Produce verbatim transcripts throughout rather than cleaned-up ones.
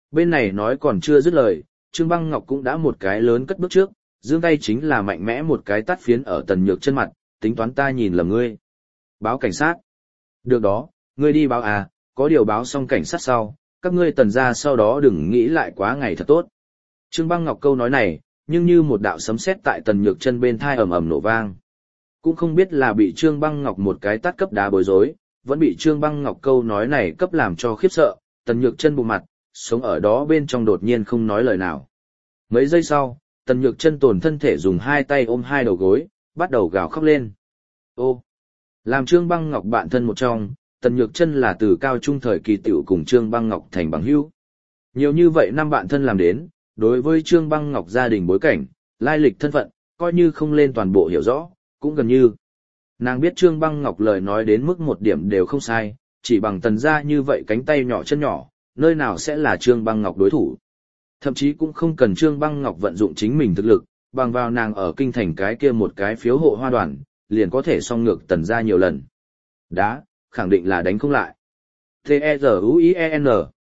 Bên này nói còn chưa dứt lời, Trương Băng Ngọc cũng đã một cái lớn cất bước trước, giương tay chính là mạnh mẽ một cái tát phiến ở Tần Nhược Chân mặt, tính toán ta nhìn lầm ngươi. Báo cảnh sát. Được đó, ngươi đi báo à, có điều báo xong cảnh sát sau, các ngươi Tần gia sau đó đừng nghĩ lại quá ngày thật tốt. Trương Băng Ngọc câu nói này, nhưng như một đạo sấm sét tại Tần Nhược Chân bên thai ầm ầm nổ vang. Cũng không biết là bị Trương Băng Ngọc một cái tát cấp đá bối rối, vẫn bị Trương Băng Ngọc câu nói này cấp làm cho khiếp sợ, Tần Nhược Chân bụng mặt, sống ở đó bên trong đột nhiên không nói lời nào. Mấy giây sau, Tần Nhược Chân tồn thân thể dùng hai tay ôm hai đầu gối, bắt đầu gào khóc lên. Ô, làm Trương Băng Ngọc bạn thân một trong, Tần Nhược Chân là từ cao trung thời kỳ tiểu cùng Trương Băng Ngọc thành bằng hữu. Nhiều như vậy năm bạn thân làm đến, đối với Trương Băng Ngọc gia đình bối cảnh, lai lịch thân phận, coi như không lên toàn bộ hiểu rõ, cũng gần như. Nàng biết Trương Băng Ngọc lời nói đến mức một điểm đều không sai, chỉ bằng Tần gia như vậy cánh tay nhỏ chân nhỏ, nơi nào sẽ là Trương Băng Ngọc đối thủ. Thậm chí cũng không cần Trương Băng Ngọc vận dụng chính mình thực lực, bằng vào nàng ở kinh thành cái kia một cái phiếu hộ hoa đoàn, liền có thể song ngược Tần gia nhiều lần. Đá, khẳng định là đánh không lại. T-E-Z-U-I-E-N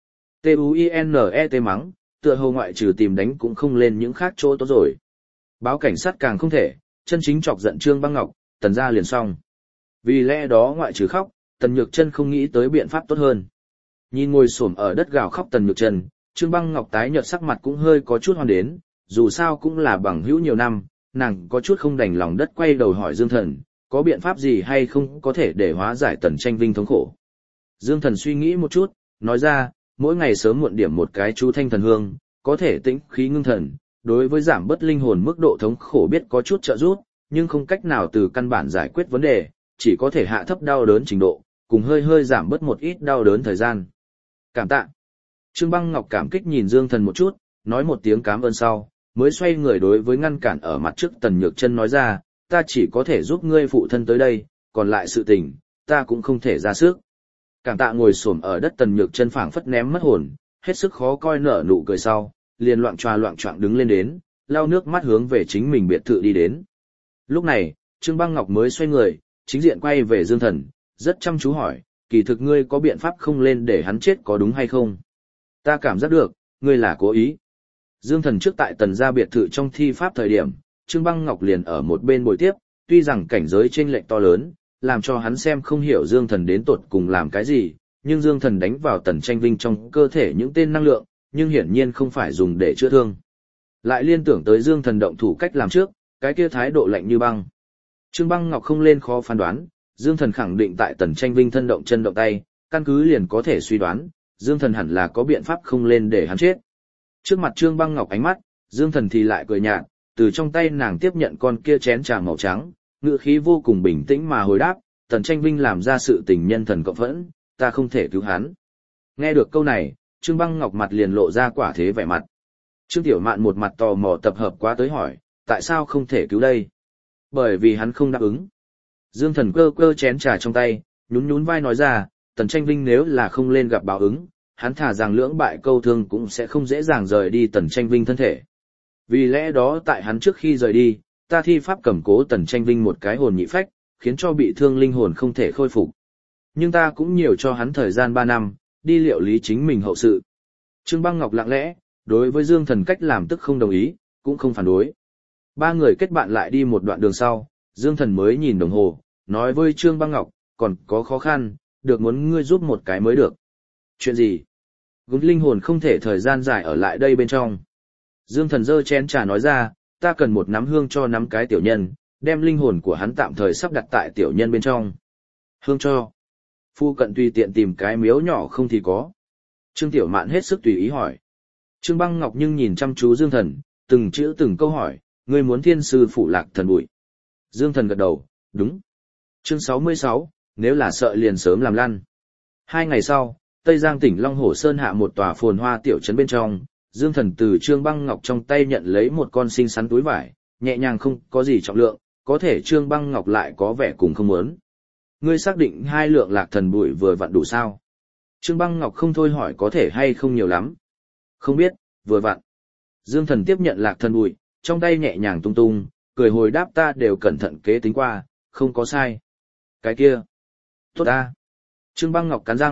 T-U-I-N-E-T mắng, tựa hồ ngoại trừ tìm đánh cũng không lên những khác chỗ tốt rồi. Báo cảnh sát càng không thể, chân chính chọc giận Trương Băng Ngọc, Tần gia liền xong. Vì lẽ đó ngoại trừ khóc, Tần Nhược Chân không nghĩ tới biện pháp tốt hơn. Nhìn ngồi xổm ở đất gào khóc Tần Nhược Chân, Trương Băng Ngọc tái nhợt sắc mặt cũng hơi có chút hoan đến, dù sao cũng là bằng hữu nhiều năm, nàng có chút không đành lòng đất quay đầu hỏi Dương Thần, có biện pháp gì hay không có thể để hóa giải Tần Tranh Vinh thống khổ. Dương Thần suy nghĩ một chút, nói ra, mỗi ngày sớm muộn điểm một cái chú thanh thần hương, có thể tĩnh khí ngưng thần, đối với giảm bớt linh hồn mức độ thống khổ biết có chút trợ giúp, nhưng không cách nào từ căn bản giải quyết vấn đề, chỉ có thể hạ thấp đau đớn trình độ, cùng hơi hơi giảm bớt một ít đau đớn thời gian. Cảm tạ. Trương Băng Ngọc cảm kích nhìn Dương Thần một chút, nói một tiếng cảm ơn sau, mới xoay người đối với ngăn cản ở mặt trước Tần Nhược Chân nói ra, ta chỉ có thể giúp ngươi phụ thân tới đây, còn lại sự tình, ta cũng không thể ra sức. Cảm tạ ngồi xổm ở đất Tần Nhược Chân phảng phất ném mất hồn, hết sức khó coi nở nụ cười sau, liền loạng choạng loạng choạng đứng lên đến, lau nước mắt hướng về chính mình biệt thự đi đến. Lúc này, Trương Băng Ngọc mới xoay người, chính diện quay về Dương Thần, rất chăm chú hỏi, kỳ thực ngươi có biện pháp không lên để hắn chết có đúng hay không? Ta cảm giác được, ngươi là cố ý. Dương Thần trước tại Tần gia biệt thự trong thi pháp thời điểm, Trương Băng Ngọc liền ở một bên bồi tiếp, tuy rằng cảnh giới chênh lệch to lớn, làm cho hắn xem không hiểu Dương Thần đến tột cùng làm cái gì, nhưng Dương Thần đánh vào Tần Tranh Vinh trong cơ thể những tên năng lượng, nhưng hiển nhiên không phải dùng để chữa thương. Lại liên tưởng tới Dương Thần động thủ cách làm trước, cái kia thái độ lạnh như băng. Trương Băng Ngọc không lên khó phán đoán, Dương Thần khẳng định tại Tần Tranh Vinh thân động chân động tay, căn cứ liền có thể suy đoán, Dương Thần hẳn là có biện pháp không lên để hắn chết. Trước mặt Trương Băng Ngọc ánh mắt, Dương Thần thì lại cười nhạt, từ trong tay nàng tiếp nhận con kia chén trà màu trắng, ngữ khí vô cùng bình tĩnh mà hồi đáp, Tần Tranh Vinh làm ra sự tình nhân thần cộng phẫn, ta không thể cứu hắn. Nghe được câu này, Trương Băng Ngọc mặt liền lộ ra quả thế vẻ mặt. Trương Tiểu Mạn một mặt tò mò tập hợp quá tới hỏi, tại sao không thể cứu đây? Bởi vì hắn không đáp ứng. Dương Thần cơ cơ chén trà trong tay, nhún nhún vai nói ra, Tần Tranh Vinh nếu là không lên gặp báo ứng, hắn thả rằng lưỡng bại câu thương cũng sẽ không dễ dàng rời đi Tần Tranh Vinh thân thể. Vì lẽ đó tại hắn trước khi rời đi, ta thi pháp cầm cố Tần Tranh Vinh một cái hồn nhị phách, khiến cho bị thương linh hồn không thể khôi phục. Nhưng ta cũng nhiều cho hắn thời gian ba năm, đi liệu lý chính mình hậu sự. Trương Băng Ngọc lặng lẽ, đối với Dương Thần cách làm tức không đồng ý, cũng không phản đối. Ba người kết bạn lại đi một đoạn đường sau, Dương Thần mới nhìn đồng hồ, nói với Trương Băng Ngọc, còn có khó khăn, được muốn ngươi giúp một cái mới được. Chuyện gì? Gúng linh hồn không thể thời gian dài ở lại đây bên trong. Dương Thần giơ chén trà nói ra, ta cần một nắm hương cho nắm cái tiểu nhân, đem linh hồn của hắn tạm thời sắp đặt tại tiểu nhân bên trong. Hương cho. Phu cận tùy tiện tìm cái miếu nhỏ không thì có. Trương Tiểu Mạn hết sức tùy ý hỏi. Trương Băng Ngọc nhưng nhìn chăm chú Dương Thần, từng chữ từng câu hỏi, ngươi muốn thiên sư phụ lạc thần bụi. Dương Thần gật đầu, đúng. Chương sáu mươi sáu, nếu là sợ liền sớm làm lăn. Hai ngày sau, Tây Giang tỉnh Long Hổ Sơn hạ một tòa phồn hoa tiểu trấn bên trong, Dương Thần từ Trương Băng Ngọc trong tay nhận lấy một con xinh xắn túi vải, nhẹ nhàng không có gì trọng lượng, có thể Trương Băng Ngọc lại có vẻ cùng không muốn. Ngươi xác định hai lượng lạc thần bụi vừa vặn đủ sao? Trương Băng Ngọc không thôi hỏi có thể hay không nhiều lắm. Không biết, vừa vặn. Dương Thần tiếp nhận lạc thần bụi, trong tay nhẹ nhàng tung tung, cười hồi đáp ta đều cẩn thận kế tính qua, không có sai. Cái kia. Tốt ta. Trương Băng Ngọc cắn răng,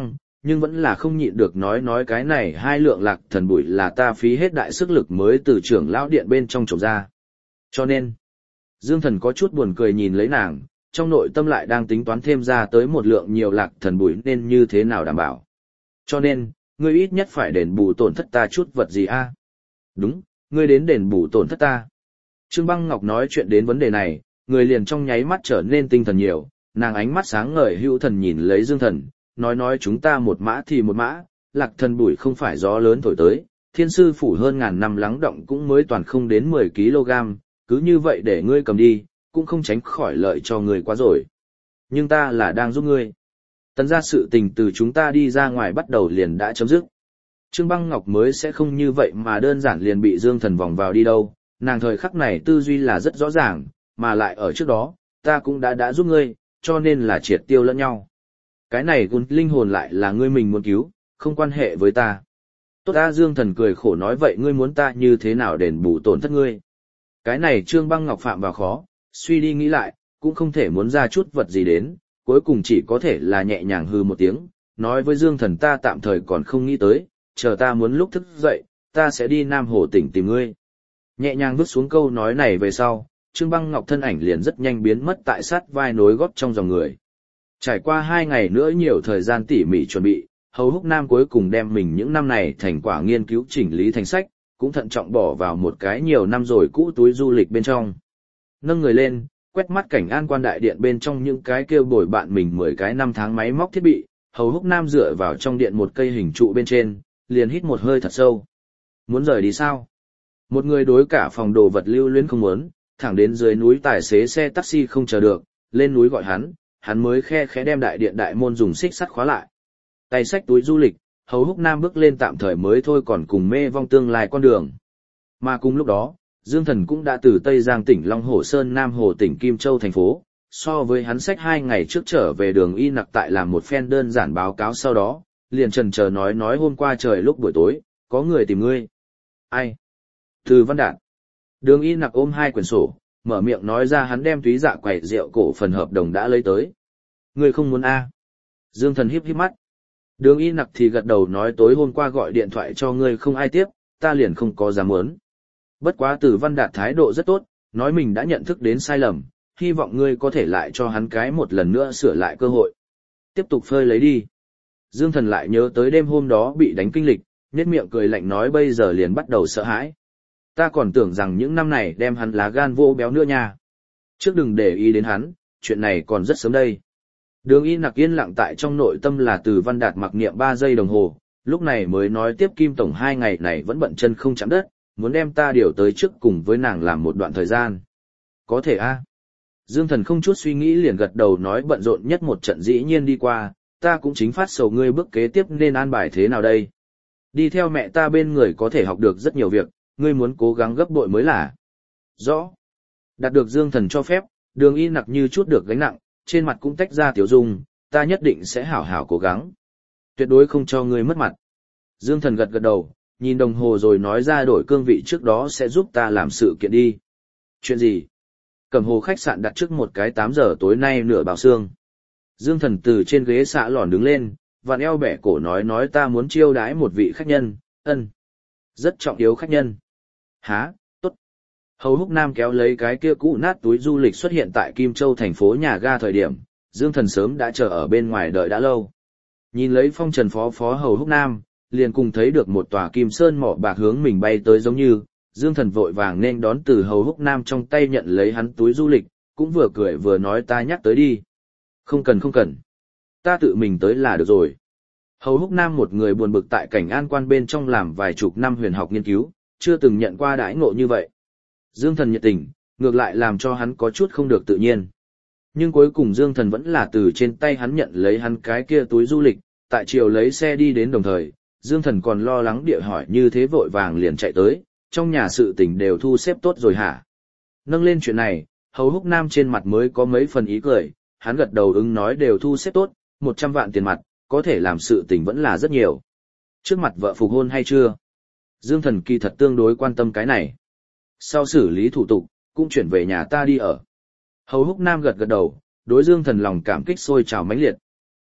nhưng vẫn là không nhịn được nói nói cái này hai lượng lạc thần bụi là ta phí hết đại sức lực mới từ trưởng lão điện bên trong trồng ra. Cho nên, Dương Thần có chút buồn cười nhìn lấy nàng, trong nội tâm lại đang tính toán thêm ra tới một lượng nhiều lạc thần bụi nên như thế nào đảm bảo. Cho nên, ngươi ít nhất phải đền bù tổn thất ta chút vật gì a? Đúng, ngươi đến đền bù tổn thất ta. Trương Băng Ngọc nói chuyện đến vấn đề này, người liền trong nháy mắt trở nên tinh thần nhiều, nàng ánh mắt sáng ngời hữu thần nhìn lấy Dương Thần, nói nói chúng ta một mã thì một mã, lạc thần bụi không phải gió lớn thổi tới, thiên sư phủ hơn ngàn năm lắng động cũng mới toàn không đến mười ki lô gam, cứ như vậy để ngươi cầm đi, cũng không tránh khỏi lợi cho ngươi quá rồi. Nhưng ta là đang giúp ngươi. Tần ra sự tình từ chúng ta đi ra ngoài bắt đầu liền đã chấm dứt. Trương Băng Ngọc mới sẽ không như vậy mà đơn giản liền bị Dương Thần vòng vào đi đâu, nàng thời khắc này tư duy là rất rõ ràng, mà lại ở trước đó, ta cũng đã đã giúp ngươi, cho nên là triệt tiêu lẫn nhau. Cái này gùn linh hồn lại là ngươi mình muốn cứu, không quan hệ với ta. Tốt ta Dương Thần cười khổ nói vậy ngươi muốn ta như thế nào đền bù tổn thất ngươi. Cái này Trương Băng Ngọc phạm vào khó, suy đi nghĩ lại, cũng không thể muốn ra chút vật gì đến, cuối cùng chỉ có thể là nhẹ nhàng hư một tiếng, nói với Dương Thần ta tạm thời còn không nghĩ tới, chờ ta muốn lúc thức dậy, ta sẽ đi Nam Hồ tỉnh tìm ngươi. Nhẹ nhàng vứt xuống câu nói này về sau, Trương Băng Ngọc thân ảnh liền rất nhanh biến mất tại sát vai nối gót trong dòng người. Trải qua hai ngày nữa nhiều thời gian tỉ mỉ chuẩn bị, Hầu Húc Nam cuối cùng đem mình những năm này thành quả nghiên cứu chỉnh lý thành sách, cũng thận trọng bỏ vào một cái nhiều năm rồi cũ túi du lịch bên trong. Nâng người lên, quét mắt cảnh an quan đại điện bên trong những cái kêu bồi bạn mình mười cái năm tháng máy móc thiết bị, Hầu Húc Nam dựa vào trong điện một cây hình trụ bên trên, liền hít một hơi thật sâu. Muốn rời đi sao? Một người đối cả phòng đồ vật lưu luyến không muốn, thẳng đến dưới núi tài xế xe taxi không chờ được, lên núi gọi hắn, hắn mới khe khẽ đem đại điện đại môn dùng xích sắt khóa lại. Tay xách túi du lịch, Hầu Húc Nam bước lên tạm thời mới thôi còn cùng mê vong tương lai con đường. Mà cùng lúc đó, Dương Thần cũng đã từ Tây Giang tỉnh Long Hồ Sơn Nam Hồ tỉnh Kim Châu thành phố, so với hắn xách hai ngày trước trở về đường y nặc tại làm một phen đơn giản báo cáo sau đó, liền trần chờ nói nói hôm qua trời lúc buổi tối, có người tìm ngươi. Ai? Từ Văn Đạt. Đường y nặc ôm hai quyển sổ, mở miệng nói ra hắn đem túy dạ quầy rượu cổ phần hợp đồng đã lấy tới. Ngươi không muốn a? Dương Thần híp híp mắt. Đường y nặc thì gật đầu nói tối hôm qua gọi điện thoại cho ngươi không ai tiếp, ta liền không có dám muốn. Bất quá Từ Văn Đạt thái độ rất tốt, nói mình đã nhận thức đến sai lầm, hy vọng ngươi có thể lại cho hắn cái một lần nữa sửa lại cơ hội. Tiếp tục phơi lấy đi. Dương Thần lại nhớ tới đêm hôm đó bị đánh kinh lịch, nhếch miệng cười lạnh nói bây giờ liền bắt đầu sợ hãi. Ta còn tưởng rằng những năm này đem hắn lá gan vô béo nữa nha. Trước đừng để ý đến hắn, chuyện này còn rất sớm đây. Đường y nặc yên lặng tại trong nội tâm là Từ Văn Đạt mặc niệm ba giây đồng hồ, lúc này mới nói tiếp Kim Tổng hai ngày này vẫn bận chân không chạm đất, muốn đem ta điều tới trước cùng với nàng làm một đoạn thời gian. Có thể a? Dương Thần không chút suy nghĩ liền gật đầu nói bận rộn nhất một trận dĩ nhiên đi qua, ta cũng chính phát sầu ngươi bước kế tiếp nên an bài thế nào đây. Đi theo mẹ ta bên người có thể học được rất nhiều việc, ngươi muốn cố gắng gấp bội mới là. Rõ. Đạt được Dương Thần cho phép, đường y nặc như chút được gánh nặng, trên mặt cũng tách ra tiểu dung, ta nhất định sẽ hảo hảo cố gắng. Tuyệt đối không cho ngươi mất mặt. Dương Thần gật gật đầu, nhìn đồng hồ rồi nói ra đổi cương vị trước đó sẽ giúp ta làm sự kiện đi. Chuyện gì? Cẩm Hồ khách sạn đặt trước một cái tám giờ tối nay nửa bào xương. Dương Thần từ trên ghế xạ lòn đứng lên, vặn eo bẻ cổ nói nói ta muốn chiêu đãi một vị khách nhân, ân. Rất trọng yếu khách nhân. Hả, tốt. Hầu Húc Nam kéo lấy cái kia cũ nát túi du lịch xuất hiện tại Kim Châu thành phố nhà ga thời điểm, Dương Thần sớm đã chờ ở bên ngoài đợi đã lâu. Nhìn lấy phong trần phó phó Hầu Húc Nam, liền cùng thấy được một tòa kim sơn mỏ bạc hướng mình bay tới giống như, Dương Thần vội vàng nên đón từ Hầu Húc Nam trong tay nhận lấy hắn túi du lịch, cũng vừa cười vừa nói ta nhắc tới đi. Không cần không cần. Ta tự mình tới là được rồi. Hầu Húc Nam một người buồn bực tại cảnh an quan bên trong làm vài chục năm huyền học nghiên cứu, chưa từng nhận qua đãi ngộ như vậy. Dương Thần nhiệt tình, ngược lại làm cho hắn có chút không được tự nhiên. Nhưng cuối cùng Dương Thần vẫn là từ trên tay hắn nhận lấy hắn cái kia túi du lịch, tại chiều lấy xe đi đến đồng thời, Dương Thần còn lo lắng địa hỏi như thế vội vàng liền chạy tới, trong nhà sự tình đều thu xếp tốt rồi hả? Nâng lên chuyện này, Hầu Húc Nam trên mặt mới có mấy phần ý cười, hắn gật đầu ứng nói đều thu xếp tốt, một trăm vạn tiền mặt, có thể làm sự tình vẫn là rất nhiều. Trước mặt vợ phục hôn hay chưa? Dương Thần kỳ thật tương đối quan tâm cái này. Sau xử lý thủ tục, cũng chuyển về nhà ta đi ở. Hầu Húc Nam gật gật đầu, đối Dương Thần lòng cảm kích sôi trào mãnh liệt.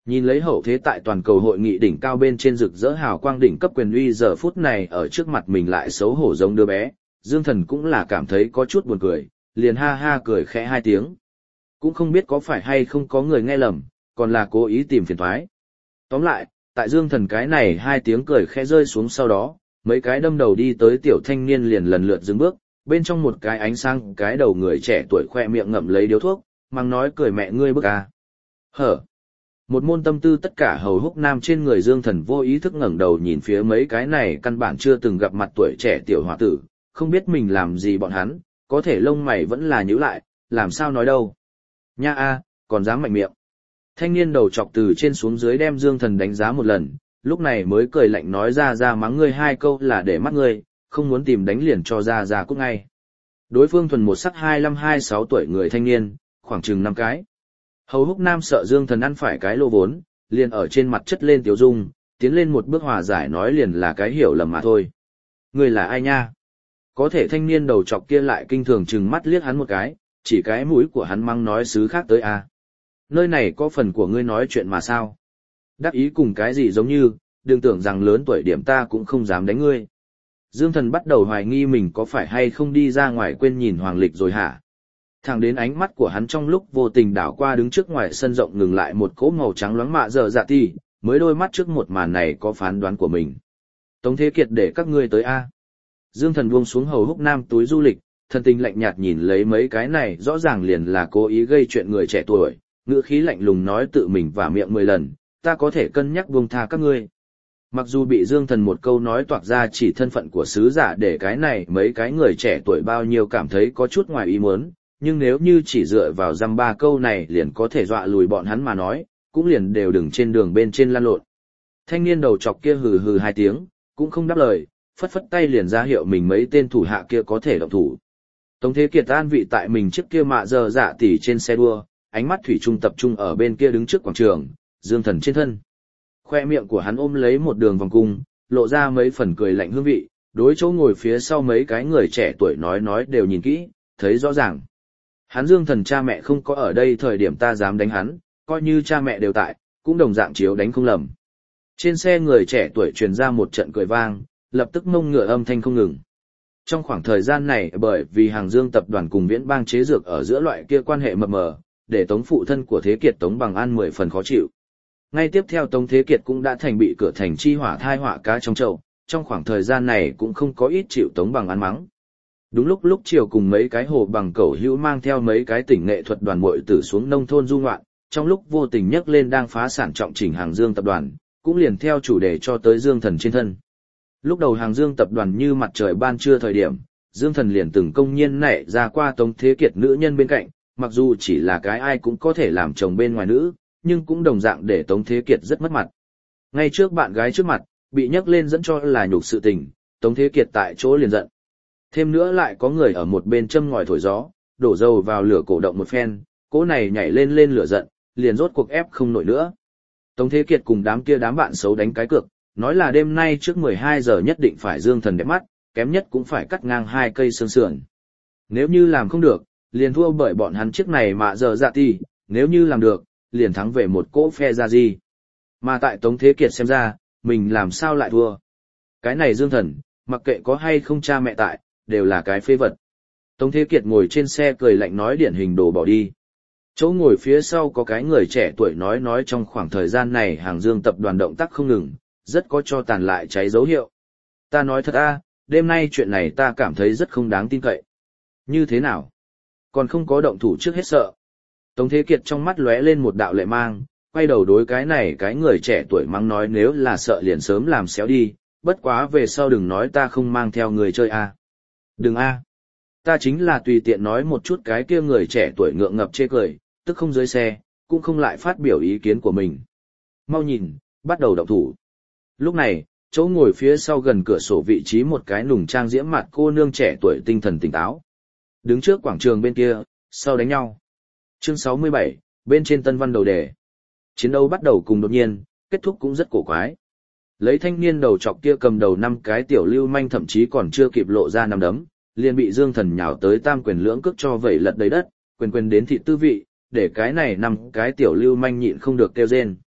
Nhìn lấy hậu thế tại toàn cầu hội nghị đỉnh cao bên trên rực rỡ hào quang đỉnh cấp quyền uy giờ phút này ở trước mặt mình lại xấu hổ giống đứa bé, Dương Thần cũng là cảm thấy có chút buồn cười, liền ha ha cười khẽ hai tiếng. Cũng không biết có phải hay không có người nghe lầm, còn là cố ý tìm phiền toái. Tóm lại, tại Dương Thần cái này hai tiếng cười khẽ rơi xuống sau đó, mấy cái đâm đầu đi tới tiểu thanh niên liền lần lượt dừng bước, bên trong một cái ánh sang cái đầu người trẻ tuổi khoe miệng ngậm lấy điếu thuốc, mang nói cười mẹ ngươi bức à. Hở. Một môn tâm tư tất cả hầu húc nam trên người Dương Thần vô ý thức ngẩng đầu nhìn phía mấy cái này căn bản chưa từng gặp mặt tuổi trẻ tiểu hòa tử, không biết mình làm gì bọn hắn, có thể lông mày vẫn là nhíu lại, làm sao nói đâu. Nha a, còn dám mạnh miệng. Thanh niên đầu chọc từ trên xuống dưới đem Dương Thần đánh giá một lần, lúc này mới cười lạnh nói ra ra mắng ngươi hai câu là để mắt ngươi, không muốn tìm đánh liền cho ra ra cút ngay. Đối phương thuần một sắc hai lăm hai sáu tuổi người thanh niên, khoảng chừng năm cái. Hầu húc nam sợ Dương Thần ăn phải cái lô vốn, liền ở trên mặt chất lên tiểu dung, tiến lên một bước hòa giải nói liền là cái hiểu lầm mà thôi. Người là ai nha? Có thể thanh niên đầu chọc kia lại kinh thường chừng mắt liếc hắn một cái, chỉ cái mũi của hắn mắng nói xứ khác tới a. Nơi này có phần của ngươi nói chuyện mà sao? Đắc ý cùng cái gì giống như, đừng tưởng rằng lớn tuổi điểm ta cũng không dám đánh ngươi. Dương Thần bắt đầu hoài nghi mình có phải hay không đi ra ngoài quên nhìn hoàng lịch rồi hả? Thẳng đến ánh mắt của hắn trong lúc vô tình đảo qua đứng trước ngoài sân rộng ngừng lại một cỗ màu trắng loáng mạ dở dạ ti, mới đôi mắt trước một màn này có phán đoán của mình. Tống Thế Kiệt để các ngươi tới a. Dương Thần buông xuống hầu húc nam túi du lịch, thần tình lạnh nhạt nhìn lấy mấy cái này rõ ràng liền là cố ý gây chuyện người trẻ tuổi, ngữ khí lạnh lùng nói tự mình vả miệng mười lần, ta có thể cân nhắc buông tha các ngươi. Mặc dù bị Dương Thần một câu nói toạc ra chỉ thân phận của sứ giả để cái này mấy cái người trẻ tuổi bao nhiêu cảm thấy có chút ngoài ý muốn, nhưng nếu như chỉ dựa vào dăm ba câu này liền có thể dọa lùi bọn hắn mà nói, cũng liền đều đừng trên đường bên trên lăn lộn. Thanh niên đầu chọc kia hừ hừ hai tiếng, cũng không đáp lời, phất phất tay liền ra hiệu mình mấy tên thủ hạ kia có thể động thủ. Tống Thế Kiệt an vị tại mình trước kia mạ giờ dạ tỉ trên xe đua, ánh mắt thủy chung tập trung ở bên kia đứng trước quảng trường, Dương Thần trên thân. Khoe miệng của hắn ôm lấy một đường vòng cung, lộ ra mấy phần cười lạnh hương vị, đối chỗ ngồi phía sau mấy cái người trẻ tuổi nói nói đều nhìn kỹ, thấy rõ ràng. Hắn Dương Thần cha mẹ không có ở đây thời điểm ta dám đánh hắn, coi như cha mẹ đều tại, cũng đồng dạng chiếu đánh không lầm. Trên xe người trẻ tuổi truyền ra một trận cười vang, lập tức mông ngựa âm thanh không ngừng. Trong khoảng thời gian này bởi vì Hàng Dương tập đoàn cùng Viễn Bang chế dược ở giữa loại kia quan hệ mập mờ, để Tống phụ thân của Thế Kiệt Tống Bằng An mười phần khó chịu. Ngay tiếp theo Tống Thế Kiệt cũng đã thành bị cửa thành chi hỏa thai họa cá trong chậu, trong khoảng thời gian này cũng không có ít chịu Tống Bằng An mắng. Đúng lúc lúc chiều cùng mấy cái hồ bằng cẩu hữu mang theo mấy cái tỉnh nghệ thuật đoàn muội tử xuống nông thôn du ngoạn, trong lúc vô tình nhắc lên đang phá sản trọng chỉnh Hàng Dương tập đoàn, cũng liền theo chủ đề cho tới Dương Thần trên thân. Lúc đầu Hàng Dương tập đoàn như mặt trời ban trưa thời điểm, Dương Thần liền từng công nhiên nảy ra qua Tống Thế Kiệt nữ nhân bên cạnh, mặc dù chỉ là cái ai cũng có thể làm chồng bên ngoài nữ, nhưng cũng đồng dạng để Tống Thế Kiệt rất mất mặt. Ngay trước bạn gái trước mặt, bị nhắc lên dẫn cho là nhục sự tình, Tống Thế Kiệt tại chỗ liền giận. Thêm nữa lại có người ở một bên châm ngòi thổi gió, đổ dầu vào lửa cổ động một phen, cỗ này nhảy lên lên lửa giận, liền rốt cuộc ép không nổi nữa. Tống Thế Kiệt cùng đám kia đám bạn xấu đánh cái cược, nói là đêm nay trước mười hai giờ nhất định phải Dương Thần đẹp mắt, kém nhất cũng phải cắt ngang hai cây xương sườn. Nếu như làm không được, liền thua bởi bọn hắn chiếc này mà giờ dạ ti, nếu như làm được, liền thắng về một cỗ phe ra gì. Mà tại Tống Thế Kiệt xem ra, mình làm sao lại thua. Cái này Dương Thần, mặc kệ có hay không cha mẹ tại, đều là cái phế vật. Tống Thế Kiệt ngồi trên xe cười lạnh nói điển hình đồ bỏ đi. Chỗ ngồi phía sau có cái người trẻ tuổi nói nói trong khoảng thời gian này Hàng Dương tập đoàn động tác không ngừng, rất có cho tàn lại cháy dấu hiệu. Ta nói thật a, đêm nay chuyện này ta cảm thấy rất không đáng tin cậy. Như thế nào? Còn không có động thủ trước hết sợ. Tống Thế Kiệt trong mắt lóe lên một đạo lệ mang, quay đầu đối cái này cái người trẻ tuổi mắng nói nếu là sợ liền sớm làm xéo đi, bất quá về sau đừng nói ta không mang theo người chơi a. Đừng a. Ta chính là tùy tiện nói một chút cái kia người trẻ tuổi ngượng ngập chê cười, tức không dưới xe, cũng không lại phát biểu ý kiến của mình. Mau nhìn, bắt đầu động thủ. Lúc này, chỗ ngồi phía sau gần cửa sổ vị trí một cái nùng trang diễm mặt cô nương trẻ tuổi tinh thần tỉnh táo. Đứng trước quảng trường bên kia, sau đánh nhau. Chương sáu mươi bảy, bên trên tân văn đầu đề. Chiến đấu bắt đầu cùng đột nhiên, kết thúc cũng rất cổ quái. Lấy thanh niên đầu chọc kia cầm đầu năm cái tiểu lưu manh thậm chí còn chưa kịp lộ ra năm đấm, liền bị Dương Thần nhào tới tam quyền lưỡng cước cho vẩy lật đầy đất, quyền quyền đến thịt tư vị, để cái này năm cái tiểu lưu manh nhịn không được kêu rên.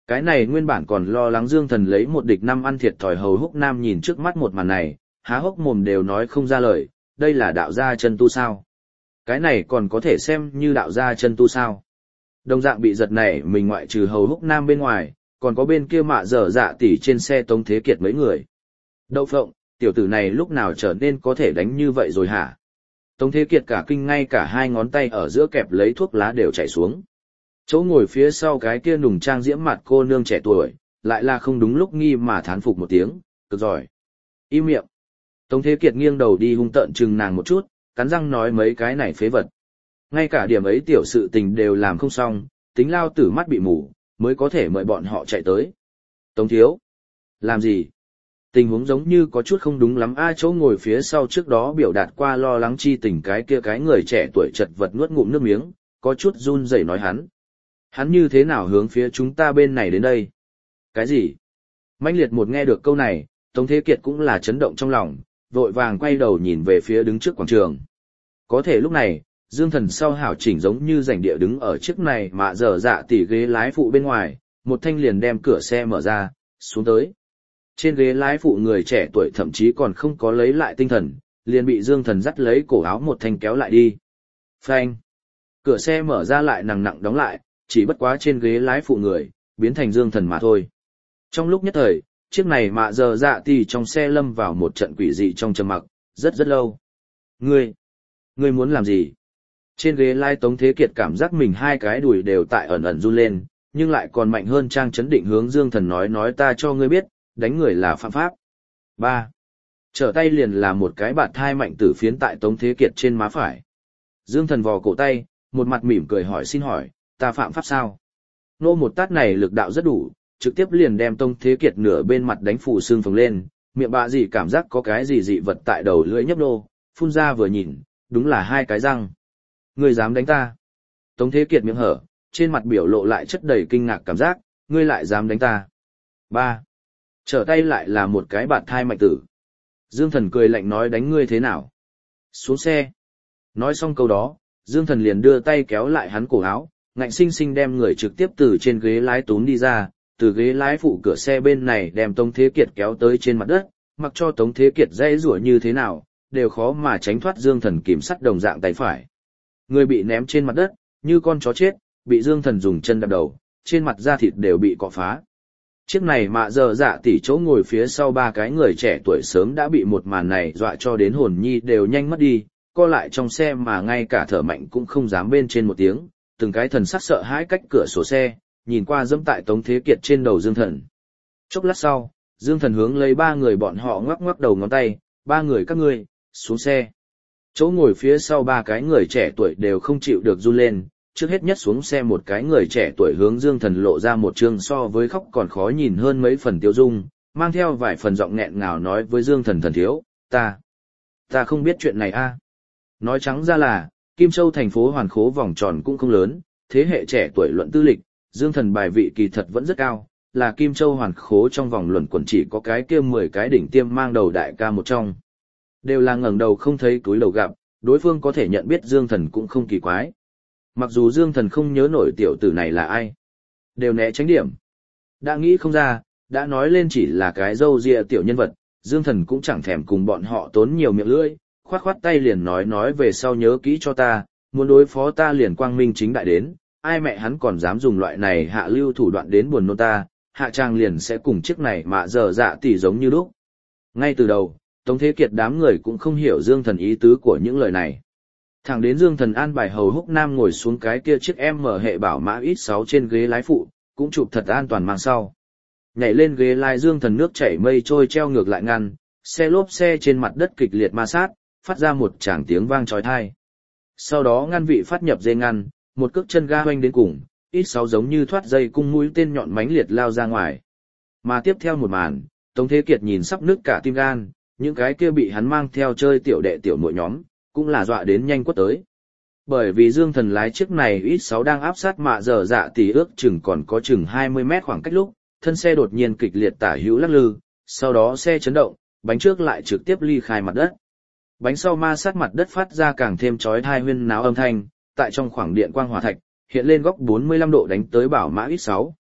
Cái này nguyên bản còn lo lắng Dương Thần lấy một địch năm ăn thiệt thòi Hầu Húc Nam nhìn trước mắt một màn này, há hốc mồm đều nói không ra lời, đây là đạo gia chân tu sao? Cái này còn có thể xem như đạo gia chân tu sao? Đồng dạng bị giật này mình ngoại trừ Hầu Húc Nam bên ngoài, còn có bên kia mạ dở dạ tỷ trên xe Tống Thế Kiệt mấy người. Đậu phộng, tiểu tử này lúc nào trở nên có thể đánh như vậy rồi hả? Tống Thế Kiệt cả kinh ngay cả hai ngón tay ở giữa kẹp lấy thuốc lá đều chảy xuống. Chỗ ngồi phía sau cái kia nùng trang diễm mặt cô nương trẻ tuổi, lại là không đúng lúc nghi mà thán phục một tiếng, cực giỏi. Im miệng. Tống Thế Kiệt nghiêng đầu đi hung tợn chừng nàng một chút, cắn răng nói mấy cái này phế vật. Ngay cả điểm ấy tiểu sự tình đều làm không xong, tính lao tử mắt bị mù, mới có thể mời bọn họ chạy tới. Tống thiếu. Làm gì? Tình huống giống như có chút không đúng lắm a. Chỗ ngồi phía sau trước đó biểu đạt qua lo lắng chi tình cái kia cái người trẻ tuổi chật vật nuốt ngụm nước miếng, có chút run rẩy nói hắn. Hắn như thế nào hướng phía chúng ta bên này đến đây? Cái gì? Mãnh liệt một nghe được câu này, Tống Thế Kiệt cũng là chấn động trong lòng, vội vàng quay đầu nhìn về phía đứng trước quảng trường. Có thể lúc này, Dương Thần sau hảo chỉnh giống như rảnh địa đứng ở chiếc này mà dở dạ tỉ ghế lái phụ bên ngoài, một thanh liền đem cửa xe mở ra, xuống tới. Trên ghế lái phụ người trẻ tuổi thậm chí còn không có lấy lại tinh thần, liền bị Dương Thần dắt lấy cổ áo một thanh kéo lại đi. Phanh! Cửa xe mở ra lại nặng nặng đóng lại, chỉ bất quá trên ghế lái phụ người, biến thành Dương Thần mà thôi. Trong lúc nhất thời, chiếc này mạ giờ dạ thì trong xe lâm vào một trận quỷ dị trong trầm mặc, rất rất lâu. Ngươi, ngươi muốn làm gì? Trên ghế lái Tống Thế Kiệt cảm giác mình hai cái đùi đều tại ẩn ẩn run lên, nhưng lại còn mạnh hơn trang chấn định hướng Dương Thần nói nói ta cho ngươi biết, đánh người là phạm pháp. ba. Trở tay liền là một cái bạt thai mạnh tử phiến tại Tống Thế Kiệt trên má phải. Dương Thần vò cổ tay, một mặt mỉm cười hỏi xin hỏi, ta phạm pháp sao? Nô một tát này lực đạo rất đủ, trực tiếp liền đem Tống Thế Kiệt nửa bên mặt đánh phù xương phồng lên, miệng bạ gì cảm giác có cái gì dị vật tại đầu lưỡi nhấp nô, phun ra vừa nhìn, đúng là hai cái răng. Ngươi dám đánh ta? Tống Thế Kiệt miệng hở, trên mặt biểu lộ lại chất đầy kinh ngạc cảm giác, ngươi lại dám đánh ta? ba. Trở tay lại là một cái bạt thai mạnh tử. Dương Thần cười lạnh nói đánh ngươi thế nào? Xuống xe. Nói xong câu đó, Dương Thần liền đưa tay kéo lại hắn cổ áo, ngạnh sinh sinh đem người trực tiếp từ trên ghế lái tún đi ra, từ ghế lái phụ cửa xe bên này đem Tống Thế Kiệt kéo tới trên mặt đất, mặc cho Tống Thế Kiệt dây rủa như thế nào, đều khó mà tránh thoát Dương Thần kìm sắt đồng dạng tay phải. Người bị ném trên mặt đất, như con chó chết, bị Dương Thần dùng chân đạp đầu, trên mặt da thịt đều bị cọ phá. Chiếc này mạ giờ dạ tỉ chỗ ngồi phía sau ba cái người trẻ tuổi sớm đã bị một màn này dọa cho đến hồn nhi đều nhanh mất đi, co lại trong xe mà ngay cả thở mạnh cũng không dám bên trên một tiếng, từng cái thần sắc sợ hãi cách cửa sổ xe, nhìn qua dẫm tại Tống Thế Kiệt trên đầu Dương Thần. Chốc lát sau, Dương Thần hướng lấy ba người bọn họ ngoắc ngoắc đầu ngón tay, ba người các ngươi, xuống xe. Chỗ ngồi phía sau ba cái người trẻ tuổi đều không chịu được run lên, trước hết nhất xuống xe một cái người trẻ tuổi hướng Dương Thần lộ ra một trương so với khóc còn khó nhìn hơn mấy phần tiêu dung, mang theo vài phần giọng nghẹn ngào nói với Dương Thần thần thiếu, ta, ta không biết chuyện này a. Nói trắng ra là, Kim Châu thành phố hoàn khố vòng tròn cũng không lớn, thế hệ trẻ tuổi luận tư lịch, Dương Thần bài vị kỳ thật vẫn rất cao, là Kim Châu hoàn khố trong vòng luận quần chỉ có cái kia mười cái đỉnh tiêm mang đầu đại ca một trong. Đều là ngẩng đầu không thấy túi đầu gặp, đối phương có thể nhận biết Dương Thần cũng không kỳ quái. Mặc dù Dương Thần không nhớ nổi tiểu tử này là ai, đều né tránh điểm. Đã nghĩ không ra, đã nói lên chỉ là cái râu ria tiểu nhân vật, Dương Thần cũng chẳng thèm cùng bọn họ tốn nhiều miệng lưỡi, khoát khoát tay liền nói nói về sau nhớ kỹ cho ta, muốn đối phó ta liền quang minh chính đại đến, ai mẹ hắn còn dám dùng loại này hạ lưu thủ đoạn đến buồn nôn ta, hạ trang liền sẽ cùng chiếc này mà dở dạ tỉ giống như lúc. Ngay từ đầu, Tống Thế Kiệt đám người cũng không hiểu Dương Thần ý tứ của những lời này. Thẳng đến Dương Thần an bài Hầu Húc Nam ngồi xuống cái kia chiếc M hệ bảo mã X sáu trên ghế lái phụ, cũng chụp thật an toàn mang sau. Nhảy lên ghế lái Dương Thần nước chảy mây trôi treo ngược lại ngăn, xe lốp xe trên mặt đất kịch liệt ma sát, phát ra một tràng tiếng vang chói tai. Sau đó ngăn vị phát nhập dây ngăn, một cước chân ga hoành đến cùng, X sáu giống như thoát dây cung mũi tên nhọn mánh liệt lao ra ngoài. Mà tiếp theo một màn, Tống Thế Kiệt nhìn sắp nứt cả tim gan, những cái kia bị hắn mang theo chơi tiểu đệ tiểu muội nhóm, cũng là dọa đến nhanh quất tới. Bởi vì Dương Thần lái chiếc này X sáu đang áp sát mạ dở dạ tỉ ước chừng còn có chừng hai mươi mét khoảng cách lúc, thân xe đột nhiên kịch liệt tả hữu lắc lư, sau đó xe chấn động, bánh trước lại trực tiếp ly khai mặt đất. Bánh sau ma sát mặt đất phát ra càng thêm chói tai huyên náo âm thanh, tại trong khoảng điện quang hỏa thạch, hiện lên góc bốn mươi lăm độ đánh tới bảo mã X sáu,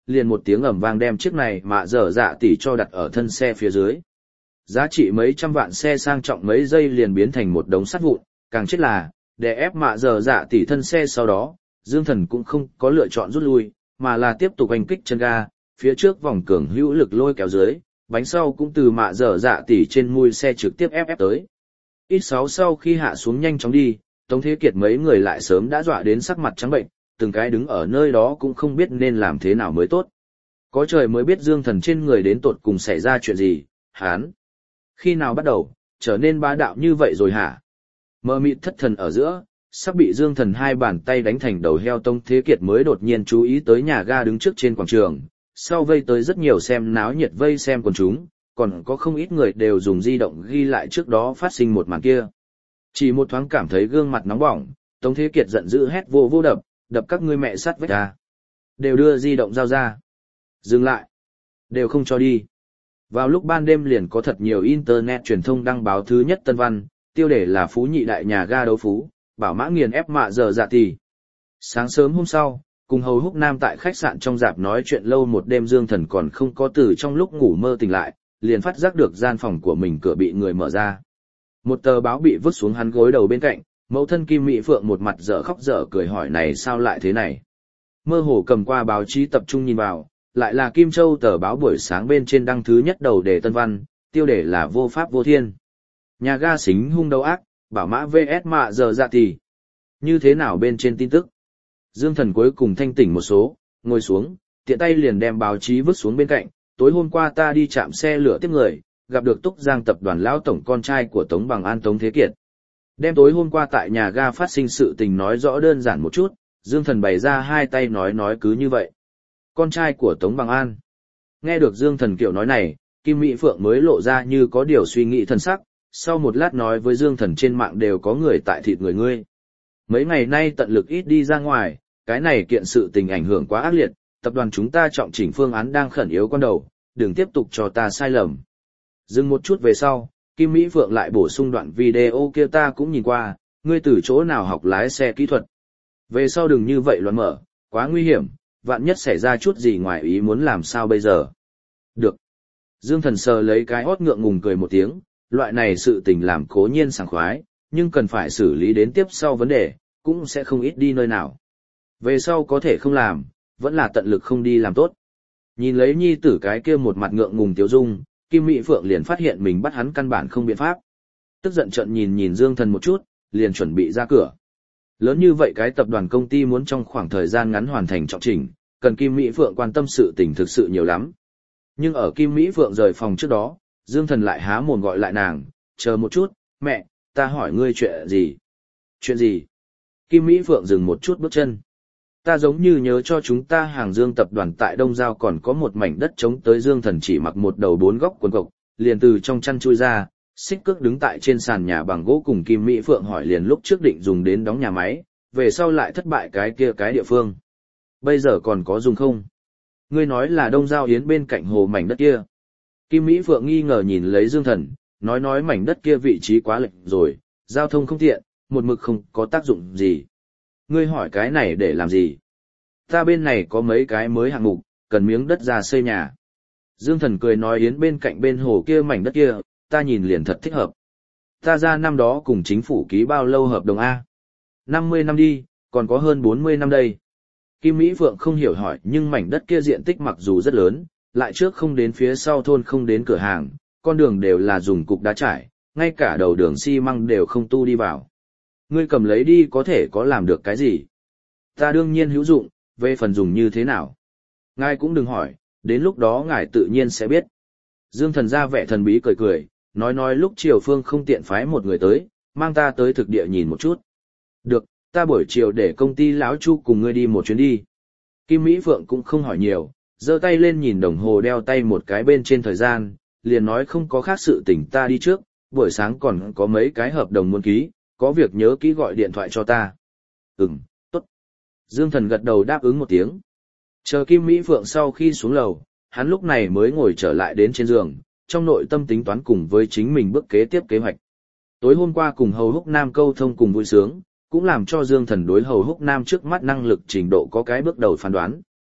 liền một tiếng ầm vang đem chiếc này mạ dở dạ tỷ cho đặt ở thân xe phía dưới. Giá trị mấy trăm vạn xe sang trọng mấy giây liền biến thành một đống sắt vụn, càng chết là, để ép mạ dở dạ tỷ thân xe sau đó, Dương Thần cũng không có lựa chọn rút lui, mà là tiếp tục hành kích chân ga, phía trước vòng cường hữu lực lôi kéo dưới, bánh sau cũng từ mạ dở dạ tỷ trên mui xe trực tiếp ép ép tới. Ít sáu sau khi hạ xuống nhanh chóng đi, Tống Thế Kiệt mấy người lại sớm đã dọa đến sắc mặt trắng bệnh, từng cái đứng ở nơi đó cũng không biết nên làm thế nào mới tốt. Có trời mới biết Dương Thần trên người đến tột cùng xảy ra chuyện gì, hán. Khi nào bắt đầu, trở nên bá đạo như vậy rồi hả? Mơ mịt thất thần ở giữa, sắp bị Dương Thần hai bàn tay đánh thành đầu heo. Tống Thế Kiệt mới đột nhiên chú ý tới nhà ga đứng trước trên quảng trường, sau vây tới rất nhiều xem náo nhiệt vây xem quần chúng, còn có không ít người đều dùng di động ghi lại trước đó phát sinh một màn kia. Chỉ một thoáng cảm thấy gương mặt nóng bỏng, Tống Thế Kiệt giận dữ hét vô vô đập, đập các ngươi mẹ sắt vách ra. Đều đưa di động giao ra. Dừng lại. Đều không cho đi. Vào lúc ban đêm liền có thật nhiều internet truyền thông đăng báo thứ nhất tân văn, tiêu đề là phú nhị đại nhà ga đấu phú, bảo mã nghiền ép mạ giờ dạ tỷ. Sáng sớm hôm sau, cùng Hầu Húc Nam tại khách sạn trong dạp nói chuyện lâu một đêm, Dương Thần còn không có từ trong lúc ngủ mơ tỉnh lại, liền phát giác được gian phòng của mình cửa bị người mở ra. Một tờ báo bị vứt xuống hắn gối đầu bên cạnh, mẫu thân Kim Mỹ Phượng một mặt dở khóc dở cười hỏi này sao lại thế này. Mơ hồ cầm qua báo chí tập trung nhìn vào, lại là Kim Châu tờ báo buổi sáng bên trên đăng thứ nhất đầu đề tân văn, tiêu đề là vô pháp vô thiên. Nhà ga xính hung đấu ác, bảo mã vs mạ giờ dạ tỷ. Như thế nào bên trên tin tức? Dương Thần cuối cùng thanh tỉnh một số, ngồi xuống, tiện tay liền đem báo chí vứt xuống bên cạnh. Tối hôm qua ta đi chạm xe lửa tiếp người, gặp được Túc Giang tập đoàn lão tổng con trai của Tống Bằng An Tống Thế Kiệt. Đem tối hôm qua tại nhà ga phát sinh sự tình nói rõ đơn giản một chút, Dương Thần bày ra hai tay nói nói cứ như vậy. Con trai của Tống Bằng An. Nghe được Dương Thần kiểu nói này, Kim Mỹ Phượng mới lộ ra như có điều suy nghĩ thần sắc, sau một lát nói với Dương Thần trên mạng đều có người tại thịt người ngươi. Mấy ngày nay tận lực ít đi ra ngoài, cái này kiện sự tình ảnh hưởng quá ác liệt, tập đoàn chúng ta trọng chỉnh phương án đang khẩn yếu con đầu, đừng tiếp tục cho ta sai lầm. Dừng một chút về sau, Kim Mỹ Phượng lại bổ sung đoạn video kia ta cũng nhìn qua, ngươi từ chỗ nào học lái xe kỹ thuật. Về sau đừng như vậy loạn mở, quá nguy hiểm, vạn nhất xảy ra chút gì ngoài ý muốn làm sao bây giờ. Được. Dương Thần sờ lấy cái hót ngượng ngùng cười một tiếng, loại này sự tình làm cố nhiên sảng khoái, nhưng cần phải xử lý đến tiếp sau vấn đề, cũng sẽ không ít đi nơi nào. Về sau có thể không làm, vẫn là tận lực không đi làm tốt. Nhìn lấy nhi tử cái kia một mặt ngượng ngùng tiếu dung, Kim Mỹ Phượng liền phát hiện mình bắt hắn căn bản không biện pháp. Tức giận trận nhìn nhìn Dương Thần một chút, liền chuẩn bị ra cửa. Lớn như vậy cái tập đoàn công ty muốn trong khoảng thời gian ngắn hoàn thành trọng chỉnh, cần Kim Mỹ Phượng quan tâm sự tình thực sự nhiều lắm. Nhưng ở Kim Mỹ Phượng rời phòng trước đó, Dương Thần lại há mồm gọi lại nàng, chờ một chút, mẹ, ta hỏi ngươi chuyện gì? Chuyện gì? Kim Mỹ Phượng dừng một chút bước chân. Ta giống như nhớ cho chúng ta Hàng Dương tập đoàn tại Đông Giao còn có một mảnh đất trống tới. Dương Thần chỉ mặc một đầu bốn góc quần cộc, liền từ trong chăn chui ra, xích cước đứng tại trên sàn nhà bằng gỗ cùng Kim Mỹ Phượng hỏi liền lúc trước định dùng đến đóng nhà máy, về sau lại thất bại cái kia cái địa phương. Bây giờ còn có dùng không? Ngươi nói là Đông Giao Yến bên cạnh hồ mảnh đất kia. Kim Mỹ Phượng nghi ngờ nhìn lấy Dương Thần, nói nói mảnh đất kia vị trí quá lệch rồi, giao thông không tiện, một mực không có tác dụng gì. Ngươi hỏi cái này để làm gì? Ta bên này có mấy cái mới hạng mục, cần miếng đất ra xây nhà. Dương Thần cười nói Yến bên cạnh bên hồ kia mảnh đất kia, ta nhìn liền thật thích hợp. Ta ra năm đó cùng chính phủ ký bao lâu hợp đồng A? năm mươi năm đi, còn có hơn bốn mươi năm đây. Kim Mỹ Phượng không hiểu hỏi nhưng mảnh đất kia diện tích mặc dù rất lớn, lại trước không đến phía sau thôn không đến cửa hàng, con đường đều là dùng cục đá trải, ngay cả đầu đường xi măng đều không tu đi vào. Ngươi cầm lấy đi có thể có làm được cái gì? Ta đương nhiên hữu dụng, về phần dùng như thế nào? Ngài cũng đừng hỏi, đến lúc đó ngài tự nhiên sẽ biết. Dương Thần ra vẻ thần bí cười cười, nói nói lúc chiều Phương không tiện phái một người tới, mang ta tới thực địa nhìn một chút. Được, ta buổi chiều để công ty lão Chu cùng ngươi đi một chuyến đi. Kim Mỹ Phượng cũng không hỏi nhiều, giơ tay lên nhìn đồng hồ đeo tay một cái bên trên thời gian, liền nói không có khác sự tình ta đi trước, buổi sáng còn có mấy cái hợp đồng muốn ký, có việc nhớ kỹ gọi điện thoại cho ta. Ừm, tốt. Dương Thần gật đầu đáp ứng một tiếng. Chờ Kim Mỹ Phượng sau khi xuống lầu, hắn lúc này mới ngồi trở lại đến trên giường, trong nội tâm tính toán cùng với chính mình bước kế tiếp kế hoạch. Tối hôm qua cùng Hầu Húc Nam câu thông cùng vui sướng, cũng làm cho Dương Thần đối Hầu Húc Nam trước mắt năng lực trình độ có cái bước đầu phán đoán.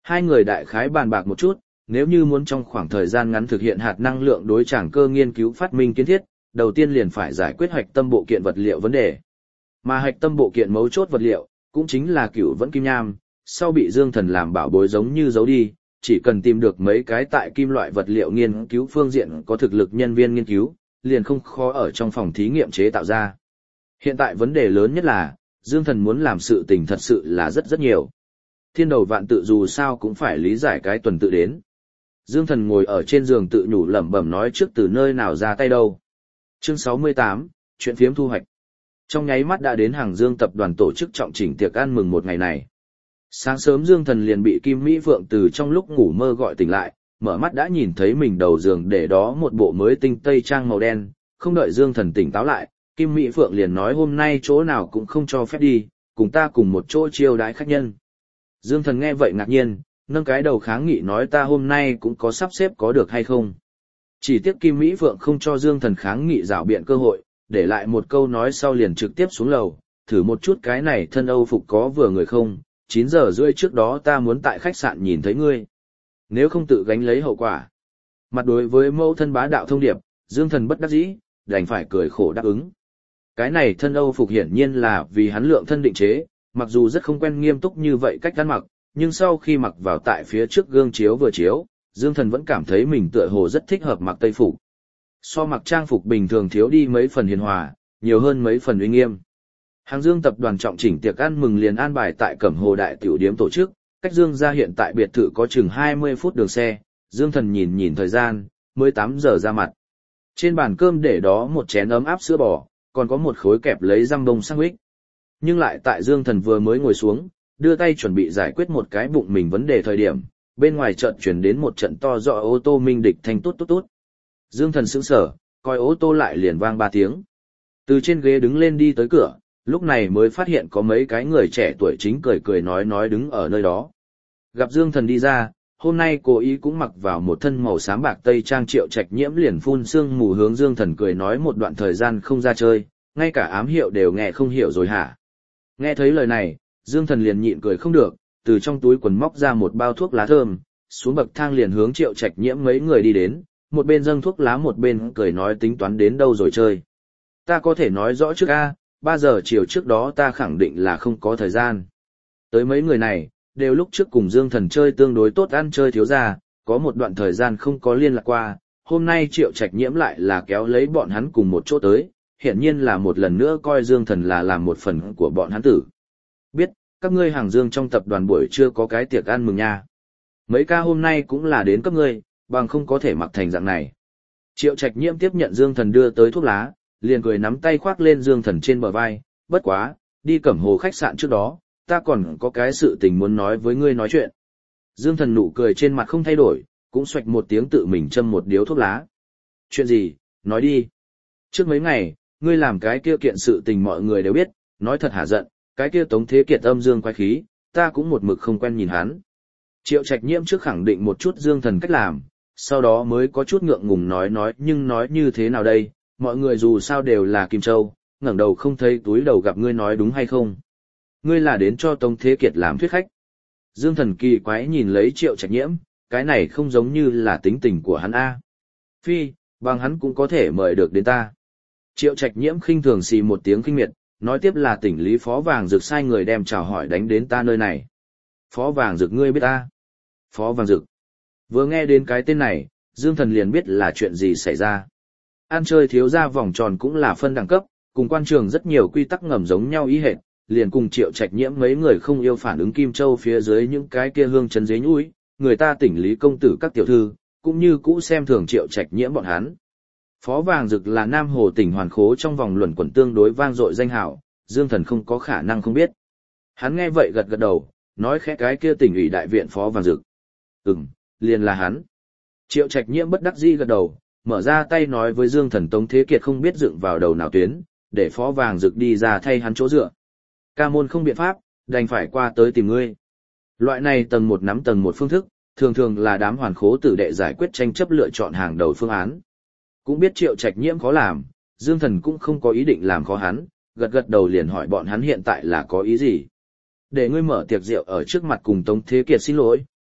Hai người đại khái bàn bạc một chút, nếu như muốn trong khoảng thời gian ngắn thực hiện hạt năng lượng đối tràng cơ nghiên cứu phát minh kiến thiết, đầu tiên liền phải giải quyết hạch tâm bộ kiện vật liệu vấn đề. Mà hạch tâm bộ kiện mấu chốt vật liệu, cũng chính là cửu vẫn kim nham, sau bị Dương Thần làm bảo bối giống như giấu đi, chỉ cần tìm được mấy cái tại kim loại vật liệu nghiên cứu phương diện có thực lực nhân viên nghiên cứu, liền không khó ở trong phòng thí nghiệm chế tạo ra. Hiện tại vấn đề lớn nhất là, Dương Thần muốn làm sự tình thật sự là rất rất nhiều. Thiên đầu vạn tự dù sao cũng phải lý giải cái tuần tự đến. Dương Thần ngồi ở trên giường tự nhủ lẩm bẩm nói trước từ nơi nào ra tay đâu. Chương sáu mươi tám, chuyện phiếm thu hoạch. Trong nháy mắt đã đến Hàng Dương tập đoàn tổ chức trọng chỉnh tiệc ăn mừng một ngày này. Sáng sớm Dương Thần liền bị Kim Mỹ Phượng từ trong lúc ngủ mơ gọi tỉnh lại, mở mắt đã nhìn thấy mình đầu giường để đó một bộ mới tinh tây trang màu đen, không đợi Dương Thần tỉnh táo lại, Kim Mỹ Phượng liền nói hôm nay chỗ nào cũng không cho phép đi, cùng ta cùng một chỗ chiêu đãi khách nhân. Dương Thần nghe vậy ngạc nhiên, nâng cái đầu kháng nghị nói ta hôm nay cũng có sắp xếp có được hay không. Chỉ tiếc Kim Mỹ Phượng không cho Dương Thần kháng nghị rảo biện cơ hội, để lại một câu nói sau liền trực tiếp xuống lầu, thử một chút cái này thân Âu phục có vừa người không, chín giờ rưỡi trước đó ta muốn tại khách sạn nhìn thấy ngươi. Nếu không tự gánh lấy hậu quả. Mặt đối với mẫu thân bá đạo thông điệp, Dương Thần bất đắc dĩ, đành phải cười khổ đáp ứng. Cái này thân Âu phục hiển nhiên là vì hắn lượng thân định chế, mặc dù rất không quen nghiêm túc như vậy cách ăn mặc, nhưng sau khi mặc vào tại phía trước gương chiếu vừa chiếu, Dương Thần vẫn cảm thấy mình tựa hồ rất thích hợp mặc tây phục. So mặc trang phục bình thường thiếu đi mấy phần hiền hòa, nhiều hơn mấy phần uy nghiêm. Hàng Dương tập đoàn trọng chỉnh tiệc ăn mừng liền an bài tại Cẩm Hồ Đại Tiểu Điếm tổ chức, cách Dương ra hiện tại biệt thự có chừng hai mươi phút đường xe, Dương Thần nhìn nhìn thời gian, mới tám giờ ra mặt. Trên bàn cơm để đó một chén ấm áp sữa bò, còn có một khối kẹp lấy răm bông sandwich. Nhưng lại tại Dương Thần vừa mới ngồi xuống, đưa tay chuẩn bị giải quyết một cái bụng mình vấn đề thời điểm, bên ngoài chợt chuyển đến một trận to rõ ô tô minh địch thanh tốt tốt tốt. Dương Thần sững sờ, coi ô tô lại liền vang ba tiếng. Từ trên ghế đứng lên đi tới cửa, lúc này mới phát hiện có mấy cái người trẻ tuổi chính cười cười nói nói đứng ở nơi đó. Gặp Dương Thần đi ra, hôm nay cô ý cũng mặc vào một thân màu xám bạc tây trang Triệu Trạch Nhiễm liền phun sương mù hướng Dương Thần cười nói một đoạn thời gian không ra chơi, ngay cả ám hiệu đều nghe không hiểu rồi hả. Nghe thấy lời này, Dương Thần liền nhịn cười không được, từ trong túi quần móc ra một bao thuốc lá thơm, xuống bậc thang liền hướng Triệu Trạch Nhiễm mấy người đi đến, một bên dâng thuốc lá một bên cười nói tính toán đến đâu rồi chơi. Ta có thể nói rõ trước a, ba giờ chiều trước đó ta khẳng định là không có thời gian. Tới mấy người này, đều lúc trước cùng Dương Thần chơi tương đối tốt ăn chơi thiếu ra, có một đoạn thời gian không có liên lạc qua, hôm nay Triệu Trạch Nhiễm lại là kéo lấy bọn hắn cùng một chỗ tới, hiển nhiên là một lần nữa coi Dương Thần là làm một phần của bọn hắn tử. Biết, các ngươi Hàng Dương trong tập đoàn buổi trưa có cái tiệc ăn mừng nha. Mấy ca hôm nay cũng là đến các ngươi, bằng không có thể mặc thành dạng này. Triệu Trạch Nhiễm tiếp nhận Dương Thần đưa tới thuốc lá, liền cười nắm tay khoác lên Dương Thần trên bờ vai, bất quá, đi Cẩm Hồ khách sạn trước đó, ta còn có cái sự tình muốn nói với ngươi nói chuyện. Dương Thần nụ cười trên mặt không thay đổi, cũng xoạch một tiếng tự mình châm một điếu thuốc lá. Chuyện gì, nói đi. Trước mấy ngày, ngươi làm cái kia kiện sự tình mọi người đều biết, nói thật hả giận, cái kia Tống Thế Kiệt âm dương quái khí, ta cũng một mực không quen nhìn hắn. Triệu Trạch Nhiễm trước khẳng định một chút Dương Thần cách làm, sau đó mới có chút ngượng ngùng nói nói nhưng nói như thế nào đây, mọi người dù sao đều là Kim Châu, ngẩng đầu không thấy túi đầu gặp ngươi nói đúng hay không. Ngươi là đến cho Tống Thế Kiệt làm thuyết khách. Dương Thần kỳ quái nhìn lấy Triệu Trạch Nhiễm, cái này không giống như là tính tình của hắn a. Phi, bằng hắn cũng có thể mời được đến ta. Triệu Trạch Nhiễm khinh thường xì một tiếng khinh miệt, nói tiếp là tỉnh lý Phó Vàng Dực sai người đem chào hỏi đánh đến ta nơi này. Phó Vàng Dực ngươi biết ta? Phó Vàng Dực. Vừa nghe đến cái tên này, Dương Thần liền biết là chuyện gì xảy ra. Ăn chơi thiếu gia vòng tròn cũng là phân đẳng cấp, cùng quan trường rất nhiều quy tắc ngầm giống nhau ý hệt, liền cùng Triệu Trạch Nhiễm mấy người không yêu phản ứng Kim Châu phía dưới những cái kia hương chấn dế nhũi, người ta tỉnh lý công tử các tiểu thư, cũng như cũ xem thường Triệu Trạch Nhiễm bọn hắn. Phó Vàng Dực là Nam Hồ tỉnh Hoàn Khố trong vòng luẩn quẩn tương đối vang dội danh hào, Dương Thần không có khả năng không biết. Hắn nghe vậy gật gật đầu, nói khẽ cái kia tỉnh ủy đại viện Phó Vàng Dực. Ừm, liền là hắn. Triệu Trạch Nhiễm bất đắc dĩ gật đầu, mở ra tay nói với Dương Thần Tống Thế Kiệt không biết dựng vào đầu nào tuyến, để Phó Vàng Dực đi ra thay hắn chỗ dựa. Ca môn không biện pháp, đành phải qua tới tìm ngươi. Loại này tầng một nắm tầng một phương thức, thường thường là đám Hoàn Khố tử đệ giải quyết tranh chấp lựa chọn hàng đầu phương án. Cũng biết Triệu Trạch Nhiễm khó làm, Dương Thần cũng không có ý định làm khó hắn, gật gật đầu liền hỏi bọn hắn hiện tại là có ý gì. Để ngươi mở tiệc rượu ở trước mặt cùng Tống Thế Kiệt xin lỗi,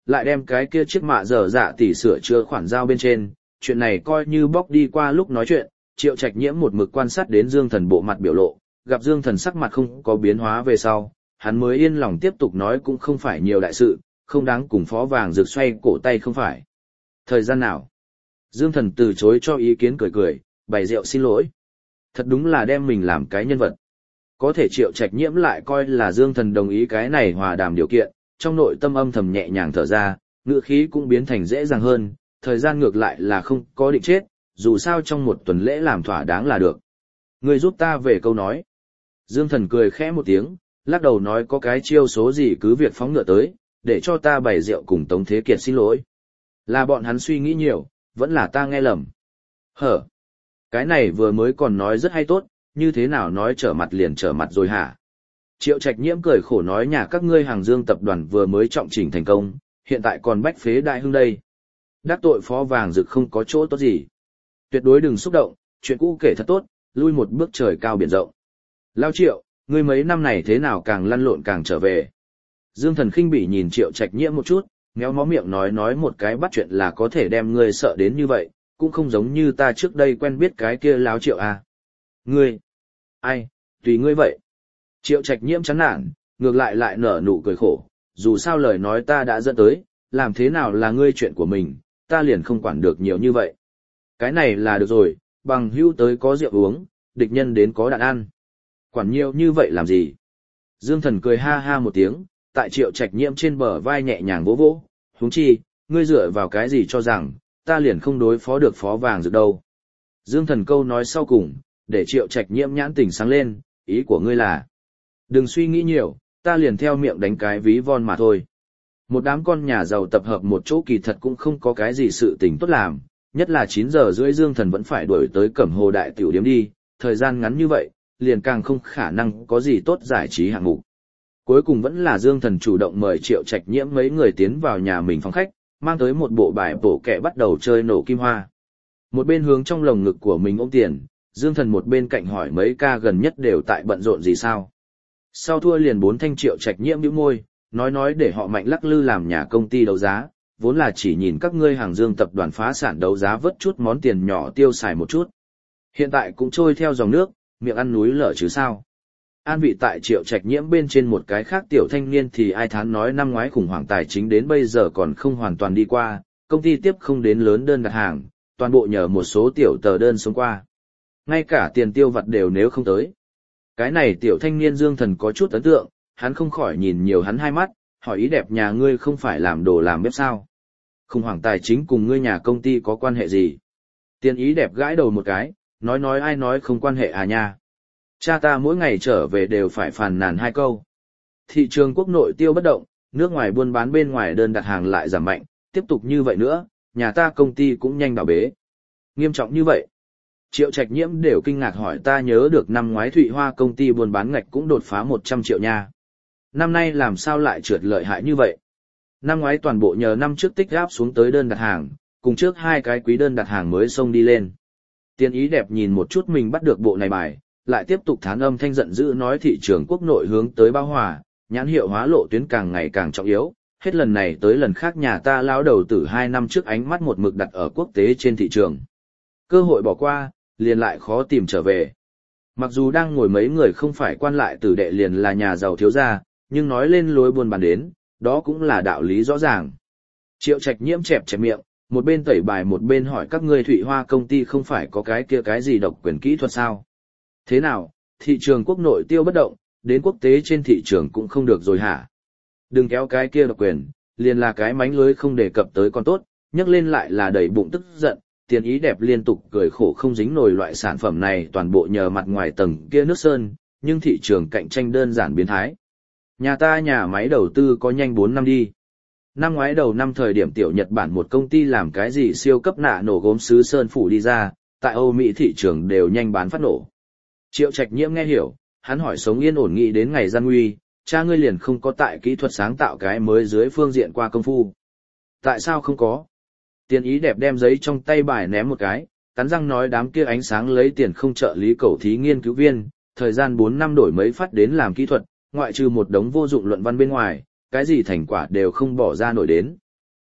lại đem cái kia chiếc mạ dở dạ tỉ sửa chữa khoản giao bên trên, chuyện này coi như bóc đi qua lúc nói chuyện, Triệu Trạch Nhiễm một mực quan sát đến Dương Thần bộ mặt biểu lộ, gặp Dương Thần sắc mặt không có biến hóa về sau, hắn mới yên lòng tiếp tục nói cũng không phải nhiều đại sự, không đáng cùng Phó Vàng Dược xoay cổ tay không phải. Thời gian nào? Dương Thần từ chối cho ý kiến cười cười, bày rượu xin lỗi. Thật đúng là đem mình làm cái nhân vật. Có thể Triệu Trạch Nhiễm lại coi là Dương Thần đồng ý cái này hòa đàm điều kiện, trong nội tâm âm thầm nhẹ nhàng thở ra, ngữ khí cũng biến thành dễ dàng hơn, thời gian ngược lại là không có định chết, dù sao trong một tuần lễ làm thỏa đáng là được. Người giúp ta về câu nói. Dương Thần cười khẽ một tiếng, lắc đầu nói có cái chiêu số gì cứ việc phóng ngựa tới, để cho ta bày rượu cùng Tống Thế Kiệt xin lỗi. Là bọn hắn suy nghĩ nhiều, vẫn là ta nghe lầm. Hở? Cái này vừa mới còn nói rất hay tốt, như thế nào nói trở mặt liền trở mặt rồi hả? Triệu Trạch Nhiễm cười khổ nói nhà các ngươi Hàng Dương tập đoàn vừa mới trọng chỉnh thành công, hiện tại còn bách phế đại hưng đây. Đắc tội Phó Vàng Dực không có chỗ tốt gì. Tuyệt đối đừng xúc động, chuyện cũ kể thật tốt, lui một bước trời cao biển rộng. Lao Triệu, ngươi mấy năm này thế nào càng lăn lộn càng trở về. Dương Thần khinh bỉ nhìn Triệu Trạch Nhiễm một chút, méo mó miệng nói nói một cái bắt chuyện là có thể đem ngươi sợ đến như vậy, cũng không giống như ta trước đây quen biết cái kia Láo Triệu à. Ngươi? Ai, tùy ngươi vậy. Triệu Trạch Nhiễm chán nản, ngược lại lại nở nụ cười khổ, dù sao lời nói ta đã dẫn tới, làm thế nào là ngươi chuyện của mình, ta liền không quản được nhiều như vậy. Cái này là được rồi, bằng hữu tới có rượu uống, địch nhân đến có đạn ăn. Quản nhiều như vậy làm gì? Dương Thần cười ha ha một tiếng, tại Triệu Trạch Nhiễm trên bờ vai nhẹ nhàng vỗ vỗ, huống chi, ngươi dựa vào cái gì cho rằng, ta liền không đối phó được Phó Vàng Dực đâu. Dương Thần câu nói sau cùng, để Triệu Trạch Nhiễm nhãn tỉnh sáng lên, ý của ngươi là, đừng suy nghĩ nhiều, ta liền theo miệng đánh cái ví von mà thôi. Một đám con nhà giàu tập hợp một chỗ kỳ thật cũng không có cái gì sự tình tốt làm, nhất là chín giờ rưỡi Dương Thần vẫn phải đuổi tới Cẩm Hồ Đại Tiểu Điếm đi, thời gian ngắn như vậy, liền càng không khả năng có gì tốt giải trí hạng mục. Cuối cùng vẫn là Dương Thần chủ động mời Triệu Trạch Nhiễm mấy người tiến vào nhà mình phòng khách, mang tới một bộ bài bổ kẹ bắt đầu chơi nổ kim hoa. Một bên hướng trong lồng ngực của mình ôm tiền, Dương Thần một bên cạnh hỏi mấy ca gần nhất đều tại bận rộn gì sao. Sau thua liền bốn thanh Triệu Trạch Nhiễm bĩu môi, nói nói để họ Mạnh lắc lư làm nhà công ty đấu giá, vốn là chỉ nhìn các ngươi Hàng Dương tập đoàn phá sản đấu giá vớt chút món tiền nhỏ tiêu xài một chút. Hiện tại cũng trôi theo dòng nước, miệng ăn núi lở chứ sao. An vị tại Triệu Trạch Nhiễm bên trên một cái khác tiểu thanh niên thì ai thán nói năm ngoái khủng hoảng tài chính đến bây giờ còn không hoàn toàn đi qua, công ty tiếp không đến lớn đơn đặt hàng, toàn bộ nhờ một số tiểu tờ đơn sống qua. Ngay cả tiền tiêu vặt đều nếu không tới. Cái này tiểu thanh niên Dương Thần có chút ấn tượng, hắn không khỏi nhìn nhiều hắn hai mắt, hỏi ý đẹp nhà ngươi không phải làm đồ làm bếp sao. Khủng hoảng tài chính cùng ngươi nhà công ty có quan hệ gì? Tiền ý đẹp gãi đầu một cái, nói nói ai nói không quan hệ à nha. Cha ta mỗi ngày trở về đều phải phàn nàn hai câu. Thị trường quốc nội tiêu bất động, nước ngoài buôn bán bên ngoài đơn đặt hàng lại giảm mạnh, tiếp tục như vậy nữa, nhà ta công ty cũng nhanh đảo bế. Nghiêm trọng như vậy. Triệu Trạch Nhiễm đều kinh ngạc hỏi ta nhớ được năm ngoái Thụy Hoa công ty buôn bán ngạch cũng đột phá một trăm triệu nha. Năm nay làm sao lại trượt lợi hại như vậy? Năm ngoái toàn bộ nhờ năm trước tích áp xuống tới đơn đặt hàng, cùng trước hai cái quý đơn đặt hàng mới xông đi lên. Tiên ý đẹp nhìn một chút mình bắt được bộ này bài, lại tiếp tục thán âm thanh giận dữ nói thị trường quốc nội hướng tới bao hòa, nhãn hiệu hóa lộ tuyến càng ngày càng trọng yếu, hết lần này tới lần khác nhà ta lão đầu tử hai năm trước ánh mắt một mực đặt ở quốc tế trên thị trường. Cơ hội bỏ qua, liền lại khó tìm trở về. Mặc dù đang ngồi mấy người không phải quan lại tử đệ liền là nhà giàu thiếu gia, nhưng nói lên lối buôn bán đến, đó cũng là đạo lý rõ ràng. Triệu Trạch Nhiễm chẹp chẹp miệng, một bên tẩy bài một bên hỏi các ngươi Thụy Hoa công ty không phải có cái kia cái gì độc quyền kỹ thuật sao? Thế nào, thị trường quốc nội tiêu bất động, đến quốc tế trên thị trường cũng không được rồi hả? Đừng kéo cái kia độc quyền, liền là cái mánh lưới không đề cập tới con tốt, nhắc lên lại là đầy bụng tức giận, tiền ý đẹp liên tục cười khổ không dính nổi loại sản phẩm này toàn bộ nhờ mặt ngoài tầng kia nước sơn, nhưng thị trường cạnh tranh đơn giản biến thái. Nhà ta nhà máy đầu tư có nhanh bốn năm đi. Năm ngoái đầu năm thời điểm tiểu Nhật Bản một công ty làm cái gì siêu cấp nạ nổ gốm sứ sơn phủ đi ra, tại Âu Mỹ thị trường đều nhanh bán phát nổ. Triệu Trạch Nhiễm nghe hiểu, hắn hỏi sống yên ổn nghĩ đến ngày gian nguy, cha ngươi liền không có tại kỹ thuật sáng tạo cái mới dưới phương diện qua công phu. Tại sao không có? Tiền ý đẹp đem giấy trong tay bài ném một cái, cắn răng nói đám kia ánh sáng lấy tiền không trợ lý cầu thí nghiên cứu viên, thời gian bốn năm đổi mấy phát đến làm kỹ thuật, ngoại trừ một đống vô dụng luận văn bên ngoài, cái gì thành quả đều không bỏ ra nổi đến.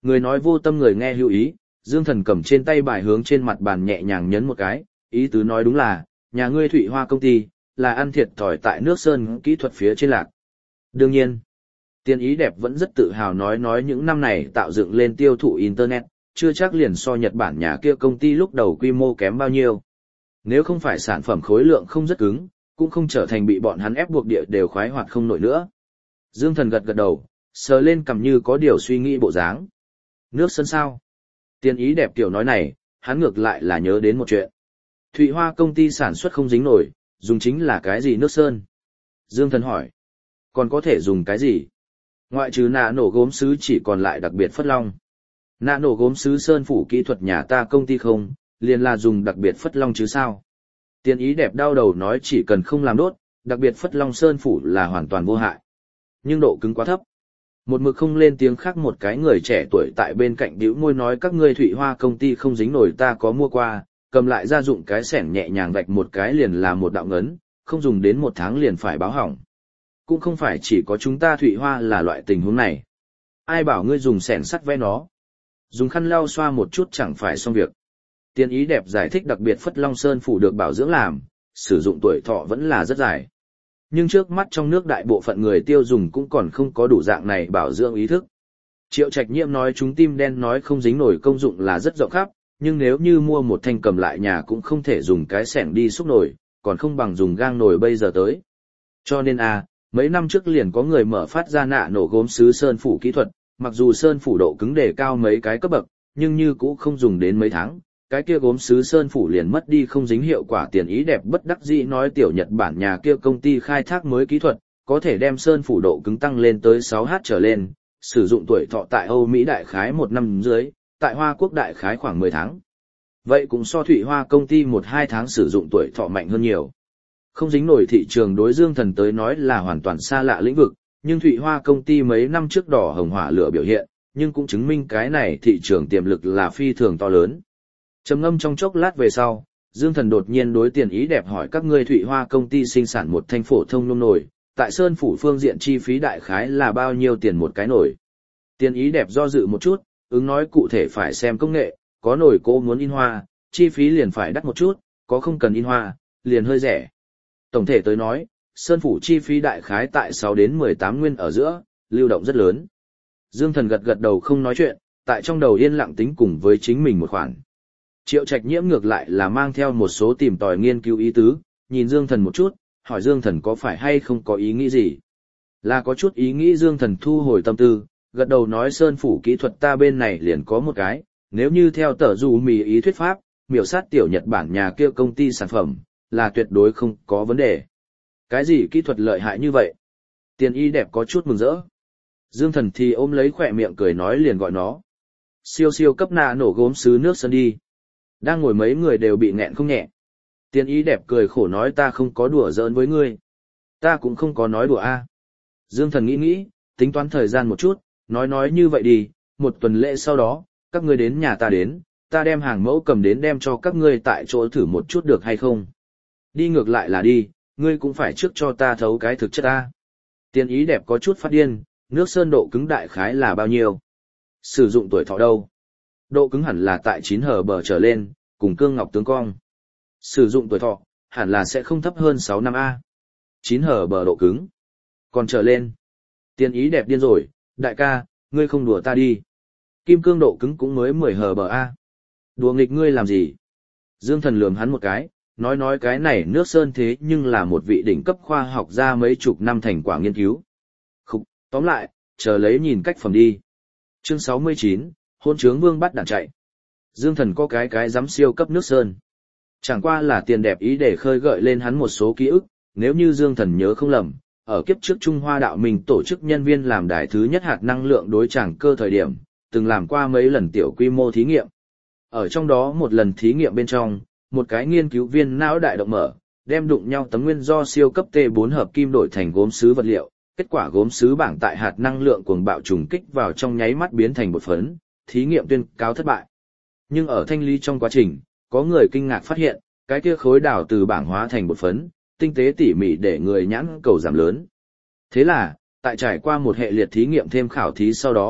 Người nói vô tâm người nghe hữu ý, Dương Thần cầm trên tay bài hướng trên mặt bàn nhẹ nhàng nhấn một cái, ý tứ nói đúng là, nhà ngươi Thụy Hoa công ty, là ăn thiệt thòi tại nước sơn kỹ thuật phía trên lạc. Đương nhiên, Tiền Ý đẹp vẫn rất tự hào nói nói những năm này tạo dựng lên tiêu thụ Internet, chưa chắc liền so Nhật Bản nhà kia công ty lúc đầu quy mô kém bao nhiêu. Nếu không phải sản phẩm khối lượng không rất cứng, cũng không trở thành bị bọn hắn ép buộc địa đều khoái hoạt không nổi nữa. Dương Thần gật gật đầu, sờ lên cầm như có điều suy nghĩ bộ dáng. Nước sơn sao? Tiền Ý đẹp tiểu nói này, hắn ngược lại là nhớ đến một chuyện. Thụy Hoa công ty sản xuất không dính nổi, dùng chính là cái gì nước sơn? Dương Thần hỏi. Còn có thể dùng cái gì? Ngoại trừ nạ nổ gốm sứ chỉ còn lại đặc biệt phất long. Nạ nổ gốm sứ sơn phủ kỹ thuật nhà ta công ty không, liền là dùng đặc biệt phất long chứ sao? Tiền Ý đẹp đau đầu nói chỉ cần không làm đốt, đặc biệt phất long sơn phủ là hoàn toàn vô hại. Nhưng độ cứng quá thấp. Một mực không lên tiếng khác một cái người trẻ tuổi tại bên cạnh bĩu môi nói các ngươi Thụy Hoa công ty không dính nổi ta có mua qua, cầm lại ra dụng cái xẻng nhẹ nhàng vạch một cái liền là một đạo ngấn, không dùng đến một tháng liền phải báo hỏng. Cũng không phải chỉ có chúng ta Thụy Hoa là loại tình huống này. Ai bảo ngươi dùng xẻng sắt vẽ nó? Dùng khăn lau xoa một chút chẳng phải xong việc. Tiền Ý đẹp giải thích đặc biệt phất long sơn phủ được bảo dưỡng làm, sử dụng tuổi thọ vẫn là rất dài. Nhưng trước mắt trong nước đại bộ phận người tiêu dùng cũng còn không có đủ dạng này bảo dưỡng ý thức. Triệu Trạch Nhiệm nói chúng tim đen nói không dính nổi công dụng là rất rộng khắp, nhưng nếu như mua một thanh cầm lại nhà cũng không thể dùng cái xẻng đi xúc nổi, còn không bằng dùng gang nồi bây giờ tới. Cho nên a, mấy năm trước liền có người mở phát ra nạ nổ gốm sứ sơn phủ kỹ thuật, mặc dù sơn phủ độ cứng đề cao mấy cái cấp bậc, nhưng như cũ không dùng đến mấy tháng, cái kia gốm sứ sơn phủ liền mất đi không dính hiệu quả. Tiền Ý đẹp bất đắc dĩ nói tiểu Nhật Bản nhà kia công ty khai thác mới kỹ thuật, có thể đem sơn phủ độ cứng tăng lên tới sáu H trở lên, sử dụng tuổi thọ tại Âu Mỹ đại khái một năm dưới, tại Hoa Quốc đại khái khoảng mười tháng. Vậy cũng so Thụy Hoa công ty một hai tháng sử dụng tuổi thọ mạnh hơn nhiều. Không dính nổi thị trường đối Dương Thần tới nói là hoàn toàn xa lạ lĩnh vực, nhưng Thụy Hoa công ty mấy năm trước đỏ hồng hỏa lửa biểu hiện, nhưng cũng chứng minh cái này thị trường tiềm lực là phi thường to lớn. Trầm ngâm trong chốc lát về sau, Dương Thần đột nhiên đối Tiền Ý đẹp hỏi các ngươi Thụy Hoa công ty sinh sản một thanh phổ thông nông nồi, tại sơn phủ phương diện chi phí đại khái là bao nhiêu tiền một cái nồi? Tiền Ý đẹp do dự một chút, ứng nói cụ thể phải xem công nghệ, có nồi cô muốn in hoa, chi phí liền phải đắt một chút, có không cần in hoa, liền hơi rẻ. Tổng thể tới nói, sơn phủ chi phí đại khái tại sáu đến mười tám nguyên ở giữa, lưu động rất lớn. Dương Thần gật gật đầu không nói chuyện, tại trong đầu yên lặng tính cùng với chính mình một khoản. Triệu Trạch Nhiễm ngược lại là mang theo một số tìm tòi nghiên cứu ý tứ, nhìn Dương Thần một chút, hỏi Dương Thần có phải hay không có ý nghĩ gì. Là có chút ý nghĩ. Dương Thần thu hồi tâm tư, gật đầu nói sơn phủ kỹ thuật ta bên này liền có một cái, nếu như theo tờ dù mì ý thuyết pháp, miểu sát tiểu Nhật Bản nhà kia công ty sản phẩm, là tuyệt đối không có vấn đề. Cái gì kỹ thuật lợi hại như vậy? Tiền Ý đẹp có chút mừng rỡ. Dương Thần thì ôm lấy khỏe miệng cười nói liền gọi nó. Siêu siêu cấp nạ nổ gốm sứ nước sơn đi. Đang ngồi mấy người đều bị nghẹn không nhẹ. Tiền Ý đẹp cười khổ nói ta không có đùa giỡn với ngươi. Ta cũng không có nói đùa a. Dương Thần nghĩ nghĩ, tính toán thời gian một chút, nói nói như vậy đi, một tuần lễ sau đó, các ngươi đến nhà ta đến, ta đem hàng mẫu cầm đến đem cho các ngươi tại chỗ thử một chút được hay không? Đi ngược lại là đi, ngươi cũng phải trước cho ta thấu cái thực chất ta. Tiền Ý đẹp có chút phát điên, nước sơn độ cứng đại khái là bao nhiêu? Sử dụng tuổi thọ đâu? Độ cứng hẳn là tại chín hờ bờ trở lên, cùng cương ngọc tướng cong. Sử dụng tuổi thọ, hẳn là sẽ không thấp hơn sáu năm A. chín hờ bờ độ cứng. Còn trở lên. Tiền Ý đẹp điên rồi, đại ca, ngươi không đùa ta đi. Kim cương độ cứng cũng mới mười hờ bờ A. Đùa nghịch ngươi làm gì? Dương Thần lườm hắn một cái, nói nói cái này nước sơn thế nhưng là một vị đỉnh cấp khoa học ra mấy chục năm thành quả nghiên cứu. Khúc, tóm lại, chờ lấy nhìn cách phẩm đi. Chương sáu mươi chín, hôn trướng vương bắt đàn chạy. Dương Thần có cái cái dám siêu cấp nước sơn. Chẳng qua là tiền đẹp ý để khơi gợi lên hắn một số ký ức, nếu như Dương Thần nhớ không lầm, ở kiếp trước Trung Hoa đạo mình tổ chức nhân viên làm đài thứ nhất hạt năng lượng đối tràng cơ thời điểm, từng làm qua mấy lần tiểu quy mô thí nghiệm. Ở trong đó một lần thí nghiệm bên trong, một cái nghiên cứu viên não đại động mở, đem đụng nhau tấm nguyên do siêu cấp T bốn hợp kim đổi thành gốm sứ vật liệu, kết quả gốm sứ bảng tại hạt năng lượng cuồng bạo trùng kích vào trong nháy mắt biến thành bột phấn, thí nghiệm tuyên cáo thất bại. Nhưng ở thanh lý trong quá trình, có người kinh ngạc phát hiện, cái kia khối đào từ bảng hóa thành bột phấn, tinh tế tỉ mỉ để người nhãn cầu giảm lớn. Thế là, tại trải qua một hệ liệt thí nghiệm thêm khảo thí sau đó,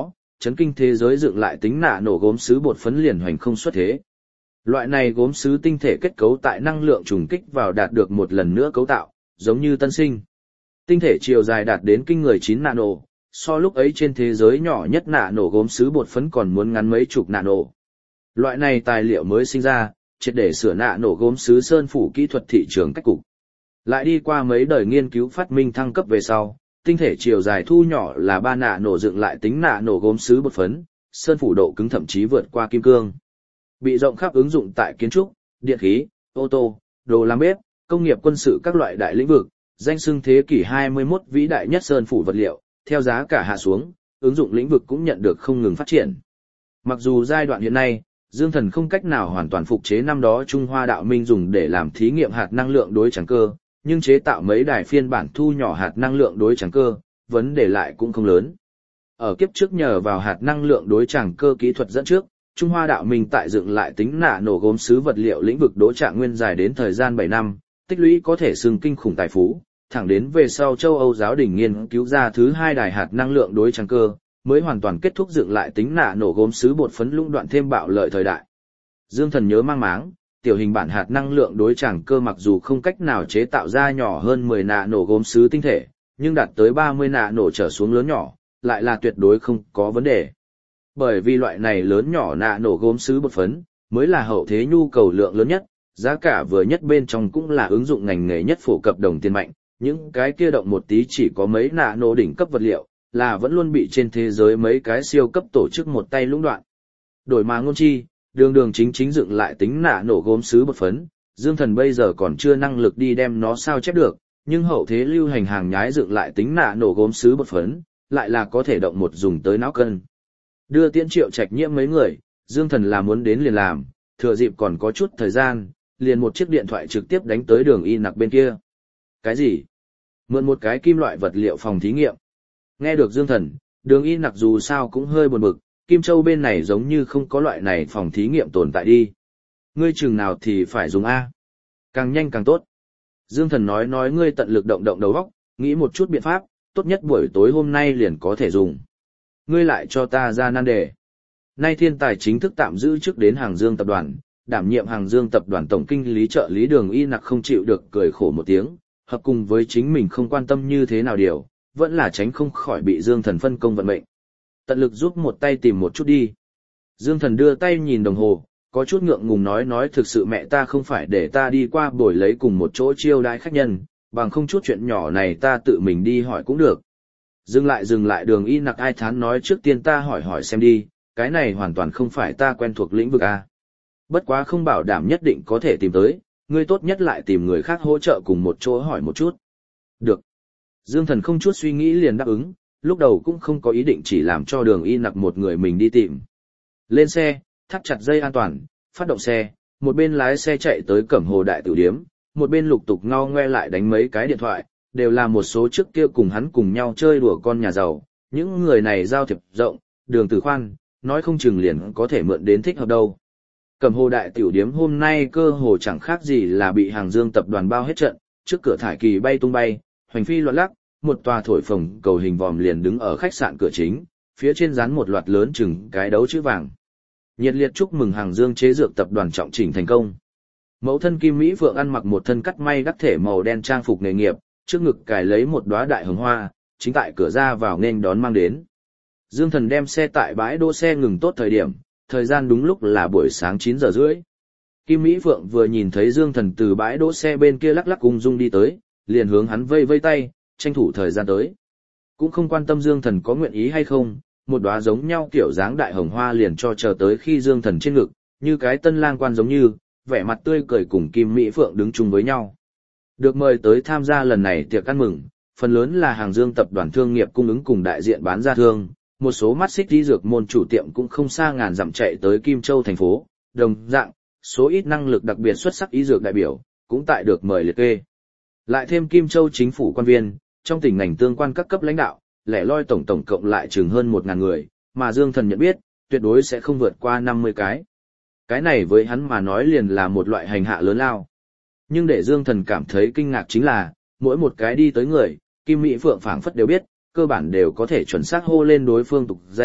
chấn kinh thế giới dựng lại tính nạ nổ gốm sứ bột phấn liền hoành không xuất thế. Loại này gốm sứ tinh thể kết cấu tại năng lượng trùng kích vào đạt được một lần nữa cấu tạo, giống như tân sinh. Tinh thể chiều dài đạt đến kinh người chín nano, so lúc ấy trên thế giới nhỏ nhất nạ nổ gốm sứ bột phấn còn muốn ngắn mấy chục nano. Loại này tài liệu mới sinh ra, triệt để sửa nạ nổ gốm sứ sơn phủ kỹ thuật thị trường cách cục. Lại đi qua mấy đời nghiên cứu phát minh thăng cấp về sau, tinh thể chiều dài thu nhỏ là ba nạ nổ dựng lại tính nạ nổ gốm sứ bột phấn, sơn phủ độ cứng thậm chí vượt qua kim cương. Bị rộng khắp ứng dụng tại kiến trúc, điện khí, ô tô, đồ làm bếp, công nghiệp quân sự các loại đại lĩnh vực, danh xưng thế kỷ hai mươi mốt vĩ đại nhất sơn phủ vật liệu, theo giá cả hạ xuống, ứng dụng lĩnh vực cũng nhận được không ngừng phát triển. Mặc dù giai đoạn hiện nay, Dương Thần không cách nào hoàn toàn phục chế năm đó Trung Hoa Đạo Minh dùng để làm thí nghiệm hạt năng lượng đối tràng cơ, nhưng chế tạo mấy đài phiên bản thu nhỏ hạt năng lượng đối tràng cơ, vấn đề lại cũng không lớn. Ở kiếp trước nhờ vào hạt năng lượng đối tràng cơ kỹ thuật dẫn trước, Trung Hoa Đạo Minh tại dựng lại tính nạ nổ gốm sứ vật liệu lĩnh vực đỗ trạng nguyên dài đến thời gian bảy năm, tích lũy có thể xưng kinh khủng tài phú, thẳng đến về sau châu Âu giáo đình nghiên cứu ra thứ hai đài hạt năng lượng đối tràng cơ, mới hoàn toàn kết thúc dựng lại tính nạ nổ gốm sứ bột phấn lũng đoạn thêm bạo lợi thời đại. Dương Thần nhớ mang máng, tiểu hình bản hạt năng lượng đối tràng cơ mặc dù không cách nào chế tạo ra nhỏ hơn mười nạ nổ gốm sứ tinh thể, nhưng đạt tới ba mươi nạ nổ trở xuống lớn nhỏ, lại là tuyệt đối không có vấn đề. Bởi vì loại này lớn nhỏ nạ nổ gốm sứ bột phấn, mới là hậu thế nhu cầu lượng lớn nhất, giá cả vừa nhất bên trong cũng là ứng dụng ngành nghề nhất phổ cập đồng tiền mạnh, những cái kia động một tí chỉ có mấy nạ nổ đỉnh cấp vật liệu, là vẫn luôn bị trên thế giới mấy cái siêu cấp tổ chức một tay lũng đoạn. Đổi mà ngôn chi, đường đường chính chính dựng lại tính nạ nổ gốm sứ bột phấn, Dương Thần bây giờ còn chưa năng lực đi đem nó sao chép được, nhưng hậu thế lưu hành hàng nhái dựng lại tính nạ nổ gốm sứ bột phấn, lại là có thể động một dùng tới não cân. Đưa Tiễn Triệu Trạch Nhiễm mấy người, Dương Thần là muốn đến liền làm, thừa dịp còn có chút thời gian, liền một chiếc điện thoại trực tiếp đánh tới Đường Y Nặc bên kia. Cái gì? Mượn một cái kim loại vật liệu phòng thí nghiệm. Nghe được Dương Thần, Đường Y Nặc dù sao cũng hơi buồn bực, Kim Châu bên này giống như không có loại này phòng thí nghiệm tồn tại đi. Ngươi chừng nào thì phải dùng A. Càng nhanh càng tốt. Dương Thần nói nói ngươi tận lực động động đầu óc, nghĩ một chút biện pháp, tốt nhất buổi tối hôm nay liền có thể dùng. Ngươi lại cho ta ra nan đề. Nay thiên tài chính thức tạm giữ trước đến Hàng Dương tập đoàn, đảm nhiệm Hàng Dương tập đoàn tổng kinh lý trợ lý Đường Y Nặc không chịu được cười khổ một tiếng, hợp cùng với chính mình không quan tâm như thế nào điều, vẫn là tránh không khỏi bị Dương Thần phân công vận mệnh. Tận lực giúp một tay tìm một chút đi. Dương Thần đưa tay nhìn đồng hồ, có chút ngượng ngùng nói nói thực sự mẹ ta không phải để ta đi qua buổi lấy cùng một chỗ chiêu đãi khách nhân, bằng không chút chuyện nhỏ này ta tự mình đi hỏi cũng được. Dừng lại dừng lại Đường Y Nặc ai thán nói trước tiên ta hỏi hỏi xem đi, cái này hoàn toàn không phải ta quen thuộc lĩnh vực A. Bất quá không bảo đảm nhất định có thể tìm tới, ngươi tốt nhất lại tìm người khác hỗ trợ cùng một chỗ hỏi một chút. Được. Dương Thần không chút suy nghĩ liền đáp ứng, lúc đầu cũng không có ý định chỉ làm cho Đường Y Nặc một người mình đi tìm. Lên xe, thắt chặt dây an toàn, phát động xe, một bên lái xe chạy tới Cẩm Hồ Đại Tử Điếm, một bên lục tục ngao ngoe lại đánh mấy cái điện thoại, đều là một số trước kia cùng hắn cùng nhau chơi đùa con nhà giàu, những người này giao thiệp rộng, đường từ khoan, nói không chừng liền có thể mượn đến thích hợp đâu. Cẩm Hồ Đại Tiểu Điếm hôm nay cơ hồ chẳng khác gì là bị Hàng Dương tập đoàn bao hết trận, trước cửa thải kỳ bay tung bay, hoành phi loạn lắc, một tòa thổi phồng cầu hình vòm liền đứng ở khách sạn cửa chính, phía trên dán một loạt lớn chừng cái đấu chữ vàng. Nhiệt liệt chúc mừng Hàng Dương chế dược tập đoàn trọng chỉnh thành công. Mẫu thân Kim Mỹ Phượng ăn mặc một thân cắt may đắc thể màu đen trang phục nghề nghiệp, trước ngực cài lấy một đóa đại hồng hoa, chính tại cửa ra vào nên đón mang đến. Dương Thần đem xe tại bãi đỗ xe ngừng tốt thời điểm, thời gian đúng lúc là buổi sáng chín giờ rưỡi. Kim Mỹ Phượng vừa nhìn thấy Dương Thần từ bãi đỗ xe bên kia lắc lắc ung dung đi tới, liền hướng hắn vây vây tay, tranh thủ thời gian tới. Cũng không quan tâm Dương Thần có nguyện ý hay không, một đóa giống nhau kiểu dáng đại hồng hoa liền cho chờ tới khi Dương Thần trên ngực, như cái tân lang quan giống như, vẻ mặt tươi cười cùng Kim Mỹ Phượng đứng chung với nhau. Được mời tới tham gia lần này tiệc ăn mừng, phần lớn là Hàng Dương tập đoàn thương nghiệp cung ứng cùng đại diện bán ra thương, một số mắt xích đi dược môn chủ tiệm cũng không xa ngàn dặm chạy tới Kim Châu thành phố, đồng dạng, số ít năng lực đặc biệt xuất sắc y dược đại biểu, cũng tại được mời liệt kê. Lại thêm Kim Châu chính phủ quan viên, trong tỉnh ngành tương quan các cấp lãnh đạo, lẻ loi tổng tổng cộng lại chừng hơn một ngàn người, mà Dương Thần nhận biết, tuyệt đối sẽ không vượt qua năm mươi cái. Cái này với hắn mà nói liền là một loại hành hạ lớn lao. Nhưng để Dương Thần cảm thấy kinh ngạc chính là, mỗi một cái đi tới người, Kim Mỹ Phượng phảng phất đều biết, cơ bản đều có thể chuẩn xác hô lên đối phương tục danh,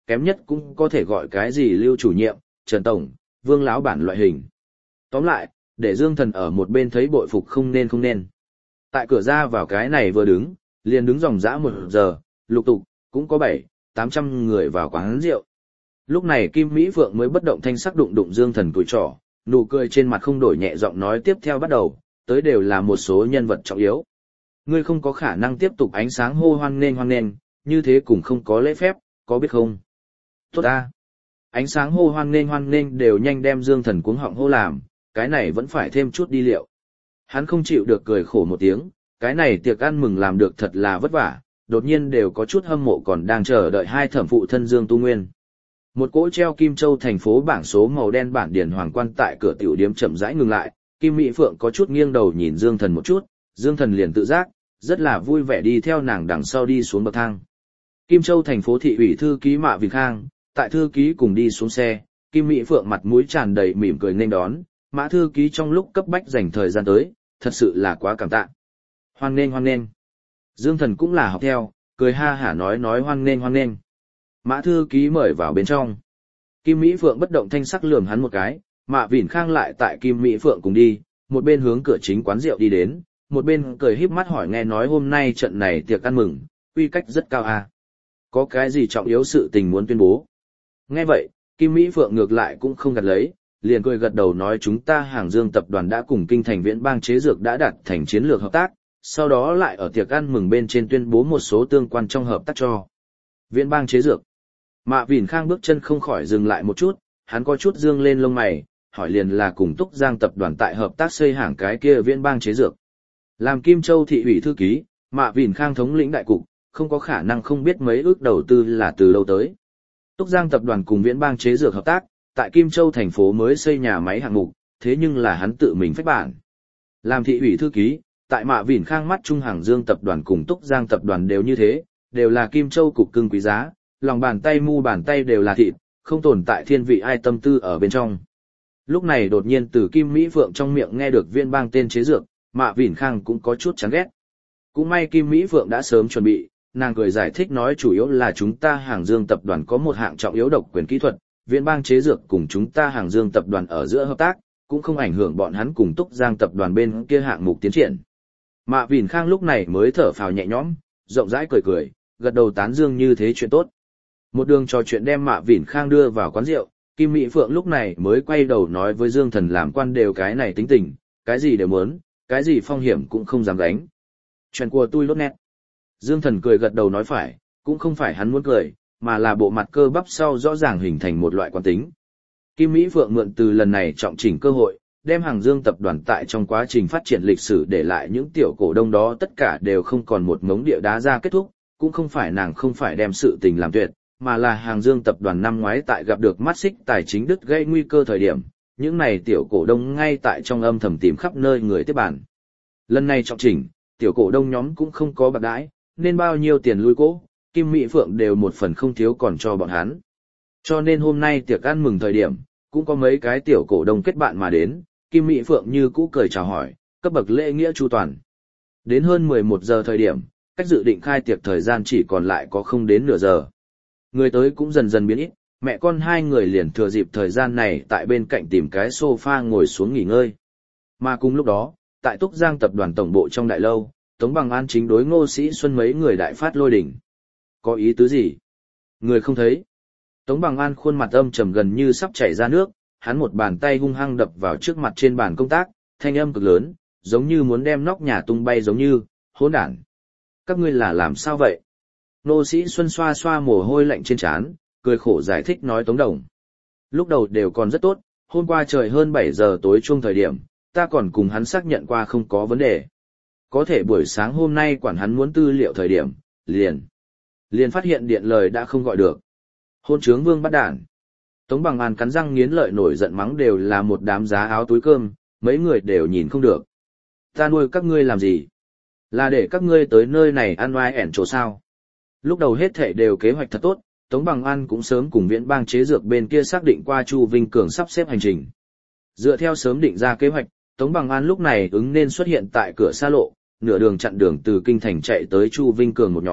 kém nhất cũng có thể gọi cái gì Lưu chủ nhiệm, Trần Tổng, Vương lão bản loại hình. Tóm lại, để Dương Thần ở một bên thấy bội phục không nên không nên. Tại cửa ra vào cái này vừa đứng, liền đứng dòng dã một giờ, lục tục, cũng có bảy, tám trăm người vào quán rượu. Lúc này Kim Mỹ Phượng mới bất động thanh sắc đụng đụng Dương Thần tuổi trỏ, nụ cười trên mặt không đổi, nhẹ giọng nói tiếp theo bắt đầu, tới đều là một số nhân vật trọng yếu. Ngươi không có khả năng tiếp tục ánh sáng hô hoan nghênh hoan nghênh, như thế cũng không có lễ phép, có biết không? Tốt a. Ánh sáng hô hoan nghênh hoan nghênh đều nhanh đem Dương Thần cuống họng hô làm, cái này vẫn phải thêm chút đi liệu. Hắn không chịu được cười khổ một tiếng, cái này tiệc ăn mừng làm được thật là vất vả, đột nhiên đều có chút hâm mộ còn đang chờ đợi hai thẩm phụ thân Dương Tu Nguyên. Một cỗ treo Kim Châu thành phố bảng số màu đen bản điển hoàng quan tại cửa tiểu điếm chậm rãi ngừng lại, Kim Mỹ Phượng có chút nghiêng đầu nhìn Dương Thần một chút, Dương Thần liền tự giác, rất là vui vẻ đi theo nàng đằng sau đi xuống bậc thang. Kim Châu thành phố thị ủy thư ký Mạ Vịnh Khang, tại thư ký cùng đi xuống xe, Kim Mỹ Phượng mặt mũi tràn đầy mỉm cười nên đón, Mã thư ký trong lúc cấp bách dành thời gian tới, thật sự là quá cảm tạ. Hoan nghênh hoan nghênh. Dương Thần cũng là học theo, cười ha hả nói nói hoan nghênh hoan nghênh. Mã thư ký mời vào bên trong. Kim Mỹ Phượng bất động thanh sắc lườm hắn một cái, Mạ Vịnh Khang lại tại Kim Mỹ Phượng cùng đi, một bên hướng cửa chính quán rượu đi đến, một bên cười híp mắt hỏi nghe nói hôm nay trận này tiệc ăn mừng, quy cách rất cao à. Có cái gì trọng yếu sự tình muốn tuyên bố? Nghe vậy, Kim Mỹ Phượng ngược lại cũng không gật lấy, liền cười gật đầu nói chúng ta Hàng Dương tập đoàn đã cùng Kinh Thành Viễn Bang chế dược đã đạt thành chiến lược hợp tác, sau đó lại ở tiệc ăn mừng bên trên tuyên bố một số tương quan trong hợp tác cho Viễn Bang chế dược. Mạ Vịnh Khang bước chân không khỏi dừng lại một chút, hắn có chút dương lên lông mày, hỏi liền là cùng Túc Giang tập đoàn tại hợp tác xây hàng cái kia Viễn Bang chế dược. Làm Kim Châu thị ủy thư ký, Mạ Vịnh Khang thống lĩnh đại cục, không có khả năng không biết mấy ước đầu tư là từ đâu tới. Túc Giang tập đoàn cùng Viễn Bang chế dược hợp tác, tại Kim Châu thành phố mới xây nhà máy hạng mục, thế nhưng là hắn tự mình phách bản. Làm thị ủy thư ký, tại Mạ Vịnh Khang mắt Trung Hàng Dương tập đoàn cùng Túc Giang tập đoàn đều như thế, đều là Kim Châu cục cưng quý giá, lòng bàn tay mu bàn tay đều là thịt, không tồn tại thiên vị ai tâm tư ở bên trong. Lúc này đột nhiên từ Kim Mỹ Phượng trong miệng nghe được Viễn Bang tên chế dược, Mạ Vịnh Khang cũng có chút chán ghét. Cũng may Kim Mỹ Phượng đã sớm chuẩn bị, nàng cười giải thích nói chủ yếu là chúng ta Hàng Dương tập đoàn có một hạng trọng yếu độc quyền kỹ thuật, Viễn Bang chế dược cùng chúng ta Hàng Dương tập đoàn ở giữa hợp tác, cũng không ảnh hưởng bọn hắn cùng Túc Giang tập đoàn bên kia hạng mục tiến triển. Mạ Vịnh Khang lúc này mới thở phào nhẹ nhõm, rộng rãi cười cười, gật đầu tán dương như thế chuyện tốt. Một đường trò chuyện đem Mạ Vịnh Khang đưa vào quán rượu, Kim Mỹ Phượng lúc này mới quay đầu nói với Dương Thần làm quan đều cái này tính tình, cái gì đều muốn, cái gì phong hiểm cũng không dám gánh. Chuyện của tôi lốt nét. Dương Thần cười gật đầu nói phải, cũng không phải hắn muốn cười, mà là bộ mặt cơ bắp sau rõ ràng hình thành một loại quán tính. Kim Mỹ Phượng mượn từ lần này trọng chỉnh cơ hội, đem Hàng Dương tập đoàn tại trong quá trình phát triển lịch sử để lại những tiểu cổ đông đó tất cả đều không còn một mống địa đá ra kết thúc, cũng không phải nàng không phải đem sự tình làm tuyệt, mà là Hàng Dương tập đoàn năm ngoái tại gặp được mắt xích tài chính đứt gây nguy cơ thời điểm, những này tiểu cổ đông ngay tại trong âm thầm tìm khắp nơi người tiếp bản. Lần này trọng chỉnh, tiểu cổ đông nhóm cũng không có bạc đãi, nên bao nhiêu tiền lui cố, Kim Mỹ Phượng đều một phần không thiếu còn cho bọn hắn. Cho nên hôm nay tiệc ăn mừng thời điểm, cũng có mấy cái tiểu cổ đông kết bạn mà đến, Kim Mỹ Phượng như cũ cười chào hỏi, cấp bậc lễ nghĩa chu toàn. Đến hơn mười một giờ thời điểm, cách dự định khai tiệc thời gian chỉ còn lại có không đến nửa giờ. Người tới cũng dần dần biến ít, mẹ con hai người liền thừa dịp thời gian này tại bên cạnh tìm cái sofa ngồi xuống nghỉ ngơi. Mà cùng lúc đó, tại Túc Giang tập đoàn tổng bộ trong đại lâu, Tống Bằng An chính đối Ngô Sĩ Xuân mấy người đại phát lôi đỉnh. Có ý tứ gì? Người không thấy. Tống Bằng An khuôn mặt âm trầm gần như sắp chảy ra nước, hắn một bàn tay hung hăng đập vào trước mặt trên bàn công tác, thanh âm cực lớn, giống như muốn đem nóc nhà tung bay giống như, hỗn đản. Các ngươi là làm sao vậy? Ngô Sĩ Xuân xoa xoa mồ hôi lạnh trên trán, cười khổ giải thích nói Tống Đồng. Lúc đầu đều còn rất tốt, hôm qua trời hơn bảy giờ tối chung thời điểm, ta còn cùng hắn xác nhận qua không có vấn đề. Có thể buổi sáng hôm nay quản hắn muốn tư liệu thời điểm, liền. Liền phát hiện điện lời đã không gọi được. Hôn trướng vương bắt đản. Tống Bằng An cắn răng nghiến lợi nổi giận mắng đều là một đám giá áo túi cơm, mấy người đều nhìn không được. Ta nuôi các ngươi làm gì? Là để các ngươi tới nơi này ăn oai ẻn chỗ sao? Lúc đầu hết thảy đều kế hoạch thật tốt, Tống Bằng An cũng sớm cùng Viễn Bang chế dược bên kia xác định qua Chu Vinh Cường sắp xếp hành trình. Dựa theo sớm định ra kế hoạch, Tống Bằng An lúc này ứng nên xuất hiện tại cửa xa lộ, nửa đường chặn đường từ kinh thành chạy tới Chu Vinh Cường một nhóm,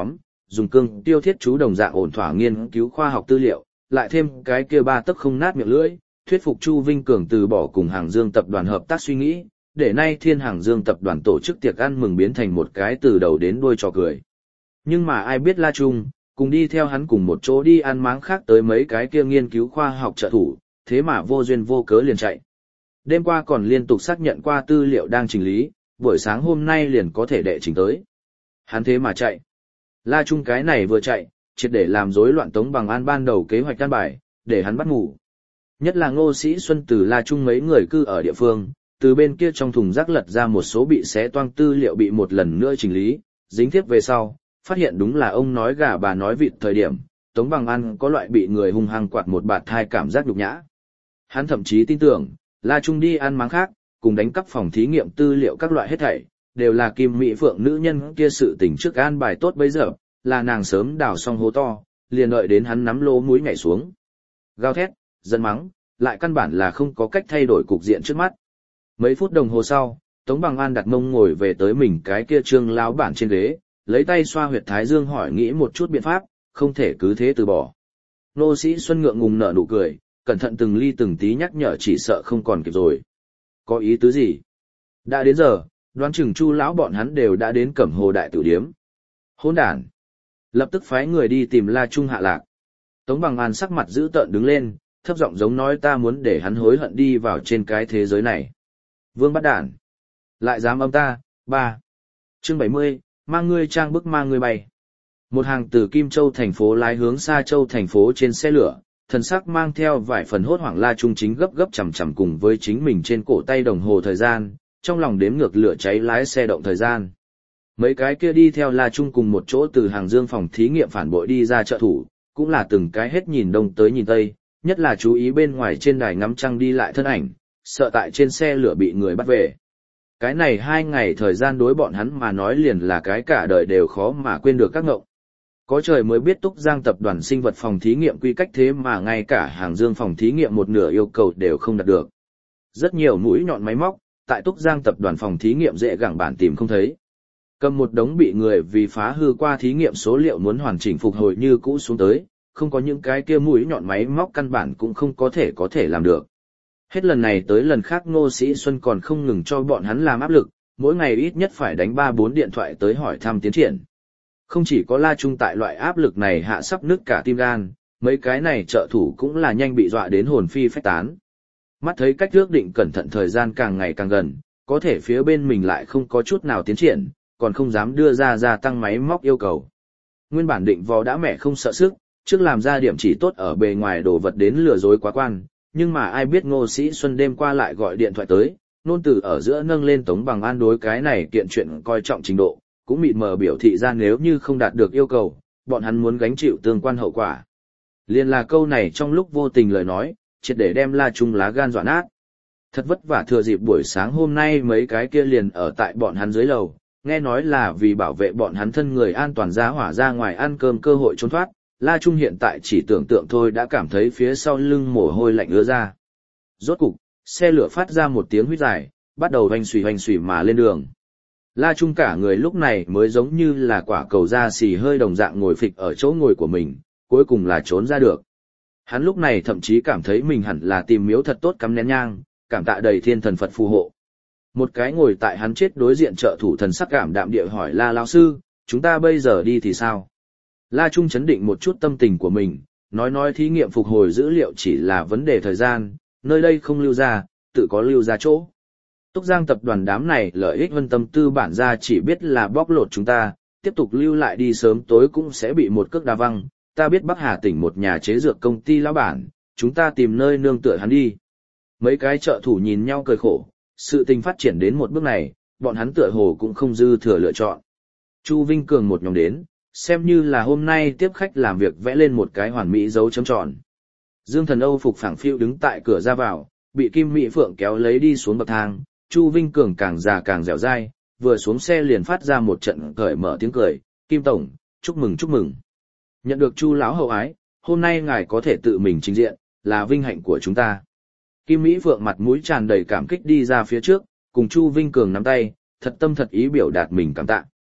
dùng cương tiêu thiết chú đồng dạng ổn thỏa nghiên cứu khoa học tư liệu, lại thêm cái kia ba tấc không nát miệng lưỡi, thuyết phục Chu Vinh Cường từ bỏ cùng Hàng Dương tập đoàn hợp tác suy nghĩ, để nay Thiên Hàng Dương tập đoàn tổ chức tiệc ăn mừng biến thành một cái từ đầu đến đuôi trò cười. Nhưng mà ai biết La Trung, cùng đi theo hắn cùng một chỗ đi ăn máng khác tới mấy cái kia nghiên cứu khoa học trợ thủ, thế mà vô duyên vô cớ liền chạy. Đêm qua còn liên tục xác nhận qua tư liệu đang chỉnh lý, buổi sáng hôm nay liền có thể đệ trình tới. Hắn thế mà chạy. La Trung cái này vừa chạy, triệt để làm rối loạn Tống Bằng An ban đầu kế hoạch căn bài, để hắn bắt ngủ. Nhất là Ngô Sĩ Xuân từ La Trung mấy người cư ở địa phương, từ bên kia trong thùng rác lật ra một số bị xé toang tư liệu bị một lần nữa chỉnh lý, dính tiếp về sau, phát hiện đúng là ông nói gà bà nói vịt thời điểm, Tống Bằng An có loại bị người hung hăng quạt một bạt thai cảm giác nhục nhã. Hắn thậm chí tin tưởng, La Trung đi ăn máng khác, cùng đánh cắp phòng thí nghiệm tư liệu các loại hết thảy, đều là Kim Mỹ Phượng nữ nhân kia sự tình trước an bài tốt bây giờ, là nàng sớm đào xong hố to, liền đợi đến hắn nắm lỗ mũi nhảy xuống. Gào thét, giận mắng, lại căn bản là không có cách thay đổi cục diện trước mắt. Mấy phút đồng hồ sau, Tống Bằng An đặt mông ngồi về tới mình cái kia trương lão bản trên ghế, lấy tay xoa huyệt thái dương hỏi nghĩ một chút biện pháp, không thể cứ thế từ bỏ. Nô Sĩ Xuân ngượng ngùng nở nụ cười, cẩn thận từng ly từng tí nhắc nhở chỉ sợ không còn kịp rồi. Có ý tứ gì? Đã đến giờ, đoán chừng Chu lão bọn hắn đều đã đến Cẩm Hồ đại tử điếm. Hỗn đản! Lập tức phái người đi tìm La Trung hạ lạc. Tống Bằng An sắc mặt dữ tợn đứng lên, thấp giọng giống nói ta muốn để hắn hối hận đi vào trên cái thế giới này. Vương bắt đản! Lại dám âm ta, ba. Chương bảy mươi, mang ngươi trang bức mang ngươi bay. Một hàng từ Kim Châu thành phố lái hướng Sa Châu thành phố trên xe lửa, thần sắc mang theo vài phần hốt hoảng La Trung chính gấp gấp chằm chằm cùng với chính mình trên cổ tay đồng hồ thời gian, trong lòng đếm ngược lửa cháy lái xe động thời gian. Mấy cái kia đi theo La Trung cùng một chỗ từ Hàng Dương phòng thí nghiệm phản bội đi ra trợ thủ, cũng là từng cái hết nhìn đông tới nhìn tây, nhất là chú ý bên ngoài trên đài ngắm trăng đi lại thân ảnh, sợ tại trên xe lửa bị người bắt về. Cái này hai ngày thời gian đối bọn hắn mà nói liền là cái cả đời đều khó mà quên được các ngộng. Có trời mới biết Túc Giang tập đoàn sinh vật phòng thí nghiệm quy cách thế mà ngay cả Hàng Dương phòng thí nghiệm một nửa yêu cầu đều không đạt được. Rất nhiều mũi nhọn máy móc, tại Túc Giang tập đoàn phòng thí nghiệm dễ gẳng bản tìm không thấy. Cầm một đống bị người vì phá hư qua thí nghiệm số liệu muốn hoàn chỉnh phục hồi như cũ xuống tới, không có những cái kia mũi nhọn máy móc căn bản cũng không có thể có thể làm được. Hết lần này tới lần khác Ngô Sĩ Xuân còn không ngừng cho bọn hắn làm áp lực, mỗi ngày ít nhất phải đánh ba bốn điện thoại tới hỏi thăm tiến triển. Không chỉ có La Trung tại loại áp lực này hạ sắp nứt cả tim gan, mấy cái này trợ thủ cũng là nhanh bị dọa đến hồn phi phách tán. Mắt thấy cách ước định cẩn thận thời gian càng ngày càng gần, có thể phía bên mình lại không có chút nào tiến triển, còn không dám đưa ra gia tăng máy móc yêu cầu. Nguyên bản định vò đã mẹ không sợ sức, trước làm ra điểm chỉ tốt ở bề ngoài đồ vật đến lừa dối quá quan, nhưng mà ai biết Ngô Sĩ Xuân đêm qua lại gọi điện thoại tới, nôn từ ở giữa nâng lên Tống Bằng An đối cái này kiện chuyện coi trọng trình độ, cũng mịt mờ biểu thị ra nếu như không đạt được yêu cầu, bọn hắn muốn gánh chịu tương quan hậu quả. Liên là câu này trong lúc vô tình lời nói, triệt để đem La Trung lá gan dọa nát. Thật vất vả thừa dịp buổi sáng hôm nay mấy cái kia liền ở tại bọn hắn dưới lầu, nghe nói là vì bảo vệ bọn hắn thân người an toàn ra hỏa ra ngoài ăn cơm cơ hội trốn thoát, La Trung hiện tại chỉ tưởng tượng thôi đã cảm thấy phía sau lưng mồ hôi lạnh ứa ra. Rốt cục, xe lửa phát ra một tiếng huýt dài, bắt đầu hoành xùy hoành xùy mà lên đường. La Trung cả người lúc này mới giống như là quả cầu da xì hơi đồng dạng ngồi phịch ở chỗ ngồi của mình, cuối cùng là trốn ra được. Hắn lúc này thậm chí cảm thấy mình hẳn là tìm miếu thật tốt cắm nén nhang, cảm tạ đầy thiên thần Phật phù hộ. Một cái ngồi tại hắn chết đối diện trợ thủ thần sắc cảm đạm địa hỏi La lão sư, chúng ta bây giờ đi thì sao? La Trung chấn định một chút tâm tình của mình, nói nói thí nghiệm phục hồi dữ liệu chỉ là vấn đề thời gian, nơi đây không lưu ra, tự có lưu ra chỗ. Túc Giang tập đoàn đám này lợi ích vân tâm tư bản ra chỉ biết là bóc lột chúng ta, tiếp tục lưu lại đi sớm tối cũng sẽ bị một cước đá văng. Ta biết Bắc Hà tỉnh một nhà chế dược công ty lão bản, chúng ta tìm nơi nương tựa hắn đi. Mấy cái trợ thủ nhìn nhau cười khổ, sự tình phát triển đến một bước này, bọn hắn tựa hồ cũng không dư thừa lựa chọn. Chu Vinh Cường một nhóm đến, xem như là hôm nay tiếp khách làm việc vẽ lên một cái hoàn mỹ dấu chấm tròn. Dương Thần Âu phục phẳng phiu đứng tại cửa ra vào, bị Kim Mỹ Phượng kéo lấy đi xuống bậc thang, Chu Vinh Cường càng già càng dẻo dai, vừa xuống xe liền phát ra một trận cởi mở tiếng cười, "Kim tổng, chúc mừng chúc mừng. Nhận được Chu lão hậu ái, hôm nay ngài có thể tự mình trình diện, là vinh hạnh của chúng ta." Kim Mỹ Phượng mặt mũi tràn đầy cảm kích đi ra phía trước, cùng Chu Vinh Cường nắm tay, thật tâm thật ý biểu đạt mình cảm tạ.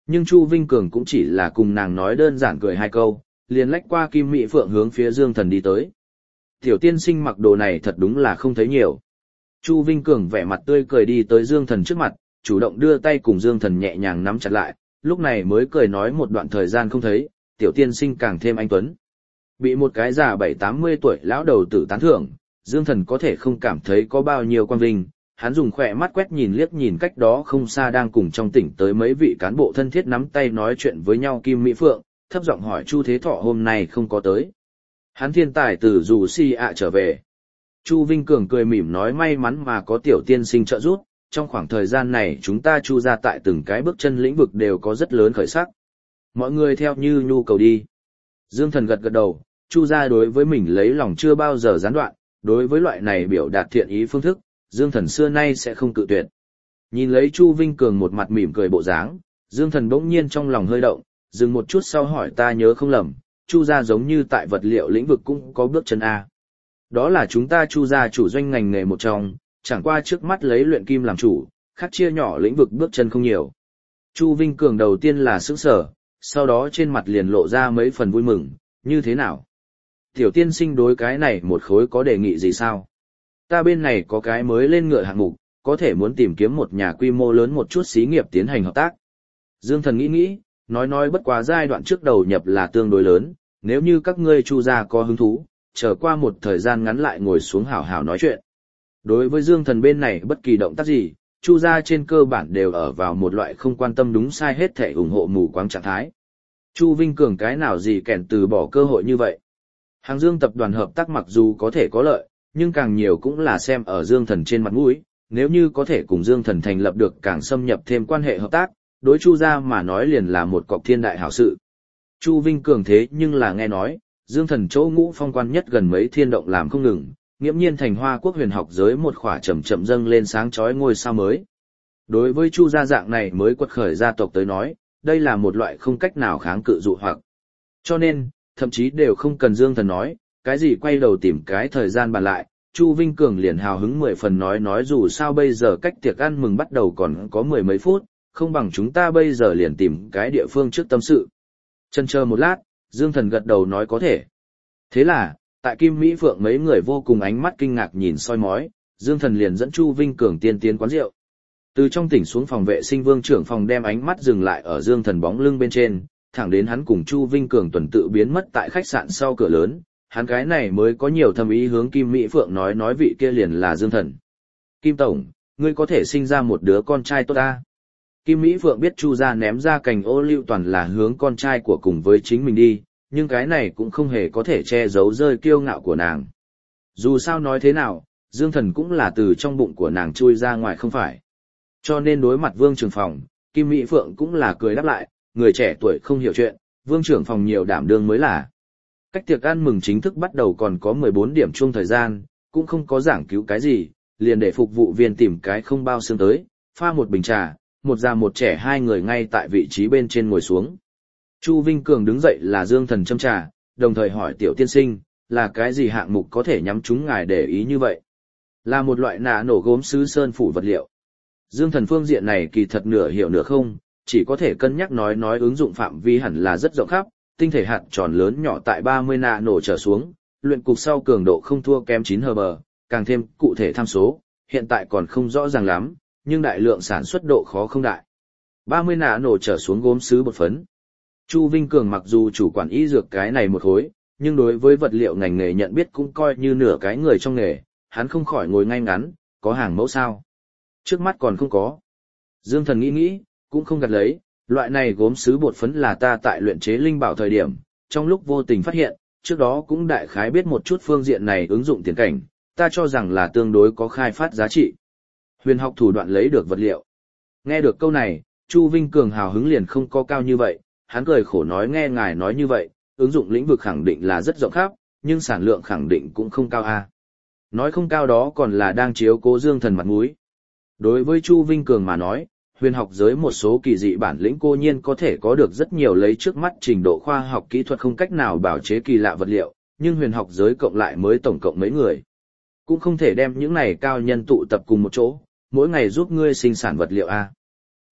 Nhưng Chu Vinh Cường cũng chỉ là cùng nàng nói đơn giản cười hai câu, liền lách qua Kim Mỹ Phượng hướng phía Dương Thần đi tới. Tiểu tiên sinh mặc đồ này thật đúng là không thấy nhiều. Chu Vinh Cường vẻ mặt tươi cười đi tới Dương Thần trước mặt, chủ động đưa tay cùng Dương Thần nhẹ nhàng nắm chặt lại, lúc này mới cười nói một đoạn thời gian không thấy, tiểu tiên sinh càng thêm anh tuấn. Bị một cái già bảy tám mươi tuổi lão đầu tử tán thưởng, Dương Thần có thể không cảm thấy có bao nhiêu quan vinh, hắn dùng khỏe mắt quét nhìn liếc nhìn cách đó không xa đang cùng trong tỉnh tới mấy vị cán bộ thân thiết nắm tay nói chuyện với nhau Kim Mỹ Phượng, thấp giọng hỏi Chu Thế Thọ hôm nay không có tới. Hắn thiên tài từ dù si ạ trở về. Chu Vinh Cường cười mỉm nói may mắn mà có tiểu tiên sinh trợ giúp, trong khoảng thời gian này chúng ta Chu ra tại từng cái bước chân lĩnh vực đều có rất lớn khởi sắc. Mọi người theo như nhu cầu đi. Dương Thần gật gật đầu, Chu ra đối với mình lấy lòng chưa bao giờ gián đoạn, đối với loại này biểu đạt thiện ý phương thức, Dương Thần xưa nay sẽ không cự tuyệt. Nhìn lấy Chu Vinh Cường một mặt mỉm cười bộ dáng, Dương Thần bỗng nhiên trong lòng hơi động, dừng một chút sau hỏi ta nhớ không lầm, Chu gia giống như tại vật liệu lĩnh vực cũng có bước chân A. Đó là chúng ta Chu gia chủ doanh ngành nghề một trong, chẳng qua trước mắt lấy luyện kim làm chủ, khác chia nhỏ lĩnh vực bước chân không nhiều. Chu Vinh Cường đầu tiên là sững sờ, sau đó trên mặt liền lộ ra mấy phần vui mừng, như thế nào? Tiểu tiên sinh đối cái này một khối có đề nghị gì sao? Ta bên này có cái mới lên ngựa hạng mục, có thể muốn tìm kiếm một nhà quy mô lớn một chút xí nghiệp tiến hành hợp tác. Dương Thần nghĩ nghĩ, nói nói bất quá giai đoạn trước đầu nhập là tương đối lớn, nếu như các ngươi Chu gia có hứng thú, chờ qua một thời gian ngắn lại ngồi xuống hảo hảo nói chuyện. Đối với Dương Thần bên này bất kỳ động tác gì, Chu gia trên cơ bản đều ở vào một loại không quan tâm đúng sai hết thể ủng hộ mù quáng trạng thái. Chu Vinh Cường cái nào gì kèn từ bỏ cơ hội như vậy. Hàng Dương tập đoàn hợp tác mặc dù có thể có lợi, nhưng càng nhiều cũng là xem ở Dương Thần trên mặt mũi, nếu như có thể cùng Dương Thần thành lập được càng xâm nhập thêm quan hệ hợp tác, đối Chu gia mà nói liền là một cọc thiên đại hảo sự. Chu Vinh Cường thế nhưng là nghe nói, Dương Thần chỗ ngũ phong quan nhất gần mấy thiên động làm không ngừng, nghiễm nhiên thành Hoa Quốc huyền học giới một khỏa chậm chậm dâng lên sáng chói ngôi sao mới. Đối với Chu gia dạng này mới quật khởi gia tộc tới nói, đây là một loại không cách nào kháng cự dụ hoặc. Cho nên, thậm chí đều không cần Dương Thần nói, cái gì quay đầu tìm cái thời gian bàn lại, Chu Vinh Cường liền hào hứng mười phần nói nói dù sao bây giờ cách tiệc ăn mừng bắt đầu còn có mười mấy phút, không bằng chúng ta bây giờ liền tìm cái địa phương trước tâm sự. Chần chờ một lát, Dương Thần gật đầu nói có thể. Thế là, tại Kim Mỹ Phượng mấy người vô cùng ánh mắt kinh ngạc nhìn soi mói, Dương Thần liền dẫn Chu Vinh Cường tiên tiến quán rượu. Từ trong tỉnh xuống phòng vệ sinh Vương trưởng phòng đem ánh mắt dừng lại ở Dương Thần bóng lưng bên trên, thẳng đến hắn cùng Chu Vinh Cường tuần tự biến mất tại khách sạn sau cửa lớn, hắn cái này mới có nhiều thâm ý hướng Kim Mỹ Phượng nói nói vị kia liền là Dương Thần. Kim Tổng, ngươi có thể sinh ra một đứa con trai tốt ta. Kim Mỹ Phượng biết Chu gia ném ra cành ô liu toàn là hướng con trai của cùng với chính mình đi, nhưng cái này cũng không hề có thể che giấu rơi kiêu ngạo của nàng. Dù sao nói thế nào, Dương Thần cũng là từ trong bụng của nàng chui ra ngoài không phải. Cho nên đối mặt Vương trưởng phòng, Kim Mỹ Phượng cũng là cười đáp lại, người trẻ tuổi không hiểu chuyện, Vương trưởng phòng nhiều đảm đương mới là. Cách tiệc ăn mừng chính thức bắt đầu còn có mười bốn điểm chung thời gian, cũng không có giảng cứu cái gì, liền để phục vụ viên tìm cái không bao xương tới, pha một bình trà, một già một trẻ hai người ngay tại vị trí bên trên ngồi xuống. Chu Vinh Cường đứng dậy là Dương Thần châm trà, đồng thời hỏi tiểu tiên sinh, là cái gì hạng mục có thể nhắm chúng ngài để ý như vậy? Là một loại nạ nổ gốm sứ sơn phủ vật liệu. Dương Thần phương diện này kỳ thật nửa hiểu nửa không, chỉ có thể cân nhắc nói nói ứng dụng phạm vi hẳn là rất rộng khắp, tinh thể hạt tròn lớn nhỏ tại ba mươi nạ nổ trở xuống, luyện cục sau cường độ không thua kém chín hờ bờ, càng thêm cụ thể tham số, hiện tại còn không rõ ràng lắm, nhưng đại lượng sản xuất độ khó không đại. ba mươi nạ nổ trở xuống gốm sứ bột phấn. Chu Vinh Cường mặc dù chủ quản y dược cái này một khối, nhưng đối với vật liệu ngành nghề nhận biết cũng coi như nửa cái người trong nghề, hắn không khỏi ngồi ngay ngắn, có hàng mẫu sao? Trước mắt còn không có. Dương Thần nghĩ nghĩ, cũng không gạt lấy, loại này gốm sứ bột phấn là ta tại luyện chế linh bảo thời điểm, trong lúc vô tình phát hiện, trước đó cũng đại khái biết một chút phương diện này ứng dụng tiền cảnh, ta cho rằng là tương đối có khai phát giá trị. Huyền học thủ đoạn lấy được vật liệu. Nghe được câu này, Chu Vinh Cường hào hứng liền không có cao như vậy, hắn cười khổ nói nghe ngài nói như vậy, ứng dụng lĩnh vực khẳng định là rất rộng khắp, nhưng sản lượng khẳng định cũng không cao a. Nói không cao đó còn là đang chiếu cố Dương Thần mặt mũi. Đối với Chu Vinh Cường mà nói, huyền học giới một số kỳ dị bản lĩnh cô nhiên có thể có được rất nhiều lấy trước mắt trình độ khoa học kỹ thuật không cách nào bảo chế kỳ lạ vật liệu, nhưng huyền học giới cộng lại mới tổng cộng mấy người. Cũng không thể đem những này cao nhân tụ tập cùng một chỗ, mỗi ngày giúp ngươi sinh sản vật liệu a.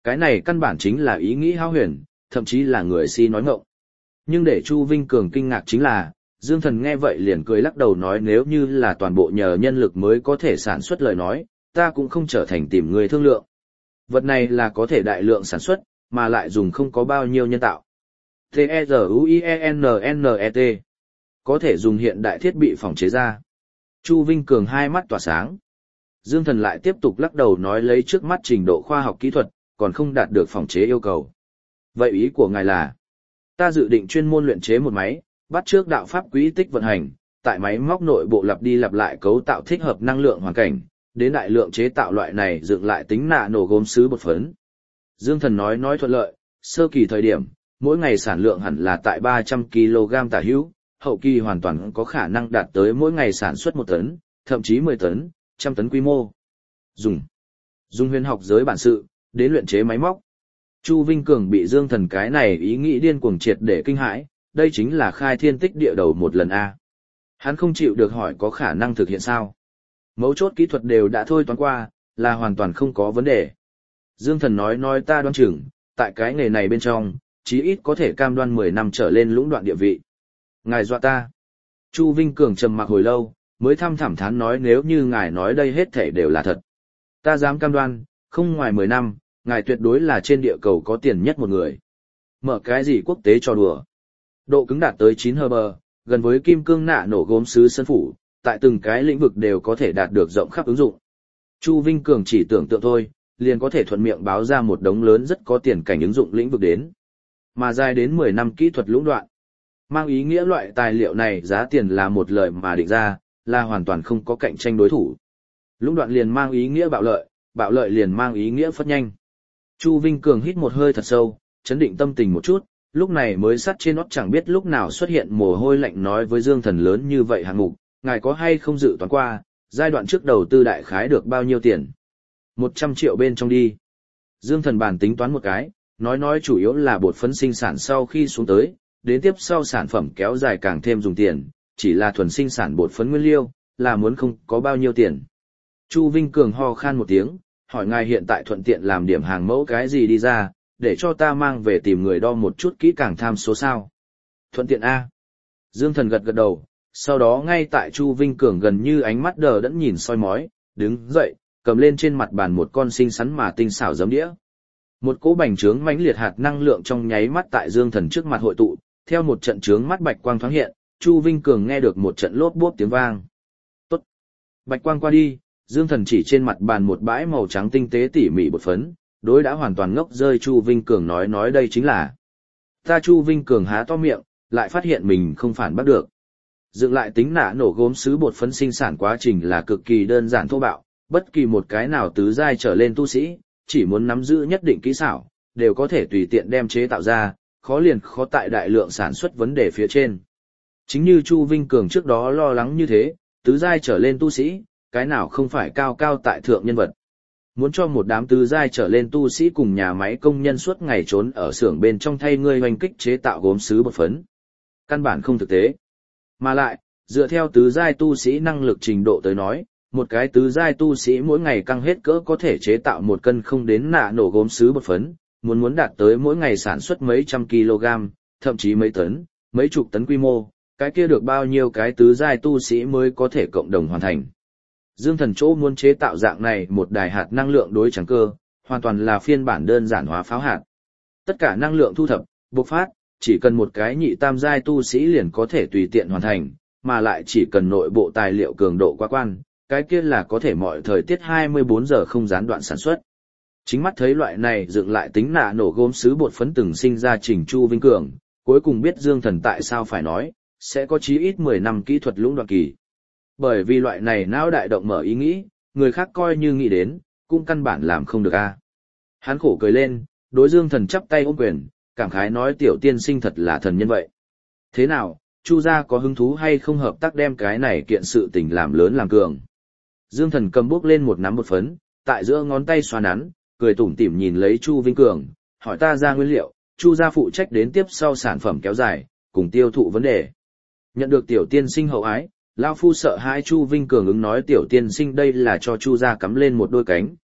Cái này căn bản chính là ý nghĩ hão huyền, thậm chí là người si nói ngọng. Nhưng để Chu Vinh Cường kinh ngạc chính là, Dương Thần nghe vậy liền cười lắc đầu nói nếu như là toàn bộ nhờ nhân lực mới có thể sản xuất lời nói, ta cũng không trở thành tìm người thương lượng. Vật này là có thể đại lượng sản xuất, mà lại dùng không có bao nhiêu nhân tạo. T E Z U I E N N E T có thể dùng hiện đại thiết bị phòng chế ra. Chu Vinh Cường hai mắt tỏa sáng. Dương Thần lại tiếp tục lắc đầu nói lấy trước mắt trình độ khoa học kỹ thuật, còn không đạt được phòng chế yêu cầu. Vậy ý của ngài là, ta dự định chuyên môn luyện chế một máy, bắt trước đạo pháp quỹ tích vận hành, tại máy móc nội bộ lặp đi lặp lại cấu tạo thích hợp năng lượng hoàn cảnh, đến đại lượng chế tạo loại này dựng lại tính nạ nổ gốm sứ bột phấn. Dương Thần nói nói thuận lợi, sơ kỳ thời điểm, mỗi ngày sản lượng hẳn là tại ba trăm ki lô gam tả hữu, hậu kỳ hoàn toàn có khả năng đạt tới mỗi ngày sản xuất một tấn, thậm chí mười tấn, trăm tấn quy mô. Dùng, dùng huyền học giới bản sự, đến luyện chế máy móc. Chu Vinh Cường bị Dương Thần cái này ý nghĩ điên cuồng triệt để kinh hãi, đây chính là khai thiên tích địa đầu một lần A. Hắn không chịu được hỏi có khả năng thực hiện sao. Mấu chốt kỹ thuật đều đã thôi toán qua, là hoàn toàn không có vấn đề. Dương Thần nói nói ta đoán chừng, tại cái nghề này bên trong, chí ít có thể cam đoan mười năm trở lên lũng đoạn địa vị. Ngài dọa ta. Chu Vinh Cường trầm mặc hồi lâu, mới thăm thẳm thán nói nếu như ngài nói đây hết thể đều là thật. Ta dám cam đoan, không ngoài mười năm, ngài tuyệt đối là trên địa cầu có tiền nhất một người. Mở cái gì quốc tế cho đùa. Độ cứng đạt tới chín Hz, gần với kim cương nạ nổ gốm sứ sân phủ, tại từng cái lĩnh vực đều có thể đạt được rộng khắp ứng dụng. Chu Vinh Cường chỉ tưởng tượng thôi, liền có thể thuận miệng báo ra một đống lớn rất có tiền cảnh ứng dụng lĩnh vực đến. Mà dài đến mười năm kỹ thuật lũng đoạn. Mang ý nghĩa loại tài liệu này giá tiền là một lợi mà định ra, là hoàn toàn không có cạnh tranh đối thủ. Lũng đoạn liền mang ý nghĩa bạo lợi, bạo lợi liền mang ý nghĩa phất nhanh. Chu Vinh Cường hít một hơi thật sâu, chấn định tâm tình một chút, lúc này mới sắt trên nót chẳng biết lúc nào xuất hiện mồ hôi lạnh nói với Dương Thần lớn như vậy hạng mục, ngài có hay không dự toán qua, giai đoạn trước đầu tư đại khái được bao nhiêu tiền? một trăm triệu bên trong đi. Dương Thần bàn tính toán một cái, nói nói chủ yếu là bột phấn sinh sản sau khi xuống tới, đến tiếp sau sản phẩm kéo dài càng thêm dùng tiền, chỉ là thuần sinh sản bột phấn nguyên liêu, là muốn không có bao nhiêu tiền. Chu Vinh Cường ho khan một tiếng, hỏi ngài hiện tại thuận tiện làm điểm hàng mẫu cái gì đi ra, để cho ta mang về tìm người đo một chút kỹ càng tham số sao. Thuận tiện A. Dương Thần gật gật đầu, sau đó ngay tại Chu Vinh Cường gần như ánh mắt đờ đẫn nhìn soi mói, đứng dậy, cầm lên trên mặt bàn một con xinh xắn mà tinh xảo giấm đĩa. Một cỗ bành trướng mãnh liệt hạt năng lượng trong nháy mắt tại Dương Thần trước mặt hội tụ, theo một trận trướng mắt bạch quang thoáng hiện, Chu Vinh Cường nghe được một trận lốp bốp tiếng vang. Tốt. Bạch quang qua đi, Dương Thần chỉ trên mặt bàn một bãi màu trắng tinh tế tỉ mỉ bột phấn, đối đã hoàn toàn ngốc rơi Chu Vinh Cường nói nói đây chính là. Ta Chu Vinh Cường há to miệng, lại phát hiện mình không phản bắt được. Dựng lại tính nã nổ gốm sứ bột phấn sinh sản quá trình là cực kỳ đơn giản thô bạo, bất kỳ một cái nào tứ giai trở lên tu sĩ, chỉ muốn nắm giữ nhất định kỹ xảo, đều có thể tùy tiện đem chế tạo ra, khó liền khó tại đại lượng sản xuất vấn đề phía trên. Chính như Chu Vinh Cường trước đó lo lắng như thế, tứ giai trở lên tu sĩ, cái nào không phải cao cao tại thượng nhân vật. Muốn cho một đám tứ giai trở lên tu sĩ cùng nhà máy công nhân suốt ngày trốn ở xưởng bên trong thay ngươi hoành kích chế tạo gốm sứ bột phấn. Căn bản không thực tế. Mà lại, dựa theo tứ giai tu sĩ năng lực trình độ tới nói, một cái tứ giai tu sĩ mỗi ngày căng hết cỡ có thể chế tạo một cân không đến nạ nổ gốm sứ bột phấn, muốn muốn đạt tới mỗi ngày sản xuất mấy trăm kg, thậm chí mấy tấn, mấy chục tấn quy mô, cái kia được bao nhiêu cái tứ giai tu sĩ mới có thể cộng đồng hoàn thành. Dương Thần chỗ muốn chế tạo dạng này một đài hạt năng lượng đối chẳng cơ, hoàn toàn là phiên bản đơn giản hóa pháo hạt. Tất cả năng lượng thu thập, bộc phát, chỉ cần một cái nhị tam giai tu sĩ liền có thể tùy tiện hoàn thành, mà lại chỉ cần nội bộ tài liệu cường độ quá quan, cái kia là có thể mọi thời tiết hai mươi bốn giờ không gián đoạn sản xuất. Chính mắt thấy loại này dựng lại tính nạ nổ gốm sứ bột phấn từng sinh ra Trình Chu Vinh Cường, cuối cùng biết Dương Thần tại sao phải nói, sẽ có chí ít mười năm kỹ thuật lũng đoạn kỳ. Bởi vì loại này não đại động mở ý nghĩ, người khác coi như nghĩ đến, cũng căn bản làm không được a. Hắn khổ cười lên, đối Dương Thần chắp tay ôm quyền, cảm khái nói tiểu tiên sinh thật là thần nhân vậy. Thế nào, Chu gia có hứng thú hay không hợp tác đem cái này kiện sự tình làm lớn làm cường. Dương Thần cầm bốc lên một nắm bột phấn, tại giữa ngón tay xoa nắn, cười tủm tỉm nhìn lấy Chu Vinh Cường, hỏi ta ra nguyên liệu, Chu gia phụ trách đến tiếp sau sản phẩm kéo dài, cùng tiêu thụ vấn đề. Nhận được tiểu tiên sinh hậu ái, lão phu sợ hãi Chu Vinh Cường ứng nói tiểu tiên sinh đây là cho Chu gia cắm lên một đôi cánh,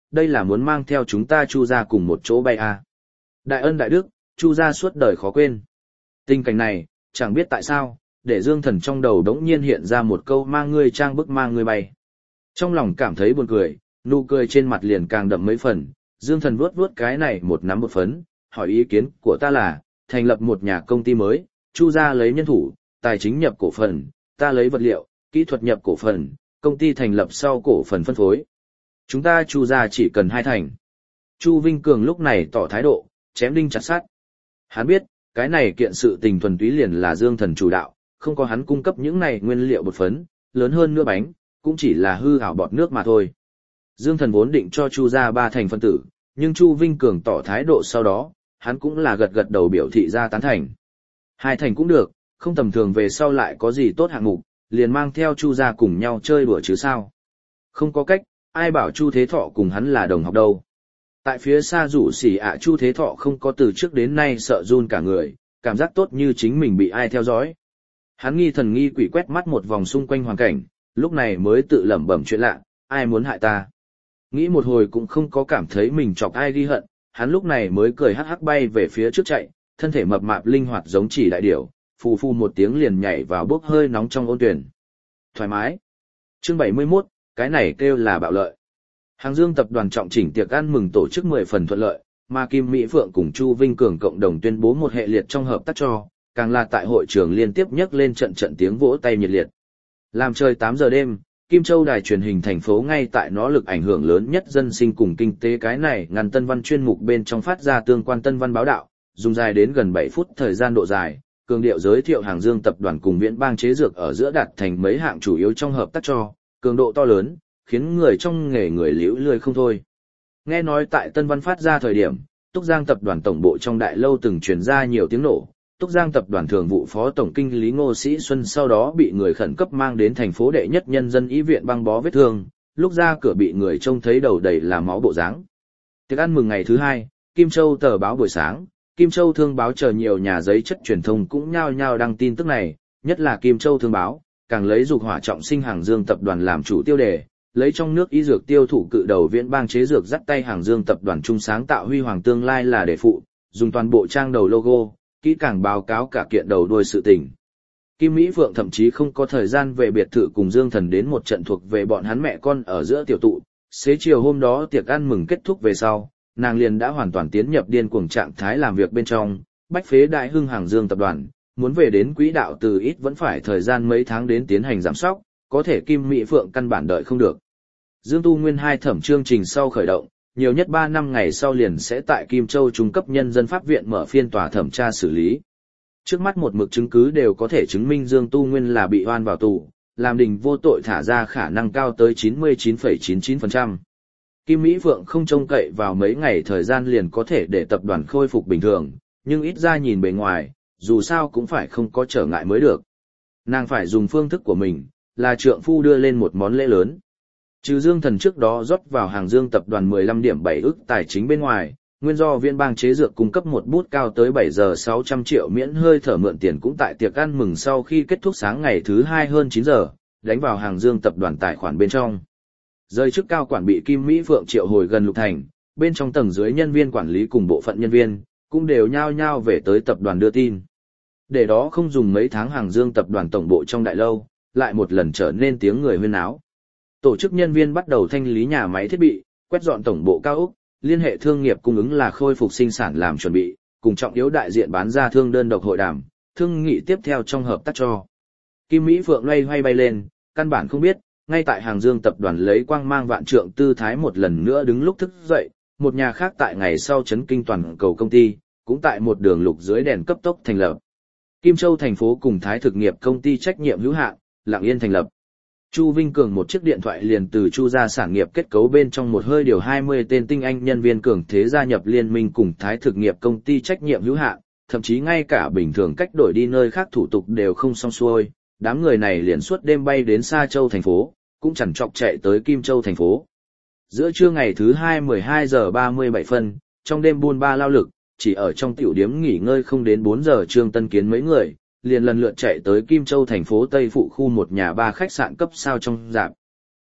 đây là muốn mang theo chúng ta Chu gia cùng một chỗ bay à. Đại ân đại đức, Chu gia suốt đời khó quên. Tình cảnh này, chẳng biết tại sao, để Dương Thần trong đầu đống nhiên hiện ra một câu mang ngươi trang bức mang ngươi bay. Trong lòng cảm thấy buồn cười, nụ cười trên mặt liền càng đậm mấy phần, Dương Thần vuốt vuốt cái này một nắm một phấn, hỏi ý kiến của ta là, thành lập một nhà công ty mới, Chu gia lấy nhân thủ, tài chính nhập cổ phần, ta lấy vật liệu, kỹ thuật nhập cổ phần, công ty thành lập sau cổ phần phân phối. Chúng ta Chu gia chỉ cần hai thành. Chu Vinh Cường lúc này tỏ thái độ, chém đinh chặt sắt. Hắn biết, cái này kiện sự tình thuần túy liền là Dương Thần chủ đạo, không có hắn cung cấp những này nguyên liệu bột phấn, lớn hơn nữa bánh, cũng chỉ là hư ảo bọt nước mà thôi. Dương Thần vốn định cho Chu gia ba thành phân tử, nhưng Chu Vinh Cường tỏ thái độ sau đó, hắn cũng là gật gật đầu biểu thị ra tán thành. Hai thành cũng được, không tầm thường về sau lại có gì tốt hạng mục, liền mang theo Chu gia cùng nhau chơi đùa chứ sao. Không có cách, ai bảo Chu Thế Thọ cùng hắn là đồng học đâu. Tại phía xa rủ xỉ ạ Chu Thế Thọ không có từ trước đến nay sợ run cả người, cảm giác tốt như chính mình bị ai theo dõi. Hắn nghi thần nghi quỷ quét mắt một vòng xung quanh hoàn cảnh, lúc này mới tự lẩm bẩm chuyện lạ, ai muốn hại ta. Nghĩ một hồi cũng không có cảm thấy mình chọc ai ghi hận, hắn lúc này mới cười hắc hắc bay về phía trước chạy, thân thể mập mạp linh hoạt giống chỉ đại điểu, phù phù một tiếng liền nhảy vào bốc hơi nóng trong ôn tuyển. Thoải mái. Chương bảy mươi mốt, cái này kêu là bạo lợi. Hàng Dương tập đoàn trọng chỉnh tiệc ăn mừng tổ chức mười phần thuận lợi, mà Kim Mỹ Phượng cùng Chu Vinh Cường cộng đồng tuyên bố một hệ liệt trong hợp tác cho, càng là tại hội trường liên tiếp nhấc lên trận trận tiếng vỗ tay nhiệt liệt. Làm trời tám giờ đêm, Kim Châu đài truyền hình thành phố ngay tại nó lực ảnh hưởng lớn nhất dân sinh cùng kinh tế cái này ngăn tân văn chuyên mục bên trong phát ra tương quan tân văn báo đạo, dùng dài đến gần bảy phút thời gian độ dài, cường điệu giới thiệu Hàng Dương tập đoàn cùng Viễn Bang chế dược ở giữa đạt thành mấy hạng chủ yếu trong hợp tác cho, cường độ to lớn, khiến người trong nghề người liễu lười không thôi. Nghe nói tại tân văn phát ra thời điểm, Túc Giang tập đoàn tổng bộ trong đại lâu từng truyền ra nhiều tiếng nổ. Túc Giang tập đoàn thường vụ phó tổng kinh lý Ngô Sĩ Xuân sau đó bị người khẩn cấp mang đến thành phố đệ nhất nhân dân y viện băng bó vết thương, lúc ra cửa bị người trông thấy đầu đầy là máu bộ dáng. Tiệc ăn mừng ngày thứ hai, Kim Châu tờ báo buổi sáng, Kim Châu Thương báo chờ nhiều nhà giấy chất truyền thông cũng nhao nhao đăng tin tức này, nhất là Kim Châu Thương báo, càng lấy dục hỏa trọng sinh Hàng Dương tập đoàn làm chủ tiêu đề, lấy trong nước y dược tiêu thụ cự đầu Viễn Bang chế dược dắt tay Hàng Dương tập đoàn chung sáng tạo huy hoàng tương lai là đề phụ, dùng toàn bộ trang đầu logo, kỹ càng báo cáo cả kiện đầu đuôi sự tình. Kim Mỹ Phượng thậm chí không có thời gian về biệt thự cùng Dương Thần đến một trận thuộc về bọn hắn mẹ con ở giữa tiểu tụ, xế chiều hôm đó tiệc ăn mừng kết thúc về sau, nàng liền đã hoàn toàn tiến nhập điên cuồng trạng thái làm việc bên trong, bách phế đại hưng Hàng Dương tập đoàn, muốn về đến quỹ đạo từ ít vẫn phải thời gian mấy tháng đến tiến hành giảm sóc, có thể Kim Mỹ Phượng căn bản đợi không được. Dương Tu Nguyên hai thẩm chương trình sau khởi động, nhiều nhất ba năm ngày sau liền sẽ tại Kim Châu trung cấp nhân dân pháp viện mở phiên tòa thẩm tra xử lý. Trước mắt một mực chứng cứ đều có thể chứng minh Dương Tu Nguyên là bị oan vào tù, làm đình vô tội thả ra khả năng cao tới chín mươi chín phẩy chín chín phần trăm. Kim Mỹ Phượng không trông cậy vào mấy ngày thời gian liền có thể để tập đoàn khôi phục bình thường, nhưng ít ra nhìn bề ngoài, dù sao cũng phải không có trở ngại mới được. Nàng phải dùng phương thức của mình, là trượng phu đưa lên một món lễ lớn. Trừ Dương Thần trước đó rót vào Hàng Dương tập đoàn mười lăm điểm bảy ức tài chính bên ngoài, nguyên do Viễn Bang chế dược cung cấp một bút cao tới bảy giờ sáu trăm triệu miễn hơi thở mượn tiền cũng tại tiệc ăn mừng sau khi kết thúc sáng ngày thứ hai hơn chín giờ, đánh vào Hàng Dương tập đoàn tài khoản bên trong. Rơi chức cao quản bị Kim Mỹ Phượng triệu hồi gần Lục Thành, bên trong tầng dưới nhân viên quản lý cùng bộ phận nhân viên, cũng đều nhao nhao về tới tập đoàn đưa tin. Để đó không dùng mấy tháng Hàng Dương tập đoàn tổng bộ trong đại lâu, lại một lần trở nên tiếng người huyên náo. Tổ chức nhân viên bắt đầu thanh lý nhà máy thiết bị, quét dọn tổng bộ cao ốc, liên hệ thương nghiệp cung ứng là khôi phục sinh sản làm chuẩn bị, cùng trọng yếu đại diện bán ra thương đơn độc hội đàm, thương nghị tiếp theo trong hợp tác cho. Kim Mỹ Phượng loay hoay bay lên, căn bản không biết, ngay tại Hàng Dương tập đoàn lấy quang mang vạn trượng tư thái một lần nữa đứng lúc thức dậy, một nhà khác tại ngày sau chấn kinh toàn cầu công ty, cũng tại một đường lục dưới đèn cấp tốc thành lập. Kim Châu thành phố cùng Thái thực nghiệp công ty trách nhiệm hữu hạn, Lạng Yên thành lập. Chu Vinh Cường một chiếc điện thoại liền từ Chu gia sản nghiệp kết cấu bên trong một hơi điều hai mươi tên tinh anh nhân viên cường thế gia nhập liên minh cùng Thái thực nghiệp công ty trách nhiệm hữu hạn, thậm chí ngay cả bình thường cách đổi đi nơi khác thủ tục đều không xong xuôi, đám người này liền suốt đêm bay đến Sa Châu thành phố, cũng chẳng chọc chạy tới Kim Châu thành phố. Giữa trưa ngày thứ hai mười hai giờ ba mươi bảy phân, trong đêm buôn ba lao lực, chỉ ở trong tiểu điếm nghỉ ngơi không đến bốn giờ Trương Tân Kiến mấy người, liền lần lượt chạy tới Kim Châu thành phố Tây Phụ khu một nhà ba khách sạn cấp sao trong dạp.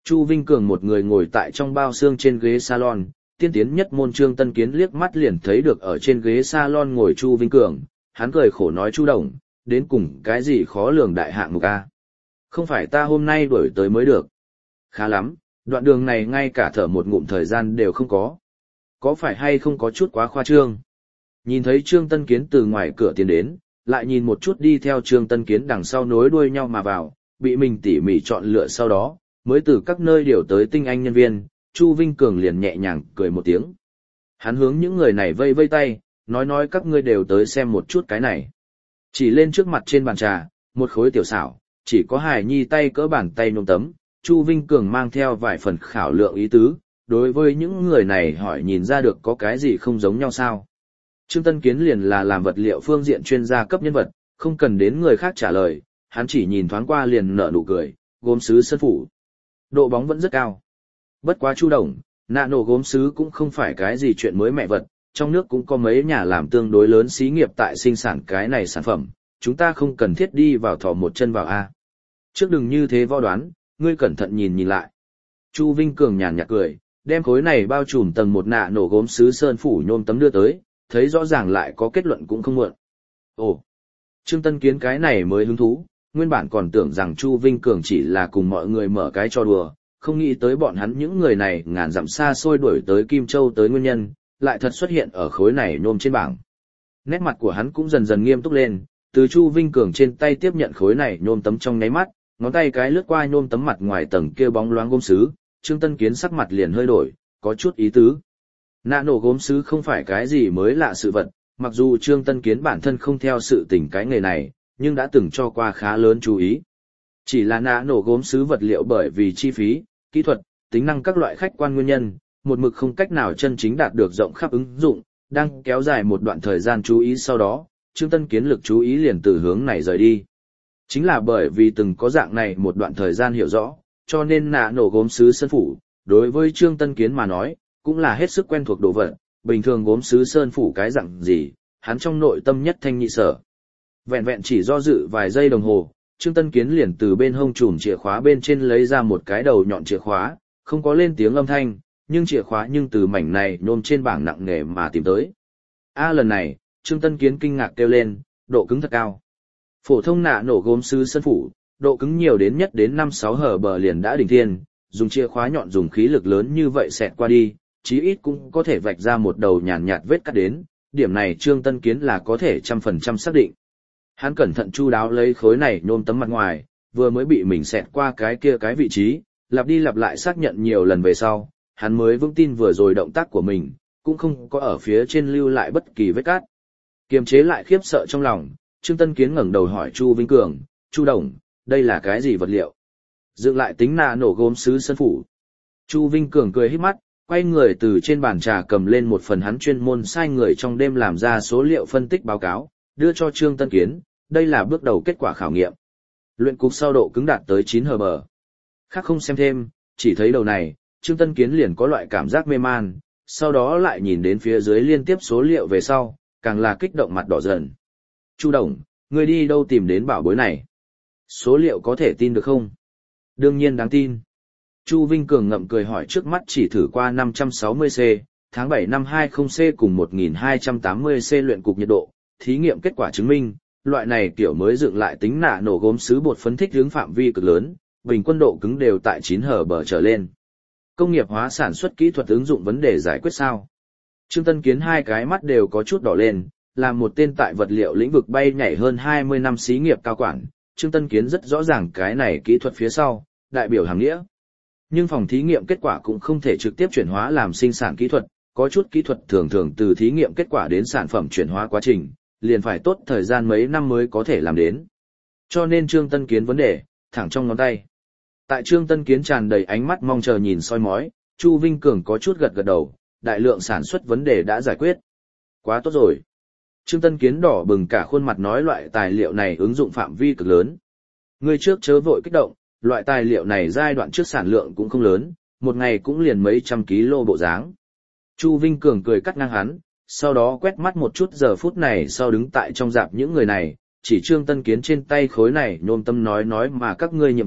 Chu Vinh Cường một người ngồi tại trong bao xương trên ghế salon, tiên tiến nhất môn Trương Tân Kiến liếc mắt liền thấy được ở trên ghế salon ngồi Chu Vinh Cường, hắn cười khổ nói Chu Đồng, đến cùng cái gì khó lường đại hạng mục a? Không phải ta hôm nay đuổi tới mới được. Khá lắm, đoạn đường này ngay cả thở một ngụm thời gian đều không có. Có phải hay không có chút quá khoa trương? Nhìn thấy Trương Tân Kiến từ ngoài cửa tiến đến, lại nhìn một chút đi theo Trương Tân Kiến đằng sau nối đuôi nhau mà vào, bị mình tỉ mỉ chọn lựa sau đó, mới từ các nơi điều tới tinh anh nhân viên, Chu Vinh Cường liền nhẹ nhàng cười một tiếng. Hắn hướng những người này vây vây tay, nói nói các ngươi đều tới xem một chút cái này. Chỉ lên trước mặt trên bàn trà, một khối tiểu xảo, chỉ có hài nhi tay cỡ bàn tay nôm tấm, Chu Vinh Cường mang theo vài phần khảo lượng ý tứ, đối với những người này hỏi nhìn ra được có cái gì không giống nhau sao. Trương Tân Kiến liền là làm vật liệu phương diện chuyên gia cấp nhân vật, không cần đến người khác trả lời, hắn chỉ nhìn thoáng qua liền nở nụ cười, gốm sứ Sơn Phủ. Độ bóng vẫn rất cao. Bất quá Chu Đồng, nạ nổ gốm sứ cũng không phải cái gì chuyện mới mẹ vật, trong nước cũng có mấy nhà làm tương đối lớn xí nghiệp tại sinh sản cái này sản phẩm, chúng ta không cần thiết đi vào thò một chân vào A. Trước đừng như thế vo đoán, ngươi cẩn thận nhìn nhìn lại. Chu Vinh Cường nhàn nhạt cười, đem khối này bao trùm tầng một nạ nổ gốm sứ Sơn Phủ nhôm tấm đưa tới, thấy rõ ràng lại có kết luận cũng không muộn. Ồ, Trương Tân Kiến cái này mới hứng thú, nguyên bản còn tưởng rằng Chu Vinh Cường chỉ là cùng mọi người mở cái trò đùa, không nghĩ tới bọn hắn những người này ngàn dặm xa xôi đuổi tới Kim Châu tới nguyên nhân, lại thật xuất hiện ở khối này nhôm trên bảng. Nét mặt của hắn cũng dần dần nghiêm túc lên, từ Chu Vinh Cường trên tay tiếp nhận khối này nhôm tấm trong nháy mắt, ngón tay cái lướt qua nhôm tấm mặt ngoài tầng kia bóng loáng gốm sứ, Trương Tân Kiến sắc mặt liền hơi đổi, có chút ý tứ. Nạ nổ gốm sứ không phải cái gì mới lạ sự vật, mặc dù Trương Tân Kiến bản thân không theo sự tình cái nghề này, nhưng đã từng cho qua khá lớn chú ý. Chỉ là nạ nổ gốm sứ vật liệu bởi vì chi phí, kỹ thuật, tính năng các loại khách quan nguyên nhân, một mực không cách nào chân chính đạt được rộng khắp ứng dụng, đang kéo dài một đoạn thời gian chú ý sau đó, Trương Tân Kiến lực chú ý liền từ hướng này rời đi. Chính là bởi vì từng có dạng này một đoạn thời gian hiểu rõ, cho nên nạ nổ gốm sứ Sơn Phủ, đối với Trương Tân Kiến mà nói, cũng là hết sức quen thuộc đồ vật, bình thường gốm sứ Sơn Phủ cái dạng gì, hắn trong nội tâm nhất thanh nhị sở. Vẹn vẹn chỉ do dự vài giây đồng hồ, Trương Tân Kiến liền từ bên hông chùm chìa khóa bên trên lấy ra một cái đầu nhọn chìa khóa, không có lên tiếng âm thanh, nhưng chìa khóa nhưng từ mảnh này nhôm trên bảng nặng nề mà tìm tới. A lần này, Trương Tân Kiến kinh ngạc kêu lên, độ cứng thật cao. Phổ thông nạ nổ gốm sứ Sơn Phủ, độ cứng nhiều đến nhất đến năm sáu hở bờ liền đã đỉnh thiên, dùng chìa khóa nhọn dùng khí lực lớn như vậy xẹt qua đi, chí ít cũng có thể vạch ra một đầu nhàn nhạt vết cắt đến, điểm này Trương Tân Kiến là có thể trăm phần trăm xác định. Hắn cẩn thận chu đáo lấy khối này nhôm tấm mặt ngoài, vừa mới bị mình xẹt qua cái kia cái vị trí, lặp đi lặp lại xác nhận nhiều lần về sau, hắn mới vững tin vừa rồi động tác của mình, cũng không có ở phía trên lưu lại bất kỳ vết cắt. Kiềm chế lại khiếp sợ trong lòng, Trương Tân Kiến ngẩng đầu hỏi Chu Vinh Cường, Chu Đồng, đây là cái gì vật liệu? Dựng lại tính nạ nổ gốm sứ Sơn Phủ. Chu Vinh Cường cười híp mắt, quay người từ trên bàn trà cầm lên một phần hắn chuyên môn sai người trong đêm làm ra số liệu phân tích báo cáo, đưa cho Trương Tân Kiến, đây là bước đầu kết quả khảo nghiệm. Luyện cục sau độ cứng đạt tới chín hờ bờ. Khác không xem thêm, chỉ thấy đầu này, Trương Tân Kiến liền có loại cảm giác mê man, sau đó lại nhìn đến phía dưới liên tiếp số liệu về sau, càng là kích động mặt đỏ dần. Chu Đồng, ngươi đi đâu tìm đến bảo bối này? Số liệu có thể tin được không? Đương nhiên đáng tin. Chu Vinh Cường ngậm cười hỏi trước mắt chỉ thử qua năm trăm sáu mươi C, tháng bảy năm hai mươi C cùng một nghìn hai trăm tám mươi C luyện cục nhiệt độ, thí nghiệm kết quả chứng minh, loại này kiểu mới dựng lại tính nạ nổ gốm sứ bột phấn thích hướng phạm vi cực lớn, bình quân độ cứng đều tại chín hờ bờ trở lên. Công nghiệp hóa sản xuất kỹ thuật ứng dụng vấn đề giải quyết sao? Trương Tân Kiến hai cái mắt đều có chút đỏ lên, là một tên tại vật liệu lĩnh vực bay nhảy hơn hai mươi năm xí nghiệp cao quản, Trương Tân Kiến rất rõ ràng cái này kỹ thuật phía sau, đại biểu hàng nghĩa. Nhưng phòng thí nghiệm kết quả cũng không thể trực tiếp chuyển hóa làm sinh sản kỹ thuật, có chút kỹ thuật thường thường từ thí nghiệm kết quả đến sản phẩm chuyển hóa quá trình, liền phải tốt thời gian mấy năm mới có thể làm đến. Cho nên Trương Tân Kiến vấn đề, thẳng trong ngón tay. Tại Trương Tân Kiến tràn đầy ánh mắt mong chờ nhìn soi mói, Chu Vinh Cường có chút gật gật đầu, đại lượng sản xuất vấn đề đã giải quyết. Quá tốt rồi. Trương Tân Kiến đỏ bừng cả khuôn mặt nói loại tài liệu này ứng dụng phạm vi cực lớn. Người trước chớ vội kích động, loại tài liệu này giai đoạn trước sản lượng cũng không lớn, một ngày cũng liền mấy trăm ký lô bộ dáng. Chu Vinh Cường cười cắt ngang hắn, sau đó quét mắt một chút giờ phút này sau đứng tại trong dạp những người này, chỉ Trương Tân Kiến trên tay khối này nhôm tâm nói nói mà các ngươi nhiệm vụ,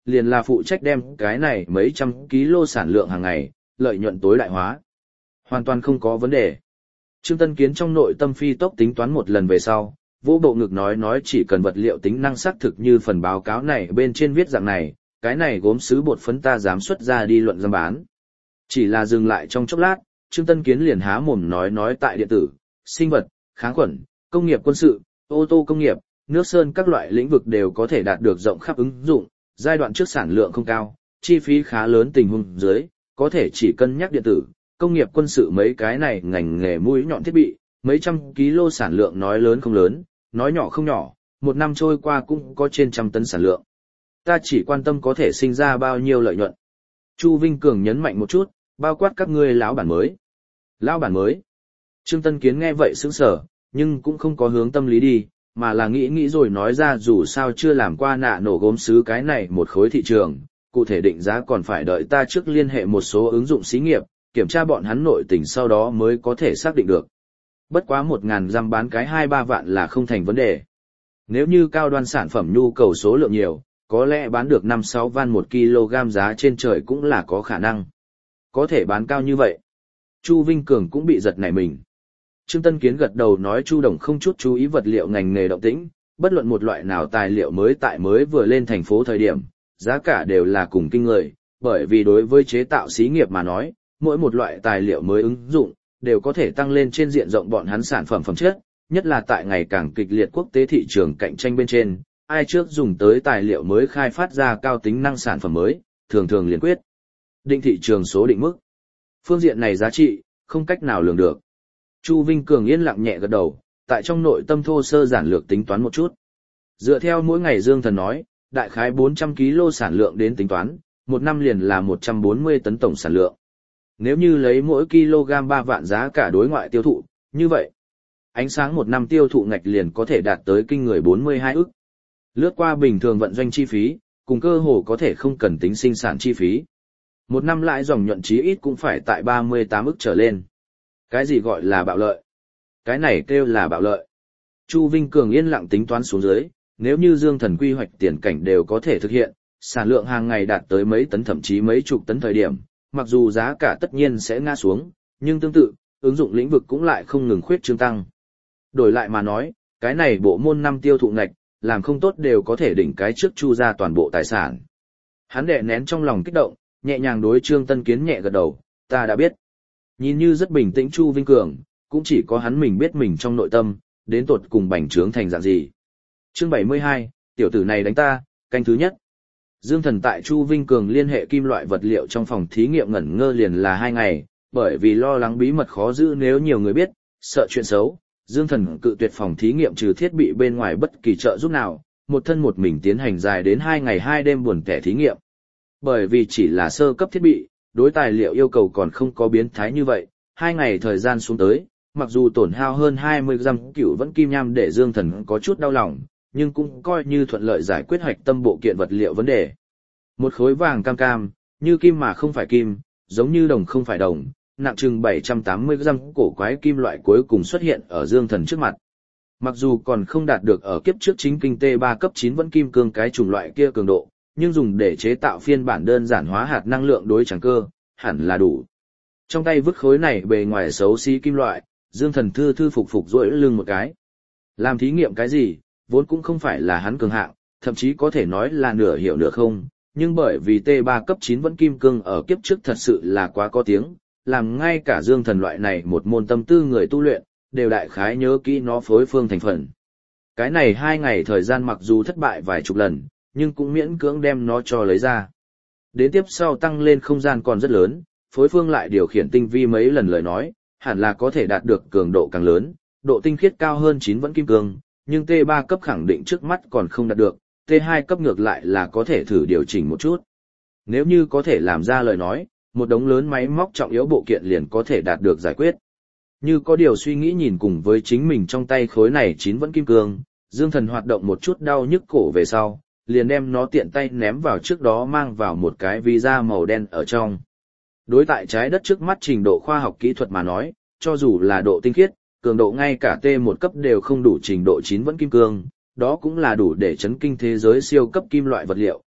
liền là phụ trách đem cái này mấy trăm kg sản lượng hàng ngày, lợi nhuận tối đại hóa. Hoàn toàn không có vấn đề. Trương Tân Kiến trong nội tâm phi tốc tính toán một lần về sau, vô bộ ngực nói nói chỉ cần vật liệu tính năng xác thực như phần báo cáo này bên trên viết dạng này, cái này gốm sứ bột phấn ta dám xuất ra đi luận giam bán. Chỉ là dừng lại trong chốc lát, Trương Tân Kiến liền há mồm nói nói tại điện tử, sinh vật, kháng khuẩn, công nghiệp quân sự, ô tô công nghiệp, nước sơn các loại lĩnh vực đều có thể đạt được rộng khắp ứng dụng, giai đoạn trước sản lượng không cao, chi phí khá lớn tình huống dưới, có thể chỉ cân nhắc điện tử, công nghiệp quân sự mấy cái này ngành nghề mũi nhọn thiết bị, mấy trăm kg sản lượng nói lớn không lớn, nói nhỏ không nhỏ, một năm trôi qua cũng có trên trăm tấn sản lượng. Ta chỉ quan tâm có thể sinh ra bao nhiêu lợi nhuận. Chu Vinh Cường nhấn mạnh một chút, bao quát các ngươi lão bản mới. Lão bản mới. Trương Tân Kiến nghe vậy sững sờ, nhưng cũng không có hướng tâm lý đi, mà là nghĩ nghĩ rồi nói ra dù sao chưa làm qua nạ nổ gốm sứ cái này một khối thị trường, cụ thể định giá còn phải đợi ta trước liên hệ một số ứng dụng xí nghiệp, kiểm tra bọn hắn nội tình sau đó mới có thể xác định được. Bất quá một ngàn giam bán cái hai ba vạn là không thành vấn đề. Nếu như cao đoan sản phẩm nhu cầu số lượng nhiều, có lẽ bán được năm sáu van một kg giá trên trời cũng là có khả năng. Có thể bán cao như vậy. Chu Vinh Cường cũng bị giật nảy mình. Trương Tân Kiến gật đầu nói Chu Đồng không chút chú ý vật liệu ngành nghề động tĩnh, bất luận một loại nào tài liệu mới tại mới vừa lên thành phố thời điểm, giá cả đều là cùng kinh người, bởi vì đối với chế tạo xí nghiệp mà nói, mỗi một loại tài liệu mới ứng dụng, đều có thể tăng lên trên diện rộng bọn hắn sản phẩm phẩm chất, nhất là tại ngày càng kịch liệt quốc tế thị trường cạnh tranh bên trên, ai trước dùng tới tài liệu mới khai phát ra cao tính năng sản phẩm mới, thường thường liền quyết định thị trường số định mức. Phương diện này giá trị, không cách nào lường được. Chu Vinh Cường yên lặng nhẹ gật đầu, tại trong nội tâm thô sơ giản lược tính toán một chút. Dựa theo mỗi ngày Dương Thần nói, đại khái bốn trăm ki-lô sản lượng đến tính toán, một năm liền là một trăm bốn mươi tấn tổng sản lượng. Nếu như lấy mỗi kg ba vạn giá cả đối ngoại tiêu thụ, như vậy, ánh sáng một năm tiêu thụ ngạch liền có thể đạt tới kinh người bốn mươi hai ức. Lướt qua bình thường vận doanh chi phí, cùng cơ hồ có thể không cần tính sinh sản chi phí. Một năm lãi dòng nhuận chí ít cũng phải tại ba mươi tám ức trở lên. Cái gì gọi là bạo lợi? Cái này kêu là bạo lợi. Chu Vinh Cường yên lặng tính toán xuống dưới, nếu như Dương Thần quy hoạch tiền cảnh đều có thể thực hiện, sản lượng hàng ngày đạt tới mấy tấn thậm chí mấy chục tấn thời điểm, mặc dù giá cả tất nhiên sẽ ngã xuống, nhưng tương tự, ứng dụng lĩnh vực cũng lại không ngừng khuyết trương tăng. Đổi lại mà nói, cái này bộ môn năm tiêu thụ ngạch, làm không tốt đều có thể đỉnh cái trước Chu ra toàn bộ tài sản. Hắn đè nén trong lòng kích động, nhẹ nhàng đối Trương Tân Kiến nhẹ gật đầu, ta đã biết. Nhìn như rất bình tĩnh Chu Vinh Cường, cũng chỉ có hắn mình biết mình trong nội tâm, đến tột cùng bành trướng thành dạng gì. Chương bảy mươi hai, tiểu tử này đánh ta, canh thứ nhất. Dương Thần tại Chu Vinh Cường liên hệ kim loại vật liệu trong phòng thí nghiệm ngẩn ngơ liền là hai ngày, bởi vì lo lắng bí mật khó giữ nếu nhiều người biết, sợ chuyện xấu. Dương Thần cự tuyệt phòng thí nghiệm trừ thiết bị bên ngoài bất kỳ trợ giúp nào, một thân một mình tiến hành dài đến hai ngày hai đêm buồn tẻ thí nghiệm. Bởi vì chỉ là sơ cấp thiết bị, đối tài liệu yêu cầu còn không có biến thái như vậy, hai ngày thời gian xuống tới, mặc dù tổn hao hơn hai mươi gam cửu vẫn kim nham để Dương Thần có chút đau lòng, nhưng cũng coi như thuận lợi giải quyết hoạch tâm bộ kiện vật liệu vấn đề. Một khối vàng cam cam, như kim mà không phải kim, giống như đồng không phải đồng, nặng chừng bảy trăm tám mươi gam cổ quái kim loại cuối cùng xuất hiện ở Dương Thần trước mặt. Mặc dù còn không đạt được ở kiếp trước chính kinh T ba cấp chín vẫn kim cương cái chủng loại kia cường độ, nhưng dùng để chế tạo phiên bản đơn giản hóa hạt năng lượng đối chẳng cơ, hẳn là đủ. Trong tay vứt khối này bề ngoài xấu xí kim loại, Dương Thần thư thư phục phục duỗi lưng một cái. Làm thí nghiệm cái gì, vốn cũng không phải là hắn cường hạng, thậm chí có thể nói là nửa hiểu nửa không, nhưng bởi vì T ba cấp chín vẫn kim cương ở kiếp trước thật sự là quá có tiếng, làm ngay cả Dương Thần loại này một môn tâm tư người tu luyện, đều đại khái nhớ kỹ nó phối phương thành phần. Cái này hai ngày thời gian mặc dù thất bại vài chục lần, nhưng cũng miễn cưỡng đem nó cho lấy ra. Đến tiếp sau tăng lên không gian còn rất lớn, phối phương lại điều khiển tinh vi mấy lần lời nói, hẳn là có thể đạt được cường độ càng lớn, độ tinh khiết cao hơn chín vẫn kim cương, nhưng T ba cấp khẳng định trước mắt còn không đạt được, T hai cấp ngược lại là có thể thử điều chỉnh một chút. Nếu như có thể làm ra lời nói, một đống lớn máy móc trọng yếu bộ kiện liền có thể đạt được giải quyết. Như có điều suy nghĩ nhìn cùng với chính mình trong tay khối này chín vẫn kim cương, Dương Thần hoạt động một chút đau nhức cổ về sau, liền đem nó tiện tay ném vào trước đó mang vào một cái visa màu đen ở trong. Đối tại trái đất trước mắt trình độ khoa học kỹ thuật mà nói, cho dù là độ tinh khiết, cường độ ngay cả T một cấp đều không đủ trình độ chín vẫn kim cương, đó cũng là đủ để chấn kinh thế giới siêu cấp kim loại vật liệu,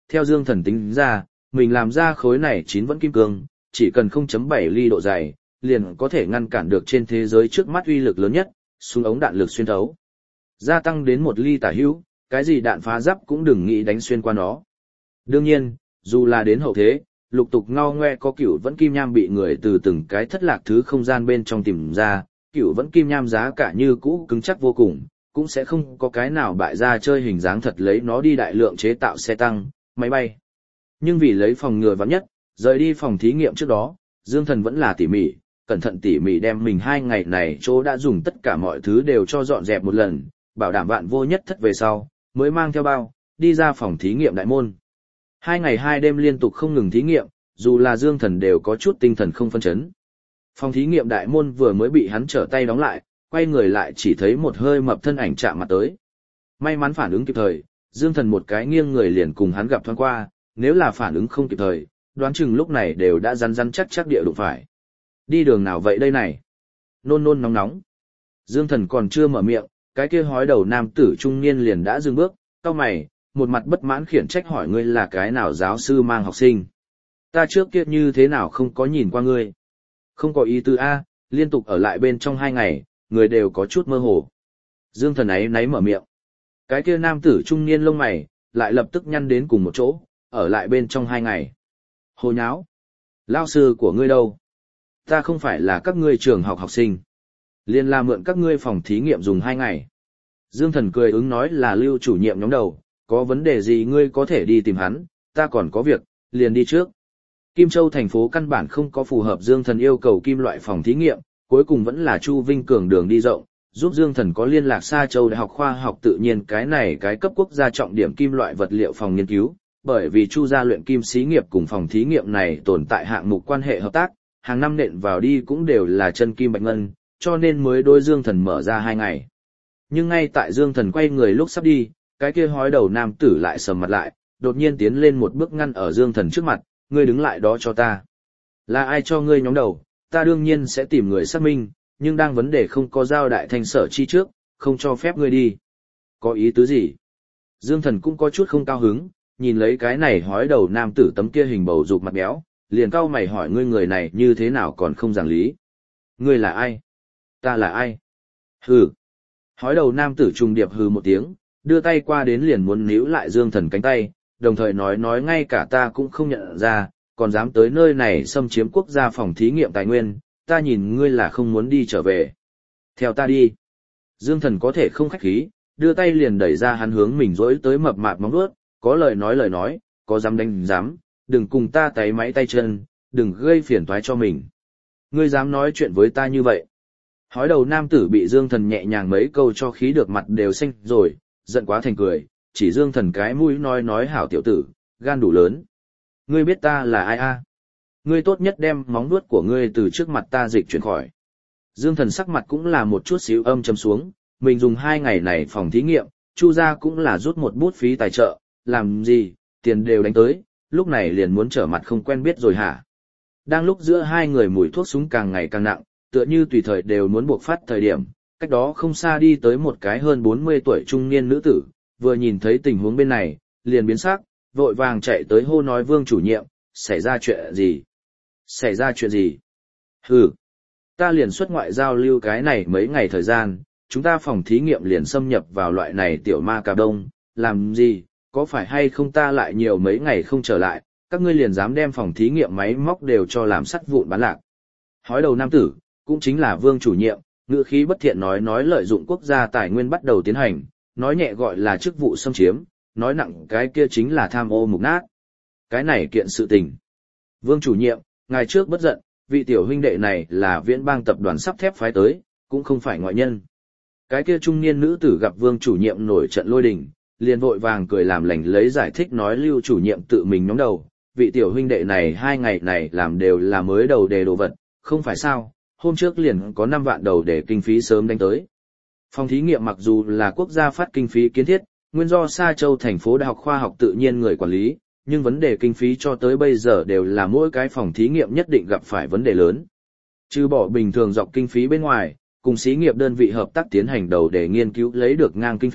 theo Dương Thần tính ra, mình làm ra khối này chín vẫn kim cương, chỉ cần không chấm bảy ly độ dày, liền có thể ngăn cản được trên thế giới trước mắt uy lực lớn nhất, súng ống đạn lực xuyên thấu. Gia tăng đến một ly tả hữu, cái gì đạn phá giáp cũng đừng nghĩ đánh xuyên qua nó. Đương nhiên, dù là đến hậu thế, lục tục ngao ngoe có cửu vẫn kim nham bị người từ từng cái thất lạc thứ không gian bên trong tìm ra, cửu vẫn kim nham giá cả như cũ cứng chắc vô cùng, cũng sẽ không có cái nào bại ra chơi hình dáng thật lấy nó đi đại lượng chế tạo xe tăng, máy bay. Nhưng vì lấy phòng ngừa vắn nhất, rời đi phòng thí nghiệm trước đó, Dương Thần vẫn là tỉ mỉ, cẩn thận tỉ mỉ đem mình hai ngày này chỗ đã dùng tất cả mọi thứ đều cho dọn dẹp một lần, bảo đảm vạn vô nhất thất về sau, mới mang theo bao, đi ra phòng thí nghiệm đại môn. Hai ngày hai đêm liên tục không ngừng thí nghiệm, dù là Dương Thần đều có chút tinh thần không phân chấn. Phòng thí nghiệm đại môn vừa mới bị hắn trở tay đóng lại, quay người lại chỉ thấy một hơi mập thân ảnh chạm mặt tới. May mắn phản ứng kịp thời, Dương Thần một cái nghiêng người liền cùng hắn gặp thoáng qua, nếu là phản ứng không kịp thời, đoán chừng lúc này đều đã rắn rắn chắc chắc địa đụng phải. Đi đường nào vậy đây này? Nôn nôn nóng nóng. Dương Thần còn chưa mở miệng, cái kia hói đầu nam tử trung niên liền đã dừng bước, cau mày, một mặt bất mãn khiển trách hỏi ngươi là cái nào giáo sư mang học sinh. Ta trước kia như thế nào không có nhìn qua ngươi. Không có ý tư A, liên tục ở lại bên trong hai ngày, người đều có chút mơ hồ. Dương Thần ấy náy mở miệng. Cái kia nam tử trung niên lông mày, lại lập tức nhăn đến cùng một chỗ, ở lại bên trong hai ngày. Hồ nháo. Lao sư của ngươi đâu? Ta không phải là các ngươi trường học học sinh. Liên la mượn các ngươi phòng thí nghiệm dùng hai ngày. Dương Thần cười ứng nói là Lưu chủ nhiệm nhóm đầu, có vấn đề gì ngươi có thể đi tìm hắn, ta còn có việc, liền đi trước. Kim Châu thành phố căn bản không có phù hợp Dương Thần yêu cầu kim loại phòng thí nghiệm, cuối cùng vẫn là Chu Vinh Cường đường đi rộng, giúp Dương Thần có liên lạc Sa Châu Đại học Khoa học Tự nhiên cái này cái cấp quốc gia trọng điểm kim loại vật liệu phòng nghiên cứu, bởi vì Chu gia luyện kim xí nghiệp cùng phòng thí nghiệm này tồn tại hạng mục quan hệ hợp tác, hàng năm nện vào đi cũng đều là chân kim bạch ngân, cho nên mới đôi Dương Thần mở ra hai ngày. Nhưng ngay tại Dương Thần quay người lúc sắp đi, cái kia hói đầu nam tử lại sầm mặt lại, đột nhiên tiến lên một bước ngăn ở Dương Thần trước mặt, ngươi đứng lại đó cho ta. Là ai cho ngươi nhóm đầu, ta đương nhiên sẽ tìm người xác minh, nhưng đang vấn đề không có giao đại thanh sở chi trước, không cho phép ngươi đi. Có ý tứ gì? Dương Thần cũng có chút không cao hứng, nhìn lấy cái này hói đầu nam tử tấm kia hình bầu dục mặt béo, liền cau mày hỏi ngươi người này như thế nào còn không giảng lý. Ngươi là ai? Ta là ai? Hừ. Hói đầu nam tử trùng điệp hừ một tiếng, đưa tay qua đến liền muốn níu lại Dương Thần cánh tay, đồng thời nói nói ngay cả ta cũng không nhận ra, còn dám tới nơi này xâm chiếm quốc gia phòng thí nghiệm tài nguyên, ta nhìn ngươi là không muốn đi trở về. Theo ta đi. Dương Thần có thể không khách khí, đưa tay liền đẩy ra hắn hướng mình rỗi tới mập mạp móng vuốt, có lời nói lời nói, có dám đánh dám, đừng cùng ta tay máy tay chân, đừng gây phiền toái cho mình. Ngươi dám nói chuyện với ta như vậy. Hói đầu nam tử bị Dương Thần nhẹ nhàng mấy câu cho khí được mặt đều xanh rồi, giận quá thành cười, chỉ Dương Thần cái mũi nói nói hảo tiểu tử, gan đủ lớn. Ngươi biết ta là ai a? Ngươi tốt nhất đem móng vuốt của ngươi từ trước mặt ta dịch chuyển khỏi. Dương Thần sắc mặt cũng là một chút xíu âm trầm xuống, mình dùng hai ngày này phòng thí nghiệm, Chu gia cũng là rút một bút phí tài trợ, làm gì, tiền đều đánh tới, lúc này liền muốn trở mặt không quen biết rồi hả? Đang lúc giữa hai người mùi thuốc súng càng ngày càng nặng, tựa như tùy thời đều muốn buộc phát thời điểm, cách đó không xa đi tới một cái hơn bốn mươi tuổi trung niên nữ tử, vừa nhìn thấy tình huống bên này, liền biến sắc, vội vàng chạy tới hô nói Vương chủ nhiệm, xảy ra chuyện gì? Xảy ra chuyện gì? Hừ, ta liền xuất ngoại giao lưu cái này mấy ngày thời gian, chúng ta phòng thí nghiệm liền xâm nhập vào loại này tiểu ma cà đông, làm gì, có phải hay không ta lại nhiều mấy ngày không trở lại, các ngươi liền dám đem phòng thí nghiệm máy móc đều cho làm sắt vụn bán lạc. Hói đầu nam tử, cũng chính là Vương chủ nhiệm, ngữ khí bất thiện nói nói lợi dụng quốc gia tài nguyên bắt đầu tiến hành, nói nhẹ gọi là chức vụ xâm chiếm, nói nặng cái kia chính là tham ô mục nát. Cái này kiện sự tình. Vương chủ nhiệm, ngày trước bất giận, vị tiểu huynh đệ này là Viễn Bang tập đoàn sắt thép phái tới, cũng không phải ngoại nhân. Cái kia trung niên nữ tử gặp Vương chủ nhiệm nổi trận lôi đình, liền vội vàng cười làm lành lấy giải thích nói Lưu chủ nhiệm tự mình nhóm đầu, vị tiểu huynh đệ này hai ngày này làm đều là mới đầu đề đồ vật, không phải sao, hôm trước liền có năm vạn đầu để kinh phí sớm đánh tới. Phòng thí nghiệm mặc dù là quốc gia phát kinh phí kiến thiết, nguyên do Sa Châu thành phố Đại học Khoa học Tự nhiên người quản lý, nhưng vấn đề kinh phí cho tới bây giờ đều là mỗi cái phòng thí nghiệm nhất định gặp phải vấn đề lớn. Trừ bỏ bình thường dọc kinh phí bên ngoài, cùng xí nghiệp đơn vị hợp tác tiến hành đầu để nghiên cứu lấy được ngang kinh phí,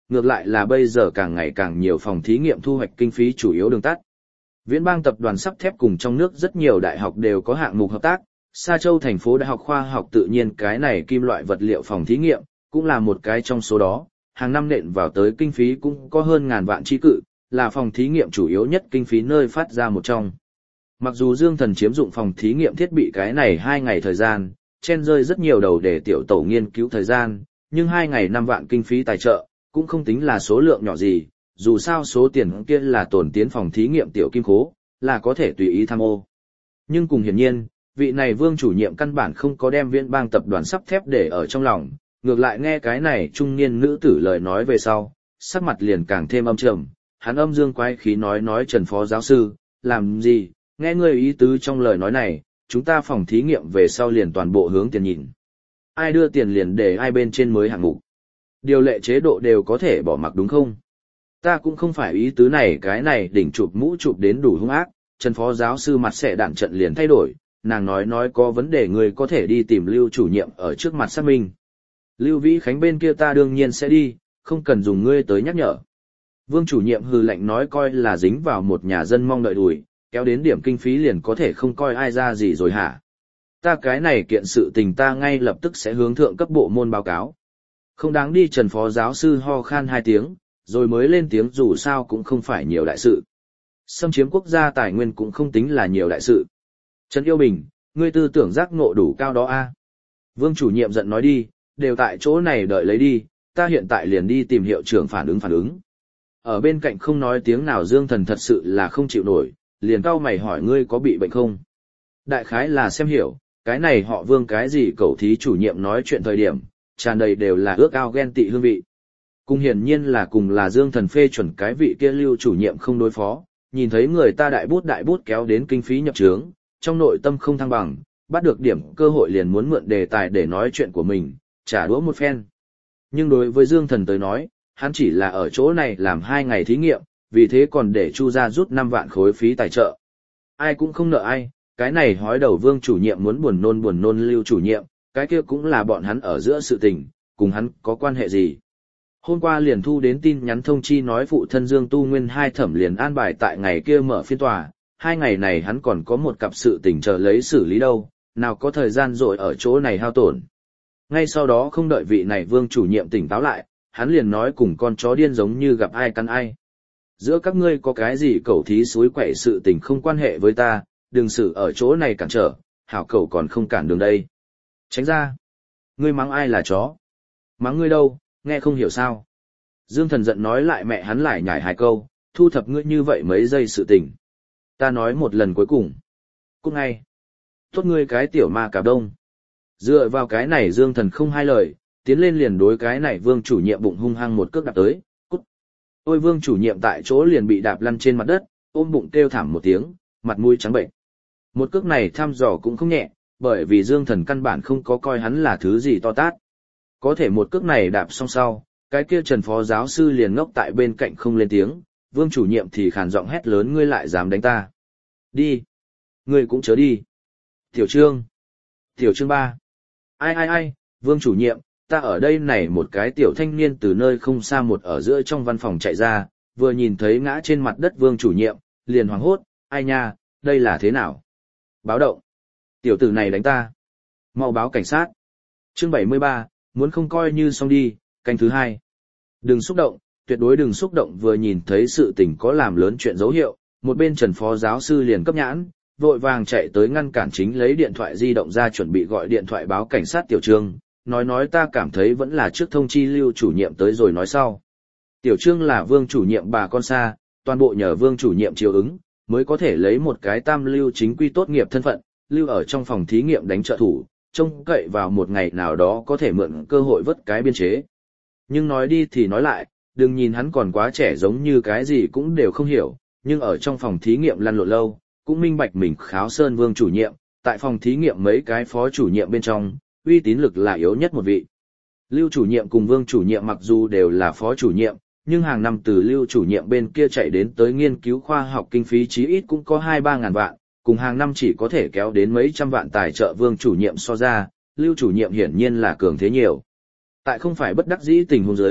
ngược lại là bây giờ càng ngày càng nhiều phòng thí nghiệm thu hoạch kinh phí chủ yếu đường tắt. Viễn Bang tập đoàn sắt thép cùng trong nước rất nhiều đại học đều có hạng mục hợp tác, Sa Châu thành phố Đại học Khoa học Tự nhiên cái này kim loại vật liệu phòng thí nghiệm, cũng là một cái trong số đó, hàng năm nện vào tới kinh phí cũng có hơn ngàn vạn chi cự, là phòng thí nghiệm chủ yếu nhất kinh phí nơi phát ra một trong. Mặc dù Dương Thần chiếm dụng phòng thí nghiệm thiết bị cái này hai ngày thời gian, chen rơi rất nhiều đầu để tiểu tổ nghiên cứu thời gian, nhưng hai ngày năm vạn kinh phí tài trợ, cũng không tính là số lượng nhỏ gì, dù sao số tiền kia là tổn tiến phòng thí nghiệm tiểu kim khố, là có thể tùy ý tham ô. Nhưng cùng hiển nhiên, vị này Vương chủ nhiệm căn bản không có đem Viễn Bang tập đoàn sắt thép để ở trong lòng, ngược lại nghe cái này trung niên nữ tử lời nói về sau, sắc mặt liền càng thêm âm trầm, hắn âm dương quái khí nói nói Trần phó giáo sư, làm gì, nghe ngươi ý tứ trong lời nói này, chúng ta phòng thí nghiệm về sau liền toàn bộ hướng tiền nhìn. Ai đưa tiền liền để ai bên trên mới hạng mục. Điều lệ chế độ đều có thể bỏ mặc đúng không? Ta cũng không phải ý tứ này cái này đỉnh chụp mũ chụp đến đủ hung ác, Trần phó giáo sư mặt sẽ đạn trận liền thay đổi, nàng nói nói có vấn đề người có thể đi tìm Lưu chủ nhiệm ở trước mặt xác minh. Lưu Vĩ Khánh bên kia ta đương nhiên sẽ đi, không cần dùng ngươi tới nhắc nhở. Vương chủ nhiệm hừ lạnh nói coi là dính vào một nhà dân mong đợi đùi, kéo đến điểm kinh phí liền có thể không coi ai ra gì rồi hả? Ta cái này kiện sự tình ta ngay lập tức sẽ hướng thượng cấp bộ môn báo cáo. Không đáng đi Trần phó giáo sư ho khan hai tiếng, rồi mới lên tiếng dù sao cũng không phải nhiều đại sự. Xâm chiếm quốc gia tài nguyên cũng không tính là nhiều đại sự. Trần Yêu Bình, ngươi tư tưởng giác ngộ đủ cao đó a. Vương chủ nhiệm giận nói đi, đều tại chỗ này đợi lấy đi, ta hiện tại liền đi tìm hiệu trưởng phản ứng phản ứng. Ở bên cạnh không nói tiếng nào Dương Thần thật sự là không chịu nổi, liền cau mày hỏi ngươi có bị bệnh không? Đại khái là xem hiểu, cái này họ Vương cái gì cậu thí chủ nhiệm nói chuyện thời điểm, tràn đầy đều là ước ao ghen tị hương vị. Cùng hiển nhiên là cùng là Dương Thần phê chuẩn cái vị kia Lưu chủ nhiệm không đối phó, nhìn thấy người ta đại bút đại bút kéo đến kinh phí nhập trướng, trong nội tâm không thăng bằng, bắt được điểm cơ hội liền muốn mượn đề tài để nói chuyện của mình, trả đũa một phen. Nhưng đối với Dương Thần tới nói, hắn chỉ là ở chỗ này làm hai ngày thí nghiệm, vì thế còn để Chu gia rút năm vạn khối phí tài trợ. Ai cũng không nợ ai, cái này hói đầu Vương chủ nhiệm muốn buồn nôn buồn nôn Lưu chủ nhiệm, cái kia cũng là bọn hắn ở giữa sự tình, cùng hắn có quan hệ gì. Hôm qua liền thu đến tin nhắn thông chi nói phụ thân Dương Tu Nguyên hai thẩm liền an bài tại ngày kia mở phiên tòa, hai ngày này hắn còn có một cặp sự tình chờ lấy xử lý đâu, nào có thời gian rồi ở chỗ này hao tổn. Ngay sau đó không đợi vị này Vương chủ nhiệm tỉnh táo lại, hắn liền nói cùng con chó điên giống như gặp ai cắn ai. Giữa các ngươi có cái gì cẩu thí suối quậy sự tình không quan hệ với ta, đừng xử ở chỗ này cản trở, hảo cẩu còn không cản đường đây. Tránh ra. Ngươi mắng ai là chó? Mắng ngươi đâu, nghe không hiểu sao? Dương Thần giận nói lại mẹ hắn lại nhảy hai câu, thu thập ngươi như vậy mấy giây sự tình. Ta nói một lần cuối cùng. Cút ngay. Tốt ngươi cái tiểu ma cà đông. Dựa vào cái này Dương Thần không hai lời, tiến lên liền đối cái này Vương chủ nhiệm bụng hung hăng một cước đạp tới, cút. Ôi Vương chủ nhiệm tại chỗ liền bị đạp lăn trên mặt đất, ôm bụng kêu thảm một tiếng, mặt mũi trắng bệnh. Một cước này thăm dò cũng không nhẹ, bởi vì Dương Thần căn bản không có coi hắn là thứ gì to tát. Có thể một cước này đạp xong sau, cái kia Trần phó giáo sư liền ngốc tại bên cạnh không lên tiếng, Vương chủ nhiệm thì khàn giọng hét lớn ngươi lại dám đánh ta. Đi. Ngươi cũng chớ đi. Tiểu Trương. Tiểu Trương ba. Ai ai ai, Vương chủ nhiệm, ta ở đây này một cái tiểu thanh niên từ nơi không xa một ở giữa trong văn phòng chạy ra, vừa nhìn thấy ngã trên mặt đất Vương chủ nhiệm, liền hoảng hốt, ai nha, đây là thế nào? Báo động. Tiểu tử này đánh ta. Mau báo cảnh sát. Chương bảy mươi ba, muốn không coi như xong đi, canh thứ hai. Đừng xúc động, tuyệt đối đừng xúc động vừa nhìn thấy sự tình có làm lớn chuyện dấu hiệu, một bên Trần phó giáo sư liền cấp nhãn, vội vàng chạy tới ngăn cản chính lấy điện thoại di động ra chuẩn bị gọi điện thoại báo cảnh sát Tiểu Trương, nói nói ta cảm thấy vẫn là trước thông chi Lưu chủ nhiệm tới rồi nói sau. Tiểu Trương là Vương chủ nhiệm bà con xa, toàn bộ nhờ Vương chủ nhiệm chiếu ứng, mới có thể lấy một cái tam lưu chính quy tốt nghiệp thân phận, lưu ở trong phòng thí nghiệm đánh trợ thủ, trông cậy vào một ngày nào đó có thể mượn cơ hội vớt cái biên chế. Nhưng nói đi thì nói lại, đừng nhìn hắn còn quá trẻ giống như cái gì cũng đều không hiểu, nhưng ở trong phòng thí nghiệm lăn lộn lâu, cũng minh bạch mình kháo sơn Vương chủ nhiệm, tại phòng thí nghiệm mấy cái phó chủ nhiệm bên trong, uy tín lực là yếu nhất một vị. Lưu chủ nhiệm cùng Vương chủ nhiệm mặc dù đều là phó chủ nhiệm, nhưng hàng năm từ Lưu chủ nhiệm bên kia chạy đến tới nghiên cứu khoa học kinh phí chí ít cũng có hai ba ngàn vạn, cùng hàng năm chỉ có thể kéo đến mấy trăm vạn tài trợ Vương chủ nhiệm so ra, Lưu chủ nhiệm hiển nhiên là cường thế nhiều. Tại không phải bất đắc dĩ tình huống dưới,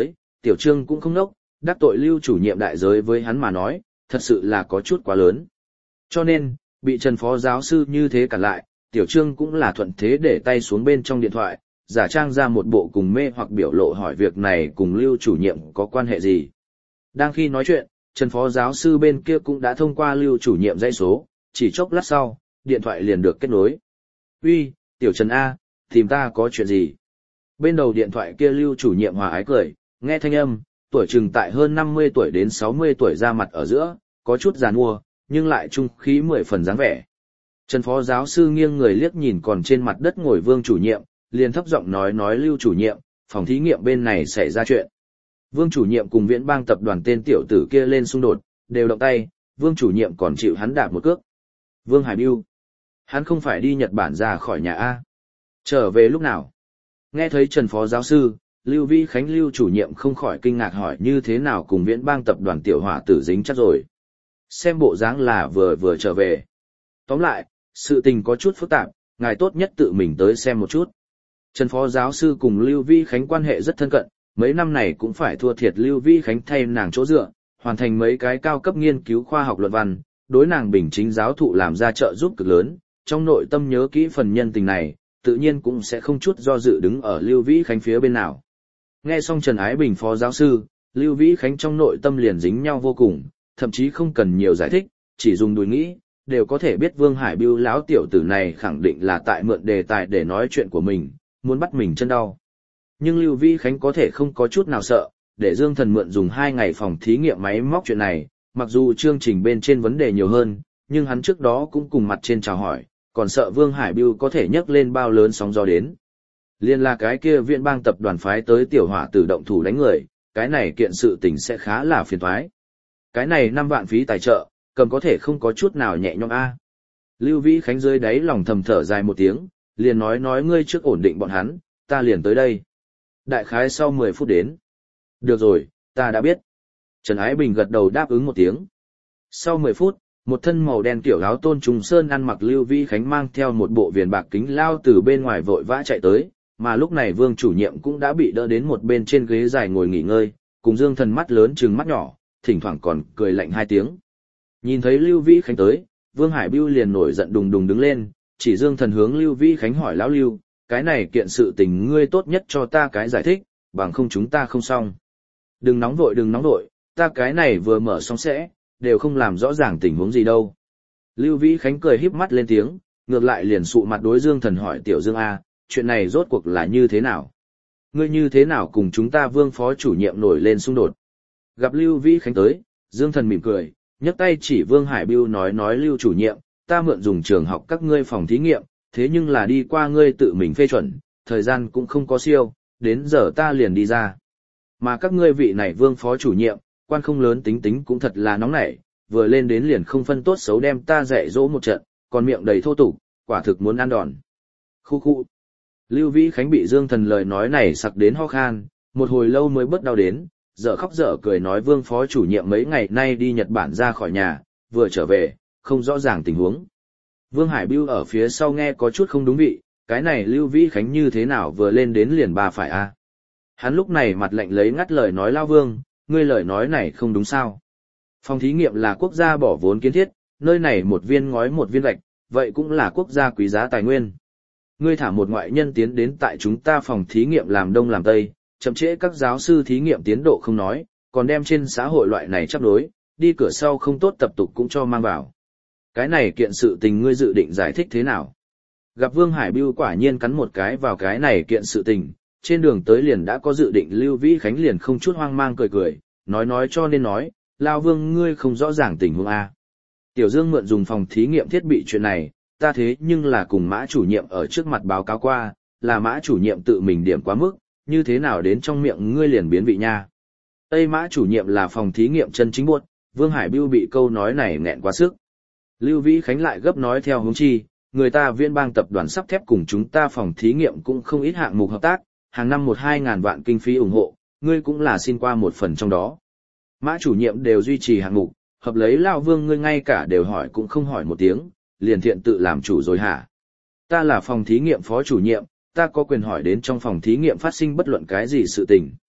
Tiểu Trương cũng không nốc, đắc tội Lưu chủ nhiệm đại giới với hắn mà nói, thật sự là có chút quá lớn. Cho nên, bị Trần phó giáo sư như thế cản lại, Tiểu Trương cũng là thuận thế để tay xuống bên trong điện thoại, giả trang ra một bộ cùng mê hoặc biểu lộ hỏi việc này cùng Lưu chủ nhiệm có quan hệ gì. Đang khi nói chuyện, Trần phó giáo sư bên kia cũng đã thông qua Lưu chủ nhiệm dãy số, chỉ chốc lát sau, điện thoại liền được kết nối. Uy, Tiểu Trần A, tìm ta có chuyện gì? Bên đầu điện thoại kia Lưu chủ nhiệm hòa ái cười, nghe thanh âm, tuổi chừng tại hơn năm mươi tuổi đến sáu mươi tuổi ra mặt ở giữa, có chút già nua, nhưng lại trung khí mười phần dáng vẻ. Trần phó giáo sư nghiêng người liếc nhìn còn trên mặt đất ngồi Vương chủ nhiệm, liền thấp giọng nói nói Lưu chủ nhiệm, phòng thí nghiệm bên này xảy ra chuyện. Vương chủ nhiệm cùng Viễn Bang tập đoàn tên tiểu tử kia lên xung đột, đều động tay, Vương chủ nhiệm còn chịu hắn đạp một cước. Vương Hải Biêu, hắn không phải đi Nhật Bản ra khỏi nhà A. Trở về lúc nào? Nghe thấy Trần phó giáo sư, Lưu Vĩ Khánh Lưu chủ nhiệm không khỏi kinh ngạc hỏi như thế nào cùng Viễn Bang tập đoàn tiểu hỏa tử dính chắc rồi. Xem bộ dáng là vừa vừa trở về. Tóm lại, sự tình có chút phức tạp, ngài tốt nhất tự mình tới xem một chút. Trần phó giáo sư cùng Lưu Vĩ Khánh quan hệ rất thân cận, mấy năm này cũng phải thua thiệt Lưu Vĩ Khánh thay nàng chỗ dựa, hoàn thành mấy cái cao cấp nghiên cứu khoa học luận văn, đối nàng bình chính giáo thụ làm ra trợ giúp cực lớn, trong nội tâm nhớ kỹ phần nhân tình này, tự nhiên cũng sẽ không chút do dự đứng ở Lưu Vĩ Khánh phía bên nào. Nghe xong Trần Ái Bình phó giáo sư, Lưu Vĩ Khánh trong nội tâm liền dính nhau vô cùng, thậm chí không cần nhiều giải thích, chỉ dùng đùi nghĩ, đều có thể biết Vương Hải Biêu lão tiểu tử này khẳng định là tại mượn đề tài để nói chuyện của mình, muốn bắt mình chân đau. Nhưng Lưu Vĩ Khánh có thể không có chút nào sợ, để Dương Thần mượn dùng hai ngày phòng thí nghiệm máy móc chuyện này, mặc dù chương trình bên trên vấn đề nhiều hơn, nhưng hắn trước đó cũng cùng mặt trên chào hỏi, còn sợ Vương Hải Biêu có thể nhấc lên bao lớn sóng gió đến. Liên là cái kia Viễn Bang tập đoàn phái tới tiểu hỏa tử động thủ đánh người, cái này kiện sự tình sẽ khá là phiền toái. Cái này năm vạn phí tài trợ, cầm có thể không có chút nào nhẹ nhõm a. Lưu Vĩ Khánh dưới đáy lòng thầm thở dài một tiếng, liền nói nói ngươi trước ổn định bọn hắn, ta liền tới đây. Đại khái sau mười phút đến. Được rồi, ta đã biết. Trần Ái Bình gật đầu đáp ứng một tiếng. Sau mười phút, một thân màu đen tiểu áo Tôn Trùng Sơn ăn mặc Lưu Vĩ Khánh mang theo một bộ viền bạc kính lao từ bên ngoài vội vã chạy tới, mà lúc này Vương chủ nhiệm cũng đã bị đỡ đến một bên trên ghế dài ngồi nghỉ ngơi, cùng Dương Thần mắt lớn trừng mắt nhỏ, thỉnh thoảng còn cười lạnh hai tiếng. Nhìn thấy Lưu Vĩ Khánh tới, Vương Hải Biêu liền nổi giận đùng đùng đứng lên, chỉ Dương Thần hướng Lưu Vĩ Khánh hỏi lão Lưu, cái này kiện sự tình ngươi tốt nhất cho ta cái giải thích, bằng không chúng ta không xong. Đừng nóng vội đừng nóng vội, ta cái này vừa mở xong sẽ, đều không làm rõ ràng tình huống gì đâu. Lưu Vĩ Khánh cười híp mắt lên tiếng, ngược lại liền sụ mặt đối Dương Thần hỏi Tiểu Dương A, chuyện này rốt cuộc là như thế nào? Ngươi như thế nào cùng chúng ta Vương phó chủ nhiệm nổi lên xung đột? Gặp Lưu Vĩ Khánh tới, Dương Thần mỉm cười, nhấc tay chỉ Vương Hải Biêu nói nói Lưu chủ nhiệm, ta mượn dùng trường học các ngươi phòng thí nghiệm, thế nhưng là đi qua ngươi tự mình phê chuẩn, thời gian cũng không có siêu, đến giờ ta liền đi ra. Mà các ngươi vị này Vương phó chủ nhiệm, quan không lớn tính tính cũng thật là nóng nảy, vừa lên đến liền không phân tốt xấu đem ta dạy dỗ một trận, còn miệng đầy thô tục, quả thực muốn ăn đòn. Khu khu. Lưu Vĩ Khánh bị Dương Thần lời nói này sặc đến ho khan, một hồi lâu mới bớt đau đến, dở khóc dở cười nói Vương phó chủ nhiệm mấy ngày nay đi Nhật Bản ra khỏi nhà, vừa trở về, không rõ ràng tình huống. Vương Hải Biêu ở phía sau nghe có chút không đúng vị, cái này Lưu Vĩ Khánh như thế nào vừa lên đến liền ba phải a? Hắn lúc này mặt lạnh lấy ngắt lời nói lao Vương, ngươi lời nói này không đúng sao? Phòng thí nghiệm là quốc gia bỏ vốn kiến thiết, nơi này một viên ngói một viên gạch, vậy cũng là quốc gia quý giá tài nguyên. Ngươi thả một ngoại nhân tiến đến tại chúng ta phòng thí nghiệm làm đông làm tây, chậm trễ các giáo sư thí nghiệm tiến độ không nói, còn đem trên xã hội loại này chấp đối, đi cửa sau không tốt tập tục cũng cho mang vào. Cái này kiện sự tình ngươi dự định giải thích thế nào? Gặp Vương Hải Biêu quả nhiên cắn một cái vào cái này kiện sự tình, trên đường tới liền đã có dự định Lưu Vĩ Khánh liền không chút hoang mang cười cười, nói nói cho nên nói, lao Vương ngươi không rõ ràng tình huống A. Tiểu Dương mượn dùng phòng thí nghiệm thiết bị chuyện này, ta thế nhưng là cùng Mã chủ nhiệm ở trước mặt báo cáo qua, là Mã chủ nhiệm tự mình điểm quá mức, như thế nào đến trong miệng ngươi liền biến vị nha. Tây Mã chủ nhiệm là phòng thí nghiệm chân chính buốt, Vương Hải Biêu bị câu nói này nghẹn quá sức. Lưu Vĩ Khánh lại gấp nói theo hướng chi, người ta Viễn Bang tập đoàn sắp thép cùng chúng ta phòng thí nghiệm cũng không ít hạng mục hợp tác, hàng năm một hai ngàn vạn kinh phí ủng hộ, ngươi cũng là xin qua một phần trong đó. Mã chủ nhiệm đều duy trì hạng mục, hợp lấy lão Vương ngươi ngay cả đều hỏi cũng không hỏi một tiếng, liền thiện tự làm chủ rồi hả? Ta là phòng thí nghiệm phó chủ nhiệm, ta có quyền hỏi đến trong phòng thí nghiệm phát sinh bất luận cái gì sự tình.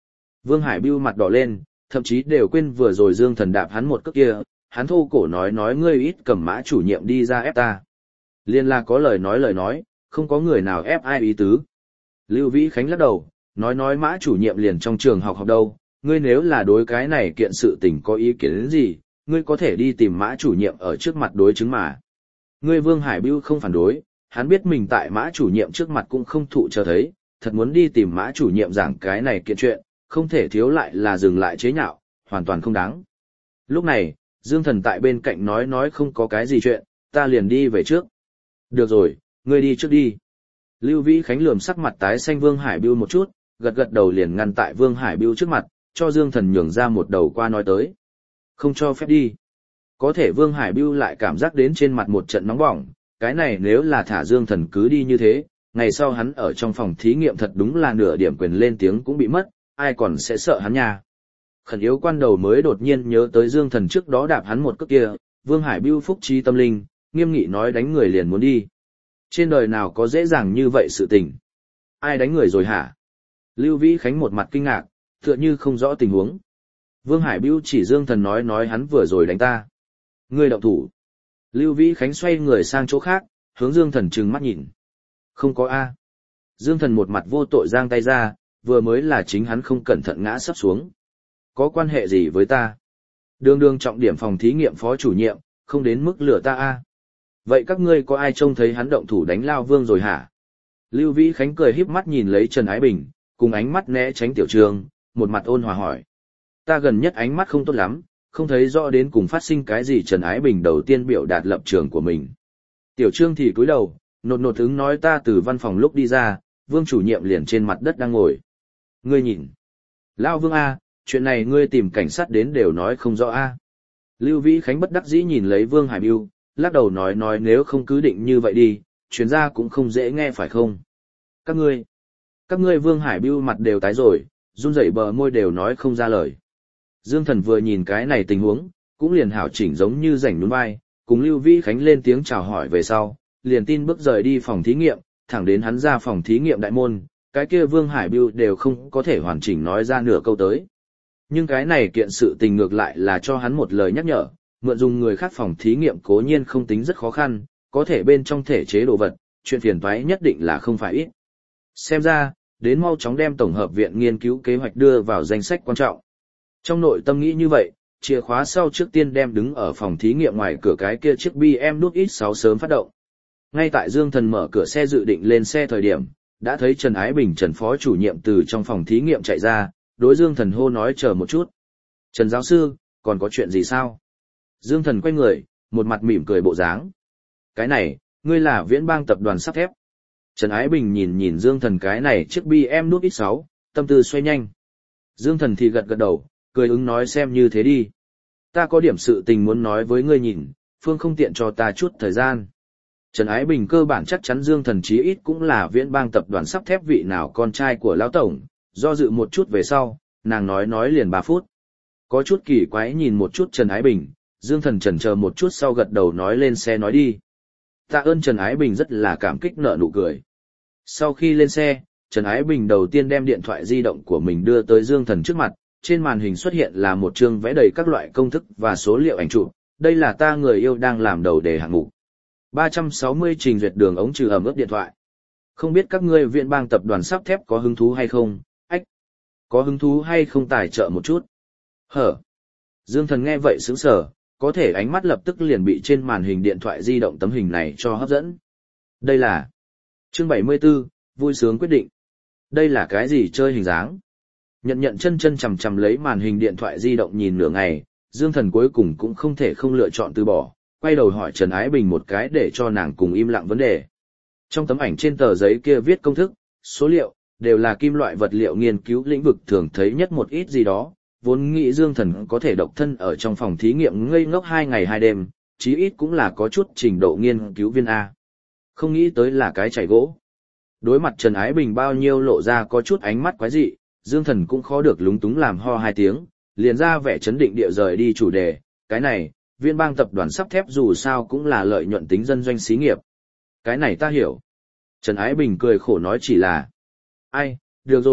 Vương Hải Bưu mặt đỏ lên, thậm chí đều quên vừa rồi Dương Thần đạp hắn một cước kia, hắn thô cổ nói nói ngươi ít cầm mã chủ nhiệm đi ra ép ta. Liên là có lời nói lời nói, không có người nào ép ai ý tứ. Lưu Vĩ Khánh lắc đầu, nói nói mã chủ nhiệm liền trong trường học học đâu, ngươi nếu là đối cái này kiện sự tình có ý kiến đến gì, ngươi có thể đi tìm mã chủ nhiệm ở trước mặt đối chứng mà. Ngươi Vương Hải Bưu không phản đối, hắn biết mình tại mã chủ nhiệm trước mặt cũng không thụ chờ thấy, thật muốn đi tìm mã chủ nhiệm giảng cái này kiện chuyện, không thể thiếu lại là dừng lại chế nhạo, hoàn toàn không đáng. Lúc này, Dương Thần tại bên cạnh nói nói không có cái gì chuyện, ta liền đi về trước. Được rồi, ngươi đi trước đi. Lưu Vĩ Khánh lườm sắc mặt tái xanh Vương Hải Bưu một chút, gật gật đầu liền ngăn tại Vương Hải Bưu trước mặt, cho Dương Thần nhường ra một đầu qua nói tới. Không cho phép đi. Có thể Vương Hải Bưu lại cảm giác đến trên mặt một trận nóng bỏng, cái này nếu là thả Dương Thần cứ đi như thế, ngày sau hắn ở trong phòng thí nghiệm thật đúng là nửa điểm quyền lên tiếng cũng bị mất, ai còn sẽ sợ hắn nha. Khẩn yếu quan đầu mới đột nhiên nhớ tới Dương Thần trước đó đạp hắn một cước kia, Vương Hải Bưu phúc trí tâm linh, nghiêm nghị nói đánh người liền muốn đi. Trên đời nào có dễ dàng như vậy sự tình. Ai đánh người rồi hả? Lưu Vĩ Khánh một mặt kinh ngạc, tựa như không rõ tình huống. Vương Hải Bưu chỉ Dương Thần nói nói hắn vừa rồi đánh ta. Ngươi động thủ. Lưu Vĩ Khánh xoay người sang chỗ khác, hướng Dương Thần trừng mắt nhìn. Không có A. Dương Thần một mặt vô tội giang tay ra, vừa mới là chính hắn không cẩn thận ngã sấp xuống. Có quan hệ gì với ta? Đường đường trọng điểm phòng thí nghiệm phó chủ nhiệm, không đến mức lửa ta A. Vậy các ngươi có ai trông thấy hắn động thủ đánh Lao Vương rồi hả? Lưu Vĩ Khánh cười híp mắt nhìn lấy Trần Ái Bình, cùng ánh mắt né tránh Tiểu Trương, một mặt ôn hòa hỏi. Ta gần nhất ánh mắt không tốt lắm, không thấy rõ đến cùng phát sinh cái gì. Trần Ái Bình đầu tiên biểu đạt lập trường của mình. Tiểu Trương thì cúi đầu, nột nột ứng nói ta từ văn phòng lúc đi ra, Vương chủ nhiệm liền trên mặt đất đang ngồi. Ngươi nhìn. Lao Vương A, chuyện này ngươi tìm cảnh sát đến đều nói không rõ A. Lưu Vĩ Khánh bất đắc dĩ nhìn lấy Vương Hải Bưu, lắc đầu nói nói nếu không cứ định như vậy đi, chuyến ra cũng không dễ nghe phải không? Các ngươi, các ngươi Vương Hải Bưu mặt đều tái rồi, run rẩy bờ môi đều nói không ra lời. Dương Thần vừa nhìn cái này tình huống, cũng liền hảo chỉnh giống như rảnh nhún vai, cùng Lưu Vĩ Khánh lên tiếng chào hỏi về sau, liền tin bước rời đi phòng thí nghiệm, thẳng đến hắn ra phòng thí nghiệm đại môn, cái kia Vương Hải Bưu đều không có thể hoàn chỉnh nói ra nửa câu tới. Nhưng cái này kiện sự tình ngược lại là cho hắn một lời nhắc nhở, mượn dùng người khác phòng thí nghiệm cố nhiên không tính rất khó khăn, có thể bên trong thể chế đồ vật, chuyện phiền toái nhất định là không phải ít. Xem ra, đến mau chóng đem tổng hợp viện nghiên cứu kế hoạch đưa vào danh sách quan trọng. Trong nội tâm nghĩ như vậy, chìa khóa sau trước tiên đem đứng ở phòng thí nghiệm ngoài cửa cái kia chiếc bê em W X sáu sớm phát động. Ngay tại Dương Thần mở cửa xe dự định lên xe thời điểm, đã thấy Trần Ái Bình Trần phó chủ nhiệm từ trong phòng thí nghiệm chạy ra, đối Dương Thần hô nói chờ một chút. Trần giáo sư, còn có chuyện gì sao? Dương Thần quay người, một mặt mỉm cười bộ dáng. Cái này, ngươi là Viễn Bang tập đoàn sắt thép. Trần Ái Bình nhìn nhìn Dương Thần cái này chiếc bê em W X sáu, tâm tư xoay nhanh. Dương Thần thì gật gật đầu, cười ứng nói xem như thế đi. Ta có điểm sự tình muốn nói với ngươi nhìn, Phương không tiện cho ta chút thời gian. Trần Ái Bình cơ bản chắc chắn Dương Thần chí ít cũng là Viễn Bang tập đoàn sắt thép vị nào con trai của lão tổng, do dự một chút về sau, nàng nói nói liền ba phút. Có chút kỳ quái nhìn một chút Trần Ái Bình, Dương Thần chần chờ một chút sau gật đầu nói lên xe nói đi. Tạ ơn. Trần Ái Bình rất là cảm kích nở nụ cười. Sau khi lên xe, Trần Ái Bình đầu tiên đem điện thoại di động của mình đưa tới Dương Thần trước mặt, trên màn hình xuất hiện là một chương vẽ đầy các loại công thức và số liệu ảnh chụp. Đây là ta người yêu đang làm đầu đề hạng mục. ba trăm sáu mươi trình duyệt đường ống trừ ẩm ướt điện thoại. Không biết các ngươi Viễn Bang tập đoàn sắt thép có hứng thú hay không? Ách! Có hứng thú hay không tài trợ một chút? Hở! Dương Thần nghe vậy sững sờ, có thể ánh mắt lập tức liền bị trên màn hình điện thoại di động tấm hình này cho hấp dẫn. Đây là chương bảy mươi tư, vui sướng quyết định. Đây là cái gì chơi hình dáng? Nhận nhận chân chân chằm chằm lấy màn hình điện thoại di động nhìn nửa ngày, Dương Thần cuối cùng cũng không thể không lựa chọn từ bỏ, quay đầu hỏi Trần Ái Bình một cái để cho nàng cùng im lặng vấn đề. Trong tấm ảnh trên tờ giấy kia viết công thức, số liệu, đều là kim loại vật liệu nghiên cứu lĩnh vực thường thấy nhất một ít gì đó, vốn nghĩ Dương Thần có thể độc thân ở trong phòng thí nghiệm ngây ngốc hai ngày hai đêm, chí ít cũng là có chút trình độ nghiên cứu viên A. Không nghĩ tới là cái chảy gỗ. Đối mặt Trần Ái Bình bao nhiêu lộ ra có chút ánh mắt quái dị, Dương Thần cũng khó được lúng túng làm ho hai tiếng, liền ra vẻ chấn định địa rời đi chủ đề, cái này, Viễn Bang tập đoàn sắt thép dù sao cũng là lợi nhuận tính dân doanh xí nghiệp. Cái này ta hiểu. Trần Ái Bình cười khổ nói chỉ là, ai, được rồi,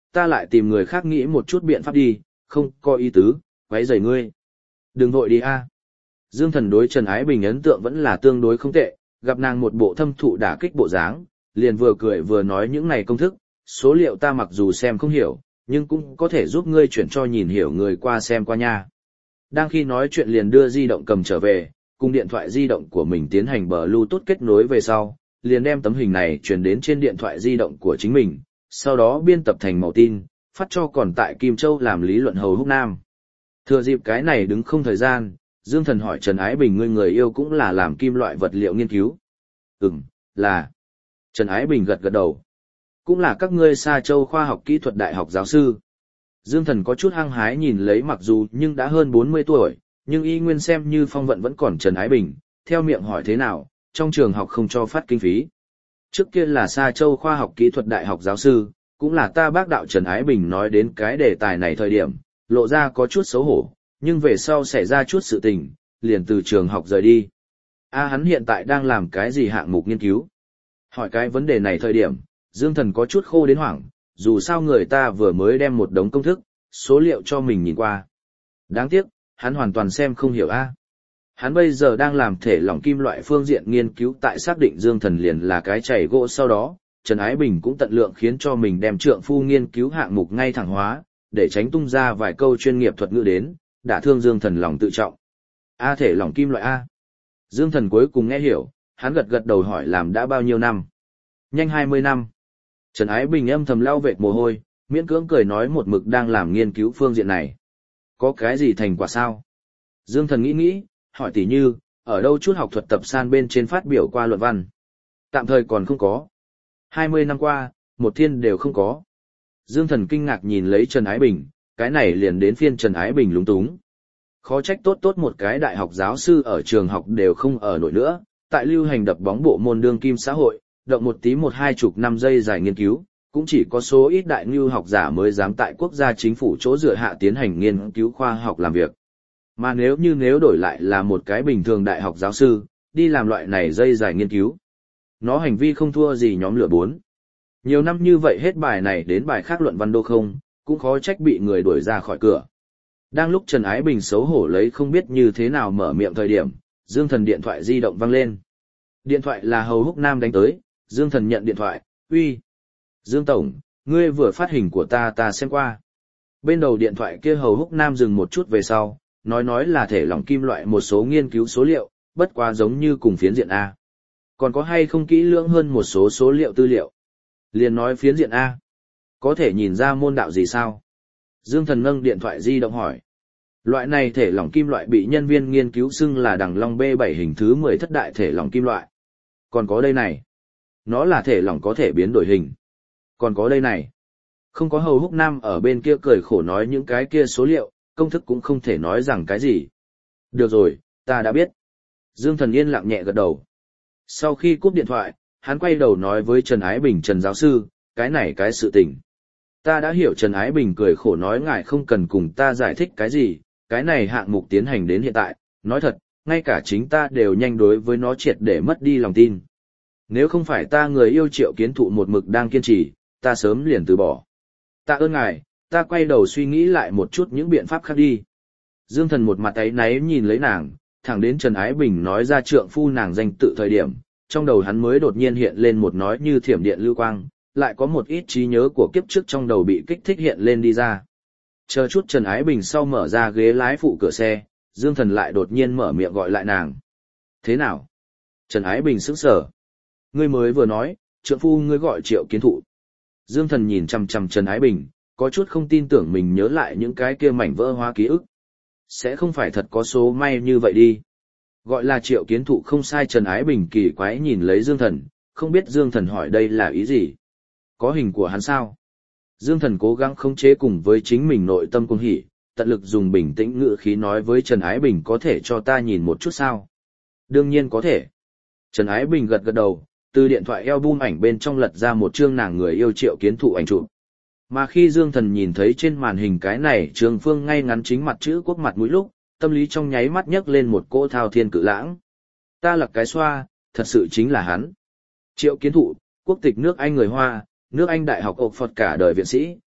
ta lại tìm người khác nghĩ một chút biện pháp đi, không có ý tứ, quấy rầy ngươi. Đừng vội đi a. Dương Thần đối Trần Ái Bình ấn tượng vẫn là tương đối không tệ, gặp nàng một bộ thâm thụ đả kích bộ dáng, liền vừa cười vừa nói những này công thức, số liệu ta mặc dù xem không hiểu, nhưng cũng có thể giúp ngươi chuyển cho nhìn hiểu người qua xem qua nha. Đang khi nói chuyện liền đưa di động cầm trở về, cùng điện thoại di động của mình tiến hành Bluetooth kết nối về sau, liền đem tấm hình này truyền đến trên điện thoại di động của chính mình, sau đó biên tập thành màu tin, phát cho còn tại Kim Châu làm lý luận Hầu Húc Nam. Thừa dịp cái này đứng không thời gian, Dương Thần hỏi Trần Ái Bình ngươi người yêu cũng là làm kim loại vật liệu nghiên cứu. Ừm, là. Trần Ái Bình gật gật đầu. Cũng là các ngươi Sa Châu khoa học kỹ thuật đại học giáo sư. Dương Thần có chút hăng hái nhìn lấy mặc dù nhưng đã hơn bốn mươi tuổi, nhưng y nguyên xem như phong vận vẫn còn Trần Ái Bình, theo miệng hỏi thế nào, trong trường học không cho phát kinh phí. Trước kia là Sa Châu khoa học kỹ thuật đại học giáo sư, cũng là ta bác đạo Trần Ái Bình nói đến cái đề tài này thời điểm, lộ ra có chút xấu hổ, nhưng về sau xảy ra chút sự tình, liền từ trường học rời đi. A hắn hiện tại đang làm cái gì hạng mục nghiên cứu? Hỏi cái vấn đề này thời điểm, Dương Thần có chút khô đến hoảng, dù sao người ta vừa mới đem một đống công thức, số liệu cho mình nhìn qua. Đáng tiếc, hắn hoàn toàn xem không hiểu A. Hắn bây giờ đang làm thể lỏng kim loại phương diện nghiên cứu tại xác định Dương Thần liền là cái chảy gỗ sau đó, Trần Ái Bình cũng tận lượng khiến cho mình đem trượng phu nghiên cứu hạng mục ngay thẳng hóa, để tránh tung ra vài câu chuyên nghiệp thuật ngữ đến, đả thương Dương Thần lòng tự trọng. A thể lỏng kim loại A. Dương Thần cuối cùng nghe hiểu, hắn gật gật đầu hỏi làm đã bao nhiêu năm? Nhanh hai mươi năm. Trần Ái Bình âm thầm lau vệt mồ hôi, miễn cưỡng cười nói một mực đang làm nghiên cứu phương diện này. Có cái gì thành quả sao? Dương Thần nghĩ nghĩ, hỏi tỉ như, ở đâu chút học thuật tập san bên trên phát biểu qua luận văn? Tạm thời còn không có. hai mươi năm qua, một thiên đều không có. Dương Thần kinh ngạc nhìn lấy Trần Ái Bình, cái này liền đến phiên Trần Ái Bình lúng túng. Khó trách tốt tốt một cái đại học giáo sư ở trường học đều không ở nổi nữa, tại lưu hành đập bóng bộ môn đương kim xã hội, động một tí một hai chục năm giây dài nghiên cứu, cũng chỉ có số ít đại ngưu học giả mới dám tại quốc gia chính phủ chỗ dựa hạ tiến hành nghiên cứu khoa học làm việc. Mà nếu như nếu đổi lại là một cái bình thường đại học giáo sư, đi làm loại này dây dài nghiên cứu, nó hành vi không thua gì nhóm lửa bốn. Nhiều năm như vậy hết bài này đến bài khác luận văn đô không, cũng khó trách bị người đuổi ra khỏi cửa. Đang lúc Trần Ái Bình xấu hổ lấy không biết như thế nào mở miệng thời điểm, Dương Thần điện thoại di động vang lên. Điện thoại là Hầu Húc Nam đánh tới, Dương Thần nhận điện thoại, uy. Dương Tổng, ngươi vừa phát hình của ta ta xem qua. Bên đầu điện thoại kia Hầu Húc Nam dừng một chút về sau, nói nói là thể lỏng kim loại một số nghiên cứu số liệu, bất quá giống như cùng phiến diện A. Còn có hay không kỹ lưỡng hơn một số số liệu tư liệu? Liền nói phiến diện A. Có thể nhìn ra môn đạo gì sao? Dương Thần nâng điện thoại di động hỏi. Loại này thể lỏng kim loại bị nhân viên nghiên cứu xưng là đằng long B bảy hình thứ mười thất đại thể lỏng kim loại. Còn có đây này. Nó là thể lỏng có thể biến đổi hình. Còn có đây này. Không có Hầu Húc Nam ở bên kia cười khổ nói những cái kia số liệu, công thức cũng không thể nói rằng cái gì. Được rồi, ta đã biết. Dương Thần yên lặng nhẹ gật đầu. Sau khi cúp điện thoại, hắn quay đầu nói với Trần Ái Bình Trần giáo sư, cái này cái sự tình. Ta đã hiểu. Trần Ái Bình cười khổ nói ngài không cần cùng ta giải thích cái gì, cái này hạng mục tiến hành đến hiện tại, nói thật, ngay cả chính ta đều nhanh đối với nó triệt để mất đi lòng tin. Nếu không phải ta người yêu Triệu Kiến Thụ một mực đang kiên trì, ta sớm liền từ bỏ. Tạ ơn ngài, ta quay đầu suy nghĩ lại một chút những biện pháp khác đi. Dương Thần một mặt áy náy nhìn lấy nàng, thẳng đến Trần Ái Bình nói ra trượng phu nàng danh tự thời điểm, trong đầu hắn mới đột nhiên hiện lên một nói như thiểm điện lưu quang, lại có một ít trí nhớ của kiếp trước trong đầu bị kích thích hiện lên đi ra. Chờ chút Trần Ái Bình sau mở ra ghế lái phụ cửa xe, Dương Thần lại đột nhiên mở miệng gọi lại nàng. Thế nào? Trần Ái Bình sững sờ. Ngươi mới vừa nói, trượng phu ngươi gọi Triệu Kiến Thụ. Dương Thần nhìn chằm chằm Trần Ái Bình, có chút không tin tưởng mình nhớ lại những cái kia mảnh vỡ hóa ký ức. Sẽ không phải thật có số may như vậy đi. Gọi là Triệu Kiến Thụ không sai. Trần Ái Bình kỳ quái nhìn lấy Dương Thần, không biết Dương Thần hỏi đây là ý gì. Có hình của hắn sao? Dương Thần cố gắng khống chế cùng với chính mình nội tâm cuồng hỉ, tận lực dùng bình tĩnh ngữ khí nói với Trần Ái Bình có thể cho ta nhìn một chút sao? Đương nhiên có thể. Trần Ái Bình gật gật đầu, từ điện thoại album ảnh bên trong lật ra một chương nàng người yêu Triệu Kiến Thụ ảnh chụp. Mà khi Dương Thần nhìn thấy trên màn hình cái này Trường Phương ngay ngắn chính mặt chữ quốc mặt mũi lúc, tâm lý trong nháy mắt nhấc lên một cỗ thao thiên cự lãng. Ta là cái xoa, thật sự chính là hắn. Triệu Kiến Thụ, quốc tịch nước Anh người Hoa, nước Anh đại học Oxford cả đời viện sĩ,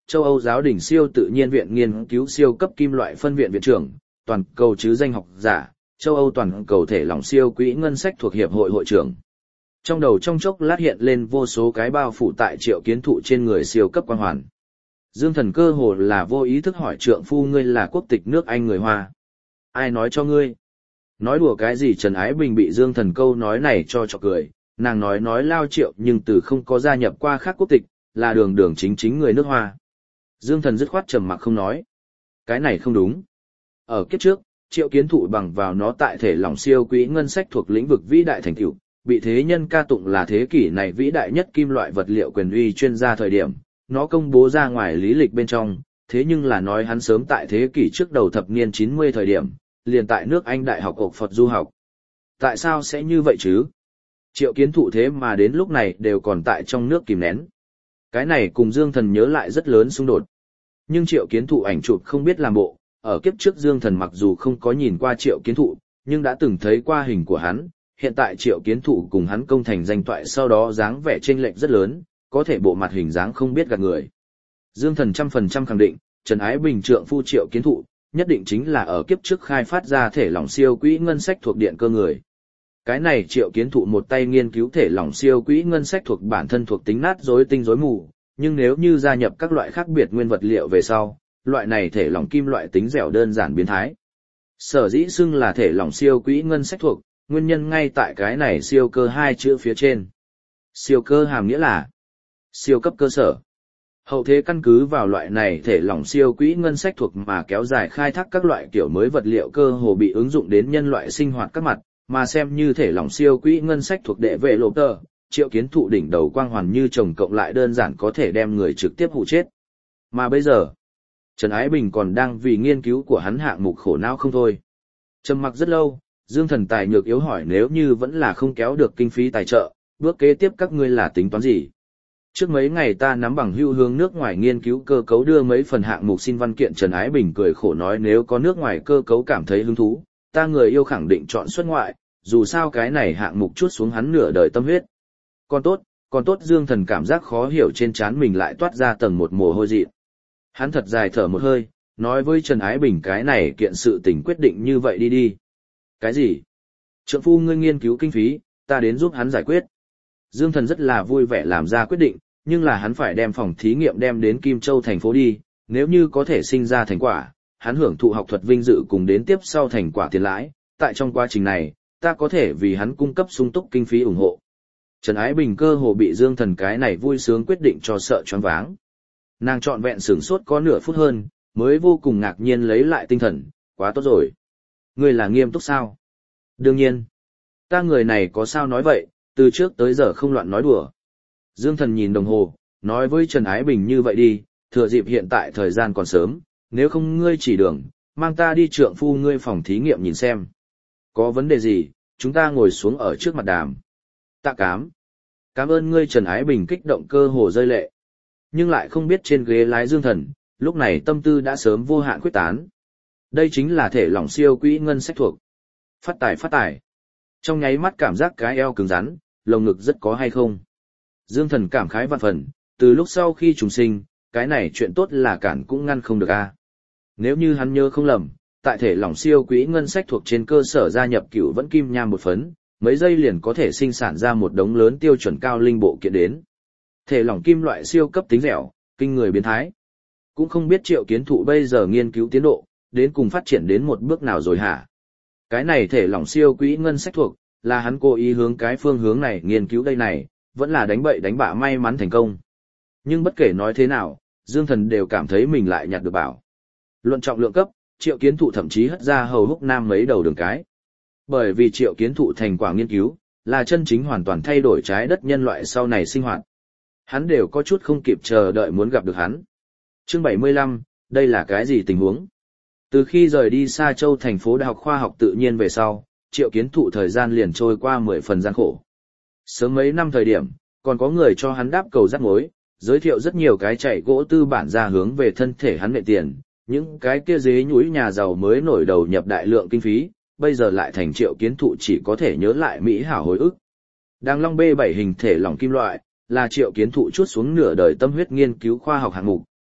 châu Âu giáo đình siêu tự nhiên viện nghiên cứu siêu cấp kim loại phân viện viện trưởng, toàn cầu chứ danh học giả, châu Âu toàn cầu thể lỏng siêu quỹ ngân sách thuộc hiệp hội hội trưởng. Trong đầu trong chốc lát hiện lên vô số cái bao phủ tại Triệu Kiến Thụ trên người siêu cấp quang hoàn. Dương Thần cơ hồ là vô ý thức hỏi trượng phu ngươi là quốc tịch nước Anh người Hoa. Ai nói cho ngươi? Nói đùa cái gì? Trần Ái Bình bị Dương Thần câu nói này cho chọc cười, nàng nói nói lao Triệu nhưng từ không có gia nhập qua khác quốc tịch, là đường đường chính chính người nước Hoa. Dương Thần dứt khoát trầm mặc không nói. Cái này không đúng. Ở kiếp trước, Triệu Kiến Thụ bằng vào nó tại thể lỏng siêu quỹ ngân sách thuộc lĩnh vực vĩ đại thành tựu, bị thế nhân ca tụng là thế kỷ này vĩ đại nhất kim loại vật liệu quyền uy chuyên gia thời điểm, nó công bố ra ngoài lý lịch bên trong, thế nhưng là nói hắn sớm tại thế kỷ trước đầu thập niên chín mươi thời điểm, liền tại nước Anh Đại học Ộc Phật du học. Tại sao sẽ như vậy chứ? Triệu Kiến Thụ thế mà đến lúc này đều còn tại trong nước kìm nén. Cái này cùng Dương Thần nhớ lại rất lớn xung đột. Nhưng Triệu Kiến Thụ ảnh chụp không biết làm bộ, ở kiếp trước Dương Thần mặc dù không có nhìn qua Triệu Kiến Thụ, nhưng đã từng thấy qua hình của hắn, hiện tại Triệu Kiến Thụ cùng hắn công thành danh toại sau đó dáng vẻ chênh lệch rất lớn, có thể bộ mặt hình dáng không biết gạt người. Dương Thần trăm phần trăm khẳng định, Trần Ái Bình trượng phu Triệu Kiến Thụ, nhất định chính là ở kiếp trước khai phát ra thể lỏng siêu quỹ ngân sách thuộc điện cơ người. Cái này Triệu Kiến Thụ một tay nghiên cứu thể lỏng siêu quỹ ngân sách thuộc bản thân thuộc tính nát rối tinh rối mù, nhưng nếu như gia nhập các loại khác biệt nguyên vật liệu về sau, loại này thể lỏng kim loại tính dẻo đơn giản biến thái. Sở dĩ xưng là thể lỏng siêu quỹ ngân sách thuộc, nguyên nhân ngay tại cái này siêu cơ hai chữ phía trên. Siêu cơ hàm nghĩa là siêu cấp cơ sở. Hậu thế căn cứ vào loại này thể lỏng siêu quỹ ngân sách thuộc mà kéo dài khai thác các loại kiểu mới vật liệu cơ hồ bị ứng dụng đến nhân loại sinh hoạt các mặt, mà xem như thể lỏng siêu quỹ ngân sách thuộc đệ vệ lộ tờ, Triệu Kiến Thụ đỉnh đầu quang hoàn như chồng cộng lại đơn giản có thể đem người trực tiếp hụ chết. Mà bây giờ, Trần Ái Bình còn đang vì nghiên cứu của hắn hạng mục khổ não không thôi. Trầm mặc rất lâu, Dương Thần tài nhược yếu hỏi nếu như vẫn là không kéo được kinh phí tài trợ, bước kế tiếp các ngươi là tính toán gì? Trước mấy ngày ta nắm bằng hưu hướng nước ngoài nghiên cứu cơ cấu đưa mấy phần hạng mục xin văn kiện. Trần Ái Bình cười khổ nói nếu có nước ngoài cơ cấu cảm thấy hứng thú, ta người yêu khẳng định chọn xuất ngoại, dù sao cái này hạng mục chút xuống hắn nửa đời tâm huyết. Còn tốt, còn tốt. Dương Thần cảm giác khó hiểu trên trán mình lại toát ra tầng một mồ hôi dị. Hắn thật dài thở một hơi, nói với Trần Ái Bình cái này kiện sự tình quyết định như vậy đi đi. Cái gì? Trượng phu ngươi nghiên cứu kinh phí, ta đến giúp hắn giải quyết. Dương Thần rất là vui vẻ làm ra quyết định, nhưng là hắn phải đem phòng thí nghiệm đem đến Kim Châu thành phố đi, nếu như có thể sinh ra thành quả, hắn hưởng thụ học thuật vinh dự cùng đến tiếp sau thành quả tiền lãi, tại trong quá trình này, ta có thể vì hắn cung cấp sung túc kinh phí ủng hộ. Trần Ái Bình cơ hồ bị Dương Thần cái này vui sướng quyết định cho sợ choáng váng. Nàng trọn vẹn sửng sốt có nửa phút hơn, mới vô cùng ngạc nhiên lấy lại tinh thần, quá tốt rồi. Ngươi là nghiêm túc sao? Đương nhiên. Ta người này có sao nói vậy, từ trước tới giờ không loạn nói đùa. Dương Thần nhìn đồng hồ, nói với Trần Ái Bình như vậy đi, thừa dịp hiện tại thời gian còn sớm, nếu không ngươi chỉ đường, mang ta đi trượng phu ngươi phòng thí nghiệm nhìn xem. Có vấn đề gì, chúng ta ngồi xuống ở trước mặt đàm. Tạ cám. Cảm ơn ngươi. Trần Ái Bình kích động cơ hồ rơi lệ. Nhưng lại không biết trên ghế lái Dương Thần, lúc này tâm tư đã sớm vô hạn quyết tán. Đây chính là thể lỏng siêu quỹ ngân sách thuộc. Phát tài phát tài. Trong nháy mắt cảm giác cái eo cứng rắn, lồng ngực rất có hay không. Dương Thần cảm khái vạn phần, từ lúc sau khi trùng sinh, cái này chuyện tốt là cản cũng ngăn không được a. Nếu như hắn nhớ không lầm, tại thể lỏng siêu quỹ ngân sách thuộc trên cơ sở gia nhập cửu vẫn kim nham một phấn, mấy giây liền có thể sinh sản ra một đống lớn tiêu chuẩn cao linh bộ kiện đến. Thể lỏng kim loại siêu cấp tính dẻo, kinh người biến thái. Cũng không biết Triệu Kiến Thụ bây giờ nghiên cứu tiến độ, đến cùng phát triển đến một bước nào rồi hả? Cái này thể lỏng siêu quỹ ngân sách thuộc, là hắn cố ý hướng cái phương hướng này nghiên cứu đây này, vẫn là đánh bậy đánh bạ may mắn thành công. Nhưng bất kể nói thế nào, Dương Thần đều cảm thấy mình lại nhặt được bảo. Luận trọng lượng cấp, Triệu Kiến Thụ thậm chí hất ra hầu húc nam mấy đầu đường cái. Bởi vì Triệu Kiến Thụ thành quả nghiên cứu, là chân chính hoàn toàn thay đổi trái đất nhân loại sau này sinh hoạt. Hắn đều có chút không kịp chờ đợi muốn gặp được hắn. Chương bảy mươi lăm, đây là cái gì tình huống? Từ khi rời đi Sa Châu thành phố Đại học Khoa học Tự nhiên về sau, Triệu Kiến Thụ thời gian liền trôi qua mười phần gian khổ. Sớm mấy năm thời điểm, còn có người cho hắn đáp cầu rắc mối, giới thiệu rất nhiều cái chạy gỗ tư bản ra hướng về thân thể hắn nệ tiền, những cái kia dế nhúi nhà giàu mới nổi đầu nhập đại lượng kinh phí, bây giờ lại thành Triệu Kiến Thụ chỉ có thể nhớ lại mỹ hảo hồi ức. Đàng Long B bảy hình thể lỏng kim loại, là Triệu Kiến Thụ chuốt xuống nửa đời tâm huyết nghiên cứu khoa học hạng mục,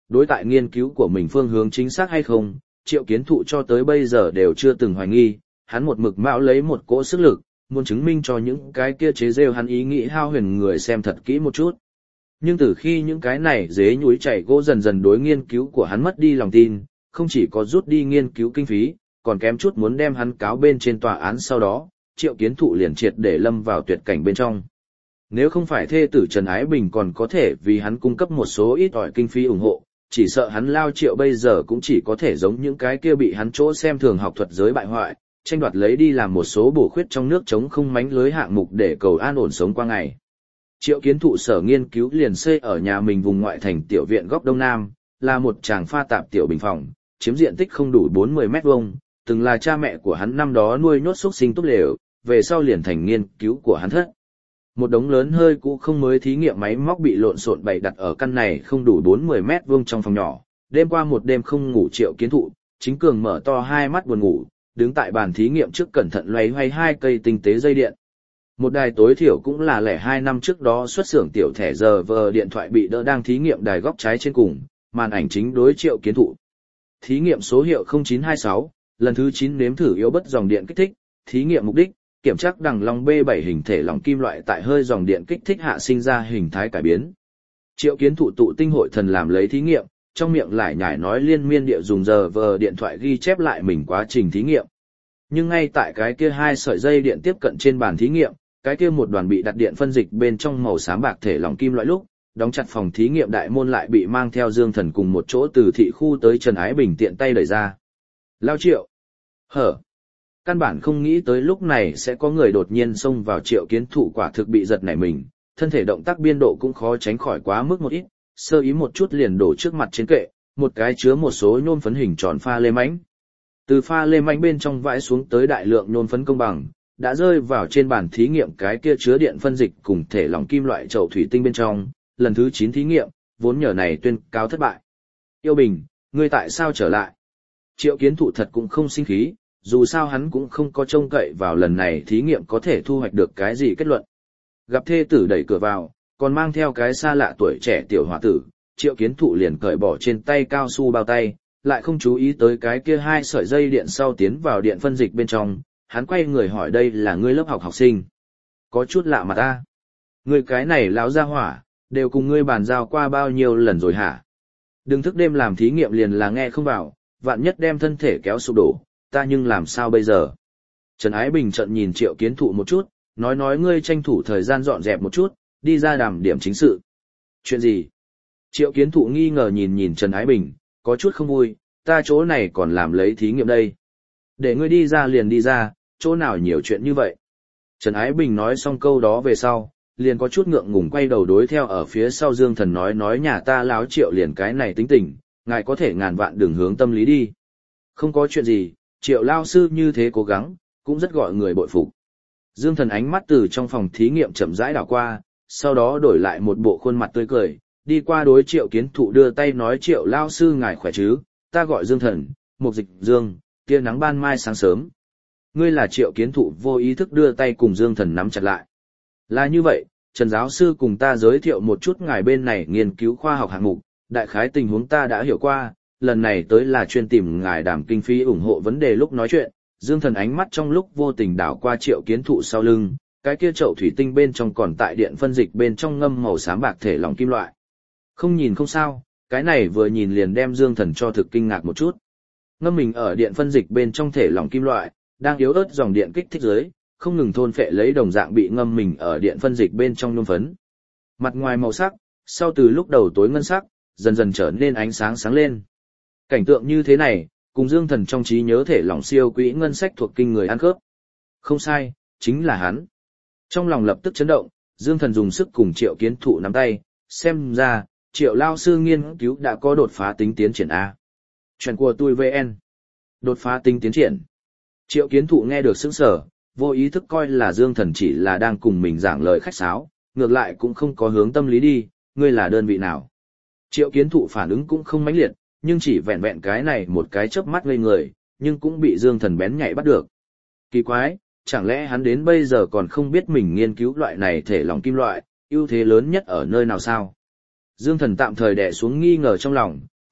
đối tại nghiên cứu của mình phương hướng chính xác hay không, Triệu Kiến Thụ cho tới bây giờ đều chưa từng hoài nghi, hắn một mực mạo lấy một cỗ sức lực, muốn chứng minh cho những cái kia chế rêu hắn ý nghĩ hao huyền người xem thật kỹ một chút. Nhưng từ khi những cái này dế nhúi chảy gỗ dần dần đối nghiên cứu của hắn mất đi lòng tin, không chỉ có rút đi nghiên cứu kinh phí, còn kém chút muốn đem hắn cáo bên trên tòa án sau đó, Triệu Kiến Thụ liền triệt để lâm vào tuyệt cảnh bên trong. Nếu không phải thê tử Trần Ái Bình còn có thể vì hắn cung cấp một số ít ỏi kinh phí ủng hộ, chỉ sợ hắn lao Triệu bây giờ cũng chỉ có thể giống những cái kia bị hắn chỗ xem thường học thuật giới bại hoại, tranh đoạt lấy đi làm một số bổ khuyết trong nước chống không mánh lưới hạng mục để cầu an ổn sống qua ngày. Triệu Kiến Thụ sở nghiên cứu liền xây ở nhà mình vùng ngoại thành tiểu viện góc đông nam, là một tràng pha tạp tiểu bình phòng, chiếm diện tích không đủ bốn mươi mét vuông, từng là cha mẹ của hắn năm đó nuôi nhốt xúc sinh tốt lều, về sau liền thành nghiên cứu của hắn thất. Một đống lớn hơi cũ không mới thí nghiệm máy móc bị lộn xộn bày đặt ở căn này không đủ bốn mươi mét vuông trong phòng nhỏ. Đêm qua một đêm không ngủ Triệu Kiến Thụ, chính cường mở to hai mắt buồn ngủ, đứng tại bàn thí nghiệm trước cẩn thận loay hoay hai cây tinh tế dây điện. Một đài tối thiểu cũng là lẻ hai năm trước đó xuất xưởng tiểu thẻ giờ vờ điện thoại bị đỡ đang thí nghiệm đài góc trái trên cùng, màn ảnh chính đối Triệu Kiến Thụ. Thí nghiệm số hiệu không chín hai sáu, lần thứ chín nếm thử yếu bất dòng điện kích thích, thí nghiệm mục đích, kiểm tra đằng long B bảy hình thể lỏng kim loại tại hơi dòng điện kích thích hạ sinh ra hình thái cải biến. Triệu Kiến Thụ tụ tinh hội thần làm lấy thí nghiệm, trong miệng lại nhải nói liên miên địa dùng giờ vờ điện thoại ghi chép lại mình quá trình thí nghiệm. Nhưng ngay tại cái kia hai sợi dây điện tiếp cận trên bàn thí nghiệm, cái kia một đoàn bị đặt điện phân dịch bên trong màu xám bạc thể lỏng kim loại lúc, đóng chặt phòng thí nghiệm đại môn lại bị mang theo Dương Thần cùng một chỗ từ thị khu tới Trần Ái Bình tiện tay đẩy ra. Lao Triệu. Hở. Căn bản không nghĩ tới lúc này sẽ có người đột nhiên xông vào Triệu Kiến Thụ, quả thực bị giật nảy mình, thân thể động tác biên độ cũng khó tránh khỏi quá mức một ít, sơ ý một chút liền đổ trước mặt trên kệ, một cái chứa một số nhôm phấn hình tròn pha lê mánh. Từ pha lê mánh bên trong vãi xuống tới đại lượng nhôm phấn công bằng, đã rơi vào trên bàn thí nghiệm cái kia chứa điện phân dịch cùng thể lỏng kim loại chậu thủy tinh bên trong, lần thứ chín thí nghiệm, vốn nhờ này tuyên cáo thất bại. Yêu Bình, ngươi tại sao trở lại? Triệu Kiến Thụ thật cũng không sinh khí, dù sao hắn cũng không có trông cậy vào lần này thí nghiệm có thể thu hoạch được cái gì kết luận. Gặp thê tử đẩy cửa vào, còn mang theo cái xa lạ tuổi trẻ tiểu hòa tử, Triệu Kiến Thụ liền cởi bỏ trên tay cao su bao tay, lại không chú ý tới cái kia hai sợi dây điện sau tiến vào điện phân dịch bên trong, hắn quay người hỏi đây là ngươi lớp học học sinh. Có chút lạ mà ta. Ngươi cái này láo ra hỏa, đều cùng ngươi bàn giao qua bao nhiêu lần rồi hả? Đừng thức đêm làm thí nghiệm liền là nghe không vào, vạn nhất đem thân thể kéo sụp đổ, ta nhưng làm sao bây giờ? Trần Ái Bình trợn nhìn Triệu Kiến Thụ một chút, nói nói ngươi tranh thủ thời gian dọn dẹp một chút, đi ra đàm điểm chính sự. Chuyện gì? Triệu Kiến Thụ nghi ngờ nhìn nhìn Trần Ái Bình, có chút không vui, ta chỗ này còn làm lấy thí nghiệm đây. Để ngươi đi ra liền đi ra, chỗ nào nhiều chuyện như vậy? Trần Ái Bình nói xong câu đó về sau, liền có chút ngượng ngùng quay đầu đối theo ở phía sau Dương Thần nói nói nhà ta láo Triệu liền cái này tính tình, ngài có thể ngàn vạn đường hướng tâm lý đi. Không có chuyện gì, Triệu lao sư như thế cố gắng, cũng rất gọi người bội phục. Dương Thần ánh mắt từ trong phòng thí nghiệm chậm rãi đảo qua, sau đó đổi lại một bộ khuôn mặt tươi cười, đi qua đối Triệu Kiến Thụ đưa tay nói Triệu lao sư ngài khỏe chứ, ta gọi Dương Thần, Mục Dịch Dương, tia nắng ban mai sáng sớm. Ngươi là Triệu Kiến Thụ vô ý thức đưa tay cùng Dương Thần nắm chặt lại. Là như vậy, Trần giáo sư cùng ta giới thiệu một chút ngài bên này nghiên cứu khoa học hạng mục, đại khái tình huống ta đã hiểu qua, lần này tới là chuyên tìm ngài đảm kinh phí ủng hộ vấn đề lúc nói chuyện. Dương Thần ánh mắt trong lúc vô tình đảo qua Triệu Kiến Thụ sau lưng, cái kia chậu thủy tinh bên trong còn tại điện phân dịch bên trong ngâm màu xám bạc thể lỏng kim loại. Không nhìn không sao, cái này vừa nhìn liền đem Dương Thần cho thực kinh ngạc một chút. Ngâm mình ở điện phân dịch bên trong thể lỏng kim loại, đang yếu ớt dòng điện kích thích dưới, không ngừng thôn phệ lấy đồng dạng bị ngâm mình ở điện phân dịch bên trong nhôm phấn. Mặt ngoài màu sắc, sau từ lúc đầu tối ngân sắc, dần dần trở nên ánh sáng sáng lên. Cảnh tượng như thế này, cùng Dương Thần trong trí nhớ thể lỏng siêu quỹ ngân sách thuộc kinh người ăn khớp. Không sai, chính là hắn. Trong lòng lập tức chấn động, Dương Thần dùng sức cùng Triệu Kiến Thụ nắm tay, xem ra, Triệu lao sư nghiên cứu đã có đột phá tính tiến triển A. Chuyện của tôi vê en. Đột phá tính tiến triển. Triệu Kiến Thụ nghe được sững sờ, vô ý thức coi là Dương Thần chỉ là đang cùng mình giảng lời khách sáo, ngược lại cũng không có hướng tâm lý đi, ngươi là đơn vị nào. Triệu Kiến Thụ phản ứng cũng không mãnh liệt, nhưng chỉ vẹn vẹn cái này một cái chớp mắt ngây người, nhưng cũng bị Dương Thần bén nhạy bắt được. Kỳ quái, chẳng lẽ hắn đến bây giờ còn không biết mình nghiên cứu loại này thể lỏng kim loại, ưu thế lớn nhất ở nơi nào sao? Dương Thần tạm thời đè xuống nghi ngờ trong lòng,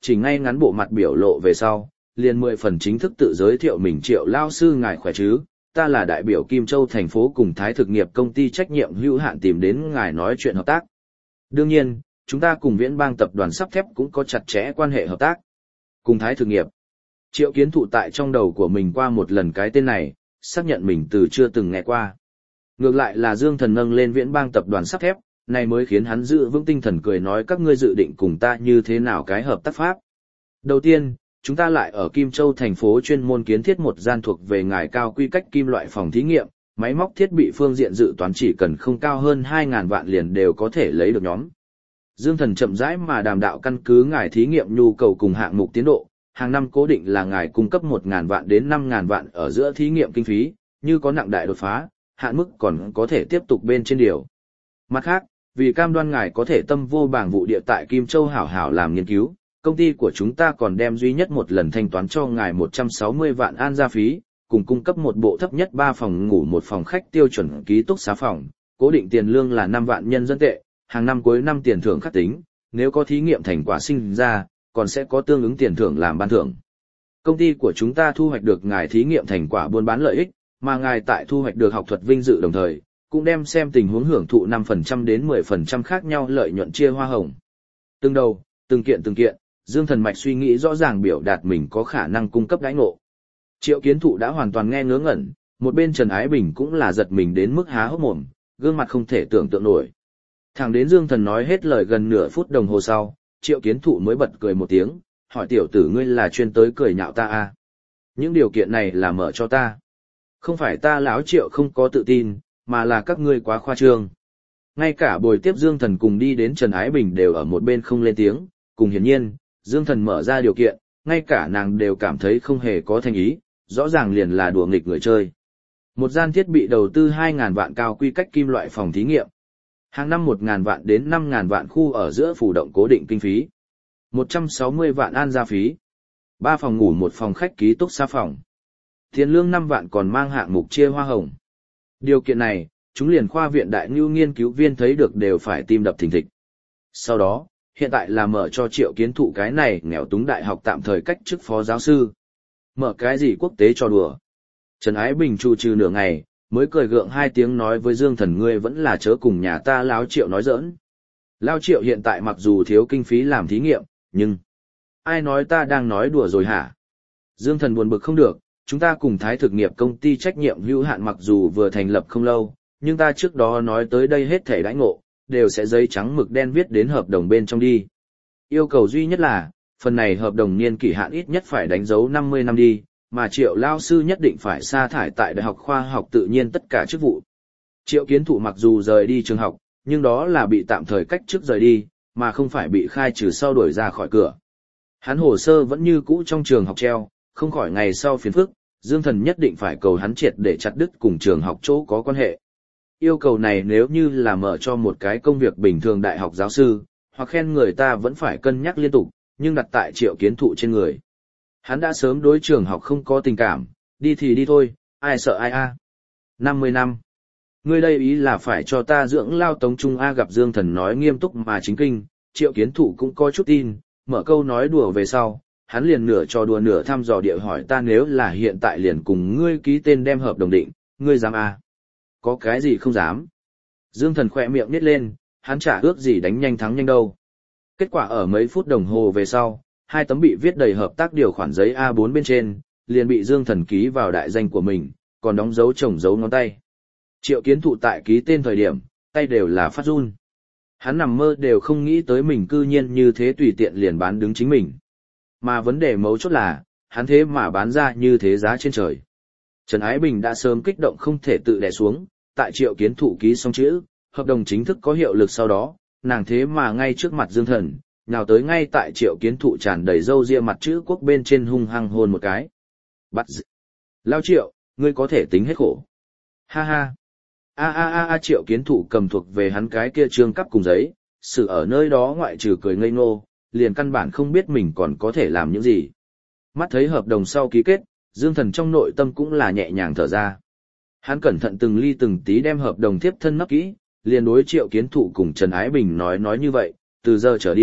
chỉ ngay ngắn bộ mặt biểu lộ về sau, liền mười phần chính thức tự giới thiệu mình Triệu lao sư ngài khỏe chứ, ta là đại biểu Kim Châu thành phố cùng Thái thực nghiệp công ty trách nhiệm hữu hạn tìm đến ngài nói chuyện hợp tác. Đương nhiên, chúng ta cùng Viễn Bang tập đoàn sắt thép cũng có chặt chẽ quan hệ hợp tác. Cùng Thái thực nghiệp. Triệu Kiến Thụ tại trong đầu của mình qua một lần cái tên này, xác nhận mình từ chưa từng nghe qua. Ngược lại là Dương Thần nâng lên Viễn Bang tập đoàn sắt thép, này mới khiến hắn giữ vững tinh thần cười nói các ngươi dự định cùng ta như thế nào cái hợp tác pháp. Đầu tiên, chúng ta lại ở Kim Châu thành phố chuyên môn kiến thiết một gian thuộc về ngài cao quy cách kim loại phòng thí nghiệm, máy móc thiết bị phương diện dự toán chỉ cần không cao hơn hai nghìn vạn liền đều có thể lấy được nhóm. Dương Thần chậm rãi mà đàm đạo căn cứ ngài thí nghiệm nhu cầu cùng hạng mục tiến độ, hàng năm cố định là ngài cung cấp một nghìn vạn đến năm nghìn vạn ở giữa thí nghiệm kinh phí, như có nặng đại đột phá, hạn mức còn có thể tiếp tục bên trên điều. Mặt khác, vì cam đoan ngài có thể tâm vô bảng vụ địa tại Kim Châu hảo hảo làm nghiên cứu, công ty của chúng ta còn đem duy nhất một lần thanh toán cho ngài một trăm sáu mươi vạn an gia phí, cùng cung cấp một bộ thấp nhất ba phòng ngủ một phòng khách tiêu chuẩn ký túc xá phòng, cố định tiền lương là năm vạn nhân dân tệ, hàng năm cuối năm tiền thưởng khắc tính, nếu có thí nghiệm thành quả sinh ra, còn sẽ có tương ứng tiền thưởng làm ban thưởng. Công ty của chúng ta thu hoạch được ngài thí nghiệm thành quả buôn bán lợi ích, mà ngài tại thu hoạch được học thuật vinh dự đồng thời, cũng đem xem tình huống hưởng thụ năm phần trăm đến mười phần trăm khác nhau lợi nhuận chia hoa hồng. Từng đầu, từng kiện từng kiện, Dương Thần mạch suy nghĩ rõ ràng biểu đạt mình có khả năng cung cấp đãi ngộ. Triệu Kiến Thụ đã hoàn toàn nghe ngớ ngẩn, một bên Trần Ái Bình cũng là giật mình đến mức há hốc mồm, gương mặt không thể tưởng tượng nổi. Thẳng đến Dương Thần nói hết lời gần nửa phút đồng hồ sau, Triệu Kiến Thụ mới bật cười một tiếng, hỏi tiểu tử ngươi là chuyên tới cười nhạo ta à? Những điều kiện này là mở cho ta. Không phải ta lão Triệu không có tự tin, mà là các ngươi quá khoa trương. Ngay cả buổi tiếp Dương Thần cùng đi đến Trần Ái Bình đều ở một bên không lên tiếng, cùng hiển nhiên, Dương Thần mở ra điều kiện, ngay cả nàng đều cảm thấy không hề có thành ý, rõ ràng liền là đùa nghịch người chơi. Một gian thiết bị đầu tư hai nghìn vạn cao quy cách kim loại phòng thí nghiệm. Hàng năm một nghìn vạn đến năm nghìn vạn khu ở giữa phủ động cố định kinh phí. một trăm sáu mươi vạn an gia phí. ba phòng ngủ một phòng khách ký túc xá phòng. Tiền lương năm vạn còn mang hạng mục chia hoa hồng. Điều kiện này, chúng liền khoa viện đại ngưu nghiên cứu viên thấy được đều phải tim đập thình thịch. Sau đó, hiện tại là mở cho Triệu Kiến Thụ cái này nghèo túng đại học tạm thời cách chức phó giáo sư. Mở cái gì quốc tế cho đùa. Trần Ái Bình trụ trừ nửa ngày, mới cười gượng hai tiếng nói với Dương Thần ngươi vẫn là chớ cùng nhà ta Lão Triệu nói giỡn. Lão Triệu hiện tại mặc dù thiếu kinh phí làm thí nghiệm, nhưng... Ai nói ta đang nói đùa rồi hả? Dương Thần buồn bực không được, chúng ta cùng Thái thực nghiệp công ty trách nhiệm hữu hạn mặc dù vừa thành lập không lâu, nhưng ta trước đó nói tới đây hết thể đãi ngộ, đều sẽ giấy trắng mực đen viết đến hợp đồng bên trong đi. Yêu cầu duy nhất là, phần này hợp đồng niên kỷ hạn ít nhất phải đánh dấu năm mươi năm đi, mà Triệu lao sư nhất định phải sa thải tại Đại học Khoa học Tự nhiên tất cả chức vụ. Triệu Kiến Thụ mặc dù rời đi trường học, nhưng đó là bị tạm thời cách chức rời đi, mà không phải bị khai trừ sau đuổi ra khỏi cửa. Hắn hồ sơ vẫn như cũ trong trường học treo, không khỏi ngày sau phiền phức, Dương Thần nhất định phải cầu hắn triệt để chặt đứt cùng trường học chỗ có quan hệ. Yêu cầu này nếu như là mở cho một cái công việc bình thường đại học giáo sư, hoặc khen người ta vẫn phải cân nhắc liên tục, nhưng đặt tại Triệu Kiến Thụ trên người. Hắn đã sớm đối trường học không có tình cảm, đi thì đi thôi, ai sợ ai a. năm mươi năm. Ngươi đây ý là phải cho ta dưỡng lao Tống Trung A gặp Dương Thần nói nghiêm túc mà chính kinh, Triệu Kiến Thụ cũng có chút tin, mở câu nói đùa về sau, hắn liền nửa cho đùa nửa thăm dò địa hỏi ta nếu là hiện tại liền cùng ngươi ký tên đem hợp đồng định, ngươi dám A. Có cái gì không dám. Dương Thần khỏe miệng nít lên, hắn chả ước gì đánh nhanh thắng nhanh đâu. Kết quả ở mấy phút đồng hồ về sau, hai tấm bị viết đầy hợp tác điều khoản giấy A bốn bên trên, liền bị Dương Thần ký vào đại danh của mình, còn đóng dấu chồng dấu ngón tay. Triệu Kiến Thụ tại ký tên thời điểm, tay đều là phát run. Hắn nằm mơ đều không nghĩ tới mình cư nhiên như thế tùy tiện liền bán đứng chính mình. Mà vấn đề mấu chốt là, hắn thế mà bán ra như thế giá trên trời. Trần Ái Bình đã sớm kích động không thể tự đè xuống, tại Triệu Kiến Thụ ký xong chữ, hợp đồng chính thức có hiệu lực sau đó, nàng thế mà ngay trước mặt Dương Thần, nhào tới ngay tại Triệu Kiến Thụ tràn đầy râu ria mặt chữ quốc bên trên hung hăng hôn một cái. Bắt d... Lao Triệu, ngươi có thể tính hết khổ. Ha ha. A a a a Triệu Kiến Thụ cầm thuộc về hắn cái kia trương cắp cùng giấy, sự ở nơi đó ngoại trừ cười ngây ngô, liền căn bản không biết mình còn có thể làm những gì. Mắt thấy hợp đồng sau ký kết, Dương Thần trong nội tâm cũng là nhẹ nhàng thở ra. Hắn cẩn thận từng ly từng tí đem hợp đồng tiếp thân nấp kỹ, liền đối Triệu Kiến Thụ cùng Trần Ái Bình nói nói như vậy, từ giờ trở đi,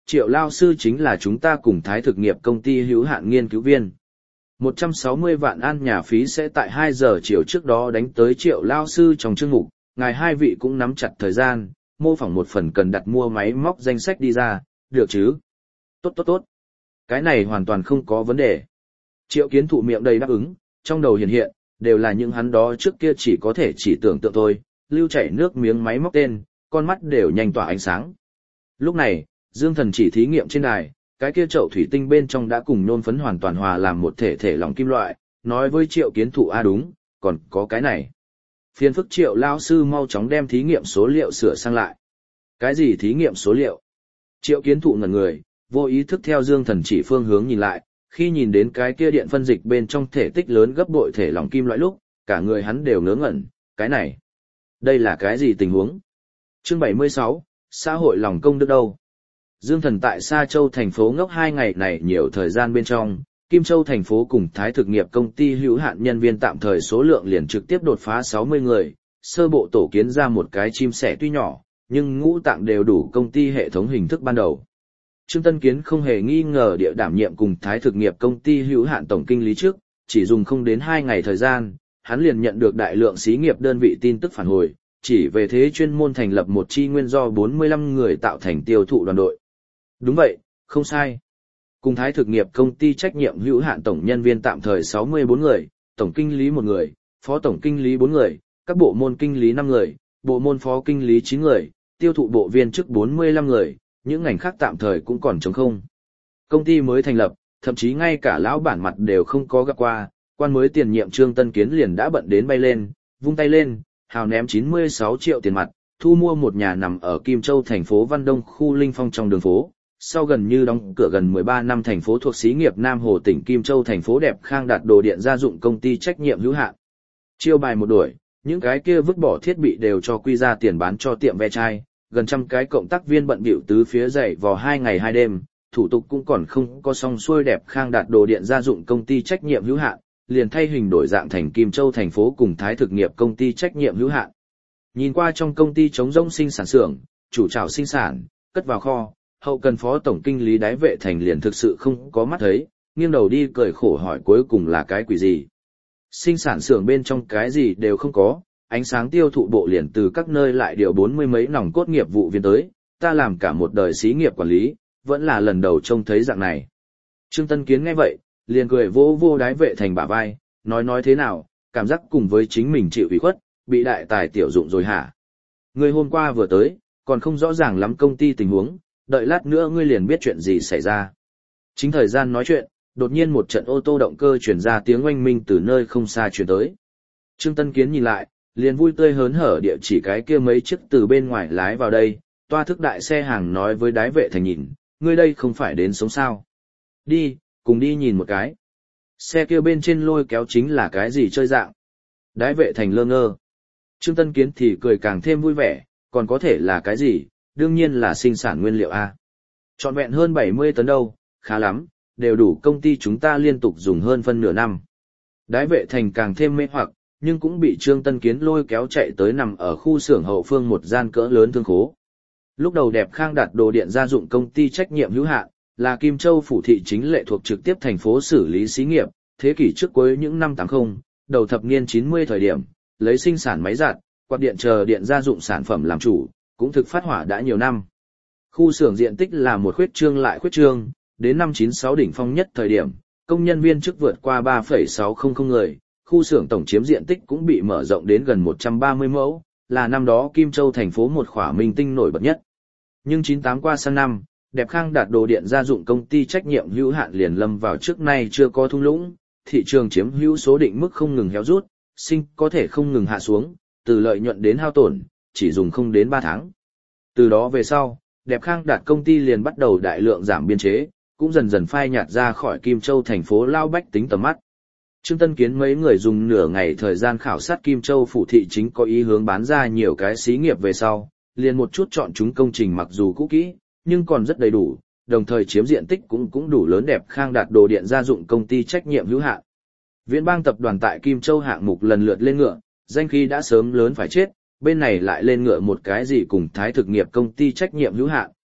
Triệu lao sư chính là chúng ta cùng Thái thực nghiệp công ty hữu hạn nghiên cứu viên. một trăm sáu mươi vạn an nhà phí sẽ tại hai giờ chiều trước đó đánh tới Triệu lao sư trong chương mục, ngài hai vị cũng nắm chặt thời gian, mô phỏng một phần cần đặt mua máy móc danh sách đi ra, được chứ? Tốt tốt tốt. Cái này hoàn toàn không có vấn đề. Triệu Kiến Thụ miệng đầy đáp ứng, trong đầu hiện hiện, đều là những hắn đó trước kia chỉ có thể chỉ tưởng tượng thôi, lưu chảy nước miếng máy móc tên, con mắt đều nhanh tỏa ánh sáng. Lúc này, Dương Thần chỉ thí nghiệm trên đài, cái kia chậu thủy tinh bên trong đã cùng nôn phấn hoàn toàn hòa làm một thể thể lỏng kim loại, nói với Triệu Kiến Thụ a đúng, còn có cái này. Phiền phức Triệu lao sư mau chóng đem thí nghiệm số liệu sửa sang lại. Cái gì thí nghiệm số liệu? Triệu Kiến Thụ ngẩn người, vô ý thức theo Dương Thần chỉ phương hướng nhìn lại, khi nhìn đến cái kia điện phân dịch bên trong thể tích lớn gấp bội thể lỏng kim loại lúc, cả người hắn đều ngớ ngẩn, cái này, đây là cái gì tình huống? Chương bảy mươi sáu, xã hội lòng công đức đâu? Dương Thần tại Sa Châu thành phố ngốc hai ngày này nhiều thời gian bên trong, Kim Châu thành phố cùng Thái thực nghiệp công ty hữu hạn nhân viên tạm thời số lượng liền trực tiếp đột phá sáu mươi người, sơ bộ tổ kiến ra một cái chim sẻ tuy nhỏ, nhưng ngũ tạng đều đủ công ty hệ thống hình thức ban đầu. Trương Tân Kiến không hề nghi ngờ địa đảm nhiệm cùng Thái thực nghiệp công ty hữu hạn tổng kinh lý trước, chỉ dùng không đến hai ngày thời gian, hắn liền nhận được đại lượng xí nghiệp đơn vị tin tức phản hồi, chỉ về thế chuyên môn thành lập một chi nguyên do bốn mươi lăm người tạo thành tiêu thụ đoàn đội. Đúng vậy, không sai. Cùng Thái thực nghiệp công ty trách nhiệm hữu hạn tổng nhân viên tạm thời sáu mươi bốn người, tổng kinh lý một người, phó tổng kinh lý bốn người, các bộ môn kinh lý năm người, bộ môn phó kinh lý chín người, tiêu thụ bộ viên chức bốn mươi lăm người, những ngành khác tạm thời cũng còn trống không. Công ty mới thành lập, thậm chí ngay cả lão bản mặt đều không có gặp qua, quan mới tiền nhiệm Trương Tân Kiến liền đã bận đến bay lên, vung tay lên, hào ném chín mươi sáu triệu tiền mặt, thu mua một nhà nằm ở Kim Châu thành phố Văn Đông khu Linh Phong trong đường phố. Sau gần như đóng cửa gần mười ba năm thành phố thuộc xí nghiệp Nam Hồ tỉnh Kim Châu thành phố đẹp khang đạt đồ điện gia dụng công ty trách nhiệm hữu hạn. Chiêu bài một đuổi, những cái kia vứt bỏ thiết bị đều cho quy ra tiền bán cho tiệm ve chai, gần trăm cái cộng tác viên bận bịu tứ phía dậy vào hai ngày hai đêm, thủ tục cũng còn không có xong xuôi đẹp khang đạt đồ điện gia dụng công ty trách nhiệm hữu hạn, liền thay hình đổi dạng thành Kim Châu thành phố cùng Thái thực nghiệp công ty trách nhiệm hữu hạn. Nhìn qua trong công ty chống rỗng sinh sản xưởng, chủ trào sinh sản, cất vào kho, hậu cần phó tổng kinh lý Đái Vệ Thành liền thực sự không có mắt thấy, nghiêng đầu đi cười khổ hỏi cuối cùng là cái quỷ gì. Sinh sản xưởng bên trong cái gì đều không có, ánh sáng tiêu thụ bộ liền từ các nơi lại điều bốn mươi mấy nòng cốt nghiệp vụ viên tới, ta làm cả một đời xí nghiệp quản lý, vẫn là lần đầu trông thấy dạng này. Trương Tân Kiến nghe vậy, liền cười vỗ vô Đái Vệ Thành bả vai, nói nói thế nào, cảm giác cùng với chính mình chịu ủy khuất, bị đại tài tiểu dụng rồi hả? Người hôm qua vừa tới, còn không rõ ràng lắm công ty tình huống, đợi lát nữa ngươi liền biết chuyện gì xảy ra. Chính thời gian nói chuyện, đột nhiên một trận ô tô động cơ chuyển ra tiếng oanh minh từ nơi không xa chuyển tới. Trương Tân Kiến nhìn lại, liền vui tươi hớn hở địa chỉ cái kia mấy chiếc từ bên ngoài lái vào đây, toa thức đại xe hàng nói với Đái Vệ Thành nhìn, ngươi đây không phải đến sống sao. Đi, cùng đi nhìn một cái. Xe kia bên trên lôi kéo chính là cái gì chơi dạng. Đái Vệ Thành lơ ngơ. Trương Tân Kiến thì cười càng thêm vui vẻ, còn có thể là cái gì, đương nhiên là sinh sản nguyên liệu A. Trọn vẹn hơn bảy mươi tấn đâu, khá lắm, đều đủ công ty chúng ta liên tục dùng hơn phân nửa năm. Đái Vệ Thành càng thêm mê hoặc, nhưng cũng bị Trương Tân Kiến lôi kéo chạy tới nằm ở khu xưởng hậu phương một gian cỡ lớn thương khố. Lúc đầu đẹp khang đạt đồ điện gia dụng công ty trách nhiệm hữu hạn, là Kim Châu phủ thị chính lệ thuộc trực tiếp thành phố xử lý xí nghiệp, thế kỷ trước cuối những năm tám mươi, đầu thập niên chín mươi thời điểm, lấy sinh sản máy giặt, quạt điện chờ điện gia dụng sản phẩm làm chủ, cũng thực phát hỏa đã nhiều năm. Khu xưởng diện tích là một khuyết trương lại khuyết trương, đến năm chín sáu đỉnh phong nhất thời điểm, công nhân viên chức vượt qua ba phẩy sáu không không người, khu xưởng tổng chiếm diện tích cũng bị mở rộng đến gần một trăm ba mươi mẫu, là năm đó Kim Châu thành phố một khỏa minh tinh nổi bật nhất. Nhưng chín tám qua sang năm, đẹp khang đạt đồ điện gia dụng công ty trách nhiệm hữu hạn liền lâm vào trước nay chưa có thung lũng, thị trường chiếm hữu số định mức không ngừng héo rút, sinh có thể không ngừng hạ xuống, từ lợi nhuận đến hao tổn, chỉ dùng không đến ba tháng. Từ đó về sau, đẹp khang đạt công ty liền bắt đầu đại lượng giảm biên chế, cũng dần dần phai nhạt ra khỏi Kim Châu thành phố lao bách tính tầm mắt. Trương Tân Kiến mấy người dùng nửa ngày thời gian khảo sát Kim Châu phủ thị chính có ý hướng bán ra nhiều cái xí nghiệp về sau, liền một chút chọn chúng công trình mặc dù cũ kỹ, nhưng còn rất đầy đủ, đồng thời chiếm diện tích cũng cũng đủ lớn đẹp khang đạt đồ điện gia dụng công ty trách nhiệm hữu hạn. Viễn Bang tập đoàn tại Kim Châu hạng mục lần lượt lên ngựa, danh khí đã sớm lớn phải chết, bên này lại lên ngựa một cái gì cùng Thái thực nghiệp công ty trách nhiệm hữu hạn,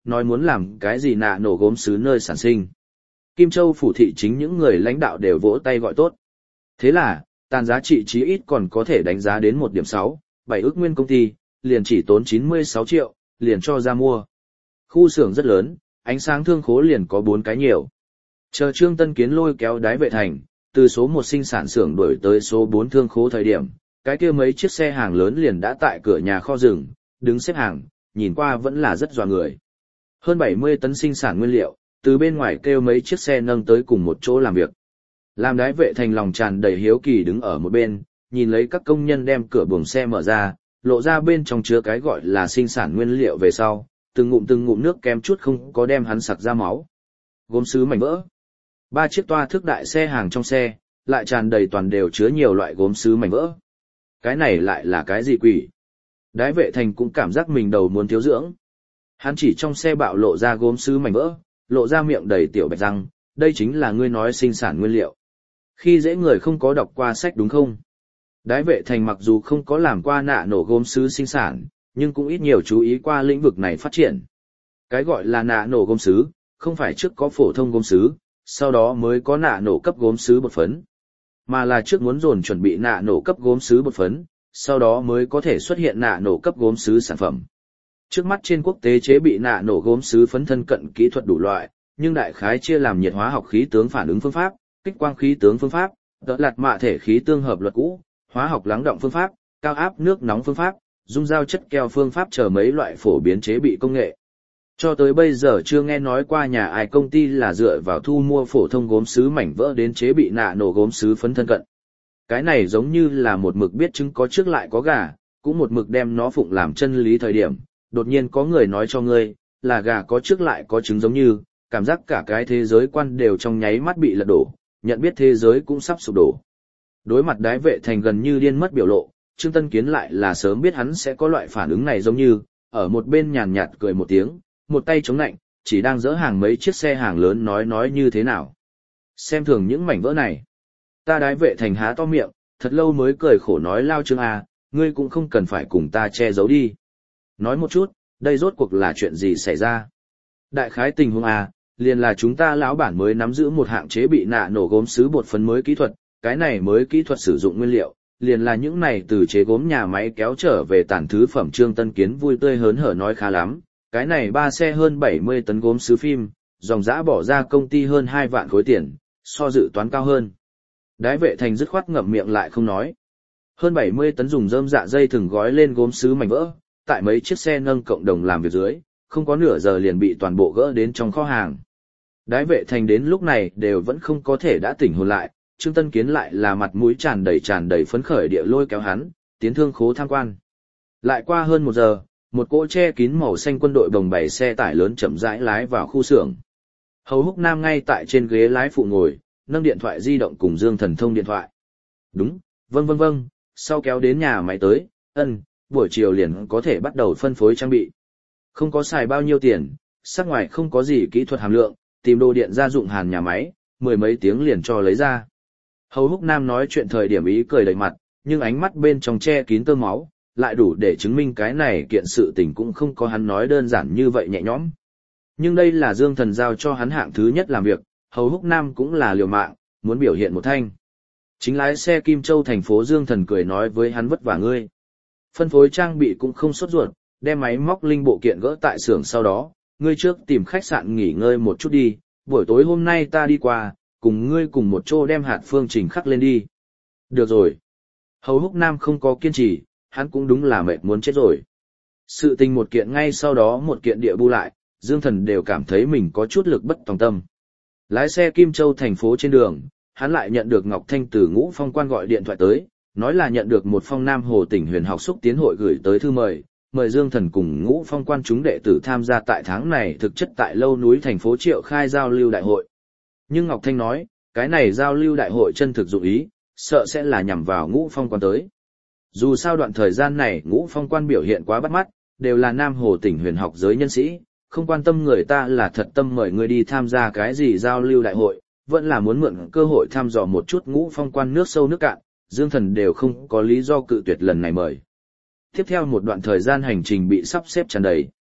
nói muốn làm cái gì nạ nổ gốm sứ nơi sản sinh. Kim Châu phủ thị chính những người lãnh đạo đều vỗ tay gọi tốt. Thế là, tàn giá trị chí ít còn có thể đánh giá đến một điểm sáu, bảy ước nguyên công ty, liền chỉ tốn chín mươi sáu triệu, liền cho ra mua. Khu xưởng rất lớn, ánh sáng thương khố liền có bốn cái nhiều. Chờ Trương Tân Kiến lôi kéo Đái Vệ Thành, từ số một sinh sản xưởng đổi tới số bốn thương khố thời điểm, cái kia mấy chiếc xe hàng lớn liền đã tại cửa nhà kho rừng, đứng xếp hàng, nhìn qua vẫn là rất dọa người. Hơn bảy mươi tấn sinh sản nguyên liệu, từ bên ngoài kêu mấy chiếc xe nâng tới cùng một chỗ làm việc. Làm Đái Vệ Thành lòng tràn đầy hiếu kỳ đứng ở một bên, nhìn lấy các công nhân đem cửa buồng xe mở ra, lộ ra bên trong chứa cái gọi là sinh sản nguyên liệu về sau, từng ngụm từng ngụm nước kém chút không có đem hắn sặc ra máu. Gốm sứ mảnh vỡ. Ba chiếc toa thước đại xe hàng trong xe, lại tràn đầy toàn đều chứa nhiều loại gốm sứ mảnh vỡ. Cái này lại là cái gì quỷ? Đái Vệ Thành cũng cảm giác mình đầu muốn thiếu dưỡng. Hắn chỉ trong xe bạo lộ ra gốm sứ mảnh vỡ, lộ ra miệng đầy tiểu bạch răng, đây chính là ngươi nói sinh sản nguyên liệu. Khi dễ người không có đọc qua sách đúng không? Đái Vệ Thành mặc dù không có làm qua nạ nổ gốm sứ sinh sản, nhưng cũng ít nhiều chú ý qua lĩnh vực này phát triển. Cái gọi là nạ nổ gốm sứ, không phải trước có phổ thông gốm sứ, sau đó mới có nạ nổ cấp gốm sứ bột phấn, mà là trước muốn dồn chuẩn bị nạ nổ cấp gốm sứ bột phấn, sau đó mới có thể xuất hiện nạ nổ cấp gốm sứ sản phẩm. Trước mắt trên quốc tế chế bị nạ nổ gốm sứ phấn thân cận kỹ thuật đủ loại, nhưng đại khái chia làm nhiệt hóa học khí tướng phản ứng phương pháp, kích quang khí tướng phương pháp, đỡ lạt mạ thể khí tương hợp luật cũ, hóa học lắng động phương pháp, cao áp nước nóng phương pháp, dung giao chất keo phương pháp chờ mấy loại phổ biến chế bị công nghệ. Cho tới bây giờ chưa nghe nói qua nhà ai công ty là dựa vào thu mua phổ thông gốm sứ mảnh vỡ đến chế bị nạ nổ gốm sứ phấn thân cận. Cái này giống như là một mực biết trứng có trước lại có gà, cũng một mực đem nó phụng làm chân lý thời điểm, đột nhiên có người nói cho ngươi, là gà có trước lại có trứng giống như, cảm giác cả cái thế giới quan đều trong nháy mắt bị lật đổ, nhận biết thế giới cũng sắp sụp đổ. Đối mặt Đái Vệ Thành gần như điên mất biểu lộ, Trương Tân Kiến lại là sớm biết hắn sẽ có loại phản ứng này giống như, ở một bên nhàn nhạt cười một tiếng, một tay chống nạnh, chỉ đang dỡ hàng mấy chiếc xe hàng lớn nói nói như thế nào. Xem thường những mảnh vỡ này. Ta Đái Vệ Thành há to miệng, thật lâu mới cười khổ nói lao Trương à, ngươi cũng không cần phải cùng ta che giấu đi. Nói một chút, đây rốt cuộc là chuyện gì xảy ra. Đại khái tình huống à, liền là chúng ta lão bản mới nắm giữ một hạng chế bị nạ nổ gốm sứ bột phấn mới kỹ thuật, cái này mới kỹ thuật sử dụng nguyên liệu, liền là những này từ chế gốm nhà máy kéo trở về tản thứ phẩm. Trương Tân Kiến vui tươi hớn hở nói khá lắm, cái này ba xe hơn bảy mươi tấn gốm sứ phim, dòng dã bỏ ra công ty hơn hai vạn khối tiền, so dự toán cao hơn. Đái Vệ Thành dứt khoát ngậm miệng lại không nói. Hơn bảy mươi tấn dùng rơm dạ dây thừng gói lên gốm sứ mảnh vỡ, tại mấy chiếc xe nâng cộng đồng làm việc dưới, không có nửa giờ liền bị toàn bộ gỡ đến trong kho hàng. Đái Vệ Thành đến lúc này đều vẫn không có thể đã tỉnh hồn lại, Trương Tân Kiến lại là mặt mũi tràn đầy tràn đầy phấn khởi địa lôi kéo hắn, tiến thương khố tham quan. Lại qua hơn một giờ, một cỗ che kín màu xanh quân đội bồng bày xe tải lớn chậm rãi lái vào khu xưởng. Hầu Húc Nam ngay tại trên ghế lái phụ ngồi, nâng điện thoại di động cùng Dương Thần thông điện thoại. Đúng, vâng vâng vâng, sau kéo đến nhà máy tới, ân, buổi chiều liền có thể bắt đầu phân phối trang bị. Không có xài bao nhiêu tiền, sắc ngoài không có gì kỹ thuật hàm lượng, tìm đồ điện gia dụng hàn nhà máy, mười mấy tiếng liền cho lấy ra. Hầu Húc Nam nói chuyện thời điểm ý cười đầy mặt, nhưng ánh mắt bên trong che kín tơ máu, lại đủ để chứng minh cái này kiện sự tình cũng không có hắn nói đơn giản như vậy nhẹ nhõm. Nhưng đây là Dương Thần giao cho hắn hạng thứ nhất làm việc, Hầu Húc Nam cũng là liều mạng, muốn biểu hiện một thanh. Chính lái xe Kim Châu thành phố Dương Thần cười nói với hắn vất vả ngươi. Phân phối trang bị cũng không sốt ruột, đem máy móc linh bộ kiện gỡ tại xưởng sau đó, ngươi trước tìm khách sạn nghỉ ngơi một chút đi, buổi tối hôm nay ta đi qua, cùng ngươi cùng một chỗ đem hạt phương trình khắc lên đi. Được rồi. Hầu Húc Nam không có kiên trì, hắn cũng đúng là mệt muốn chết rồi. Sự tình một kiện ngay sau đó một kiện địa bu lại, Dương Thần đều cảm thấy mình có chút lực bất tòng tâm. Lái xe Kim Châu thành phố trên đường, hắn lại nhận được Ngọc Thanh từ Ngũ Phong Quan gọi điện thoại tới, nói là nhận được một phong Nam Hồ tỉnh huyền học xúc tiến hội gửi tới thư mời, mời Dương Thần cùng Ngũ Phong Quan chúng đệ tử tham gia tại tháng này thực chất tại lâu núi thành phố Triệu khai giao lưu đại hội. Nhưng Ngọc Thanh nói, cái này giao lưu đại hội chân thực dụng ý, sợ sẽ là nhằm vào Ngũ Phong Quan tới. Dù sao đoạn thời gian này Ngũ Phong Quan biểu hiện quá bắt mắt, đều là Nam Hồ tỉnh huyền học giới nhân sĩ, không quan tâm người ta là thật tâm mời người đi tham gia cái gì giao lưu đại hội, vẫn là muốn mượn cơ hội thăm dò một chút Ngũ Phong Quan nước sâu nước cạn, Dương Thần đều không có lý do cự tuyệt lần này mời. Tiếp theo một đoạn thời gian hành trình bị sắp xếp tràn đầy.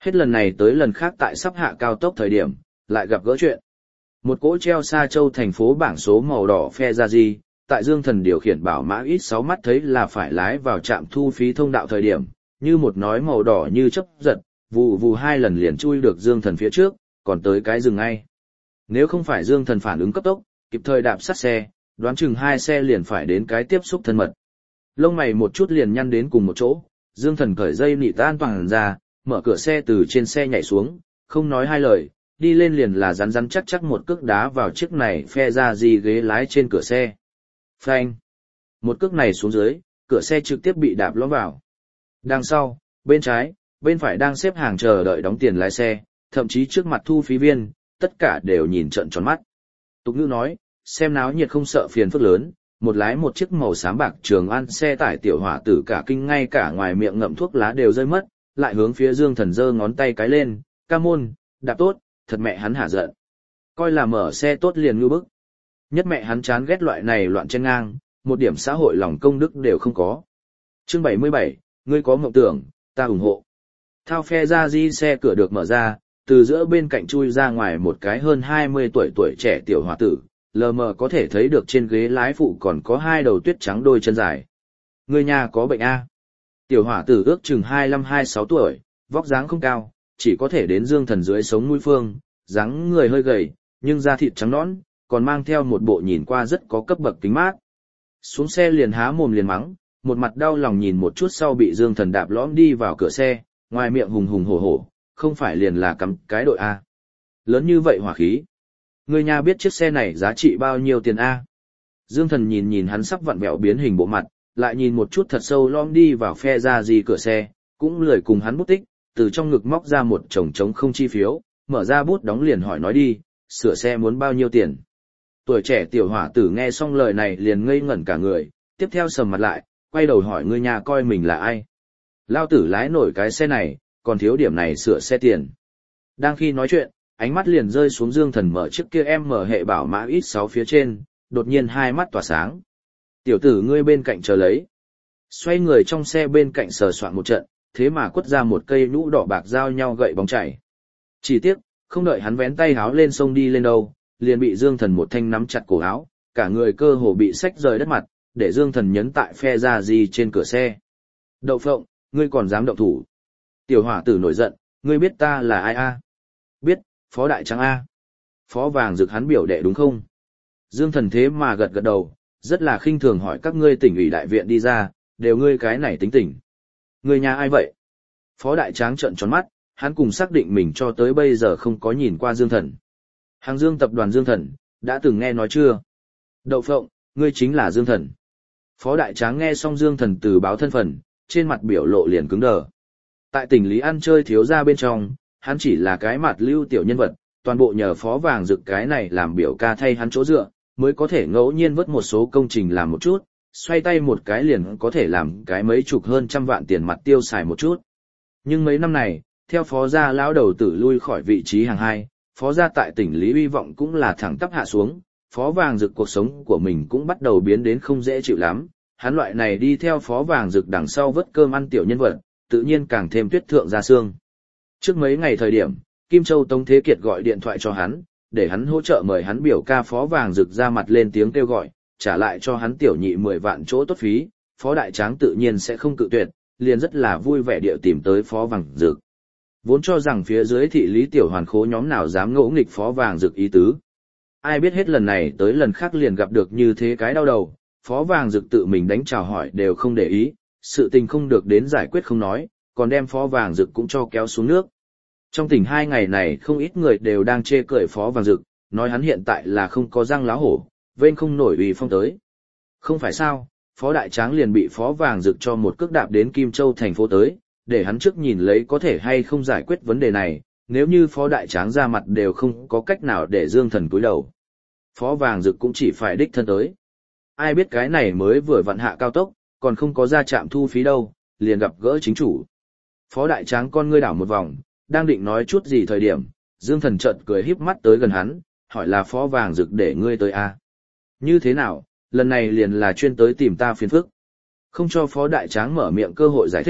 Hết lần này tới lần khác tại sắp hạ cao tốc thời điểm, lại gặp gỡ chuyện. Một cỗ treo xa châu thành phố bảng số màu đỏ phe ra gì, tại Dương Thần điều khiển bảo mã ít sáu mắt thấy là phải lái vào trạm thu phí thông đạo thời điểm, như một nói màu đỏ như chớp giật, vù vù hai lần liền chui được Dương Thần phía trước, còn tới cái dừng ngay. Nếu không phải Dương Thần phản ứng cấp tốc, kịp thời đạp sát xe, đoán chừng hai xe liền phải đến cái tiếp xúc thân mật. Lông mày một chút liền nhăn đến cùng một chỗ, Dương Thần cởi dây nịt an toàn ra, mở cửa xe từ trên xe nhảy xuống, không nói hai lời, đi lên liền là rắn rắn chắc chắc một cước đá vào chiếc này phe ra gì ghế lái trên cửa xe. Phanh. Một cước này xuống dưới, cửa xe trực tiếp bị đạp lõm vào. Đằng sau, bên trái, bên phải đang xếp hàng chờ đợi đóng tiền lái xe, thậm chí trước mặt thu phí viên, tất cả đều nhìn trợn tròn mắt. Tục ngữ nói, xem náo nhiệt không sợ phiền phức lớn, một lái một chiếc màu xám bạc Trường An xe tải tiểu hỏa tử cả kinh ngay cả ngoài miệng ngậm thuốc lá đều rơi mất, lại hướng phía Dương Thần giơ ngón tay cái lên, ca môn, đạp tốt, thật mẹ hắn hả giận. Coi là mở xe tốt liền ngư bức. Nhất mẹ hắn chán ghét loại này loạn chen ngang, một điểm xã hội lòng công đức đều không có. Chương bảy mươi bảy, ngươi có mộng tưởng, ta ủng hộ. Thao phe ra di xe cửa được mở ra, từ giữa bên cạnh chui ra ngoài một cái hơn hai mươi tuổi tuổi trẻ tiểu hòa tử, lờ mờ có thể thấy được trên ghế lái phụ còn có hai đầu tuyết trắng đôi chân dài. Người nhà có bệnh A. Tiểu hỏa tử ước chừng hai mươi lăm hai mươi sáu tuổi, vóc dáng không cao, chỉ có thể đến Dương Thần dưới sống mũi phương, dáng người hơi gầy, nhưng da thịt trắng nõn, còn mang theo một bộ nhìn qua rất có cấp bậc kính mát. Xuống xe liền há mồm liền mắng, một mặt đau lòng nhìn một chút sau bị Dương Thần đạp lõm đi vào cửa xe, ngoài miệng hùng hùng hổ hổ, không phải liền là cắm cái đội A. Lớn như vậy hỏa khí. Người nhà biết chiếc xe này giá trị bao nhiêu tiền A. Dương Thần nhìn nhìn hắn sắp vặn vẹo biến hình bộ mặt, lại nhìn một chút thật sâu lõm đi vào phe ra gì cửa xe, cũng lười cùng hắn bút tích, từ trong ngực móc ra một chồng trống không chi phiếu, mở ra bút đóng liền hỏi nói đi, sửa xe muốn bao nhiêu tiền. Tuổi trẻ tiểu hỏa tử nghe xong lời này liền ngây ngẩn cả người, tiếp theo sầm mặt lại, quay đầu hỏi người nhà coi mình là ai. Lao tử lái nổi cái xe này, còn thiếu điểm này sửa xe tiền. Đang khi nói chuyện, ánh mắt liền rơi xuống Dương Thần mở chiếc kia em mở hệ bảo mã ít sáu phía trên, đột nhiên hai mắt tỏa sáng. Tiểu tử ngươi bên cạnh chờ lấy. Xoay người trong xe bên cạnh sờ soạn một trận, thế mà quất ra một cây nhũ đỏ bạc giao nhau gậy bóng chảy. Chỉ tiếc, không đợi hắn vén tay háo lên sông đi lên đâu, liền bị Dương Thần một thanh nắm chặt cổ áo, cả người cơ hồ bị xách rời đất mặt, để Dương Thần nhấn tại phe ra gì trên cửa xe. Đậu phộng, ngươi còn dám động thủ. Tiểu hỏa tử nổi giận, ngươi biết ta là ai a? Biết, Phó Đại Trắng a. Phó Vàng Rực hắn biểu đệ đúng không? Dương Thần thế mà gật gật đầu, rất là khinh thường hỏi các ngươi tỉnh ủy đại viện đi ra, đều ngươi cái này tính tỉnh. Ngươi nhà ai vậy? Phó Đại Tráng trợn tròn mắt, hắn cùng xác định mình cho tới bây giờ không có nhìn qua Dương Thần. Hàng Dương tập đoàn Dương Thần, đã từng nghe nói chưa? Đậu phộng, ngươi chính là Dương Thần. Phó Đại Tráng nghe xong Dương Thần từ báo thân phận, trên mặt biểu lộ liền cứng đờ. Tại tỉnh lý ăn chơi thiếu gia bên trong, hắn chỉ là cái mặt lưu tiểu nhân vật, toàn bộ nhờ Phó Vàng Rực cái này làm biểu ca thay hắn chỗ dựa, mới có thể ngẫu nhiên vớt một số công trình làm một chút, xoay tay một cái liền có thể làm cái mấy chục hơn trăm vạn tiền mặt tiêu xài một chút. Nhưng mấy năm này, theo Phó gia lão đầu tử lui khỏi vị trí hàng hai, Phó gia tại tỉnh lý uy vọng cũng là thẳng tắp hạ xuống, Phó Vàng Rực cuộc sống của mình cũng bắt đầu biến đến không dễ chịu lắm. Hắn loại này đi theo Phó Vàng Rực đằng sau vớt cơm ăn tiểu nhân vật, tự nhiên càng thêm tuyết thượng ra xương. Trước mấy ngày thời điểm, Kim Châu Tống Thế Kiệt gọi điện thoại cho hắn, để hắn hỗ trợ mời hắn biểu ca Phó Vàng Rực ra mặt lên tiếng kêu gọi, trả lại cho hắn tiểu nhị mười vạn chỗ tốt phí, Phó Đại Tráng tự nhiên sẽ không cự tuyệt, liền rất là vui vẻ điệu tìm tới Phó Vàng Rực. Vốn cho rằng phía dưới thị lý tiểu hoàn khố nhóm nào dám ngỗ nghịch Phó Vàng Rực ý tứ. Ai biết hết lần này tới lần khác liền gặp được như thế cái đau đầu, Phó Vàng Rực tự mình đánh chào hỏi đều không để ý, sự tình không được đến giải quyết không nói, còn đem Phó Vàng Rực cũng cho kéo xuống nước. Trong tỉnh hai ngày này không ít người đều đang chê cười Phó Vàng Rực, nói hắn hiện tại là không có răng lá hổ, vênh không nổi uy phong tới. Không phải sao, Phó Đại Tráng liền bị Phó Vàng Rực cho một cước đạp đến Kim Châu thành phố tới, để hắn trước nhìn lấy có thể hay không giải quyết vấn đề này, nếu như Phó Đại Tráng ra mặt đều không có cách nào để Dương Thần cúi đầu. Phó Vàng Rực cũng chỉ phải đích thân tới. Ai biết cái này mới vừa vặn hạ cao tốc, còn không có ra trạm thu phí đâu, liền gặp gỡ chính chủ. Phó Đại Tráng con ngươi đảo một vòng, đang định nói chút gì thời điểm, Dương Thần chợt cười híp mắt tới gần hắn, hỏi là Phó Vàng Rực để ngươi tới à? Như thế nào, lần này liền là chuyên tới tìm ta phiền phức. Không cho Phó Đại Tráng mở miệng cơ hội giải thích,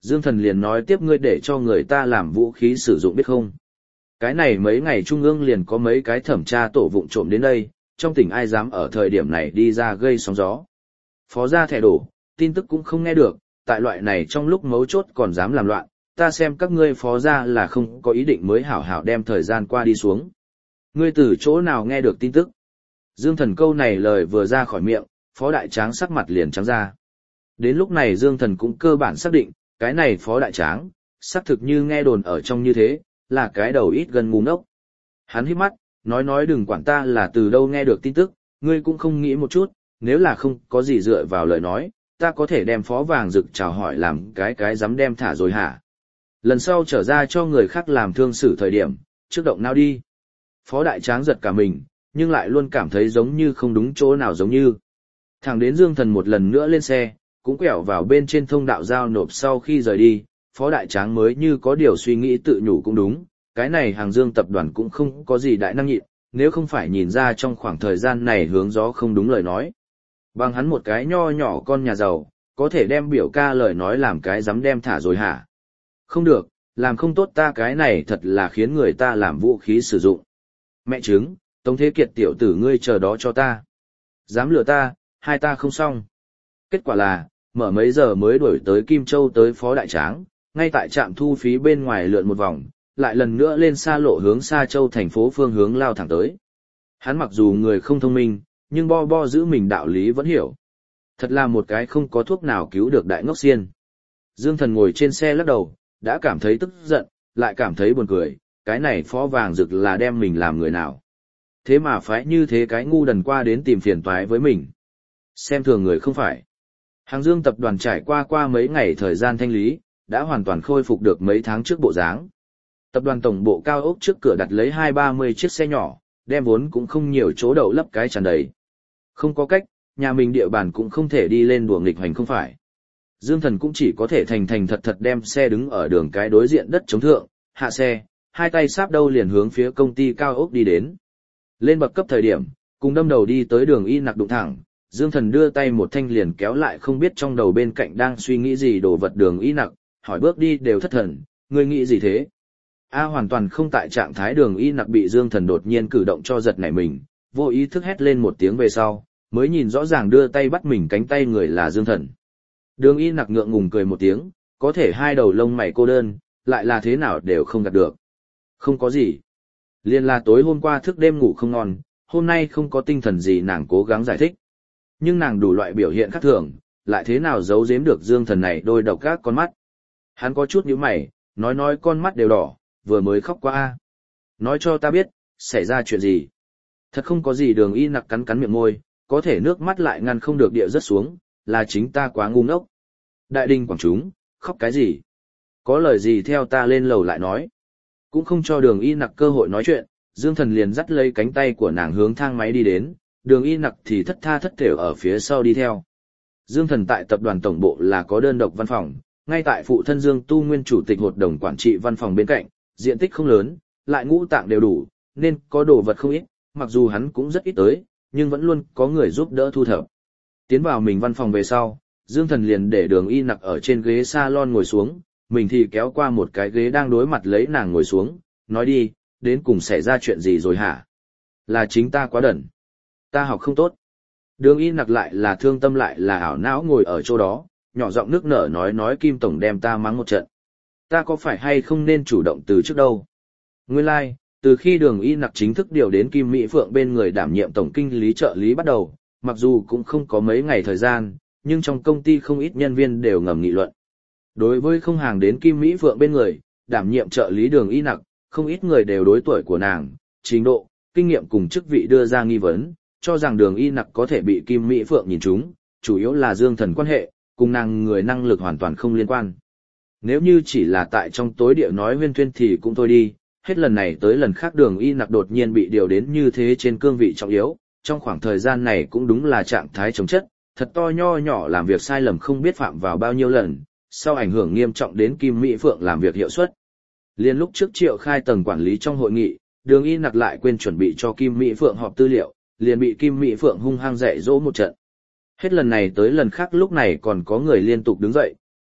Dương Thần liền nói tiếp ngươi để cho người ta làm vũ khí sử dụng biết không? Cái này mấy ngày trung ương liền có mấy cái thẩm tra tổ vụng trộm đến đây, trong tỉnh ai dám ở thời điểm này đi ra gây sóng gió. Phó gia thẻ đổ, tin tức cũng không nghe được, tại loại này trong lúc mấu chốt còn dám làm loạn, ta xem các ngươi phó gia là không có ý định mới hảo hảo đem thời gian qua đi xuống. Ngươi từ chỗ nào nghe được tin tức? Dương Thần câu này lời vừa ra khỏi miệng, phó đại tráng sắc mặt liền trắng ra. Đến lúc này Dương Thần cũng cơ bản xác định, cái này phó đại tráng, xác thực như nghe đồn ở trong như thế, là cái đầu ít gần ngu ngốc. Hắn hít mắt, nói nói đừng quản ta là từ đâu nghe được tin tức, ngươi cũng không nghĩ một chút, nếu là không có gì dựa vào lời nói, ta có thể đem phó vàng rực chào hỏi làm cái cái dám đem thả rồi hả? Lần sau trở ra cho người khác làm thương xử thời điểm, trước động nào đi. Phó đại tráng giật cả mình, nhưng lại luôn cảm thấy giống như không đúng chỗ nào giống như. Thẳng đến Dương Thần một lần nữa lên xe, cũng quẹo vào bên trên thông đạo giao nộp sau khi rời đi, phó đại tráng mới như có điều suy nghĩ tự nhủ cũng đúng, cái này hàng Dương tập đoàn cũng không có gì đại năng nhịn, nếu không phải nhìn ra trong khoảng thời gian này hướng gió không đúng lời nói. Bằng hắn một cái nho nhỏ con nhà giàu, có thể đem biểu ca lời nói làm cái dám đem thả rồi hả? Không được, làm không tốt ta cái này thật là khiến người ta làm vũ khí sử dụng. Mẹ chứng, Tống Thế Kiệt tiểu tử ngươi chờ đó cho ta. Dám lừa ta, hai ta không xong. Kết quả là, mở mấy giờ mới đuổi tới Kim Châu tới phó đại tráng, ngay tại trạm thu phí bên ngoài lượn một vòng, lại lần nữa lên xa lộ hướng Sa Châu thành phố phương hướng lao thẳng tới. Hắn mặc dù người không thông minh, nhưng bo bo giữ mình đạo lý vẫn hiểu. Thật là một cái không có thuốc nào cứu được đại ngốc xiên. Dương Thần ngồi trên xe lắc đầu, đã cảm thấy tức giận, lại cảm thấy buồn cười, cái này phó vàng rực là đem mình làm người nào. Thế mà phải như thế cái ngu đần qua đến tìm phiền toái với mình. Xem thường người không phải. Hàng Dương tập đoàn trải qua qua mấy ngày thời gian thanh lý, đã hoàn toàn khôi phục được mấy tháng trước bộ dáng. Tập đoàn tổng bộ cao ốc trước cửa đặt lấy hai ba mươi chiếc xe nhỏ, đem vốn cũng không nhiều chỗ đậu lấp cái tràn đầy. Không có cách, nhà mình địa bàn cũng không thể đi lên đùa nghịch hành không phải. Dương Thần cũng chỉ có thể thành thành thật thật đem xe đứng ở đường cái đối diện đất chống thượng, hạ xe, hai tay sáp đâu liền hướng phía công ty cao ốc đi đến. Lên bậc cấp thời điểm, cùng đâm đầu đi tới đường y nặc đụng thẳng, Dương Thần đưa tay một thanh liền kéo lại không biết trong đầu bên cạnh đang suy nghĩ gì đồ vật đường y nặc, hỏi bước đi đều thất thần, ngươi nghĩ gì thế? A hoàn toàn không tại trạng thái đường y nặc bị Dương Thần đột nhiên cử động cho giật nảy mình, vô ý thức hét lên một tiếng về sau, mới nhìn rõ ràng đưa tay bắt mình cánh tay người là Dương Thần. Đường y nặc ngượng ngùng cười một tiếng, có thể hai đầu lông mày cô đơn, lại là thế nào đều không gạt được. Không có gì. Liên là tối hôm qua thức đêm ngủ không ngon, hôm nay không có tinh thần gì nàng cố gắng giải thích. Nhưng nàng đủ loại biểu hiện khác thường, lại thế nào giấu giếm được Dương Thần này đôi độc các con mắt. Hắn có chút nhíu mày, nói nói con mắt đều đỏ, vừa mới khóc qua a. Nói cho ta biết, xảy ra chuyện gì. Thật không có gì đường y nặc cắn cắn miệng môi, có thể nước mắt lại ngăn không được địa rớt xuống, là chính ta quá ngu ngốc. Đại đình quảng chúng, khóc cái gì? Có lời gì theo ta lên lầu lại nói. Cũng không cho đường y nặc cơ hội nói chuyện, Dương Thần liền dắt lấy cánh tay của nàng hướng thang máy đi đến, đường y nặc thì thất tha thất thểu ở phía sau đi theo. Dương Thần tại tập đoàn tổng bộ là có đơn độc văn phòng, ngay tại phụ thân Dương Tu Nguyên chủ tịch hội đồng quản trị văn phòng bên cạnh, diện tích không lớn, lại ngũ tạng đều đủ, nên có đồ vật không ít, mặc dù hắn cũng rất ít tới, nhưng vẫn luôn có người giúp đỡ thu thập. Tiến vào mình văn phòng về sau, Dương Thần liền để đường y nặc ở trên ghế salon ngồi xuống, mình thì kéo qua một cái ghế đang đối mặt lấy nàng ngồi xuống, nói đi, đến cùng xảy ra chuyện gì rồi hả? Là chính ta quá đần. Ta học không tốt. Đường y nặc lại là thương tâm lại là ảo não ngồi ở chỗ đó, nhỏ giọng nước nở nói nói Kim Tổng đem ta mắng một trận. Ta có phải hay không nên chủ động từ trước đâu? Nguyên lai, like, từ khi đường y nặc chính thức điều đến Kim Mỹ Phượng bên người đảm nhiệm tổng kinh lý trợ lý bắt đầu, mặc dù cũng không có mấy ngày thời gian, nhưng trong công ty không ít nhân viên đều ngầm nghị luận. Đối với không hàng đến Kim Mỹ Phượng bên người, đảm nhiệm trợ lý đường y nặc, không ít người đều đối tuổi của nàng, trình độ, kinh nghiệm cùng chức vị đưa ra nghi vấn, cho rằng đường y nặc có thể bị Kim Mỹ Phượng nhìn trúng, chủ yếu là Dương Thần quan hệ, cùng nàng người năng lực hoàn toàn không liên quan. Nếu như chỉ là tại trong tối địa nói huyên thuyên thì cũng thôi đi, hết lần này tới lần khác đường y nặc đột nhiên bị điều đến như thế trên cương vị trọng yếu, trong khoảng thời gian này cũng đúng là trạng thái chống chất, thật to nho nhỏ làm việc sai lầm không biết phạm vào bao nhiêu lần, sau ảnh hưởng nghiêm trọng đến Kim Mỹ Phượng làm việc hiệu suất. Liên lúc trước triệu khai tầng quản lý trong hội nghị, đường y nặc lại quên chuẩn bị cho Kim Mỹ Phượng họp tư liệu, liền bị Kim Mỹ Phượng hung hăng dạy dỗ một trận. Hết lần này tới lần khác lúc này còn có người liên tục đứng dậy,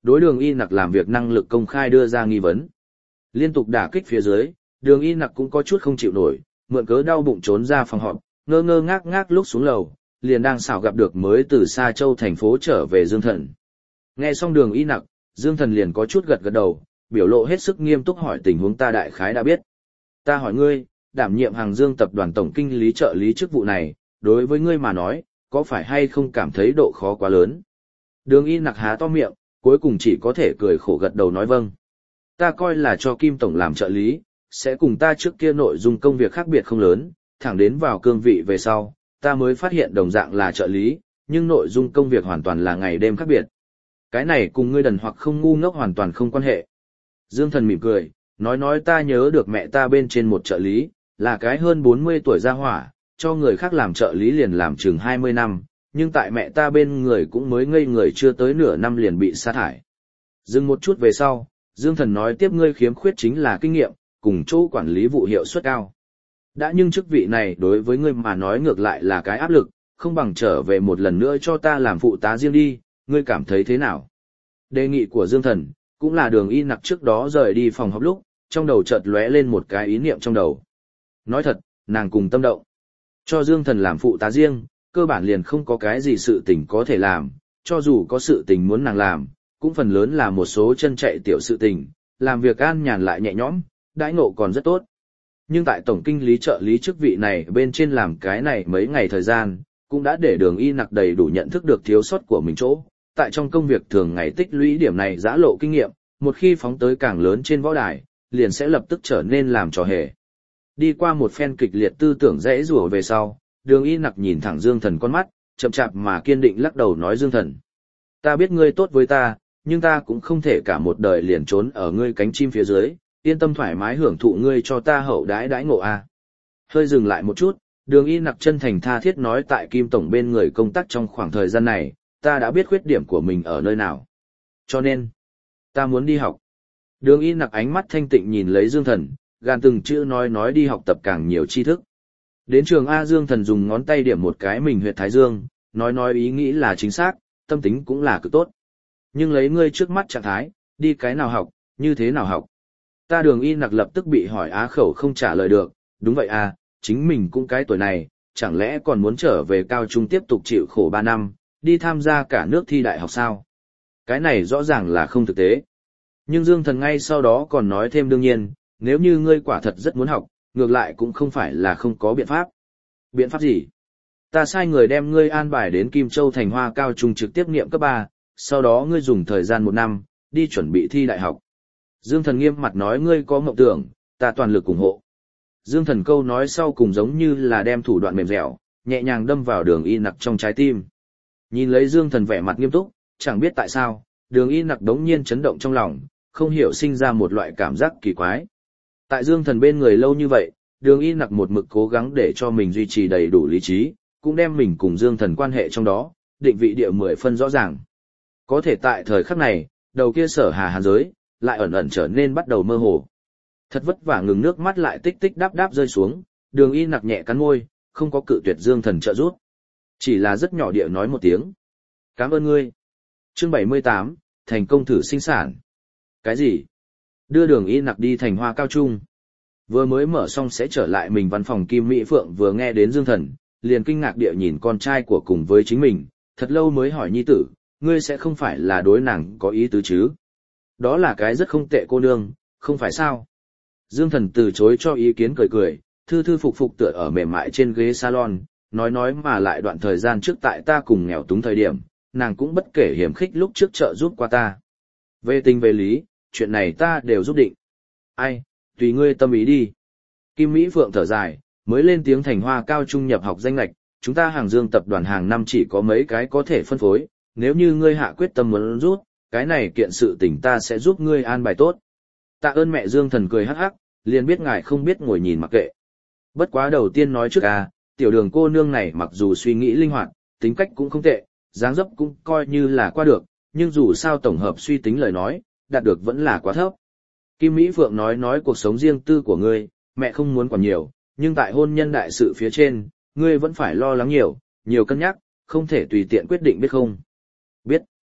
đối đường y nặc làm việc năng lực công khai đưa ra nghi vấn. Liên tục đả kích phía dưới, đường y nặc cũng có chút không chịu nổi, mượn cớ đau bụng trốn ra phòng họp, ngơ ngơ ngác ngác lúc xuống lầu, liền đang xảo gặp được mới từ Sa Châu thành phố trở về Dương Thần. Nghe xong đường y nặc, Dương Thần liền có chút gật gật đầu, biểu lộ hết sức nghiêm túc hỏi tình huống ta đại khái đã biết. Ta hỏi ngươi, đảm nhiệm Hàng Dương tập đoàn tổng kinh lý trợ lý chức vụ này, đối với ngươi mà nói, có phải hay không cảm thấy độ khó quá lớn? Đường y nặc há to miệng, cuối cùng chỉ có thể cười khổ gật đầu nói vâng. Ta coi là cho Kim Tổng làm trợ lý, sẽ cùng ta trước kia nội dung công việc khác biệt không lớn, thẳng đến vào cương vị về sau, ta mới phát hiện đồng dạng là trợ lý, nhưng nội dung công việc hoàn toàn là ngày đêm khác biệt. Cái này cùng ngươi đần hoặc không ngu ngốc hoàn toàn không quan hệ. Dương Thần mỉm cười, nói nói ta nhớ được mẹ ta bên trên một trợ lý, là cái hơn bốn mươi tuổi gia hỏa, cho người khác làm trợ lý liền làm chừng hai mươi năm, nhưng tại mẹ ta bên người cũng mới ngây người chưa tới nửa năm liền bị sa thải. Dừng một chút về sau, Dương Thần nói tiếp ngươi khiếm khuyết chính là kinh nghiệm, cùng chỗ quản lý vụ hiệu suất cao. Đã nhưng chức vị này đối với ngươi mà nói ngược lại là cái áp lực, không bằng trở về một lần nữa cho ta làm phụ tá riêng đi, ngươi cảm thấy thế nào? Đề nghị của Dương Thần, cũng là đường y nặc trước đó rời đi phòng họp lúc, trong đầu chợt lóe lên một cái ý niệm trong đầu. Nói thật, nàng cùng tâm động. Cho Dương Thần làm phụ tá riêng, cơ bản liền không có cái gì sự tình có thể làm, cho dù có sự tình muốn nàng làm, cũng phần lớn là một số chân chạy tiểu sự tình, làm việc an nhàn lại nhẹ nhõm, đãi ngộ còn rất tốt. Nhưng tại tổng kinh lý trợ lý chức vị này bên trên làm cái này mấy ngày thời gian, cũng đã để đường y nặc đầy đủ nhận thức được thiếu sót của mình chỗ, tại trong công việc thường ngày tích lũy điểm này giã lộ kinh nghiệm, một khi phóng tới càng lớn trên võ đài, liền sẽ lập tức trở nên làm trò hề. Đi qua một phen kịch liệt tư tưởng rẽ rủa về sau, đường y nặc nhìn thẳng Dương Thần con mắt, chậm chạp mà kiên định lắc đầu nói Dương Thần. Ta biết ngươi tốt với ta, nhưng ta cũng không thể cả một đời liền trốn ở ngươi cánh chim phía dưới, yên tâm thoải mái hưởng thụ ngươi cho ta hậu đãi đãi ngộ a. Hơi dừng lại một chút, đường y nặc chân thành tha thiết nói tại Kim Tổng bên người công tác trong khoảng thời gian này, ta đã biết khuyết điểm của mình ở nơi nào. Cho nên, ta muốn đi học. Đường y nặc ánh mắt thanh tịnh nhìn lấy Dương Thần, gàn từng chữ nói nói đi học tập càng nhiều tri thức. Đến trường A Dương Thần dùng ngón tay điểm một cái mình huyệt thái dương, nói nói ý nghĩ là chính xác, tâm tính cũng là cực tốt. Nhưng lấy ngươi trước mắt trạng thái, đi cái nào học, như thế nào học. Ta đường y nặc lập tức bị hỏi á khẩu không trả lời được, đúng vậy à, chính mình cũng cái tuổi này, chẳng lẽ còn muốn trở về cao trung tiếp tục chịu khổ ba năm, đi tham gia cả nước thi đại học sao? Cái này rõ ràng là không thực tế. Nhưng Dương Thần ngay sau đó còn nói thêm đương nhiên, nếu như ngươi quả thật rất muốn học, ngược lại cũng không phải là không có biện pháp. Biện pháp gì? Ta sai người đem ngươi an bài đến Kim Châu Thành Hoa cao trung trực tiếp niệm cấp ba, sau đó ngươi dùng thời gian một năm, đi chuẩn bị thi đại học. Dương Thần nghiêm mặt nói ngươi có mộng tưởng, ta toàn lực ủng hộ. Dương Thần câu nói sau cùng giống như là đem thủ đoạn mềm dẻo, nhẹ nhàng đâm vào đường y nặc trong trái tim. Nhìn lấy Dương Thần vẻ mặt nghiêm túc, chẳng biết tại sao, đường y nặc đống nhiên chấn động trong lòng, không hiểu sinh ra một loại cảm giác kỳ quái. Tại Dương Thần bên người lâu như vậy, đường y nặc một mực cố gắng để cho mình duy trì đầy đủ lý trí, cũng đem mình cùng Dương Thần quan hệ trong đó, định vị địa mười phân rõ ràng. Có thể tại thời khắc này, đầu kia sở hà hàn giới, lại ẩn ẩn trở nên bắt đầu mơ hồ. Thật vất vả ngừng nước mắt lại tích tích đáp đáp rơi xuống, đường y nặc nhẹ cắn môi, không có cự tuyệt Dương Thần trợ giúp. Chỉ là rất nhỏ địa nói một tiếng. Cảm ơn ngươi. Chương bảy mươi tám, thành công thử sinh sản. Cái gì? Đưa đường y nặc đi thành Hoa cao trung. Vừa mới mở xong sẽ trở lại mình văn phòng Kim Mỹ Phượng vừa nghe đến Dương Thần, liền kinh ngạc địa nhìn con trai của cùng với chính mình, thật lâu mới hỏi nhi tử, ngươi sẽ không phải là đối nàng có ý tứ chứ? Đó là cái rất không tệ cô nương, không phải sao? Dương Thần từ chối cho ý kiến cười cười, thư thư phục phục tựa ở mềm mại trên ghế salon, nói nói mà lại đoạn thời gian trước tại ta cùng nghèo túng thời điểm, nàng cũng bất kể hiểm khích lúc trước trợ giúp qua ta. Về tình về lý, chuyện này ta đều giúp định. Ai, tùy ngươi tâm ý đi. Kim Mỹ Phượng thở dài, mới lên tiếng thành Hoa cao trung nhập học danh lệch, chúng ta Hàng Dương tập đoàn hàng năm chỉ có mấy cái có thể phân phối, nếu như ngươi hạ quyết tâm muốn rút, cái này kiện sự tình ta sẽ giúp ngươi an bài tốt. Tạ ơn mẹ. Dương Thần cười hắc hắc, liền biết ngài không biết ngồi nhìn mặc kệ. Bất quá đầu tiên nói trước à, tiểu đường cô nương này mặc dù suy nghĩ linh hoạt, tính cách cũng không tệ, dáng dấp cũng coi như là qua được, nhưng dù sao tổng hợp suy tính lời nói, đạt được vẫn là quá thấp. Kim Mỹ Phượng nói nói cuộc sống riêng tư của ngươi, mẹ không muốn quản nhiều, nhưng tại hôn nhân đại sự phía trên, ngươi vẫn phải lo lắng nhiều, nhiều cân nhắc, không thể tùy tiện quyết định biết không? Biết.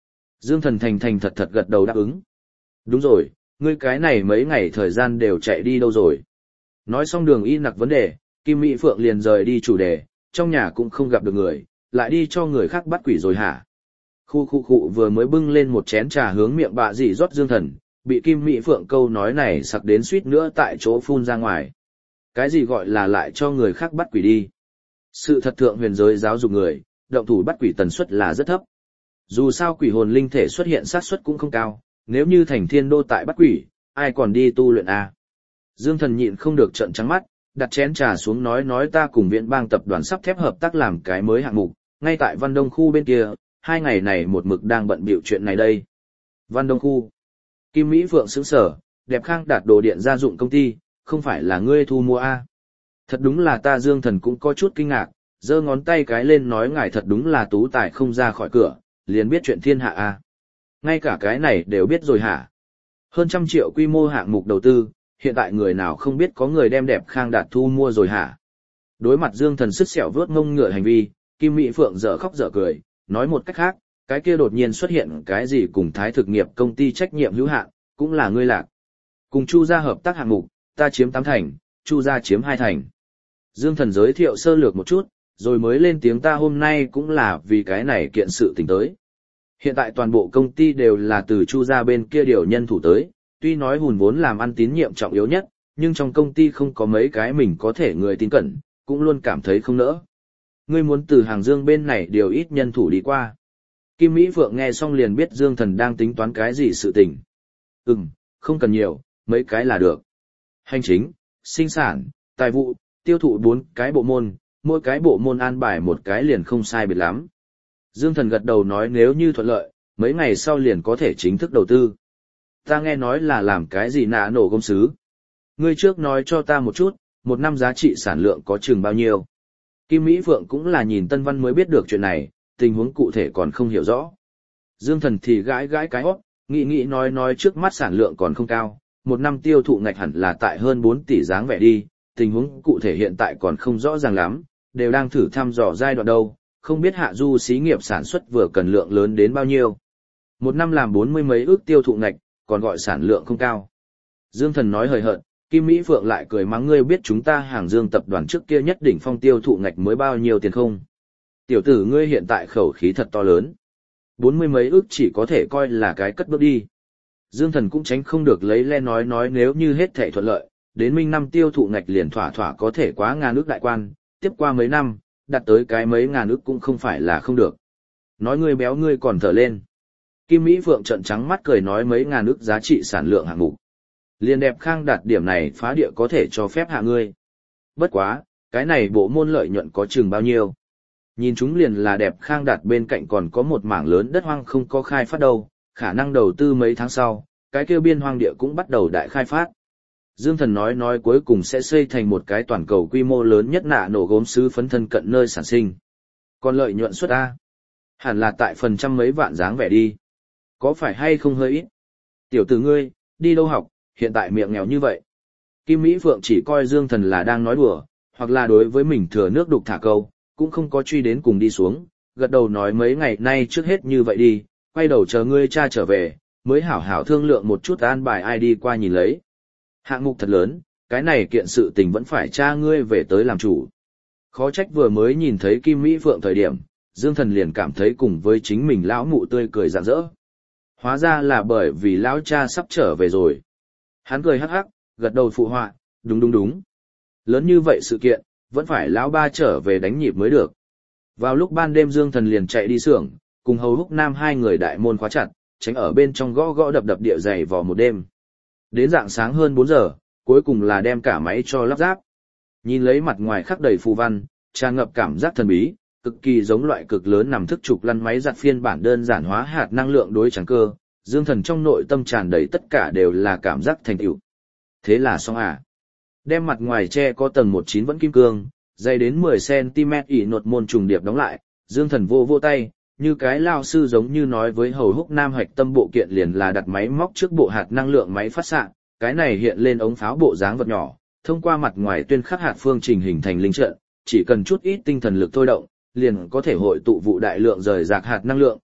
Dương Thần thành thành thật thật gật đầu đáp ứng. Đúng rồi, ngươi cái này mấy ngày thời gian đều chạy đi đâu rồi? Nói xong Đường Y Nặc vấn đề, Kim Mỹ Phượng liền rời đi chủ đề, trong nhà cũng không gặp được người, lại đi cho người khác bắt quỷ rồi hả? Khu khu khu vừa mới bưng lên một chén trà hướng miệng bạ dì rót Dương Thần, bị Kim Mỹ Phượng câu nói này sặc đến suýt nữa tại chỗ phun ra ngoài. Cái gì gọi là lại cho người khác bắt quỷ đi? Sự thật thượng huyền giới giáo dục người, động thủ bắt quỷ tần suất là rất thấp. Dù sao quỷ hồn linh thể xuất hiện xác suất cũng không cao, nếu như thành thiên đô tại bắt quỷ, ai còn đi tu luyện a? Dương Thần nhịn không được trợn trắng mắt, đặt chén trà xuống nói nói ta cùng Viễn Bang tập đoàn sắp thép hợp tác làm cái mới hạng mục, ngay tại Văn Đông khu bên kia, hai ngày này một mực đang bận bịu chuyện này đây. Văn Đông khu. Kim Mỹ Phượng sững sở, Đẹp Khang đạt đồ điện gia dụng công ty, không phải là ngươi thu mua a? Thật đúng là ta. Dương Thần cũng có chút kinh ngạc, giơ ngón tay cái lên nói ngài thật đúng là tú tài không ra khỏi cửa, liền biết chuyện thiên hạ a. Ngay cả cái này đều biết rồi hả? Hơn trăm triệu quy mô hạng mục đầu tư, hiện tại người nào không biết có người đem Đẹp Khang đạt thu mua rồi hả? Đối mặt Dương Thần sứt sẹo vớt ngông ngựa hành vi, Kim Mỹ Phượng dở khóc dở cười, nói một cách khác, cái kia đột nhiên xuất hiện cái gì cùng Thái thực nghiệp công ty trách nhiệm hữu hạn, cũng là ngươi lạc. Cùng Chu gia hợp tác hạng mục, ta chiếm tám thành, Chu gia chiếm hai thành. Dương Thần giới thiệu sơ lược một chút, rồi mới lên tiếng ta hôm nay cũng là vì cái này kiện sự tình tới. Hiện tại toàn bộ công ty đều là từ Chu gia bên kia điều nhân thủ tới, tuy nói hùn vốn làm ăn tín nhiệm trọng yếu nhất, nhưng trong công ty không có mấy cái mình có thể người tin cẩn, cũng luôn cảm thấy không nỡ. Ngươi muốn từ Hàng Dương bên này điều ít nhân thủ đi qua. Kim Mỹ Phượng nghe xong liền biết Dương Thần đang tính toán cái gì sự tình. Ừm, không cần nhiều, mấy cái là được. Hành chính, sinh sản, tài vụ, tiêu thụ bốn cái bộ môn, mỗi cái bộ môn an bài một cái liền không sai biệt lắm. Dương Thần gật đầu nói nếu như thuận lợi, mấy ngày sau liền có thể chính thức đầu tư. Ta nghe nói là làm cái gì nạ nổ công sứ. Ngươi trước nói cho ta một chút, một năm giá trị sản lượng có chừng bao nhiêu. Kim Mỹ Phượng cũng là nhìn Tân Văn mới biết được chuyện này, tình huống cụ thể còn không hiểu rõ. Dương Thần thì gãi gãi cái hót, nghĩ nghĩ nói nói trước mắt sản lượng còn không cao, một năm tiêu thụ ngạch hẳn là tại hơn bốn tỷ dáng vẻ đi, tình huống cụ thể hiện tại còn không rõ ràng lắm, đều đang thử thăm dò giai đoạn đâu, không biết hạ du xí nghiệp sản xuất vừa cần lượng lớn đến bao nhiêu. Một năm làm bốn mươi mấy ước tiêu thụ ngạch, còn gọi sản lượng không cao. Dương Thần nói hời hợt, Kim Mỹ Phượng lại cười mắng ngươi biết chúng ta Hàng Dương tập đoàn trước kia nhất đỉnh phong tiêu thụ ngạch mới bao nhiêu tiền không? Tiểu tử ngươi hiện tại khẩu khí thật to lớn. Bốn mươi mấy ước chỉ có thể coi là cái cất bước đi. Dương Thần cũng tránh không được lấy le nói nói nếu như hết thảy thuận lợi, đến minh năm tiêu thụ ngạch liền thỏa thỏa có thể quá ngàn ước đại quan, tiếp qua mấy năm, đặt tới cái mấy ngàn ước cũng không phải là không được. Nói ngươi béo ngươi còn thở lên. Kim Mỹ Phượng trợn trắng mắt cười nói mấy ngàn ước giá trị sản lượng hạng mục. Liên Đẹp Khang đạt điểm này phá địa có thể cho phép hạ ngươi. Bất quá, cái này bộ môn lợi nhuận có chừng bao nhiêu. Nhìn chúng liền là Đẹp Khang đạt bên cạnh còn có một mảng lớn đất hoang không có khai phát đâu, khả năng đầu tư mấy tháng sau, cái kêu biên hoang địa cũng bắt đầu đại khai phát. Dương Thần nói nói cuối cùng sẽ xây thành một cái toàn cầu quy mô lớn nhất nạ nổ gốm sứ phấn thân cận nơi sản sinh. Còn lợi nhuận suất A, hẳn là tại phần trăm mấy vạn dáng vẻ đi. Có phải hay không hơi ít? Tiểu tử ngươi, đi đâu học, hiện tại miệng nghèo như vậy. Kim Mỹ Phượng chỉ coi Dương Thần là đang nói đùa, hoặc là đối với mình thừa nước đục thả câu, cũng không có truy đến cùng đi xuống, gật đầu nói mấy ngày nay trước hết như vậy đi, quay đầu chờ ngươi cha trở về, mới hảo hảo thương lượng một chút an bài ai đi qua nhìn lấy. Hạng mục thật lớn, cái này kiện sự tình vẫn phải cha ngươi về tới làm chủ. Khó trách vừa mới nhìn thấy Kim Mỹ Phượng thời điểm, Dương Thần liền cảm thấy cùng với chính mình lão mụ tươi cười rạng rỡ. Hóa ra là bởi vì lão cha sắp trở về rồi. Hắn cười hắc hắc, gật đầu phụ họa, đúng đúng đúng. Lớn như vậy sự kiện, vẫn phải lão ba trở về đánh nhịp mới được. Vào lúc ban đêm Dương Thần liền chạy đi xưởng, cùng Hầu Húc Nam hai người đại môn khóa chặt, tránh ở bên trong gõ gõ đập đập địa dày vò một đêm. Đến rạng sáng hơn bốn giờ, cuối cùng là đem cả máy cho lắp ráp. Nhìn lấy mặt ngoài khắc đầy phù văn, tràn ngập cảm giác thần bí, cực kỳ giống loại cực lớn nằm thức trục lăn máy giặt phiên bản đơn giản hóa hạt năng lượng đối trắng cơ, Dương Thần trong nội tâm tràn đầy tất cả đều là cảm giác thành tựu. Thế là xong à? Đem mặt ngoài che có tầng một chín vẫn kim cương, dày đến mười xăng-ti-mét ỉ nột môn trùng điệp đóng lại, Dương Thần vô vô tay, như cái lao sư giống như nói với Hầu Húc Nam hạch tâm bộ kiện liền là đặt máy móc trước bộ hạt năng lượng máy phát xạ, cái này hiện lên ống pháo bộ dáng vật nhỏ, thông qua mặt ngoài tuyên khắc hạt phương trình hình thành linh trận, chỉ cần chút ít tinh thần lực thôi động, liền có thể hội tụ vụ đại lượng rời rạc hạt năng lượng,